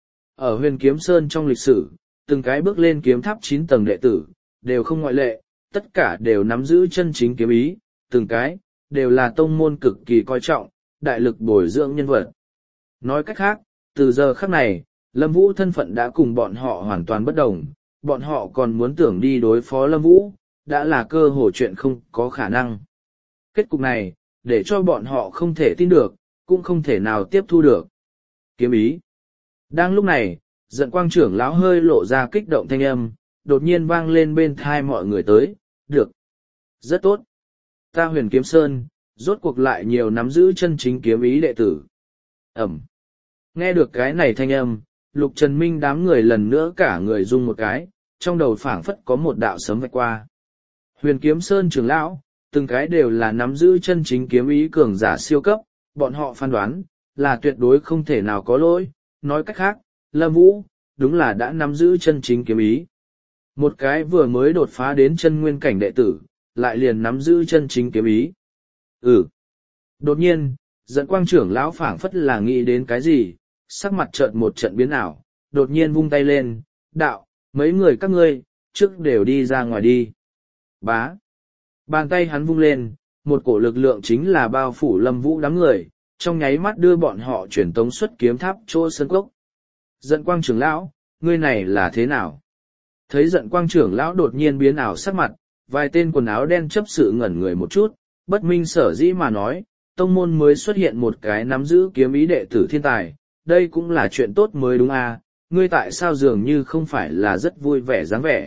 A: Ở Huyền Kiếm Sơn trong lịch sử, từng cái bước lên kiếm tháp chín tầng đệ tử, đều không ngoại lệ, tất cả đều nắm giữ chân chính kiếm ý, từng cái, đều là tông môn cực kỳ coi trọng, đại lực bồi dưỡng nhân vật. Nói cách khác, từ giờ khắc này, Lâm Vũ thân phận đã cùng bọn họ hoàn toàn bất đồng, bọn họ còn muốn tưởng đi đối phó Lâm Vũ, đã là cơ hội chuyện không có khả năng. Kết cục này, để cho bọn họ không thể tin được, cũng không thể nào tiếp thu được. Kiếm ý. Đang lúc này, Giận quang trưởng lão hơi lộ ra kích động thanh âm, đột nhiên vang lên bên thai mọi người tới, được. Rất tốt. Ta Huyền Kiếm Sơn, rốt cuộc lại nhiều nắm giữ chân chính kiếm ý đệ tử. Ẩm. Nghe được cái này thanh âm, Lục Trần Minh đám người lần nữa cả người rung một cái, trong đầu phảng phất có một đạo sấm vạch qua. Huyền Kiếm Sơn trưởng lão, từng cái đều là nắm giữ chân chính kiếm ý cường giả siêu cấp, bọn họ phán đoán, là tuyệt đối không thể nào có lỗi, nói cách khác, Lâm Vũ, đúng là đã nắm giữ chân chính kiếm ý. Một cái vừa mới đột phá đến chân nguyên cảnh đệ tử, lại liền nắm giữ chân chính kiếm ý. Ừ. Đột nhiên, Giận quang trưởng lão phảng phất là nghĩ đến cái gì, sắc mặt chợt một trận biến ảo, đột nhiên vung tay lên, đạo, mấy người các ngươi, trước đều đi ra ngoài đi. Bá. Bàn tay hắn vung lên, một cổ lực lượng chính là bao phủ Lâm Vũ đám người, trong nháy mắt đưa bọn họ chuyển tống xuất kiếm tháp chỗ sân cốc. Giận quang trưởng lão, ngươi này là thế nào? Thấy giận quang trưởng lão đột nhiên biến ảo sắc mặt, vài tên quần áo đen chấp sự ngẩn người một chút, bất minh sở dĩ mà nói, tông môn mới xuất hiện một cái nắm giữ kiếm ý đệ tử thiên tài, đây cũng là chuyện tốt mới đúng à, ngươi tại sao dường như không phải là rất vui vẻ dáng vẻ?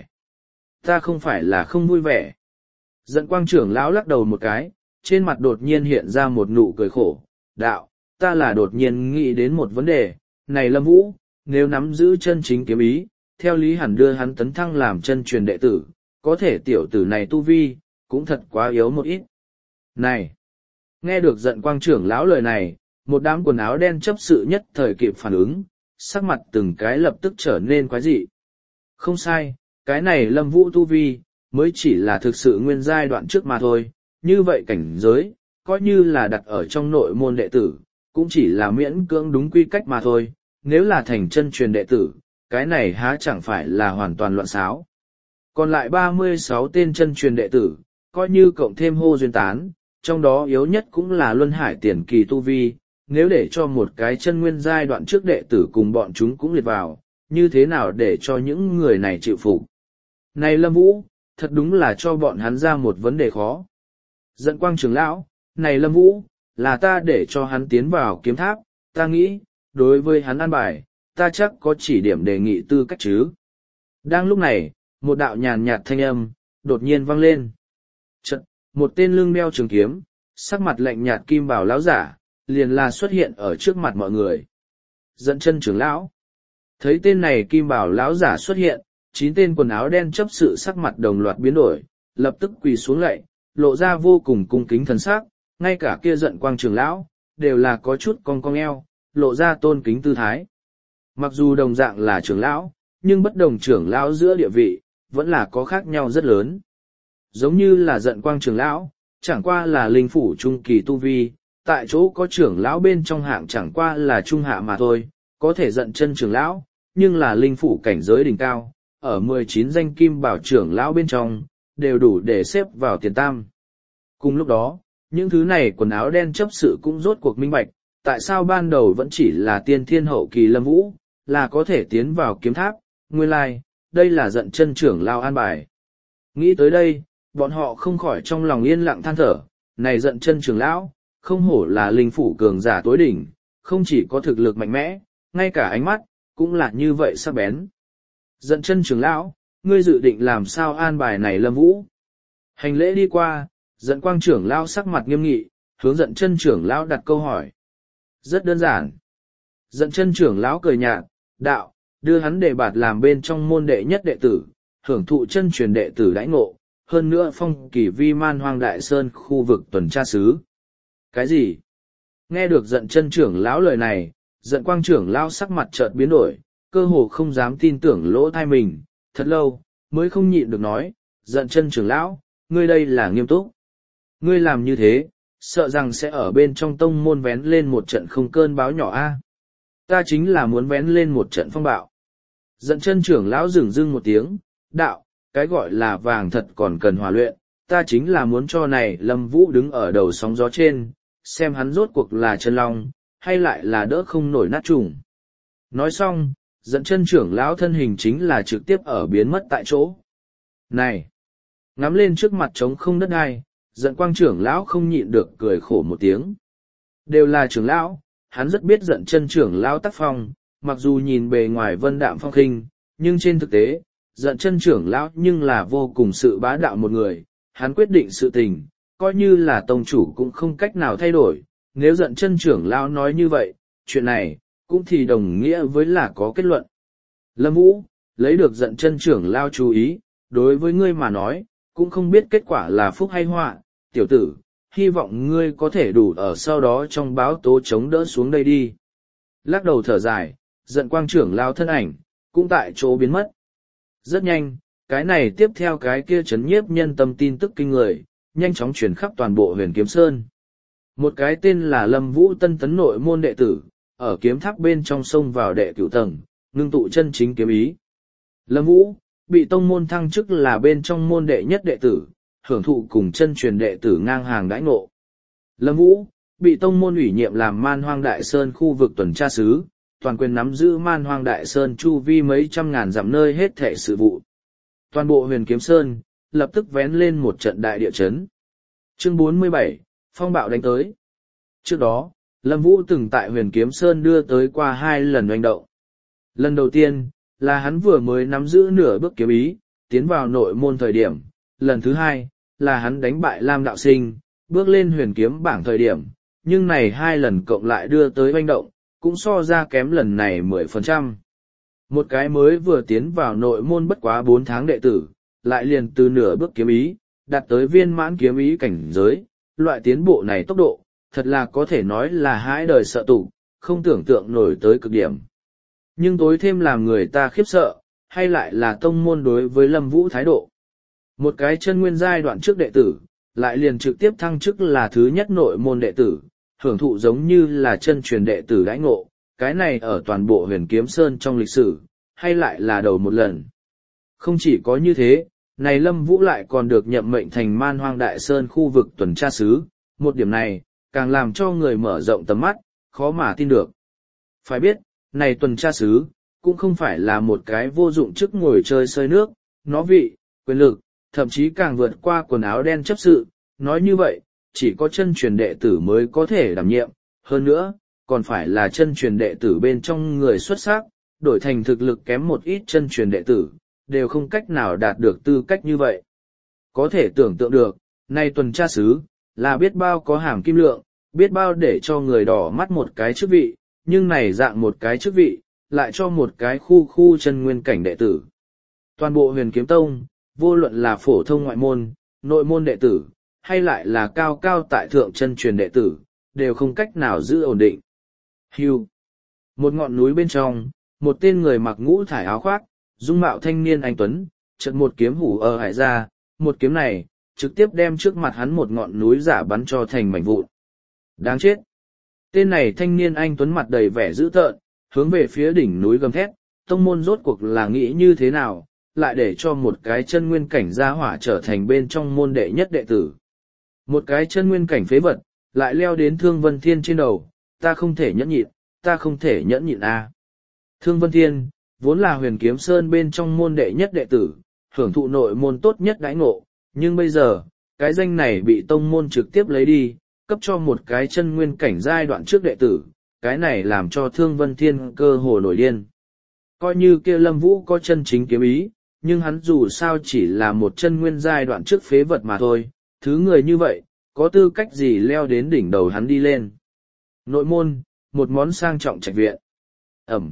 A: Ta không phải là không vui vẻ. Giận quang trưởng lão lắc đầu một cái, trên mặt đột nhiên hiện ra một nụ cười khổ, đạo, ta là đột nhiên nghĩ đến một vấn đề, này Lâm Vũ, nếu nắm giữ chân chính kiếm ý, theo lý hẳn đưa hắn tấn thăng làm chân truyền đệ tử, có thể tiểu tử này tu vi, cũng thật quá yếu một ít. Này! Nghe được giận quang trưởng lão lời này, một đám quần áo đen chấp sự nhất thời kịp phản ứng, sắc mặt từng cái lập tức trở nên quái dị. Không sai, cái này Lâm Vũ tu vi, mới chỉ là thực sự nguyên giai đoạn trước mà thôi, như vậy cảnh giới, coi như là đặt ở trong nội môn đệ tử, cũng chỉ là miễn cưỡng đúng quy cách mà thôi, nếu là thành chân truyền đệ tử, cái này há chẳng phải là hoàn toàn loạn xáo. Còn lại ba mươi sáu tên chân truyền đệ tử, coi như cộng thêm hô duyên tán, trong đó yếu nhất cũng là luân hải tiền kỳ tu vi, nếu để cho một cái chân nguyên giai đoạn trước đệ tử cùng bọn chúng cũng liệt vào, như thế nào để cho những người này chịu phục. Này Lâm Vũ, thật đúng là cho bọn hắn ra một vấn đề khó. Giận quang trưởng lão, này Lâm Vũ, là ta để cho hắn tiến vào kiếm tháp, ta nghĩ, đối với hắn an bài, ta chắc có chỉ điểm đề nghị tư cách chứ. Đang lúc này, một đạo nhàn nhạt thanh âm, đột nhiên vang lên. Chật, một tên lưng đeo trường kiếm, sắc mặt lạnh nhạt kim bảo lão giả, liền là xuất hiện ở trước mặt mọi người. Giận chân trưởng lão. Thấy tên này kim bảo lão giả xuất hiện, chín tên quần áo đen chấp sự sắc mặt đồng loạt biến đổi, lập tức quỳ xuống lạy, lộ ra vô cùng cung kính thần sắc, ngay cả kia giận quang trưởng lão, đều là có chút cong cong eo, lộ ra tôn kính tư thái. Mặc dù đồng dạng là trưởng lão, nhưng bất đồng trưởng lão giữa địa vị, vẫn là có khác nhau rất lớn. Giống như là giận quang trưởng lão, chẳng qua là linh phủ trung kỳ tu vi, tại chỗ có trưởng lão bên trong hạng chẳng qua là trung hạ mà thôi, có thể giận chân trưởng lão, nhưng là linh phủ cảnh giới đỉnh cao, ở mười chín danh kim bảo trưởng lão bên trong, đều đủ để xếp vào tiền tam. Cùng lúc đó, những thứ này quần áo đen chấp sự cũng rốt cuộc minh bạch, tại sao ban đầu vẫn chỉ là tiên thiên hậu kỳ Lâm Vũ, là có thể tiến vào kiếm tháp, nguyên lai, like, đây là giận chân trưởng lão an bài. Nghĩ tới đây, bọn họ không khỏi trong lòng yên lặng than thở, này giận chân trưởng lão, không hổ là linh phủ cường giả tối đỉnh, không chỉ có thực lực mạnh mẽ, ngay cả ánh mắt, cũng là như vậy sắc bén. Giận chân trưởng lão, ngươi dự định làm sao an bài này Lâm Vũ? Hành lễ đi qua, giận quang trưởng lão sắc mặt nghiêm nghị, hướng giận chân trưởng lão đặt câu hỏi. Rất đơn giản. Giận chân trưởng lão cười nhạt, đạo, đưa hắn đề bạt làm bên trong môn đệ nhất đệ tử, hưởng thụ chân truyền đệ tử đãi ngộ, hơn nữa phong kỳ vi man hoang đại sơn khu vực tuần tra sứ. Cái gì? Nghe được giận chân trưởng lão lời này, giận quang trưởng lão sắc mặt chợt biến đổi, cơ hồ không dám tin tưởng lỗ tai mình, thật lâu, mới không nhịn được nói, giận chân trưởng lão, ngươi đây là nghiêm túc. Ngươi làm như thế, sợ rằng sẽ ở bên trong tông môn vén lên một trận không cơn báo nhỏ a. Ta chính là muốn vén lên một trận phong bạo. Giận chân trưởng lão dửng dưng một tiếng, đạo, cái gọi là vàng thật còn cần hòa luyện, ta chính là muốn cho này Lâm Vũ đứng ở đầu sóng gió trên, xem hắn rốt cuộc là chân long, hay lại là đỡ không nổi nát trùng. Nói xong, giận chân trưởng lão thân hình chính là trực tiếp ở biến mất tại chỗ. Này! Ngắm lên trước mặt trống không đất ai, giận quang trưởng lão không nhịn được cười khổ một tiếng. Đều là trưởng lão, hắn rất biết giận chân trưởng lão tác phong, mặc dù nhìn bề ngoài vân đạm phong khinh, nhưng trên thực tế, giận chân trưởng lão nhưng là vô cùng sự bá đạo một người, hắn quyết định sự tình, coi như là tông chủ cũng không cách nào thay đổi, nếu giận chân trưởng lão nói như vậy, chuyện này, cũng thì đồng nghĩa với là có kết luận. Lâm Vũ, lấy được giận chân trưởng lão chú ý, đối với ngươi mà nói, cũng không biết kết quả là phúc hay họa, tiểu tử, hy vọng ngươi có thể đủ ở sau đó trong báo tố chống đỡ xuống đây đi. Lắc đầu thở dài, giận quang trưởng lão thân ảnh, cũng tại chỗ biến mất. Rất nhanh, cái này tiếp theo cái kia chấn nhiếp nhân tâm tin tức kinh người, nhanh chóng truyền khắp toàn bộ huyền kiếm sơn. Một cái tên là Lâm Vũ tân tấn nội môn đệ tử, ở kiếm tháp bên trong sông vào đệ cửu tầng, ngưng tụ chân chính kiếm ý. Lâm Vũ, bị tông môn thăng chức là bên trong môn đệ nhất đệ tử, hưởng thụ cùng chân truyền đệ tử ngang hàng đãi ngộ. Lâm Vũ, bị tông môn ủy nhiệm làm Man Hoang Đại Sơn khu vực tuần tra sứ, toàn quyền nắm giữ Man Hoang Đại Sơn chu vi mấy trăm ngàn dặm nơi hết thảy sự vụ. Toàn bộ huyền kiếm sơn, lập tức vén lên một trận đại địa chấn. Chương bốn mươi bảy, phong bạo đánh tới. Trước đó, Lâm Vũ từng tại huyền kiếm sơn đưa tới qua hai lần oanh động. Lần đầu tiên, là hắn vừa mới nắm giữ nửa bước kiếm ý, tiến vào nội môn thời điểm. Lần thứ hai, là hắn đánh bại Lam Đạo Sinh, bước lên huyền kiếm bảng thời điểm. Nhưng này hai lần cộng lại đưa tới oanh động, cũng so ra kém lần này mười phần trăm. Một cái mới vừa tiến vào nội môn bất quá bốn tháng đệ tử, lại liền từ nửa bước kiếm ý, đạt tới viên mãn kiếm ý cảnh giới, loại tiến bộ này tốc độ, thật là có thể nói là hãi đời sợ tụ, không tưởng tượng nổi tới cực điểm. Nhưng tối thêm làm người ta khiếp sợ, hay lại là tông môn đối với Lâm Vũ thái độ. Một cái chân nguyên giai đoạn trước đệ tử, lại liền trực tiếp thăng chức là thứ nhất nội môn đệ tử, hưởng thụ giống như là chân truyền đệ tử đãi ngộ, cái này ở toàn bộ huyền kiếm sơn trong lịch sử, hay lại là đầu một lần. Không chỉ có như thế, này Lâm Vũ lại còn được nhậm mệnh thành Man Hoang Đại Sơn khu vực tuần tra sứ, một điểm này, càng làm cho người mở rộng tầm mắt, khó mà tin được. Phải biết, này tuần tra sứ, cũng không phải là một cái vô dụng chức ngồi chơi sơi nước, nó vị, quyền lực, thậm chí càng vượt qua quần áo đen chấp sự, nói như vậy, chỉ có chân truyền đệ tử mới có thể đảm nhiệm, hơn nữa, còn phải là chân truyền đệ tử bên trong người xuất sắc, đổi thành thực lực kém một ít chân truyền đệ tử, đều không cách nào đạt được tư cách như vậy. Có thể tưởng tượng được, nay tuần tra sứ, là biết bao có hàm kim lượng, biết bao để cho người đỏ mắt một cái chức vị, nhưng này dạng một cái chức vị, lại cho một cái khu khu chân nguyên cảnh đệ tử. Toàn bộ huyền kiếm tông, vô luận là phổ thông ngoại môn, nội môn đệ tử, hay lại là cao cao tại thượng chân truyền đệ tử, đều không cách nào giữ ổn định. Hưu. Một ngọn núi bên trong, một tên người mặc ngũ thải áo khoác, dung mạo thanh niên anh tuấn, chợt một kiếm hủ ở hải ra, một kiếm này, trực tiếp đem trước mặt hắn một ngọn núi giả bắn cho thành mảnh vụn. Đáng chết! Tên này thanh niên anh tuấn mặt đầy vẻ dữ tợn, hướng về phía đỉnh núi gầm thét, tông môn rốt cuộc là nghĩ như thế nào, lại để cho một cái chân nguyên cảnh gia hỏa trở thành bên trong môn đệ nhất đệ tử. Một cái chân nguyên cảnh phế vật, lại leo đến Thương Vân Thiên trên đầu, ta không thể nhẫn nhịn, ta không thể nhẫn nhịn a. À. Thương Vân Thiên, vốn là huyền kiếm sơn bên trong môn đệ nhất đệ tử, hưởng thụ nội môn tốt nhất đãi ngộ, nhưng bây giờ, cái danh này bị tông môn trực tiếp lấy đi, cấp cho một cái chân nguyên cảnh giai đoạn trước đệ tử, cái này làm cho Thương Vân Thiên cơ hồ nổi điên. Coi như kia Lâm Vũ có chân chính kiếm ý, nhưng hắn dù sao chỉ là một chân nguyên giai đoạn trước phế vật mà thôi, thứ người như vậy, có tư cách gì leo đến đỉnh đầu hắn đi lên. Nội môn, một món sang trọng trạch viện. Ẩm.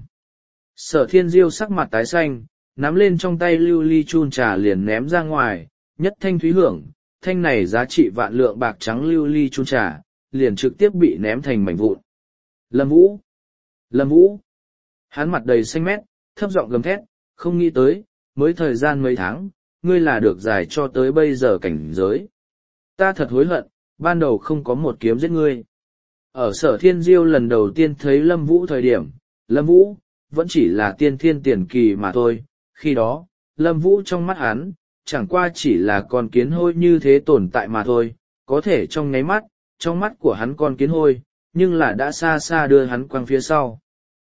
A: Sở Thiên Diêu sắc mặt tái xanh, nắm lên trong tay lưu ly chun trà liền ném ra ngoài, nhất thanh thúy hưởng, thanh này giá trị vạn lượng bạc trắng lưu ly chun trà, liền trực tiếp bị ném thành mảnh vụn. Lâm Vũ! Lâm Vũ! Hắn mặt đầy xanh mét, thấp giọng gầm thét, không nghĩ tới, mới thời gian mấy tháng, ngươi là được giải cho tới bây giờ cảnh giới. Ta thật hối hận, ban đầu không có một kiếm giết ngươi. Ở Sở Thiên Diêu lần đầu tiên thấy Lâm Vũ thời điểm, Lâm Vũ vẫn chỉ là tiên thiên tiền kỳ mà thôi, khi đó, Lâm Vũ trong mắt hắn, chẳng qua chỉ là con kiến hôi như thế tồn tại mà thôi, có thể trong nháy mắt, trong mắt của hắn con kiến hôi, nhưng là đã xa xa đưa hắn quăng phía sau.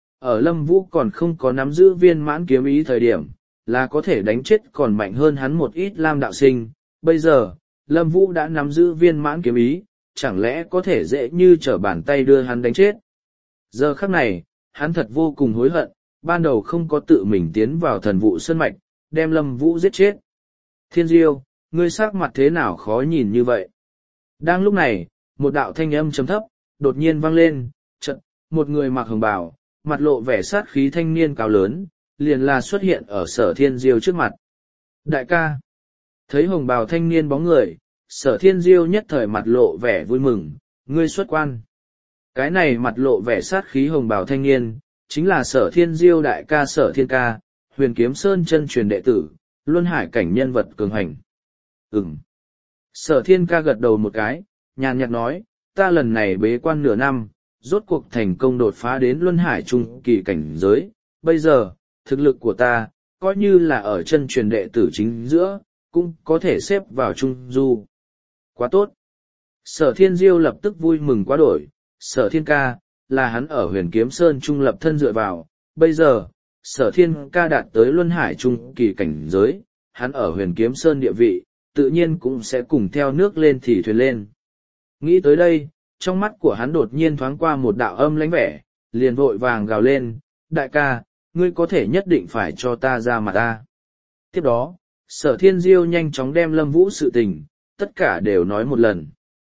A: Ở Lâm Vũ còn không có nắm giữ viên mãn kiếm ý thời điểm, là có thể đánh chết còn mạnh hơn hắn một ít Lam Đạo Sinh, bây giờ, Lâm Vũ đã nắm giữ viên mãn kiếm ý, chẳng lẽ có thể dễ như trở bàn tay đưa hắn đánh chết. Giờ khắc này, hắn thật vô cùng hối hận, ban đầu không có tự mình tiến vào thần vụ sơn mạch, đem Lâm Vũ giết chết. Thiên Diêu, ngươi sắc mặt thế nào khó nhìn như vậy? Đang lúc này, một đạo thanh âm trầm thấp, đột nhiên vang lên, chợt, một người mặc hồng bào, mặt lộ vẻ sát khí thanh niên cao lớn, liền là xuất hiện ở Sở Thiên Diêu trước mặt. Đại ca! Thấy hồng bào thanh niên bóng người, Sở Thiên Diêu nhất thời mặt lộ vẻ vui mừng, ngươi xuất quan. Cái này mặt lộ vẻ sát khí hồng bào thanh niên, chính là Sở Thiên Diêu đại ca Sở Thiên ca, Huyền Kiếm Sơn chân truyền đệ tử, luân hải cảnh nhân vật cường hành. Ừm. Sở Thiên ca gật đầu một cái, nhàn nhạt nói, ta lần này bế quan nửa năm, rốt cuộc thành công đột phá đến luân hải trung kỳ cảnh giới, bây giờ, thực lực của ta, coi như là ở chân truyền đệ tử chính giữa, cũng có thể xếp vào trung du. Quá tốt. Sở Thiên Diêu lập tức vui mừng quá đổi, Sở Thiên ca, là hắn ở Huyền Kiếm Sơn trung lập thân dựa vào, bây giờ, Sở Thiên ca đạt tới luân hải trung kỳ cảnh giới, hắn ở Huyền Kiếm Sơn địa vị, tự nhiên cũng sẽ cùng theo nước lên thì thuyền lên. Nghĩ tới đây, trong mắt của hắn đột nhiên thoáng qua một đạo âm lãnh vẻ, liền vội vàng gào lên, đại ca, ngươi có thể nhất định phải cho ta ra mặt ta. Tiếp đó, Sở Thiên Diêu nhanh chóng đem Lâm Vũ sự tình, tất cả đều nói một lần.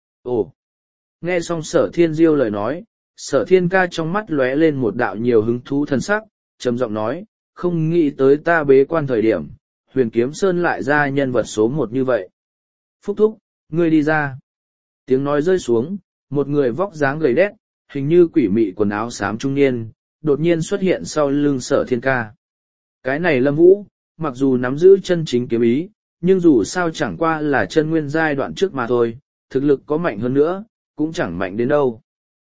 A: Ồ! Nghe xong Sở Thiên Diêu lời nói, Sở Thiên ca trong mắt lóe lên một đạo nhiều hứng thú thần sắc, trầm giọng nói, không nghĩ tới ta bế quan thời điểm, Huyền Kiếm Sơn lại ra nhân vật số một như vậy. Phúc thúc, ngươi đi ra. Tiếng nói rơi xuống, một người vóc dáng gầy đét, hình như quỷ mị quần áo xám trung niên, đột nhiên xuất hiện sau lưng Sở Thiên ca. Cái này Lâm Vũ, mặc dù nắm giữ chân chính kiếm ý, nhưng dù sao chẳng qua là chân nguyên giai đoạn trước mà thôi, thực lực có mạnh hơn nữa, cũng chẳng mạnh đến đâu.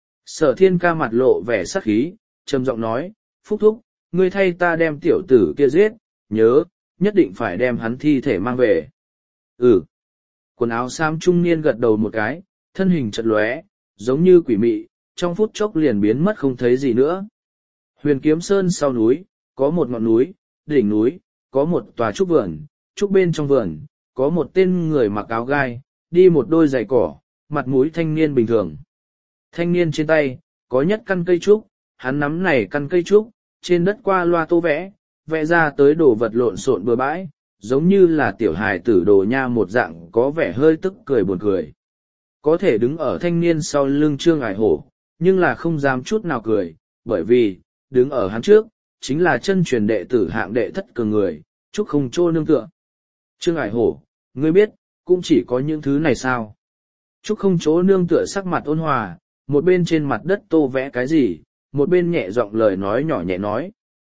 A: Sở Thiên ca mặt lộ vẻ sắc khí, trầm giọng nói, Phúc thúc, ngươi thay ta đem tiểu tử kia giết, nhớ, nhất định phải đem hắn thi thể mang về. Ừ. Quần áo xám trung niên gật đầu một cái, thân hình chật lóe, giống như quỷ mị, trong phút chốc liền biến mất không thấy gì nữa. Huyền Kiếm Sơn sau núi, có một ngọn núi, đỉnh núi, có một tòa trúc vườn, trúc bên trong vườn, có một tên người mặc áo gai, đi một đôi giày cỏ, mặt mũi thanh niên bình thường. Thanh niên trên tay, có nhất căn cây trúc, hắn nắm này căn cây trúc, trên đất qua loa tô vẽ, vẽ ra tới đồ vật lộn xộn bừa bãi, giống như là tiểu hài tử đồ nha một dạng có vẻ hơi tức cười buồn cười. Có thể đứng ở thanh niên sau lưng Trương Ải Hổ, nhưng là không dám chút nào cười, bởi vì, đứng ở hắn trước, chính là chân truyền đệ tử hạng đệ thất cường người, Trúc Không Chỗ nương tựa. Trương Ải Hổ, ngươi biết, cũng chỉ có những thứ này sao? Trúc Không Chỗ nương tựa sắc mặt ôn hòa, một bên trên mặt đất tô vẽ cái gì, một bên nhẹ giọng lời nói nhỏ nhẹ nói.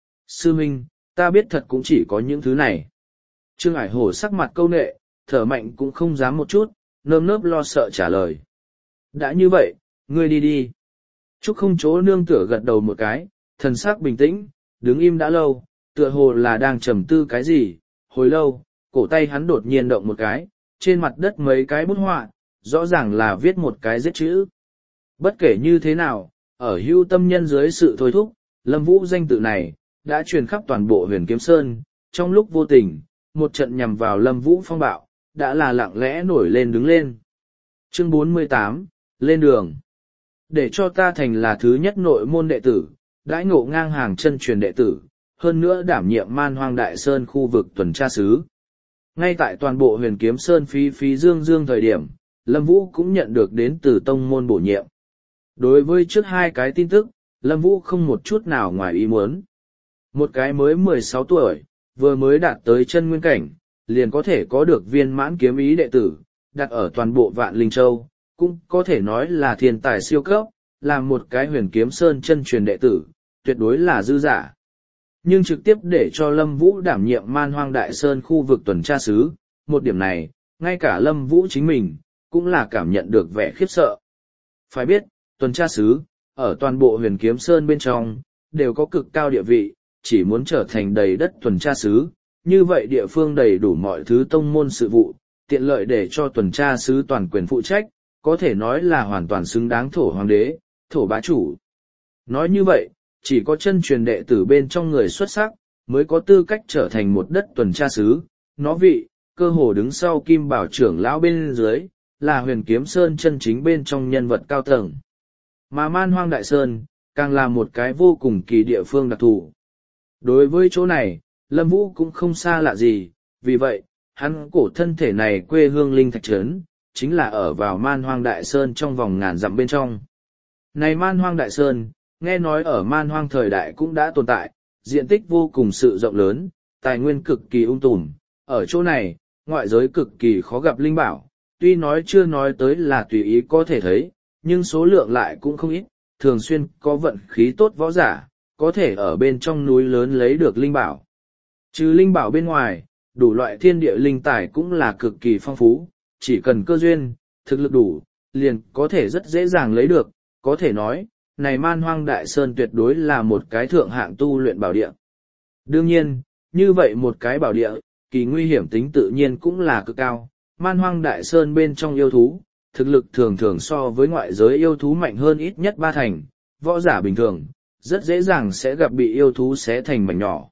A: Sư Minh, ta biết thật cũng chỉ có những thứ này. Trương Ải Hổ sắc mặt câu nệ, thở mạnh cũng không dám một chút, nơm nớp lo sợ trả lời. Đã như vậy, ngươi đi đi. Trúc Không Chỗ nương tựa gật đầu một cái, thần sắc bình tĩnh, đứng im đã lâu, tựa hồ là đang trầm tư cái gì, hồi lâu, cổ tay hắn đột nhiên động một cái, trên mặt đất mấy cái bút họa, rõ ràng là viết một cái giết chữ. Bất kể như thế nào, ở hưu tâm nhân dưới sự thôi thúc, Lâm Vũ danh tự này, đã truyền khắp toàn bộ Huyền Kiếm Sơn, trong lúc vô tình, một trận nhằm vào Lâm Vũ phong bạo, đã là lặng lẽ nổi lên đứng lên. Chương bốn mươi tám, lên đường. Để cho ta thành là thứ nhất nội môn đệ tử, đãi ngộ ngang hàng chân truyền đệ tử, hơn nữa đảm nhiệm Man Hoang Đại Sơn khu vực tuần tra sứ. Ngay tại toàn bộ Huyền Kiếm Sơn phí phí dương dương thời điểm, Lâm Vũ cũng nhận được đến từ tông môn bổ nhiệm. Đối với trước hai cái tin tức, Lâm Vũ không một chút nào ngoài ý muốn. Một cái mới mười sáu tuổi, vừa mới đạt tới chân nguyên cảnh, liền có thể có được viên mãn kiếm ý đệ tử, đặt ở toàn bộ Vạn Linh Châu, cũng có thể nói là thiên tài siêu cấp, là một cái Huyền Kiếm Sơn chân truyền đệ tử, tuyệt đối là dư giả. Nhưng trực tiếp để cho Lâm Vũ đảm nhiệm Man Hoang Đại Sơn khu vực tuần tra sứ, một điểm này, ngay cả Lâm Vũ chính mình, cũng là cảm nhận được vẻ khiếp sợ. Phải biết, tuần tra sứ, ở toàn bộ Huyền Kiếm Sơn bên trong, đều có cực cao địa vị, chỉ muốn trở thành đầy đất tuần tra sứ, như vậy địa phương đầy đủ mọi thứ tông môn sự vụ, tiện lợi để cho tuần tra sứ toàn quyền phụ trách, có thể nói là hoàn toàn xứng đáng thổ hoàng đế, thổ bá chủ. Nói như vậy, chỉ có chân truyền đệ tử bên trong người xuất sắc, mới có tư cách trở thành một đất tuần tra sứ, nó vị, cơ hồ đứng sau Kim Bảo trưởng lão bên dưới, là Huyền Kiếm Sơn chân chính bên trong nhân vật cao tầng. Mà Man Hoang Đại Sơn, càng là một cái vô cùng kỳ địa phương đặc thù. Đối với chỗ này, Lâm Vũ cũng không xa lạ gì, vì vậy, hắn cổ thân thể này quê hương linh thạch trấn, chính là ở vào man hoang đại sơn trong vòng ngàn dặm bên trong. Này man hoang đại sơn, nghe nói ở man hoang thời đại cũng đã tồn tại, diện tích vô cùng sự rộng lớn, tài nguyên cực kỳ ung tùm. Ở chỗ này, ngoại giới cực kỳ khó gặp linh bảo, tuy nói chưa nói tới là tùy ý có thể thấy, nhưng số lượng lại cũng không ít, thường xuyên có vận khí tốt võ giả, có thể ở bên trong núi lớn lấy được linh bảo. Trừ linh bảo bên ngoài, đủ loại thiên địa linh tài cũng là cực kỳ phong phú, chỉ cần cơ duyên, thực lực đủ, liền có thể rất dễ dàng lấy được, có thể nói, này man hoang đại sơn tuyệt đối là một cái thượng hạng tu luyện bảo địa. Đương nhiên, như vậy một cái bảo địa, kỳ nguy hiểm tính tự nhiên cũng là cực cao, man hoang đại sơn bên trong yêu thú, thực lực thường thường so với ngoại giới yêu thú mạnh hơn ít nhất ba thành, võ giả bình thường, rất dễ dàng sẽ gặp bị yêu thú xé thành mảnh nhỏ.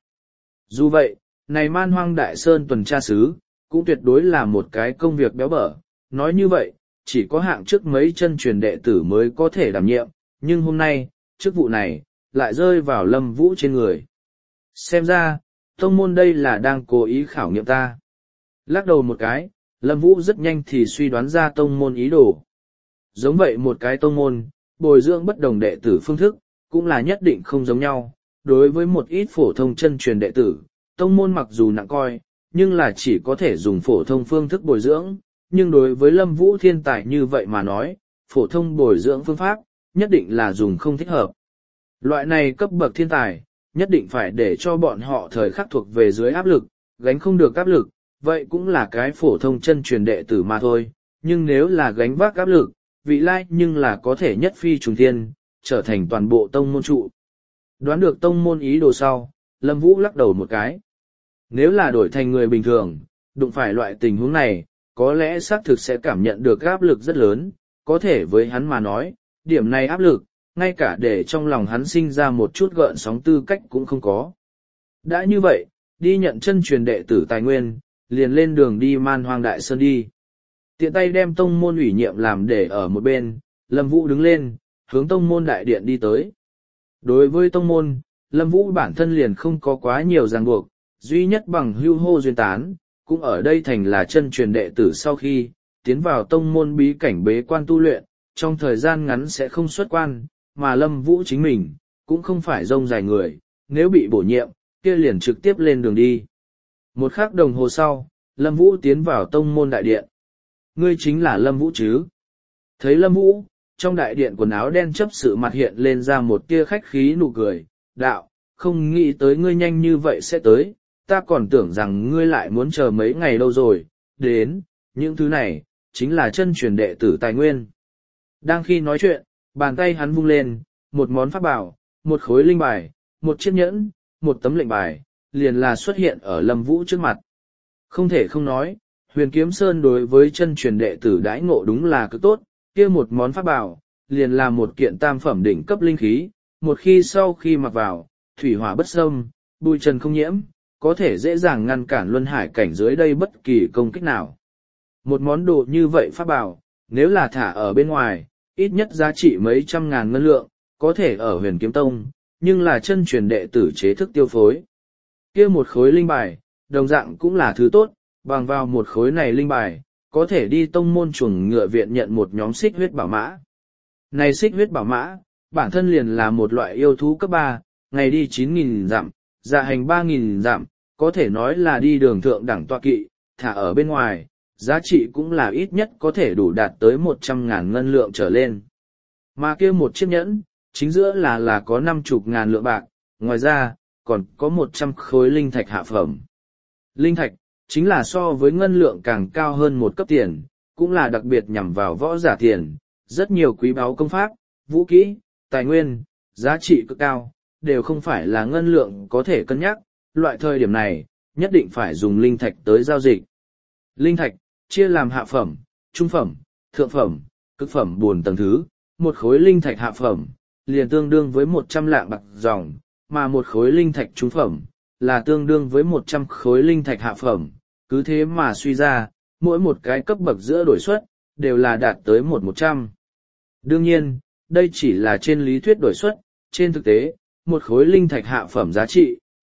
A: Dù vậy, này man hoang đại sơn tuần tra sứ, cũng tuyệt đối là một cái công việc béo bở, nói như vậy, chỉ có hạng trước mấy chân truyền đệ tử mới có thể đảm nhiệm, nhưng hôm nay, chức vụ này, lại rơi vào Lâm Vũ trên người. Xem ra, tông môn đây là đang cố ý khảo nghiệm ta. Lắc đầu một cái, Lâm Vũ rất nhanh thì suy đoán ra tông môn ý đồ. Giống vậy một cái tông môn, bồi dưỡng bất đồng đệ tử phương thức, cũng là nhất định không giống nhau. Đối với một ít phổ thông chân truyền đệ tử, tông môn mặc dù nặng coi, nhưng là chỉ có thể dùng phổ thông phương thức bồi dưỡng, nhưng đối với Lâm Vũ thiên tài như vậy mà nói, phổ thông bồi dưỡng phương pháp, nhất định là dùng không thích hợp. Loại này cấp bậc thiên tài, nhất định phải để cho bọn họ thời khắc thuộc về dưới áp lực, gánh không được áp lực, vậy cũng là cái phổ thông chân truyền đệ tử mà thôi, nhưng nếu là gánh vác áp lực, vị lai nhưng là có thể nhất phi trùng thiên, trở thành toàn bộ tông môn trụ. Đoán được tông môn ý đồ sau, Lâm Vũ lắc đầu một cái. Nếu là đổi thành người bình thường, đụng phải loại tình huống này, có lẽ xác thực sẽ cảm nhận được áp lực rất lớn, có thể với hắn mà nói, điểm này áp lực, ngay cả để trong lòng hắn sinh ra một chút gợn sóng tư cách cũng không có. Đã như vậy, đi nhận chân truyền đệ tử tài nguyên, liền lên đường đi man hoang đại sơn đi. Tiện tay đem tông môn ủy nhiệm làm để ở một bên, Lâm Vũ đứng lên, hướng tông môn đại điện đi tới. Đối với tông môn, Lâm Vũ bản thân liền không có quá nhiều ràng buộc, duy nhất bằng hưu hô duyên tán, cũng ở đây thành là chân truyền đệ tử sau khi tiến vào tông môn bí cảnh bế quan tu luyện, trong thời gian ngắn sẽ không xuất quan, mà Lâm Vũ chính mình, cũng không phải rông dài người, nếu bị bổ nhiệm, kia liền trực tiếp lên đường đi. Một khắc đồng hồ sau, Lâm Vũ tiến vào tông môn đại điện. Ngươi chính là Lâm Vũ chứ? Thấy Lâm Vũ, trong đại điện quần áo đen chấp sự mặt hiện lên ra một tia khách khí nụ cười, đạo, không nghĩ tới ngươi nhanh như vậy sẽ tới, ta còn tưởng rằng ngươi lại muốn chờ mấy ngày lâu rồi, đến, những thứ này, chính là chân truyền đệ tử tài nguyên. Đang khi nói chuyện, bàn tay hắn vung lên, một món pháp bảo, một khối linh bài, một chiếc nhẫn, một tấm lệnh bài, liền là xuất hiện ở Lâm Vũ trước mặt. Không thể không nói, Huyền Kiếm Sơn đối với chân truyền đệ tử đãi ngộ đúng là cực tốt, kia một món pháp bảo, liền là một kiện tam phẩm đỉnh cấp linh khí, một khi sau khi mặc vào, thủy hỏa bất xâm, bụi trần không nhiễm, có thể dễ dàng ngăn cản luân hải cảnh dưới đây bất kỳ công kích nào. Một món đồ như vậy pháp bảo, nếu là thả ở bên ngoài, ít nhất giá trị mấy trăm ngàn ngân lượng, có thể ở Huyền Kiếm Tông, nhưng là chân truyền đệ tử chế thức tiêu phối. Kia một khối linh bài, đồng dạng cũng là thứ tốt, bằng vào một khối này linh bài, có thể đi tông môn chuồng ngựa viện nhận một nhóm xích huyết bảo mã. Này xích huyết bảo mã, bản thân liền là một loại yêu thú cấp ba, ngày đi chín nghìn dặm, dạ hành ba nghìn dặm, có thể nói là đi đường thượng đẳng tọa kỵ, thả ở bên ngoài, giá trị cũng là ít nhất có thể đủ đạt tới một trăm ngàn ngân lượng trở lên. Mà kia một chiếc nhẫn, chính giữa là là có năm chục ngàn lượng bạc, ngoài ra, còn có một trăm khối linh thạch hạ phẩm. Linh thạch, chính là so với ngân lượng càng cao hơn một cấp tiền, cũng là đặc biệt nhằm vào võ giả tiền, rất nhiều quý báu công pháp, vũ kỹ, tài nguyên, giá trị cực cao, đều không phải là ngân lượng có thể cân nhắc, loại thời điểm này, nhất định phải dùng linh thạch tới giao dịch. Linh thạch, chia làm hạ phẩm, trung phẩm, thượng phẩm, cực phẩm buồn tầng thứ, một khối linh thạch hạ phẩm, liền tương đương với một trăm lạng bạc dòng, mà một khối linh thạch trung phẩm, là tương đương với một trăm khối linh thạch hạ phẩm, cứ thế mà suy ra, mỗi một cái cấp bậc giữa đổi suất, đều là đạt tới một một trăm. Đương nhiên, đây chỉ là trên lý thuyết đổi suất, trên thực tế, một khối linh thạch hạ phẩm giá trị,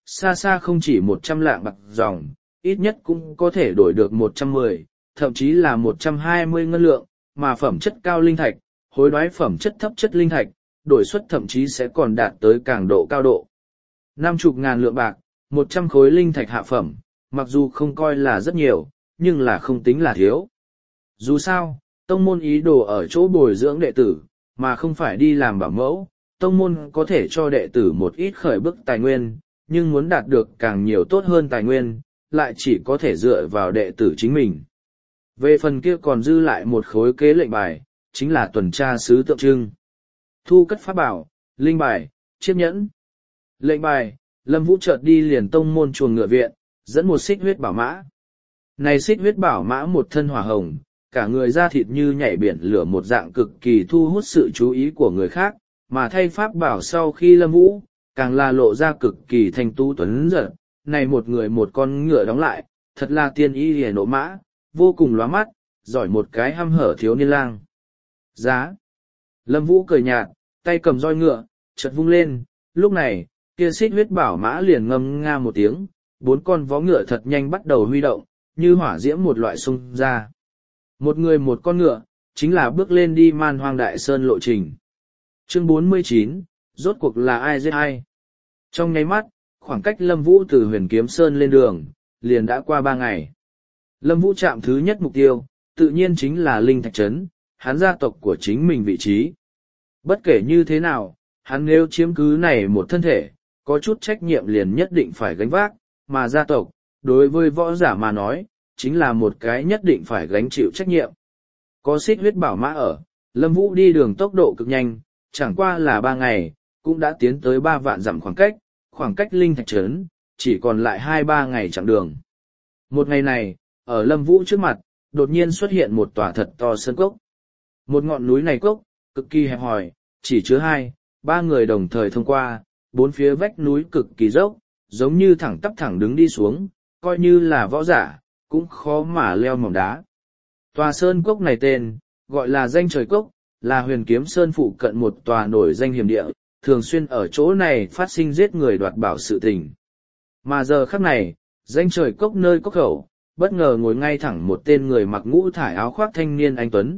A: xa xa không chỉ một trăm lạng bạc dòng, ít nhất cũng có thể đổi được một trăm mười, thậm chí là một trăm hai mươi ngân lượng, mà phẩm chất cao linh thạch, hối đoái phẩm chất thấp chất linh thạch, đổi suất thậm chí sẽ còn đạt tới càng độ cao độ. Năm chục ngàn lượng bạc, một trăm khối linh thạch hạ phẩm, mặc dù không coi là rất nhiều, nhưng là không tính là thiếu. Dù sao, tông môn ý đồ ở chỗ bồi dưỡng đệ tử, mà không phải đi làm bảo mẫu, tông môn có thể cho đệ tử một ít khởi bức tài nguyên, nhưng muốn đạt được càng nhiều tốt hơn tài nguyên, lại chỉ có thể dựa vào đệ tử chính mình. Về phần kia còn dư lại một khối kế lệnh bài, chính là tuần tra sứ tượng trưng. Thu cất pháp bảo, linh bài, chiếc nhẫn. Lệnh bài, Lâm Vũ chợt đi liền tông môn chuồng ngựa viện, dẫn một xích huyết bảo mã. Này xích huyết bảo mã một thân hỏa hồng, cả người da thịt như nhảy biển lửa một dạng cực kỳ thu hút sự chú ý của người khác, mà thay pháp bảo sau khi Lâm Vũ, càng là lộ ra cực kỳ thanh tú tuấn giật. Này một người một con ngựa đóng lại, thật là tiên y hề nộ mã, vô cùng lóa mắt, giỏi một cái hăm hở thiếu niên lang. Giá. Lâm Vũ cười nhạt, tay cầm roi ngựa, chợt vung lên, lúc này, kia xích huyết bảo mã liền ngâm nga một tiếng, bốn con vó ngựa thật nhanh bắt đầu huy động, như hỏa diễm một loại xung ra. Một người một con ngựa, chính là bước lên đi man hoang đại sơn lộ trình. Chương bốn mươi chín, rốt cuộc là ai giết ai? Trong nháy mắt, khoảng cách Lâm Vũ từ Huyền Kiếm Sơn lên đường, liền đã qua ba ngày. Lâm Vũ chạm thứ nhất mục tiêu, tự nhiên chính là Linh Thạch Trấn, hắn gia tộc của chính mình vị trí. Bất kể như thế nào, hắn nếu chiếm cứ này một thân thể, có chút trách nhiệm liền nhất định phải gánh vác, mà gia tộc, đối với võ giả mà nói, chính là một cái nhất định phải gánh chịu trách nhiệm. Có xích huyết bảo mã ở, Lâm Vũ đi đường tốc độ cực nhanh, chẳng qua là ba ngày, cũng đã tiến tới ba vạn dặm khoảng cách, khoảng cách Linh Thạch Trấn, chỉ còn lại hai ba ngày chặng đường. Một ngày này, ở Lâm Vũ trước mặt, đột nhiên xuất hiện một tòa thật to sơn cốc. Một ngọn núi này cốc, cực kỳ hẹp hòi, chỉ chứa hai, ba người đồng thời thông qua, bốn phía vách núi cực kỳ dốc, giống như thẳng tắp thẳng đứng đi xuống, coi như là võ giả, cũng khó mà leo mỏng đá. Tòa sơn cốc này tên, gọi là Danh Trời Cốc, là Huyền Kiếm Sơn phụ cận một tòa nổi danh hiểm địa, thường xuyên ở chỗ này phát sinh giết người đoạt bảo sự tình. Mà giờ khắc này, Danh Trời Cốc nơi cốc khẩu, bất ngờ ngồi ngay thẳng một tên người mặc ngũ thải áo khoác thanh niên anh tuấn.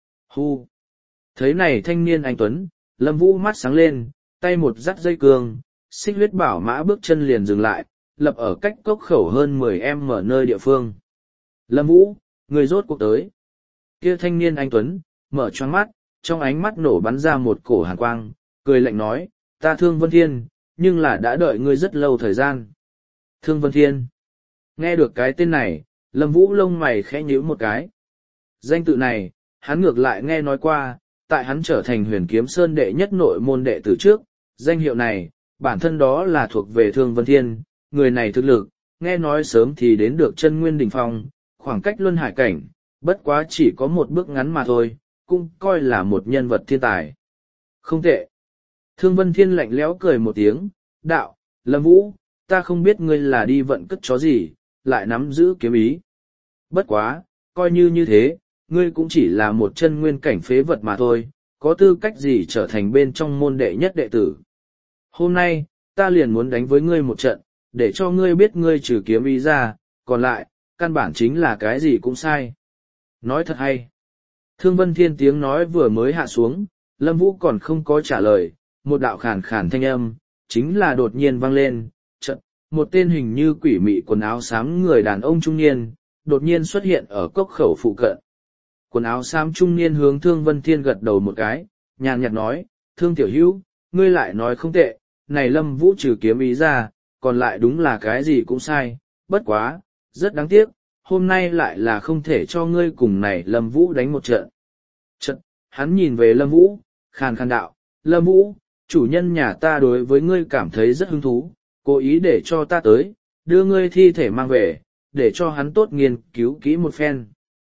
A: Hu! Thấy này thanh niên anh tuấn, Lâm Vũ mắt sáng lên, tay một dắt dây cương, xích huyết bảo mã bước chân liền dừng lại, lập ở cách cốc khẩu hơn mười em ở nơi địa phương. Lâm Vũ, người rốt cuộc tới. Kia thanh niên anh tuấn, mở choáng mắt, trong ánh mắt nổ bắn ra một cổ hàn quang, cười lạnh nói, ta Thương Vân Thiên, nhưng là đã đợi ngươi rất lâu thời gian. Thương Vân Thiên. Nghe được cái tên này, Lâm Vũ lông mày khẽ nhíu một cái. Danh tự này, hắn ngược lại nghe nói qua, tại hắn trở thành Huyền Kiếm Sơn đệ nhất nội môn đệ tử trước, danh hiệu này, bản thân đó là thuộc về Thương Vân Thiên, người này thực lực, nghe nói sớm thì đến được chân nguyên đỉnh phong, khoảng cách luân hải cảnh, bất quá chỉ có một bước ngắn mà thôi, cũng coi là một nhân vật thiên tài. Không tệ. Thương Vân Thiên lạnh lẽo cười một tiếng, đạo, Lâm Vũ, ta không biết ngươi là đi vận cất chó gì, lại nắm giữ kiếm ý. Bất quá, coi như như thế, ngươi cũng chỉ là một chân nguyên cảnh phế vật mà thôi, có tư cách gì trở thành bên trong môn đệ nhất đệ tử. Hôm nay, ta liền muốn đánh với ngươi một trận, để cho ngươi biết ngươi trừ kiếm ý ra, còn lại, căn bản chính là cái gì cũng sai. Nói thật hay. Thương Vân Thiên tiếng nói vừa mới hạ xuống, Lâm Vũ còn không có trả lời, một đạo khàn khàn thanh âm, chính là đột nhiên vang lên, trận, một tên hình như quỷ mị quần áo xám người đàn ông trung niên, đột nhiên xuất hiện ở cốc khẩu phụ cận. Quần áo xám trung niên hướng Thương Vân Thiên gật đầu một cái, nhàn nhạt nói, Thương tiểu hữu, ngươi lại nói không tệ, này Lâm Vũ trừ kiếm ý ra, còn lại đúng là cái gì cũng sai, bất quá, rất đáng tiếc, hôm nay lại là không thể cho ngươi cùng này Lâm Vũ đánh một trận. Trận, hắn nhìn về Lâm Vũ, khàn khàn đạo, Lâm Vũ, chủ nhân nhà ta đối với ngươi cảm thấy rất hứng thú, cố ý để cho ta tới, đưa ngươi thi thể mang về, để cho hắn tốt nghiên cứu kỹ một phen.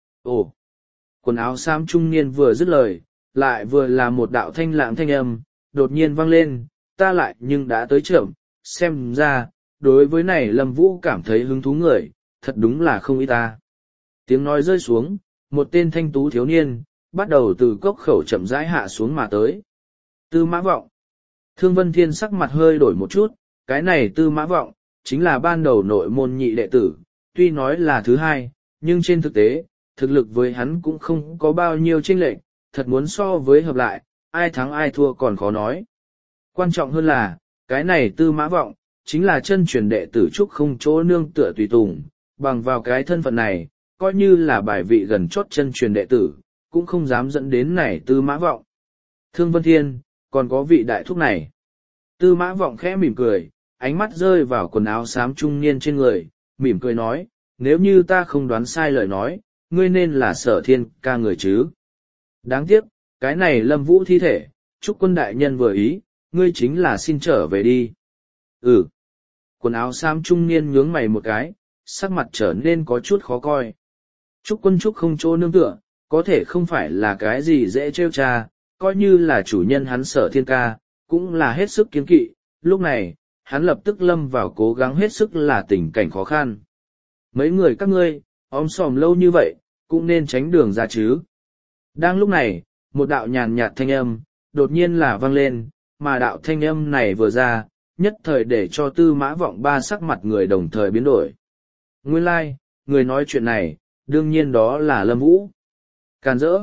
A: Ồ! Quần áo xám trung niên vừa dứt lời, lại vừa là một đạo thanh lãng thanh âm, đột nhiên vang lên, ta lại nhưng đã tới trưởng, xem ra, đối với này Lâm Vũ cảm thấy hứng thú người, thật đúng là không ít ta. Tiếng nói rơi xuống, một tên thanh tú thiếu niên, bắt đầu từ cốc khẩu chậm rãi hạ xuống mà tới. Tư Mã Vọng. Thương Vân Thiên sắc mặt hơi đổi một chút, cái này Tư Mã Vọng, chính là ban đầu nội môn nhị đệ tử, tuy nói là thứ hai, nhưng trên thực tế, thực lực với hắn cũng không có bao nhiêu chênh lệch, thật muốn so với hợp lại, ai thắng ai thua còn khó nói. Quan trọng hơn là, cái này Tư Mã Vọng, chính là chân truyền đệ tử trúc không chỗ nương tựa tùy tùng, bằng vào cái thân phận này, coi như là bài vị gần chót chân truyền đệ tử, cũng không dám dẫn đến này Tư Mã Vọng. Thương Vân Thiên, còn có vị đại thúc này. Tư Mã Vọng khẽ mỉm cười, ánh mắt rơi vào quần áo xám trung niên trên người, mỉm cười nói, nếu như ta không đoán sai lời nói, ngươi nên là Sở Thiên ca người chứ. Đáng tiếc, cái này Lâm Vũ thi thể, chúc quân đại nhân vừa ý, ngươi chính là xin trở về đi. Ừ. Quần áo xám trung niên nhướng mày một cái, sắc mặt trở nên có chút khó coi. Chúc quân chúc không chỗ nương tựa, có thể không phải là cái gì dễ trêu cha, coi như là chủ nhân hắn Sở Thiên ca, cũng là hết sức kiên kỵ, lúc này, hắn lập tức lâm vào cố gắng hết sức là tình cảnh khó khăn. Mấy người các ngươi, om sòm lâu như vậy, cũng nên tránh đường ra chứ. Đang lúc này, một đạo nhàn nhạt thanh âm, đột nhiên là vang lên, mà đạo thanh âm này vừa ra, nhất thời để cho Tư Mã Vọng ba sắc mặt người đồng thời biến đổi. Nguyên lai, like, người nói chuyện này, đương nhiên đó là Lâm Vũ. Càn rỡ.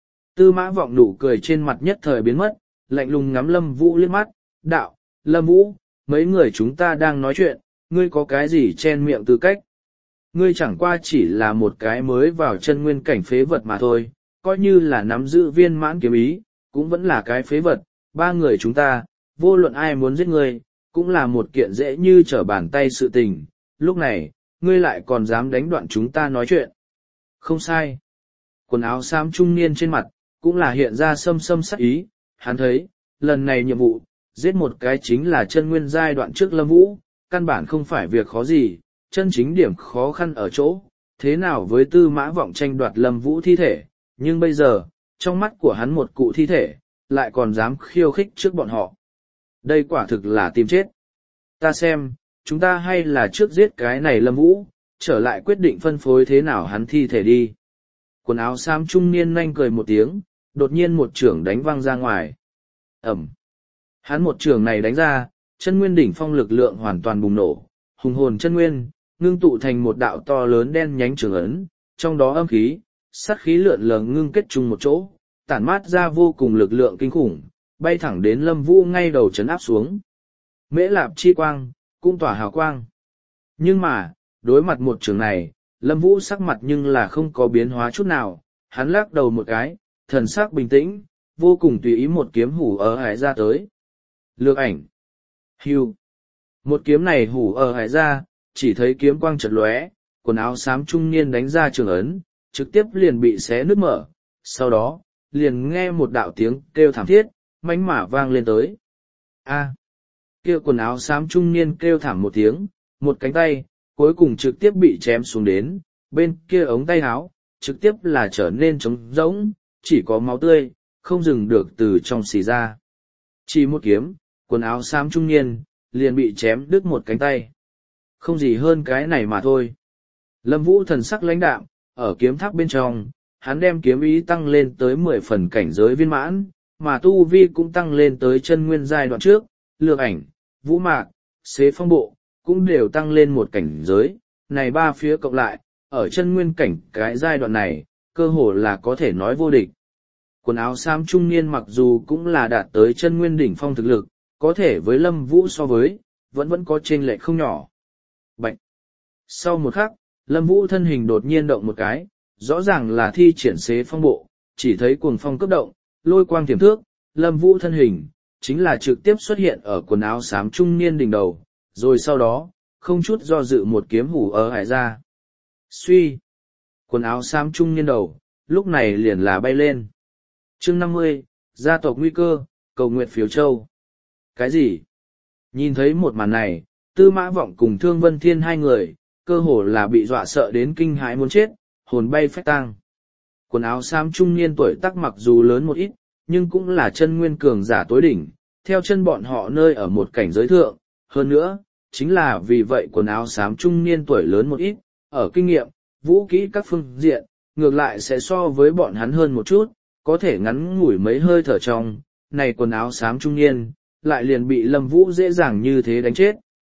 A: Tư Mã Vọng nụ cười trên mặt nhất thời biến mất, lạnh lùng ngắm Lâm Vũ liếc mắt, đạo, Lâm Vũ, mấy người chúng ta đang nói chuyện, ngươi có cái gì chen miệng tư cách? Ngươi chẳng qua chỉ là một cái mới vào chân nguyên cảnh phế vật mà thôi, coi như là nắm giữ viên mãn kiếm ý, cũng vẫn là cái phế vật, ba người chúng ta, vô luận ai muốn giết ngươi, cũng là một kiện dễ như trở bàn tay sự tình, lúc này, ngươi lại còn dám đánh đoạn chúng ta nói chuyện. Không sai. Quần áo xám trung niên trên mặt, cũng là hiện ra sâm sâm sắc ý, hắn thấy, lần này nhiệm vụ, giết một cái chính là chân nguyên giai đoạn trước Lâm Vũ, căn bản không phải việc khó gì, chân chính điểm khó khăn ở chỗ, thế nào với Tư Mã Vọng tranh đoạt Lâm Vũ thi thể, nhưng bây giờ, trong mắt của hắn một cụ thi thể, lại còn dám khiêu khích trước bọn họ. Đây quả thực là tìm chết. Ta xem, chúng ta hay là trước giết cái này Lâm Vũ, trở lại quyết định phân phối thế nào hắn thi thể đi. Quần áo xám trung niên nhanh cười một tiếng, đột nhiên một chưởng đánh văng ra ngoài. Ẩm. Hắn một chưởng này đánh ra, chân nguyên đỉnh phong lực lượng hoàn toàn bùng nổ, hùng hồn chân nguyên, ngưng tụ thành một đạo to lớn đen nhánh trường ấn, trong đó âm khí, sát khí lượn lờ ngưng kết chung một chỗ, tản mát ra vô cùng lực lượng kinh khủng, bay thẳng đến Lâm Vũ ngay đầu chấn áp xuống. Mễ Lạp chi quang, cũng tỏa hào quang. Nhưng mà, đối mặt một trường này, Lâm Vũ sắc mặt nhưng là không có biến hóa chút nào, hắn lắc đầu một cái, thần sắc bình tĩnh, vô cùng tùy ý một kiếm hủ ở hải ra tới. Lược ảnh. Hưu. Một kiếm này hủ ở hải ra, chỉ thấy kiếm quang chợt lóe, quần áo xám trung niên đánh ra trường ấn, trực tiếp liền bị xé nứt mở, sau đó, liền nghe một đạo tiếng kêu thảm thiết, mãnh mả vang lên tới. A. Kia quần áo xám trung niên kêu thảm một tiếng, một cánh tay, cuối cùng trực tiếp bị chém xuống đến, bên kia ống tay áo, trực tiếp là trở nên trống rỗng, chỉ có máu tươi, không dừng được từ trong xì ra. Chỉ một kiếm, quần áo xám trung niên, liền bị chém đứt một cánh tay. Không gì hơn cái này mà thôi. Lâm Vũ thần sắc lãnh đạm, ở kiếm tháp bên trong, hắn đem kiếm ý tăng lên tới mười phần cảnh giới viên mãn, mà tu vi cũng tăng lên tới chân nguyên giai đoạn trước, lược ảnh, vũ mạc, xế phong bộ, cũng đều tăng lên một cảnh giới, này ba phía cộng lại, ở chân nguyên cảnh cái giai đoạn này, cơ hồ là có thể nói vô địch. Quần áo xám trung niên mặc dù cũng là đạt tới chân nguyên đỉnh phong thực lực, có thể với Lâm Vũ so với, vẫn vẫn có chênh lệch không nhỏ. Bạch! Sau một khắc, Lâm Vũ thân hình đột nhiên động một cái, rõ ràng là thi triển xế phong bộ, chỉ thấy cuồng phong cấp động, lôi quang tiềm thước, Lâm Vũ thân hình, chính là trực tiếp xuất hiện ở quần áo xám trung niên đỉnh đầu, rồi sau đó, không chút do dự một kiếm hủ ở hải ra. Suy! Quần áo xám trung niên đầu, lúc này liền là bay lên. Chương năm mươi, gia tộc nguy cơ, cầu nguyện phiếu châu. Cái gì? Nhìn thấy một màn này, Tư Mã Vọng cùng Thương Vân Thiên hai người, cơ hồ là bị dọa sợ đến kinh hãi muốn chết, hồn bay phách tang. Quần áo xám trung niên tuổi tác mặc dù lớn một ít, nhưng cũng là chân nguyên cường giả tối đỉnh, theo chân bọn họ nơi ở một cảnh giới thượng. Hơn nữa, chính là vì vậy quần áo xám trung niên tuổi lớn một ít, ở kinh nghiệm, vũ kỹ các phương diện, ngược lại sẽ so với bọn hắn hơn một chút, có thể ngắn ngủi mấy hơi thở trong, này quần áo xám trung niên, lại liền bị Lâm Vũ dễ dàng như thế đánh chết.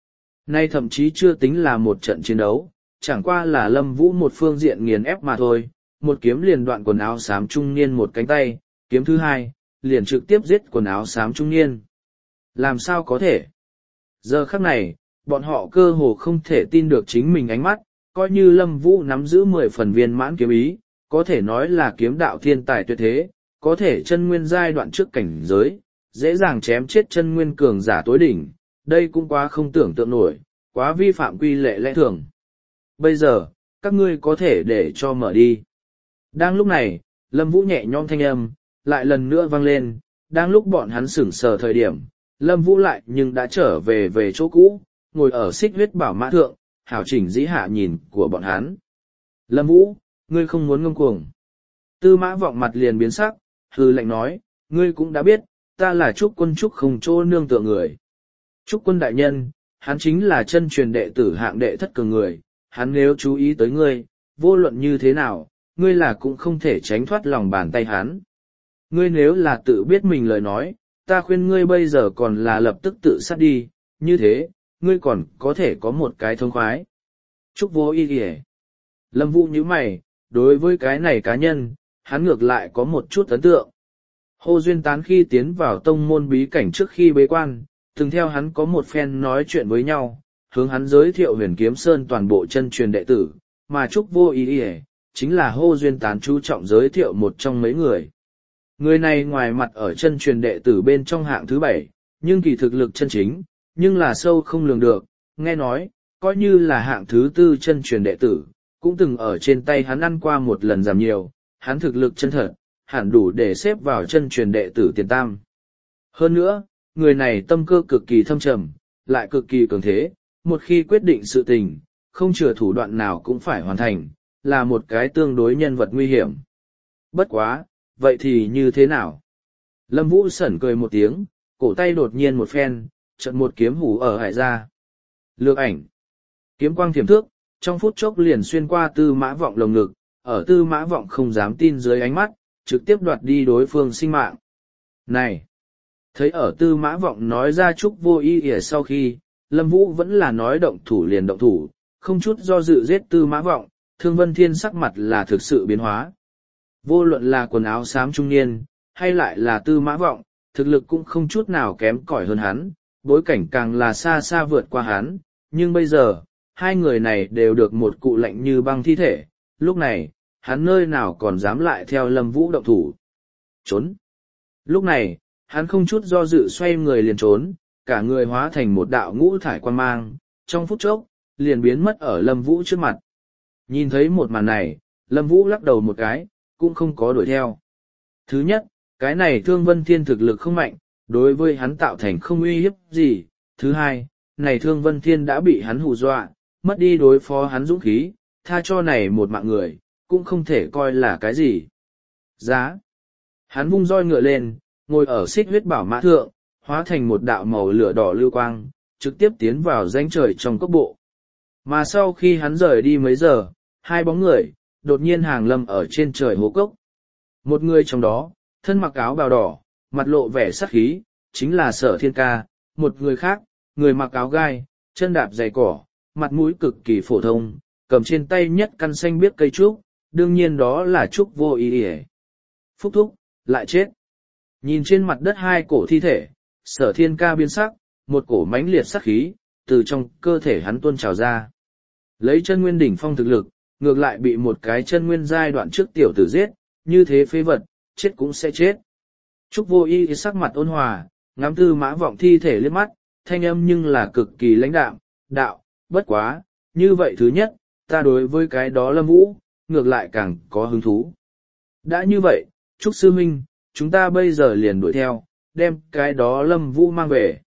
A: Nay thậm chí chưa tính là một trận chiến đấu, chẳng qua là Lâm Vũ một phương diện nghiền ép mà thôi, một kiếm liền đoạn quần áo xám trung niên một cánh tay, kiếm thứ hai, liền trực tiếp giết quần áo xám trung niên. Làm sao có thể? Giờ khắc này, bọn họ cơ hồ không thể tin được chính mình ánh mắt, coi như Lâm Vũ nắm giữ mười phần viên mãn kiếm ý, có thể nói là kiếm đạo thiên tài tuyệt thế, có thể chân nguyên giai đoạn trước cảnh giới, dễ dàng chém chết chân nguyên cường giả tối đỉnh, đây cũng quá không tưởng tượng nổi, quá vi phạm quy lệ lẽ thường. Bây giờ, các ngươi có thể để cho mở đi. Đang lúc này, Lâm Vũ nhẹ nhõm thanh âm, lại lần nữa vang lên, đang lúc bọn hắn sửng sờ thời điểm, Lâm Vũ lại nhưng đã trở về về chỗ cũ, ngồi ở xích huyết bảo mã thượng, hảo chỉnh dĩ hạ nhìn của bọn hắn. Lâm Vũ, ngươi không muốn ngông cuồng. Tư mã vọng mặt liền biến sắc, hư lệnh nói, ngươi cũng đã biết, ta là Trúc Quân Trúc không chỗ nương tựa người. Trúc Quân đại nhân, hắn chính là chân truyền đệ tử hạng đệ thất cường người, hắn nếu chú ý tới ngươi, vô luận như thế nào, ngươi là cũng không thể tránh thoát lòng bàn tay hắn. Ngươi nếu là tự biết mình lời nói, ta khuyên ngươi bây giờ còn là lập tức tự sát đi, như thế, ngươi còn có thể có một cái thông khoái. Trúc vô y kìa. Lâm Vũ như mày, đối với cái này cá nhân, hắn ngược lại có một chút ấn tượng. Hồ Duyên Tán khi tiến vào tông môn bí cảnh trước khi bế quan, từng theo hắn có một phen nói chuyện với nhau, hướng hắn giới thiệu Huyền Kiếm Sơn toàn bộ chân truyền đệ tử, mà Trúc vô y kìa, chính là Hồ Duyên Tán chú trọng giới thiệu một trong mấy người. Người này ngoài mặt ở chân truyền đệ tử bên trong hạng thứ bảy, nhưng kỳ thực lực chân chính, nhưng là sâu không lường được, nghe nói, coi như là hạng thứ tư chân truyền đệ tử, cũng từng ở trên tay hắn ăn qua một lần giảm nhiều, hắn thực lực chân thật, hẳn đủ để xếp vào chân truyền đệ tử tiền tam. Hơn nữa, người này tâm cơ cực kỳ thâm trầm, lại cực kỳ cường thế, một khi quyết định sự tình, không chừa thủ đoạn nào cũng phải hoàn thành, là một cái tương đối nhân vật nguy hiểm. Bất quá, vậy thì như thế nào? Lâm Vũ sẩn cười một tiếng, cổ tay đột nhiên một phen, chợt một kiếm hủ ở hải ra. Lược ảnh. Kiếm quang thiểm thước, trong phút chốc liền xuyên qua Tư Mã Vọng lồng ngực, ở Tư Mã Vọng không dám tin dưới ánh mắt, trực tiếp đoạt đi đối phương sinh mạng. Này! Thấy ở Tư Mã Vọng nói ra Trúc vô y ỉa sau khi, Lâm Vũ vẫn là nói động thủ liền động thủ, không chút do dự giết Tư Mã Vọng, Thương Vân Thiên sắc mặt là thực sự biến hóa. Vô luận là quần áo xám trung niên, hay lại là Tư Mã Vọng, thực lực cũng không chút nào kém cỏi hơn hắn, bối cảnh càng là xa xa vượt qua hắn, nhưng bây giờ, hai người này đều được một cụ lạnh như băng thi thể, lúc này, hắn nơi nào còn dám lại theo Lâm Vũ động thủ. Trốn! Lúc này, hắn không chút do dự xoay người liền trốn, cả người hóa thành một đạo ngũ thải quan mang, trong phút chốc, liền biến mất ở Lâm Vũ trước mặt. Nhìn thấy một màn này, Lâm Vũ lắc đầu một cái, cũng không có đuổi theo. Thứ nhất, cái này Thương Vân Thiên thực lực không mạnh, đối với hắn tạo thành không uy hiếp gì. Thứ hai, này Thương Vân Thiên đã bị hắn hù dọa, mất đi đối phó hắn dũng khí, tha cho này một mạng người, cũng không thể coi là cái gì. Giá. Hắn vung roi ngựa lên, ngồi ở xích huyết bảo mã thượng, hóa thành một đạo màu lửa đỏ lưu quang, trực tiếp tiến vào rãnh trời trong cốc bộ. Mà sau khi hắn rời đi mấy giờ, hai bóng người, đột nhiên hàng lâm ở trên trời hố cốc. Một người trong đó, thân mặc áo bào đỏ, mặt lộ vẻ sắc khí, chính là Sở Thiên Ca, một người khác, người mặc áo gai, chân đạp giày cỏ, mặt mũi cực kỳ phổ thông, cầm trên tay nhất căn xanh biếc cây trúc, đương nhiên đó là trúc vô ý ỉa. Phúc thúc, lại chết. Nhìn trên mặt đất hai cổ thi thể, Sở Thiên Ca biến sắc, một cổ mãnh liệt sắc khí, từ trong cơ thể hắn tuôn trào ra. Lấy chân nguyên đỉnh phong thực lực, ngược lại bị một cái chân nguyên giai đoạn trước tiểu tử giết, như thế phế vật, chết cũng sẽ chết. Trúc vô y sắc mặt ôn hòa, ngắm Tư Mã Vọng thi thể liếc mắt, thanh âm nhưng là cực kỳ lãnh đạm, đạo, bất quá, như vậy thứ nhất, ta đối với cái đó Lâm Vũ, ngược lại càng có hứng thú. Đã như vậy, Trúc sư huynh, chúng ta bây giờ liền đuổi theo, đem cái đó Lâm Vũ mang về.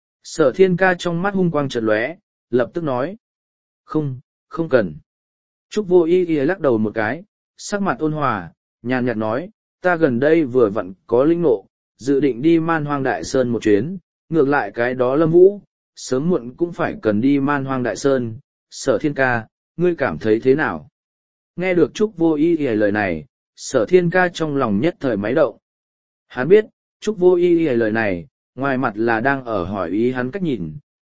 A: Sở Thiên Ca trong mắt hung quang chợt lóe, lập tức nói. Không, không cần. Trúc vô y y lắc đầu một cái, sắc mặt ôn hòa, nhàn nhạt nói, ta gần đây vừa vặn có linh ngộ, dự định đi Man Hoang Đại Sơn một chuyến, ngược lại cái đó Lâm Vũ, sớm muộn cũng phải cần đi Man Hoang Đại Sơn. Sở Thiên Ca, ngươi cảm thấy thế nào? Nghe được Trúc vô y y lời này, Sở Thiên Ca trong lòng nhất thời máy động. Hắn biết, Trúc vô y y lời này, ngoài mặt là đang ở hỏi ý hắn cách nhìn,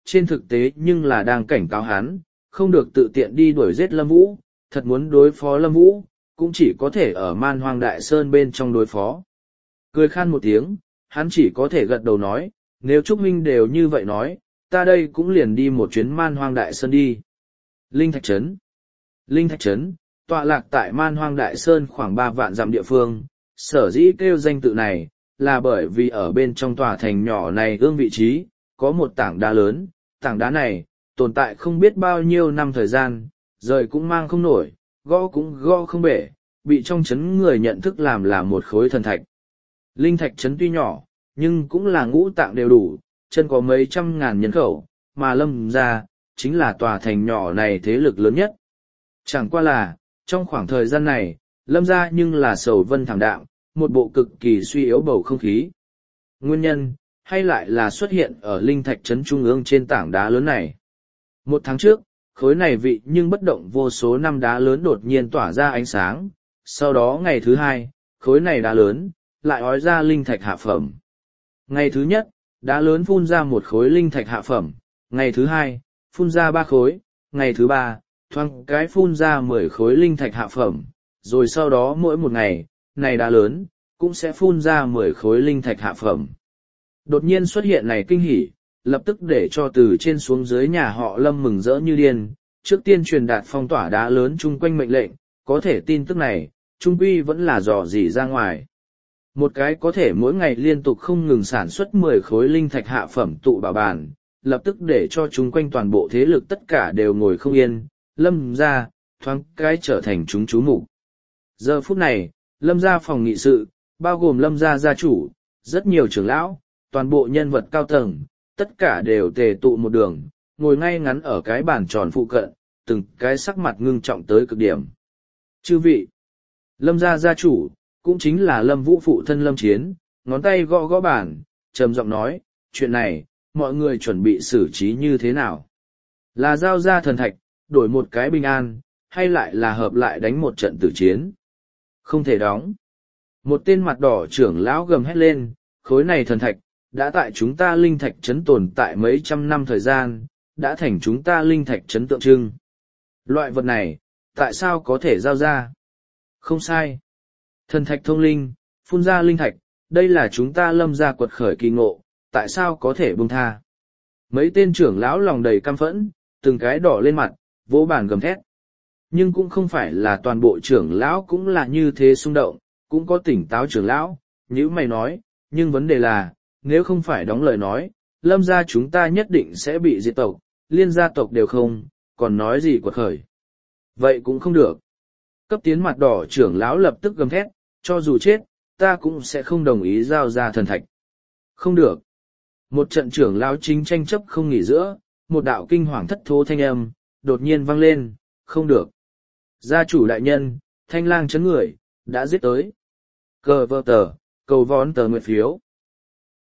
A: trên thực tế nhưng là đang cảnh cáo hắn, không được tự tiện đi đuổi giết Lâm Vũ, thật muốn đối phó Lâm Vũ, cũng chỉ có thể ở Man Hoang Đại Sơn bên trong đối phó. Cười khan một tiếng, hắn chỉ có thể gật đầu nói, nếu Trúc Huynh đều như vậy nói, ta đây cũng liền đi một chuyến Man Hoang Đại Sơn đi. Linh Thạch Trấn Linh Thạch Trấn, tọa lạc tại Man Hoang Đại Sơn khoảng ba vạn dặm địa phương, sở dĩ kêu danh tự này, là bởi vì ở bên trong tòa thành nhỏ này ương vị trí, có một tảng đá lớn, tảng đá này, tồn tại không biết bao nhiêu năm thời gian, rời cũng mang không nổi, gõ cũng gõ không bể, bị trong trấn người nhận thức làm là một khối thần thạch. Linh Thạch Trấn tuy nhỏ, nhưng cũng là ngũ tạng đều đủ, chân có mấy trăm ngàn nhân khẩu, mà Lâm gia chính là tòa thành nhỏ này thế lực lớn nhất. Chẳng qua là, trong khoảng thời gian này, Lâm gia nhưng là sầu vân thảm đạm, một bộ cực kỳ suy yếu bầu không khí. Nguyên nhân, hay lại là xuất hiện ở Linh Thạch Trấn trung ương trên tảng đá lớn này. Một tháng trước, khối này vị nhưng bất động vô số năm đá lớn đột nhiên tỏa ra ánh sáng, sau đó ngày thứ hai, khối này đá lớn, lại ói ra linh thạch hạ phẩm. Ngày thứ nhất, đá lớn phun ra một khối linh thạch hạ phẩm, ngày thứ hai, phun ra ba khối, ngày thứ ba, thoáng cái phun ra mười khối linh thạch hạ phẩm, rồi sau đó mỗi một ngày, này đá lớn, cũng sẽ phun ra mười khối linh thạch hạ phẩm. Đột nhiên xuất hiện này kinh hỉ, lập tức để cho từ trên xuống dưới nhà họ Lâm mừng rỡ như điên, trước tiên truyền đạt phong tỏa đá lớn chung quanh mệnh lệnh, có thể tin tức này, trung quy vẫn là dò dỉ ra ngoài. Một cái có thể mỗi ngày liên tục không ngừng sản xuất mười khối linh thạch hạ phẩm tụ bảo bàn, lập tức để cho chúng quanh toàn bộ thế lực tất cả đều ngồi không yên, Lâm gia thoáng cái trở thành chúng chú mục. Giờ phút này, Lâm gia phòng nghị sự, bao gồm Lâm gia gia chủ, rất nhiều trưởng lão, toàn bộ nhân vật cao tầng, tất cả đều tề tụ một đường, ngồi ngay ngắn ở cái bàn tròn phụ cận, từng cái sắc mặt ngưng trọng tới cực điểm. Chư vị, Lâm gia gia chủ, cũng chính là Lâm Vũ phụ thân Lâm Chiến, ngón tay gõ gõ bàn, trầm giọng nói, chuyện này, mọi người chuẩn bị xử trí như thế nào? Là giao ra thần thạch, đổi một cái bình an, hay lại là hợp lại đánh một trận tử chiến? Không thể đóng. Một tên mặt đỏ trưởng lão gầm hét lên, khối này thần thạch, đã tại chúng ta linh thạch trấn tồn tại mấy trăm năm thời gian, đã thành chúng ta linh thạch trấn tượng trưng. Loại vật này, tại sao có thể giao ra? Không sai. Thần thạch thông linh, phun ra linh thạch, đây là chúng ta Lâm gia quật khởi kỳ ngộ, tại sao có thể buông tha? Mấy tên trưởng lão lòng đầy căm phẫn, từng cái đỏ lên mặt, vỗ bàn gầm thét. Nhưng cũng không phải là toàn bộ trưởng lão cũng là như thế xung động, cũng có tỉnh táo trưởng lão, như mày nói, nhưng vấn đề là, nếu không phải đóng lời nói, Lâm gia chúng ta nhất định sẽ bị diệt tộc, liên gia tộc đều không, còn nói gì quật khởi. Vậy cũng không được. Cấp tiến mặt đỏ trưởng lão lập tức gầm thét, cho dù chết, ta cũng sẽ không đồng ý giao ra thần thạch. Không được. Một trận trưởng lão chính tranh chấp không nghỉ giữa, một đạo kinh hoàng thất thố thanh âm, đột nhiên vang lên, không được. Gia chủ đại nhân, thanh lang chấn người, đã giết tới. Cờ vơ tờ, cầu vón tờ nguyệt phiếu.